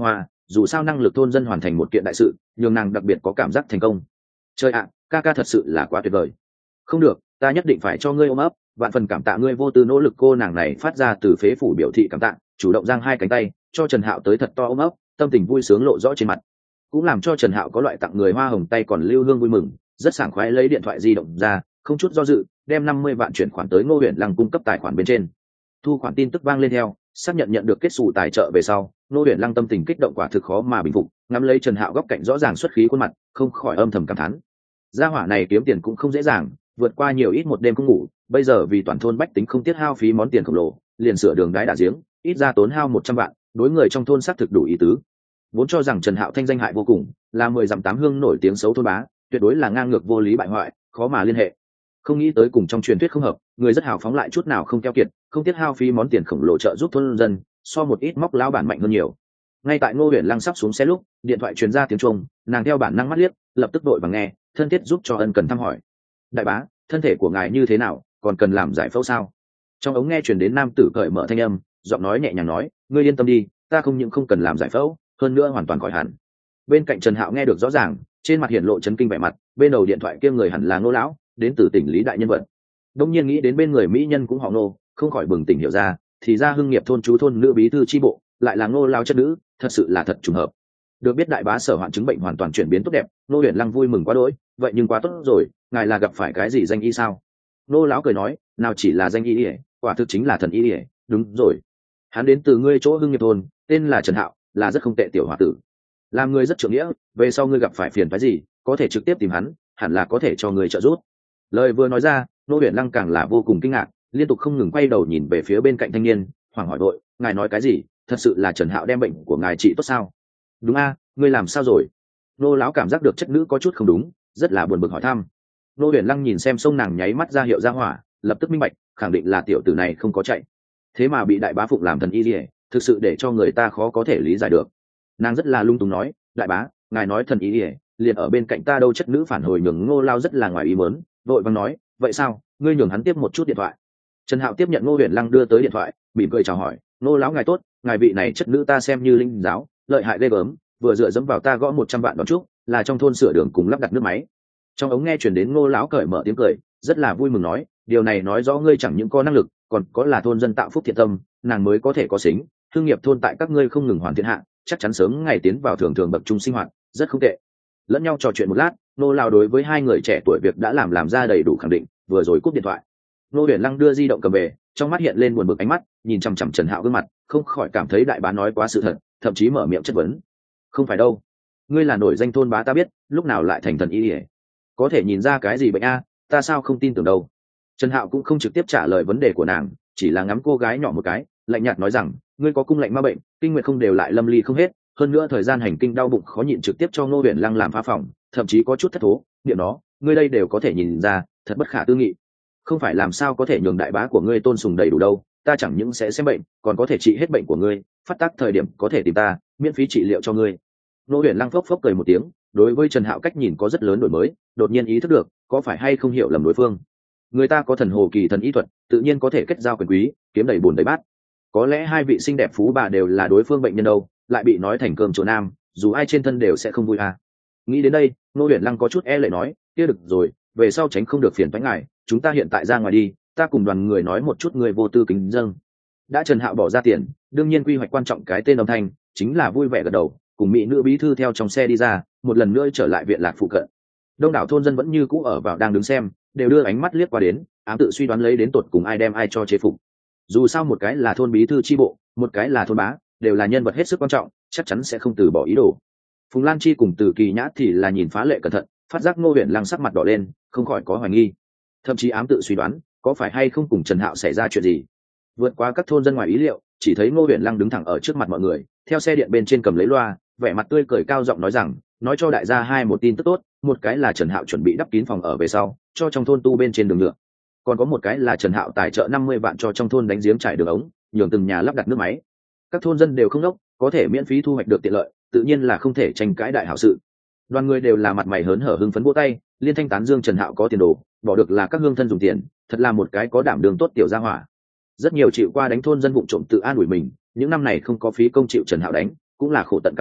dù sao năng lực thôn dân hoàn thành một kiện đại sự nhường nàng đặc biệt có cảm giác thành công. Trời ạ, ca ca thật sự là quá tuyệt vời. Không được, ta nhất định phải cho ngươi ôm ấp, vạn phần cảm tạ ngươi vô tư nỗ lực. Cô nàng này phát ra từ phế phủ biểu thị cảm tạ, chủ động giang hai cánh tay cho Trần Hạo tới thật to ôm ấp, tâm tình vui sướng lộ rõ trên mặt, cũng làm cho Trần Hạo có loại tặng người hoa hồng tay còn lưu hương vui mừng, rất sảng khoái lấy điện thoại di động ra, không chút do dự đem năm mươi vạn chuyển khoản tới Ngô Huyền Lăng cung cấp tài khoản bên trên. Thu khoản tin tức vang lên theo, xác nhận nhận được kết xù tài trợ về sau, Ngô Huyền Lăng tâm tình kích động quả thực khó mà bình phục, ngắm lấy Trần Hạo góc cạnh rõ ràng xuất khí khuôn mặt, không khỏi âm thầm cảm thán. Gia hỏa này kiếm tiền cũng không dễ dàng, vượt qua nhiều ít một đêm không ngủ, bây giờ vì toàn thôn bách tính không tiết hao phí món tiền khổng lồ, liền sửa đường đái đả giếng, ít ra tốn hao một trăm vạn, đối người trong thôn xác thực đủ ý tứ. Vốn cho rằng Trần Hạo thanh danh hại vô cùng, là mười dặm tám hương nổi tiếng xấu thôn bá, tuyệt đối là ngang ngược vô lý bại hoại, khó mà liên hệ. Không nghĩ tới cùng trong truyền thuyết không hợp, người rất hào phóng lại chút nào không keo kiệt, không tiết hao phí món tiền khổng lồ trợ giúp thôn dân, so một ít móc lão bản mạnh hơn nhiều. Ngay tại Ngô Huyền Lăng sắp xuống xe lúc, điện thoại truyền ra tiếng chuông, nàng theo bản năng mắt liếc, lập tức đội và nghe, thân thiết giúp cho ân cần thăm hỏi. Đại bá, thân thể của ngài như thế nào, còn cần làm giải phẫu sao? Trong ống nghe truyền đến nam tử cởi mở thanh âm, giọng nói nhẹ nhàng nói, ngươi yên tâm đi, ta không những không cần làm giải phẫu, hơn nữa hoàn toàn khỏi hẳn. Bên cạnh Trần Hạo nghe được rõ ràng, trên mặt hiện lộ chấn kinh vẻ mặt, bên đầu điện thoại kia người hẳn là Ngô lão, đến từ tỉnh Lý đại nhân vật. Đông nhiên nghĩ đến bên người mỹ nhân cũng họ Ngô, không khỏi bừng tỉnh hiểu ra, thì ra Hưng Nghiệp thôn chú thôn nữ bí thư chi bộ, lại là Ngô lão chất nữ, thật sự là thật trùng hợp. Được biết đại bá sở hoạn chứng bệnh hoàn toàn chuyển biến tốt đẹp, Ngô Huyền Lăng vui mừng quá đỗi, vậy nhưng quá tốt rồi, ngài là gặp phải cái gì danh y sao? Ngô lão cười nói, nào chỉ là danh y ỉa, quả thực chính là thần y ỉa, đúng rồi. Hắn đến từ ngươi chỗ Hưng Nghiệp thôn, tên là Trần Hạo, là rất không tệ tiểu hòa tử. Làm ngươi rất trưởng nghĩa, về sau ngươi gặp phải phiền phức gì, có thể trực tiếp tìm hắn, hẳn là có thể cho ngươi trợ giúp. Lời vừa nói ra, Ngô Huyền Lăng càng là vô cùng kinh ngạc, liên tục không ngừng quay đầu nhìn về phía bên cạnh thanh niên, hoảng hỏi vội, ngài nói cái gì? Thật sự là Trần Hạo đem bệnh của ngài trị tốt sao? Đúng a, ngươi làm sao rồi? Nô lão cảm giác được chất nữ có chút không đúng, rất là buồn bực hỏi thăm. Nô Huyền Lăng nhìn xem sông nàng nháy mắt ra hiệu ra hỏa, lập tức minh bạch, khẳng định là tiểu tử này không có chạy, thế mà bị đại bá phụng làm thần y liễu, thực sự để cho người ta khó có thể lý giải được. Nàng rất là lung túng nói, đại bá, ngài nói thần y liễu, liền ở bên cạnh ta đâu. Chất nữ phản hồi nhường Ngô lao rất là ngoài ý muốn, vội vàng nói, vậy sao, ngươi nhường hắn tiếp một chút điện thoại. Trần Hạo tiếp nhận Ngô Huyền Lăng đưa tới điện thoại, mỉm cười chào hỏi, Ngô lão ngài tốt, ngài vị này chất nữ ta xem như linh giáo, lợi hại ghê gớm, vừa dựa dẫm vào ta gõ một trăm vạn đón chúc, là trong thôn sửa đường cùng lắp đặt nước máy. Trong ống nghe truyền đến Ngô lão cởi mở tiếng cười, rất là vui mừng nói, điều này nói rõ ngươi chẳng những có năng lực, còn có là thôn dân tạo phúc thiện tâm, nàng mới có thể có xính. Hương Nghiệp thôn tại các ngươi không ngừng hoàn thiện hạ, chắc chắn sớm ngày tiến vào thường thường bậc trung sinh hoạt, rất không tệ. Lẫn nhau trò chuyện một lát, Ngô lão đối với hai người trẻ tuổi việc đã làm làm ra đầy đủ khẳng định, vừa rồi cúp điện thoại. Ngô Huyền Lăng đưa di động cầm về, trong mắt hiện lên buồn bực ánh mắt, nhìn chằm chằm Trần Hạo gương mặt, không khỏi cảm thấy đại bá nói quá sự thật, thậm chí mở miệng chất vấn. Không phải đâu, ngươi là nổi danh thôn bá ta biết, lúc nào lại thành thần y ỉa, có thể nhìn ra cái gì bệnh a, ta sao không tin tưởng đâu. Trần Hạo cũng không trực tiếp trả lời vấn đề của nàng, chỉ là ngắm cô gái nhỏ một cái, lạnh nhạt nói rằng, ngươi có cung lệnh ma bệnh, kinh nguyệt không đều lại lâm ly không hết, hơn nữa thời gian hành kinh đau bụng khó nhịn trực tiếp cho Ngô Huyền Lăng làm phá phòng, thậm chí có chút thất thố, niệm đó, ngươi đây đều có thể nhìn ra, thật bất khả tư nghị. Không phải làm sao có thể nhường đại bá của ngươi tôn sùng đầy đủ đâu, ta chẳng những sẽ xem bệnh, còn có thể trị hết bệnh của ngươi, phát tác thời điểm có thể tìm ta, miễn phí trị liệu cho ngươi. Ngô Huyền Lăng phốc phốc cười một tiếng, đối với Trần Hạo cách nhìn có rất lớn đổi mới, đột nhiên ý thức được, có phải hay không hiểu lầm đối phương. Người ta có thần hồ kỳ thần y thuật, tự nhiên có thể kết giao quyền quý, kiếm đầy bùn đầy bát. Có lẽ hai vị xinh đẹp phú bà đều là đối phương bệnh nhân đâu, lại bị nói thành cơm chỗ nam, dù ai trên thân đều sẽ không vui à. Nghĩ đến đây, Ngô Huyền Lăng có chút e lệ nói, kia được rồi, về sau tránh không được phiền toái ngài, chúng ta hiện tại ra ngoài đi, ta cùng đoàn người nói một chút người vô tư kính dâng. Đã Trần Hạo bỏ ra tiền, đương nhiên quy hoạch quan trọng cái tên âm thanh, chính là vui vẻ gật đầu, cùng mỹ nữ bí thư theo trong xe đi ra, một lần nữa trở lại viện lạc phụ cận. Đông đảo thôn dân vẫn như cũ ở vào đang đứng xem, đều đưa ánh mắt liếc qua đến, ám tự suy đoán lấy đến tột cùng ai đem ai cho chế phục. Dù sao một cái là thôn bí thư chi bộ, một cái là thôn bá, đều là nhân vật hết sức quan trọng, chắc chắn sẽ không từ bỏ ý đồ. Phùng Lan Chi cùng Từ Kỳ Nhã thì là nhìn phá lệ cẩn thận, phát giác Ngô Huyền Lăng sắc mặt đỏ lên, không khỏi có hoài nghi, thậm chí ám tự suy đoán có phải hay không cùng Trần Hạo xảy ra chuyện gì. Vượt qua các thôn dân ngoài ý liệu, chỉ thấy Ngô Huyền Lăng đứng thẳng ở trước mặt mọi người, theo xe điện bên trên cầm lấy loa, vẻ mặt tươi cười cao giọng nói rằng, nói cho đại gia hai một tin tức tốt, một cái là Trần Hạo chuẩn bị đắp kín phòng ở về sau, cho trong thôn tu bên trên đường nhựa, còn có một cái là Trần Hạo tài trợ năm mươi vạn cho trong thôn đánh giếng trải đường ống, nhường từng nhà lắp đặt nước máy. Các thôn dân đều không đốc, có thể miễn phí thu hoạch được tiện lợi, tự nhiên là không thể tranh cãi đại hảo sự. Đoàn người đều là mặt mày hớn hở hưng phấn vỗ tay, liên thanh tán dương Trần Hạo có tiền đồ, bỏ được là các hương thân dùng tiền, thật là một cái có đảm đường tốt tiểu gia hỏa. Rất nhiều chịu qua đánh thôn dân vụng trộm tự an ủi mình, những năm này không có phí công chịu Trần Hạo đánh, cũng là khổ tận cam lai,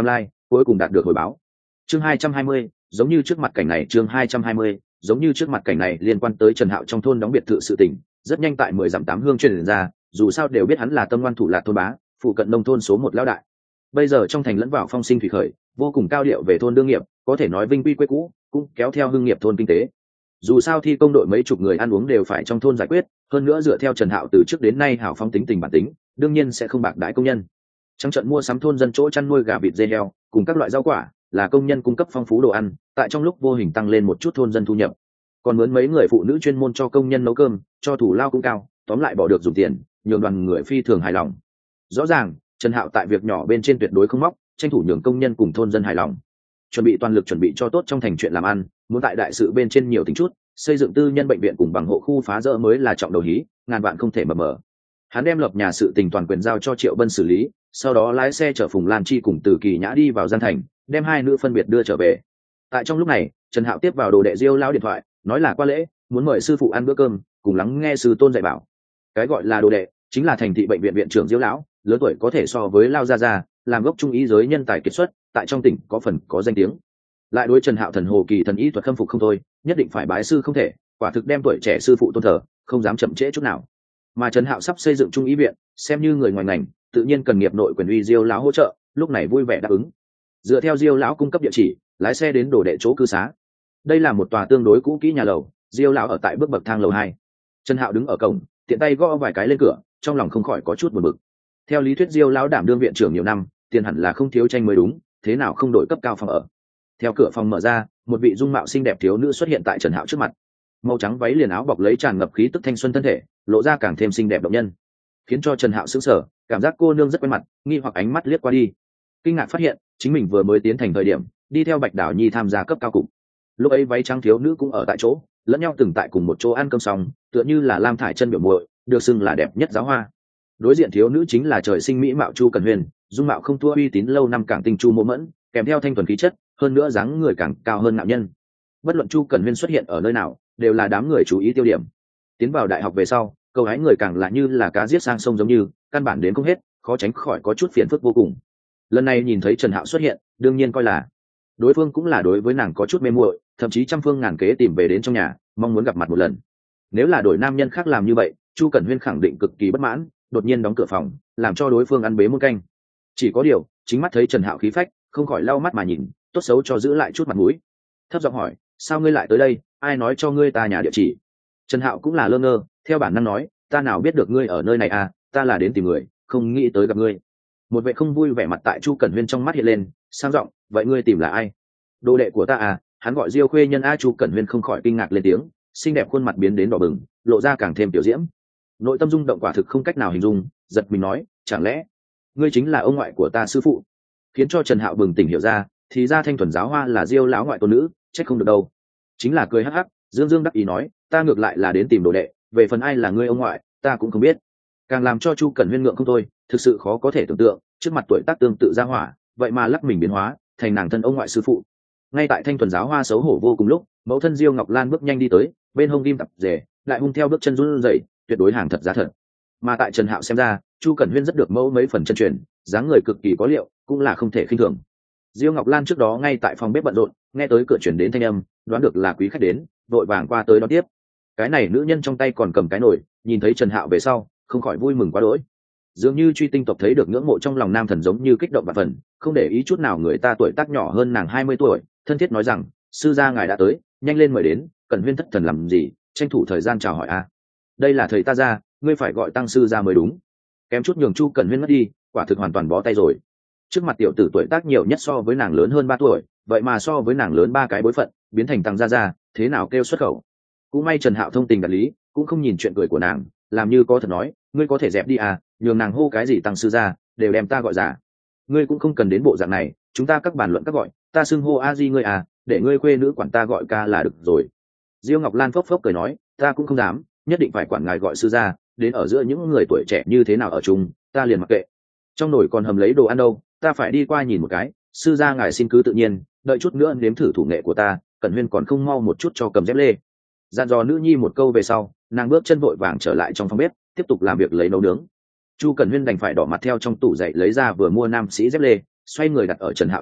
cuối cùng đạt được hồi báo. Chương hai trăm hai mươi, giống như trước mặt cảnh này, chương hai trăm hai mươi, giống như trước mặt cảnh này liên quan tới Trần Hạo trong thôn đóng biệt thự sự tình, rất nhanh tại mười dặm tám hương truyền ra, dù sao đều biết hắn là tâm ngoan thủ lạt thôn bá, phụ cận nông thôn số một lão đại. Bây giờ trong thành lẫn vào phong sinh thủy khởi, vô cùng cao điệu về thôn đương nghiệp, có thể nói vinh quy quê cũ, cũng kéo theo hương nghiệp thôn kinh tế. Dù sao thi công đội mấy chục người ăn uống đều phải trong thôn giải quyết, hơn nữa dựa theo Trần Hạo từ trước đến nay hảo phóng tính tình bản tính, đương nhiên sẽ không bạc đãi công nhân. Trong trận mua sắm thôn dân chỗ chăn nuôi gà vịt dê heo, cùng các loại rau quả, là công nhân cung cấp phong phú đồ ăn, tại trong lúc vô hình tăng lên một chút thôn dân thu nhập. Còn mướn mấy người phụ nữ chuyên môn cho công nhân nấu cơm, cho thủ lao cũng cao, tóm lại bỏ được dùng tiền, nhường đoàn người phi thường hài lòng. Rõ ràng, Trần Hạo tại việc nhỏ bên trên tuyệt đối không móc, tranh thủ nhường công nhân cùng thôn dân hài lòng. Chuẩn bị toàn lực chuẩn bị cho tốt trong thành chuyện làm ăn, muốn tại đại sự bên trên nhiều tính chút, xây dựng tư nhân bệnh viện cùng bằng hộ khu phá rỡ mới là trọng đầu hí, ngàn vạn không thể mờ mờ. Hắn đem lập nhà sự tình toàn quyền giao cho Triệu Bân xử lý, sau đó lái xe chở Phùng Lan Chi cùng Từ Kỳ Nhã đi vào Giang Thành, đem hai nữ phân biệt đưa trở về. Tại trong lúc này, Trần Hạo tiếp vào đồ đệ Diêu lão điện thoại, nói là qua lễ, muốn mời sư phụ ăn bữa cơm, cùng lắng nghe sư tôn dạy bảo. Cái gọi là đồ đệ, chính là thành thị bệnh viện viện trưởng Diêu lão, lớn tuổi có thể so với Lao gia gia, làm gốc trung ý giới nhân tài kiệt xuất, tại trong tỉnh có phần có danh tiếng. Lại đối Trần Hạo thần hồ kỳ thần y thuật khâm phục không thôi, nhất định phải bái sư không thể, quả thực đem tuổi trẻ sư phụ tôn thờ, không dám chậm trễ chút nào. Mà Trần Hạo sắp xây dựng trung ý viện, xem như người ngoài ngành, tự nhiên cần nghiệp nội quyền uy Diêu lão hỗ trợ, lúc này vui vẻ đáp ứng. Dựa theo Diêu lão cung cấp địa chỉ, lái xe đến đồ đệ chỗ cư xá. Đây là một tòa tương đối cũ kỹ nhà lầu, Diêu lão ở tại bước bậc thang lầu hai. Trần Hạo đứng ở cổng, tiện tay gõ vài cái lên cửa, trong lòng không khỏi có chút buồn bực. Theo lý thuyết Diêu lão đảm đương viện trưởng nhiều năm, tiền hẳn là không thiếu tranh mới đúng, thế nào không đổi cấp cao phòng ở. Theo cửa phòng mở ra, một vị dung mạo xinh đẹp thiếu nữ xuất hiện tại Trần Hạo trước mặt. Màu trắng váy liền áo bọc lấy tràn ngập khí tức thanh xuân thân thể, lộ ra càng thêm xinh đẹp động nhân, khiến cho Trần Hạo sững sờ, cảm giác cô nương rất quen mặt, nghi hoặc ánh mắt liếc qua đi, kinh ngạc phát hiện chính mình vừa mới tiến thành thời điểm đi theo Bạch Đảo Nhi tham gia cấp cao cục. Lúc ấy váy trắng thiếu nữ cũng ở tại chỗ, lẫn nhau từng tại cùng một chỗ ăn cơm xong, tựa như là Lam Thải Chân biểu muội, được xưng là đẹp nhất giáo hoa. Đối diện thiếu nữ chính là trời sinh mỹ mạo Chu Cẩn Huyền, dung mạo không thua uy tín lâu năm Cảng Tinh Chu Mộ Mẫn, kèm theo thanh thuần khí chất, hơn nữa dáng người càng cao hơn nạo nhân. Bất luận Chu Cẩn Huyền xuất hiện ở nơi nào, đều là đám người chú ý tiêu điểm. Tiến vào đại học về sau, câu hái người càng là như là cá giết sang sông giống như, căn bản đến không hết, khó tránh khỏi có chút phiền phức vô cùng. Lần này nhìn thấy Trần Hạo xuất hiện, đương nhiên coi là đối phương cũng là đối với nàng có chút mê muội, thậm chí trăm phương ngàn kế tìm về đến trong nhà, mong muốn gặp mặt một lần. Nếu là đổi nam nhân khác làm như vậy, Chu Cẩn Huyên khẳng định cực kỳ bất mãn, đột nhiên đóng cửa phòng, làm cho đối phương ăn bế muôn canh. Chỉ có điều, chính mắt thấy Trần Hạo khí phách, không khỏi lau mắt mà nhìn, tốt xấu cho giữ lại chút mặt mũi. Thấp giọng hỏi, sao ngươi lại tới đây, ai nói cho ngươi ta nhà địa chỉ? Trần Hạo cũng là lơ ngơ, theo bản năng nói, ta nào biết được ngươi ở nơi này à, ta là đến tìm người, không nghĩ tới gặp ngươi. Một vệ không vui vẻ mặt tại Chu Cẩn Huyên trong mắt hiện lên, sang giọng, vậy ngươi tìm là ai? Đồ đệ của ta à? Hắn gọi Diêu Khuê Nhân a. Chu Cẩn Huyên không khỏi kinh ngạc lên tiếng, xinh đẹp khuôn mặt biến đến đỏ bừng, lộ ra càng thêm tiểu diễm. Nội tâm rung động quả thực không cách nào hình dung, giật mình nói, chẳng lẽ ngươi chính là ông ngoại của ta sư phụ? Khiến cho Trần Hạo bừng tỉnh hiểu ra, thì ra thanh thuần giáo hoa là Diêu lão ngoại tôn nữ, trách không được đâu. Chính là cười hắc hắc, dương dương đắc ý nói, ta ngược lại là đến tìm đồ đệ, về phần ai là ngươi ông ngoại, ta cũng không biết. Càng làm cho Chu Cẩn Huyên ngượng không thôi, thực sự khó có thể tưởng tượng, trước mặt tuổi tác tương tự gia hỏa, vậy mà lắc mình biến hóa thành nàng thân ông ngoại sư phụ. Ngay tại thanh thuần giáo hoa xấu hổ vô cùng lúc, mẫu thân Diêu Ngọc Lan bước nhanh đi tới, bên hông ghim tập rể, lại hung theo bước chân run rẩy, tuyệt đối hàng thật giá thật. Mà tại Trần Hạo xem ra, Chu Cẩn Huyên rất được mẫu mấy phần chân truyền, dáng người cực kỳ có liệu, cũng là không thể khinh thường. Diêu Ngọc Lan trước đó ngay tại phòng bếp bận rộn, nghe tới cửa chuyển đến thanh âm, đoán được là quý khách đến, vội vàng qua tới đón tiếp. Cái này nữ nhân trong tay còn cầm cái nồi, nhìn thấy Trần Hạo về sau, không khỏi vui mừng quá đỗi. Dường như truy tinh tộc thấy được ngưỡng mộ trong lòng nam thần giống như kích động và phần, không để ý chút nào người ta tuổi tác nhỏ hơn nàng hai mươi tuổi, thân thiết nói rằng, sư gia ngài đã tới, nhanh lên mời đến, Cẩn Huyên thất thần làm gì, tranh thủ thời gian chào hỏi a. Đây là thầy ta ra, ngươi phải gọi tăng sư ra mới đúng. Kém chút nhường Chu Cẩn Huyên mất đi, quả thực hoàn toàn bó tay rồi. Trước mặt tiểu tử tuổi tác nhiều nhất so với nàng lớn hơn ba tuổi, vậy mà so với nàng lớn ba cái bối phận, biến thành tăng gia gia, thế nào kêu xuất khẩu. Cũng may Trần Hạo thông tình đạt lý, cũng không nhìn chuyện cười của nàng, làm như có thật nói, ngươi có thể dẹp đi à, nhường nàng hô cái gì tăng sư ra, đều đem ta gọi giả. Ngươi cũng không cần đến bộ dạng này, chúng ta các bàn luận các gọi, ta xưng hô a di ngươi à, để ngươi khuê nữ quản ta gọi ca là được rồi. Diêu Ngọc Lan phốc phốc cười nói, ta cũng không dám, nhất định phải quản ngài gọi sư gia, đến ở giữa những người tuổi trẻ như thế nào ở chung, ta liền mặc kệ. Trong nồi còn hầm lấy đồ ăn đâu, ta phải đi qua nhìn một cái, sư gia ngài xin cứ tự nhiên, đợi chút nữa nếm thử thủ nghệ của ta. Cẩn Huyên còn không mau một chút cho cầm dép lê. Dặn dò nữ nhi một câu về sau, nàng bước chân vội vàng trở lại trong phòng bếp, tiếp tục làm việc lấy nấu nướng. Chu Cẩn Huyên đành phải đỏ mặt theo trong tủ giày lấy ra vừa mua nam sĩ dép lê, xoay người đặt ở Trần Hạo trước mặt,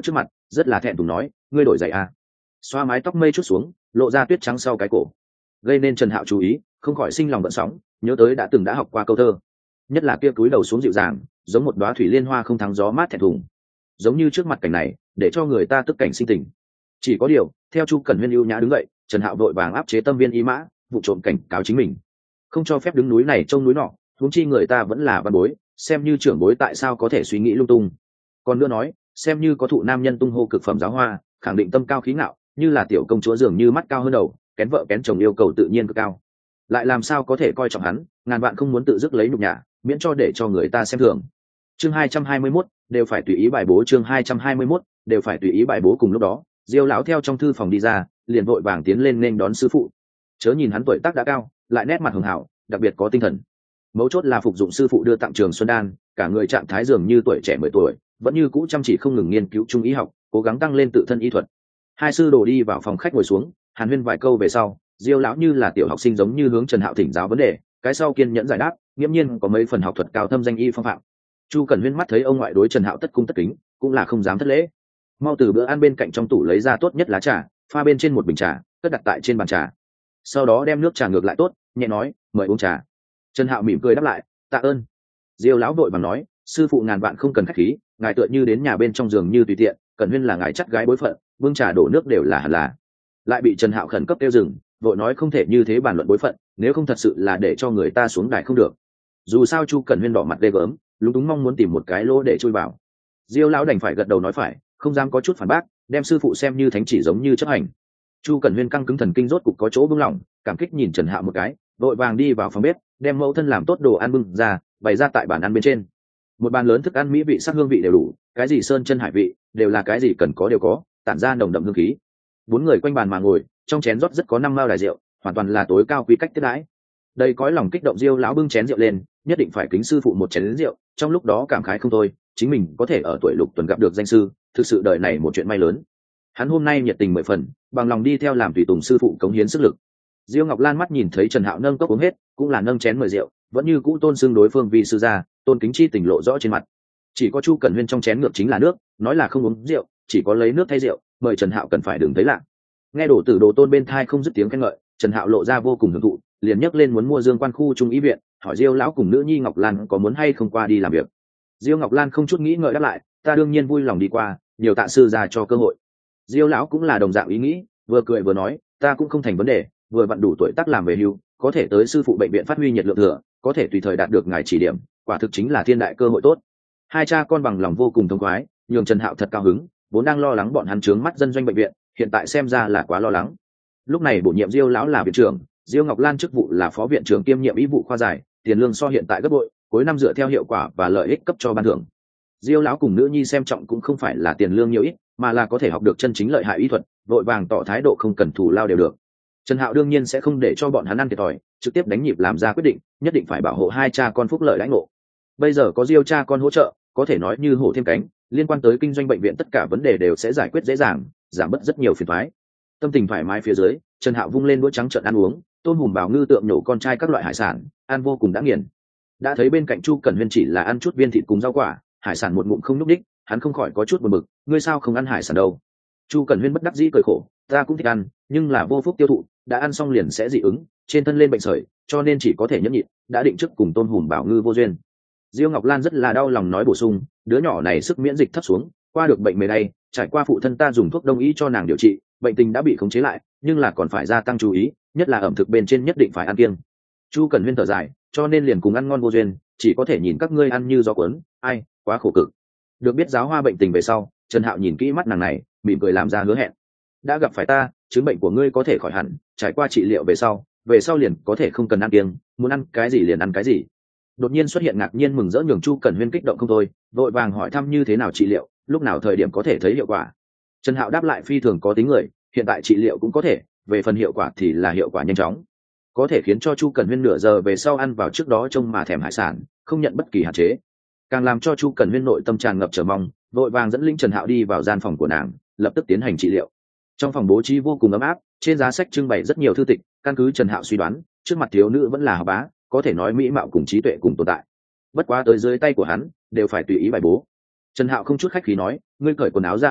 rất là thẹn thùng nói, ngươi đổi giày à. Xoa mái tóc mây chút xuống, lộ ra tuyết trắng sau cái cổ, gây nên Trần Hạo chú ý, không khỏi sinh lòng gợn sóng, nhớ tới đã từng đã học qua câu thơ, nhất là kia cúi đầu xuống dịu dàng, giống một đóa thủy liên hoa không thắng gió mát thẹn thùng, giống như trước mặt cảnh này để cho người ta tức cảnh sinh tình. Chỉ có điều theo Chu Cẩn Huyên ưu nhã đứng dậy, Trần Hạo vội vàng áp chế tâm viên ý mã, vụ trộm cảnh cáo chính mình không cho phép đứng núi này trông núi nọ, huống chi người ta vẫn là văn bối, xem như trưởng bối tại sao có thể suy nghĩ lung tung. Còn nữa nói, xem như có thụ nam nhân tung hô cực phẩm giáo hoa, khẳng định tâm cao khí ngạo, như là tiểu công chúa dường như mắt cao hơn đầu, kén vợ kén chồng yêu cầu tự nhiên cực cao, lại làm sao có thể coi trọng hắn, ngàn vạn không muốn tự dứt lấy nhục nhã, miễn cho để cho người ta xem thường. Chương hai trăm hai mươi mốt, đều phải tùy ý bài bố. Chương hai trăm hai mươi mốt, đều phải tùy ý bài bố. Cùng lúc đó, Diêu lão theo trong thư phòng đi ra, liền vội vàng tiến lên nên đón sư phụ. Chớ nhìn hắn tuổi tác đã cao, lại nét mặt hường hảo, đặc biệt có tinh thần. Mấu chốt là phục dụng sư phụ đưa tặng Trường Xuân đan, cả người trạng thái dường như tuổi trẻ mười tuổi, vẫn như cũ chăm chỉ không ngừng nghiên cứu trung y học, cố gắng tăng lên tự thân y thuật. Hai sư đồ đi vào phòng khách ngồi xuống, hàn huyên vài câu về sau, Diêu lão như là tiểu học sinh giống như hướng Trần Hạo thỉnh giáo vấn đề, cái sau kiên nhẫn giải đáp, nghiễm nhiên có mấy phần học thuật cao thâm danh y phong phạm. Chu Cẩn Huyên mắt thấy ông ngoại đối Trần Hạo tất cung tất kính, cũng là không dám thất lễ. Mau từ bữa ăn bên cạnh trong tủ lấy ra tốt nhất lá trà, pha bên trên một bình trà, cất đặt tại trên bàn trà. Sau đó đem nước trà ngược lại tốt, nhẹ nói, mời uống trà. Trần Hạo mỉm cười đáp lại, tạ ơn. Diêu lão đội bằng nói, sư phụ ngàn vạn không cần khách khí, ngài tựa như đến nhà bên trong giường như tùy tiện, Cẩn Huyên là ngài chắc gái bối phận, vương trà đổ nước đều là hẳn là. Lại bị Trần Hạo khẩn cấp tiêu dừng, vội nói không thể như thế bàn luận bối phận, nếu không thật sự là để cho người ta xuống đài không được. Dù sao Chu Cẩn Huyên đỏ mặt ghê gớm, lúng túng mong muốn tìm một cái lỗ để chui vào. Diêu lão đành phải gật đầu nói phải, không dám có chút phản bác, đem sư phụ xem như thánh chỉ giống như chấp hành. Chu Cẩn Huyên căng cứng thần kinh rốt cục có chỗ buông lỏng, cảm kích nhìn Trần Hạo một cái, vội vàng đi vào phòng bếp, đem mẫu thân làm tốt đồ ăn bưng ra, bày ra tại bàn ăn bên trên. Một bàn lớn thức ăn mỹ vị sắc hương vị đều đủ, cái gì sơn chân hải vị, đều là cái gì cần có đều có, tản ra nồng đậm hương khí. Bốn người quanh bàn mà ngồi, trong chén rót rất có năm mao đài rượu, hoàn toàn là tối cao quý cách tiếp đãi. Đây cõi lòng kích động, Diêu lão bưng chén rượu lên, nhất định phải kính sư phụ một chén rượu, trong lúc đó cảm khái không thôi, chính mình có thể ở tuổi lục tuần gặp được danh sư, thực sự đời này một chuyện may lớn. Hắn hôm nay nhiệt tình mười phần, bằng lòng đi theo làm tùy tùng sư phụ cống hiến sức lực. Diêu Ngọc Lan mắt nhìn thấy Trần Hạo nâng cốc uống hết, cũng là nâng chén mời rượu, vẫn như cũ tôn xưng đối phương vì sư gia, tôn kính chi tình lộ rõ trên mặt. Chỉ có Chu Cẩn Huyên trong chén ngược chính là nước, nói là không uống rượu, chỉ có lấy nước thay rượu, mời Trần Hạo cần phải đừng thấy lạ. Nghe đổ tử đồ tôn bên thai không dứt tiếng khen ngợi, Trần Hạo lộ ra vô cùng hưởng thụ, liền nhấc lên muốn mua Dương Quan khu trung ý viện, hỏi Diêu lão cùng nữ nhi Ngọc Lan có muốn hay không qua đi làm việc. Diêu Ngọc Lan không chút nghĩ ngợi đáp lại, ta đương nhiên vui lòng đi qua, nhiều tạ sư ra cho cơ hội. Diêu lão cũng là đồng dạng ý nghĩ, vừa cười vừa nói, ta cũng không thành vấn đề, vừa vặn đủ tuổi tác làm về hưu, có thể tới sư phụ bệnh viện phát huy nhiệt lượng thừa, có thể tùy thời đạt được ngài chỉ điểm, quả thực chính là thiên đại cơ hội tốt. Hai cha con bằng lòng vô cùng thông khoái, nhường Trần Hạo thật cao hứng, vốn đang lo lắng bọn hắn trướng mắt dân doanh bệnh viện, hiện tại xem ra là quá lo lắng. Lúc này bổ nhiệm Diêu lão là viện trưởng, Diêu Ngọc Lan chức vụ là phó viện trưởng kiêm nhiệm ý vụ khoa giải, tiền lương so hiện tại gấp bội, cuối năm dựa theo hiệu quả và lợi ích cấp cho ban thưởng. Diêu lão cùng nữ nhi xem trọng cũng không phải là tiền lương nhiều ít, mà là có thể học được chân chính lợi hại y thuật, vội vàng tỏ thái độ không cần thù lao đều được. Trần Hạo đương nhiên sẽ không để cho bọn hắn ăn thiệt thòi, trực tiếp đánh nhịp làm ra quyết định, nhất định phải bảo hộ hai cha con phúc lợi đãi ngộ. Bây giờ có Diêu cha con hỗ trợ, có thể nói như hổ thêm cánh, liên quan tới kinh doanh bệnh viện tất cả vấn đề đều sẽ giải quyết dễ dàng, giảm bớt rất nhiều phiền toái. Tâm tình thoải mái phía dưới, Trần Hạo vung lên đũa trắng trợn ăn uống, tôm hùm bào ngư tượng nhổ con trai các loại hải sản, ăn vô cùng đã nghiền. Đã thấy bên cạnh Chu Cẩn Huyên chỉ là ăn chút viên thịt cùng rau quả, hải sản một ngụm không nhúc đích, hắn không khỏi có chút buồn bực, ngươi sao không ăn hải sản đâu? Chu Cẩn Huyên bất đắc dĩ cười khổ, ta cũng thích ăn, nhưng là vô phúc tiêu thụ, đã ăn xong liền sẽ dị ứng, trên thân lên bệnh sởi, cho nên chỉ có thể nhẫn nhịn, đã định trước cùng tôm hùm bào ngư vô duyên. Diêu Ngọc Lan rất là đau lòng nói bổ sung, đứa nhỏ này sức miễn dịch thấp xuống, qua được bệnh mề đây, trải qua phụ thân ta dùng thuốc đông y cho nàng điều trị, bệnh tình đã bị khống chế lại, nhưng là còn phải gia tăng chú ý, nhất là ẩm thực bên trên nhất định phải ăn kiêng. Chu Cẩn Huyên thở dài, cho nên liền cùng ăn ngon vô duyên, chỉ có thể nhìn các ngươi ăn như gió cuốn, ai, quá khổ cực. Được biết giáo hoa bệnh tình về sau, Trần Hạo nhìn kỹ mắt nàng này, mỉm cười làm ra hứa hẹn. Đã gặp phải ta, chứng bệnh của ngươi có thể khỏi hẳn, trải qua trị liệu về sau, về sau liền có thể không cần ăn kiêng, muốn ăn cái gì liền ăn cái gì. Đột nhiên xuất hiện ngạc nhiên mừng rỡ nhường Chu Cẩn Huyên kích động không thôi, vội vàng hỏi thăm như thế nào trị liệu, lúc nào thời điểm có thể thấy hiệu quả. Trần Hạo đáp lại phi thường có tính người, hiện tại trị liệu cũng có thể, về phần hiệu quả thì là hiệu quả nhanh chóng, có thể khiến cho Chu Cẩn Huyên nửa giờ về sau ăn vào trước đó trông mà thèm hải sản, không nhận bất kỳ hạn chế, càng làm cho Chu Cẩn Huyên nội tâm tràn ngập chờ mong, vội vàng dẫn linh Trần Hạo đi vào gian phòng của nàng, lập tức tiến hành trị liệu. Trong phòng bố trí vô cùng ấm áp, trên giá sách trưng bày rất nhiều thư tịch, căn cứ Trần Hạo suy đoán, trước mặt thiếu nữ vẫn là học bá, có thể nói mỹ mạo cùng trí tuệ cùng tồn tại. Bất quá tới dưới tay của hắn, đều phải tùy ý bài bố. Trần Hạo không chút khách khí nói, ngươi cởi quần áo ra à,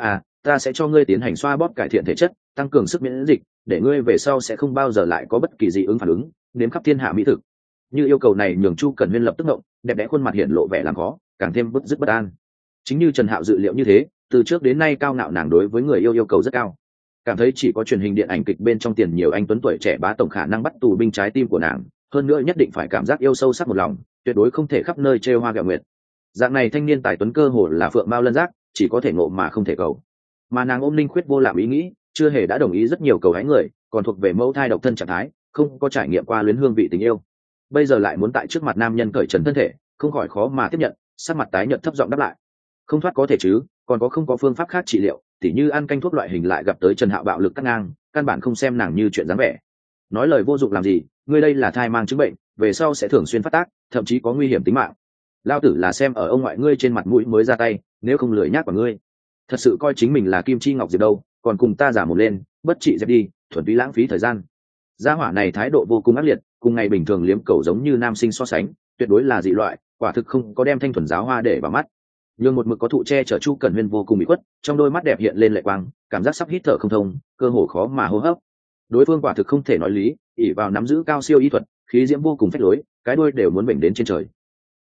ta sẽ cho ngươi tiến hành xoa bóp cải thiện thể chất, tăng cường sức miễn dịch, để ngươi về sau sẽ không bao giờ lại có bất kỳ dị ứng phản ứng, nếm khắp thiên hạ mỹ thực. Như yêu cầu này nhường Chu Cẩn Huyên lập tức ngộng, đẹp đẽ khuôn mặt hiện lộ vẻ làm khó, càng thêm bứt rứt bất an. Chính như Trần Hạo dự liệu như thế, từ trước đến nay cao ngạo nàng đối với người yêu yêu cầu rất cao, cảm thấy chỉ có truyền hình điện ảnh kịch bên trong tiền nhiều anh tuấn tuổi trẻ bá tổng khả năng bắt tù binh trái tim của nàng, hơn nữa nhất định phải cảm giác yêu sâu sắc một lòng, tuyệt đối không thể khắp nơi trêu hoa gẹo nguyệt. Dạng này thanh niên tài tuấn cơ hồ là phượng mao lân giác, chỉ có thể ngộ mà không thể cầu. Mà nàng ôm linh khuyết vô làm ý nghĩ, chưa hề đã đồng ý rất nhiều cầu hái người, còn thuộc về mẫu thai độc thân trạng thái, không có trải nghiệm qua luyến hương vị tình yêu. Bây giờ lại muốn tại trước mặt nam nhân cởi trần thân thể, không khỏi khó mà tiếp nhận, sắc mặt tái nhợt thấp giọng đáp lại. Không thoát có thể chứ, còn có không có phương pháp khác trị liệu, tỉ như ăn canh thuốc loại hình lại gặp tới Trần Hạo bạo lực cắt ngang, căn bản không xem nàng như chuyện dáng vẻ. Nói lời vô dụng làm gì, ngươi đây là thai mang chứng bệnh, về sau sẽ thường xuyên phát tác, thậm chí có nguy hiểm tính mạng. Lao tử là xem ở ông ngoại ngươi trên mặt mũi mới ra tay, nếu không lười nhác của ngươi. Thật sự coi chính mình là kim chi ngọc diệp đâu, còn cùng ta giả một lên, bất trị dẹp đi, thuần túy lãng phí thời gian. Gia hỏa này thái độ vô cùng ác liệt, cùng ngày bình thường liếm cầu giống như nam sinh so sánh, tuyệt đối là dị loại, quả thực không có đem thanh thuần giáo hoa để vào mắt. Nhưng một mực có thụ che chở Chu Cẩn Huyên vô cùng bị khuất, trong đôi mắt đẹp hiện lên lệ quang, cảm giác sắp hít thở không thông, cơ hồ khó mà hô hấp. Đối phương quả thực không thể nói lý, ỷ vào nắm giữ cao siêu y thuật, khí diễm vô cùng phách lối, cái đuôi đều muốn bệnh đến trên trời.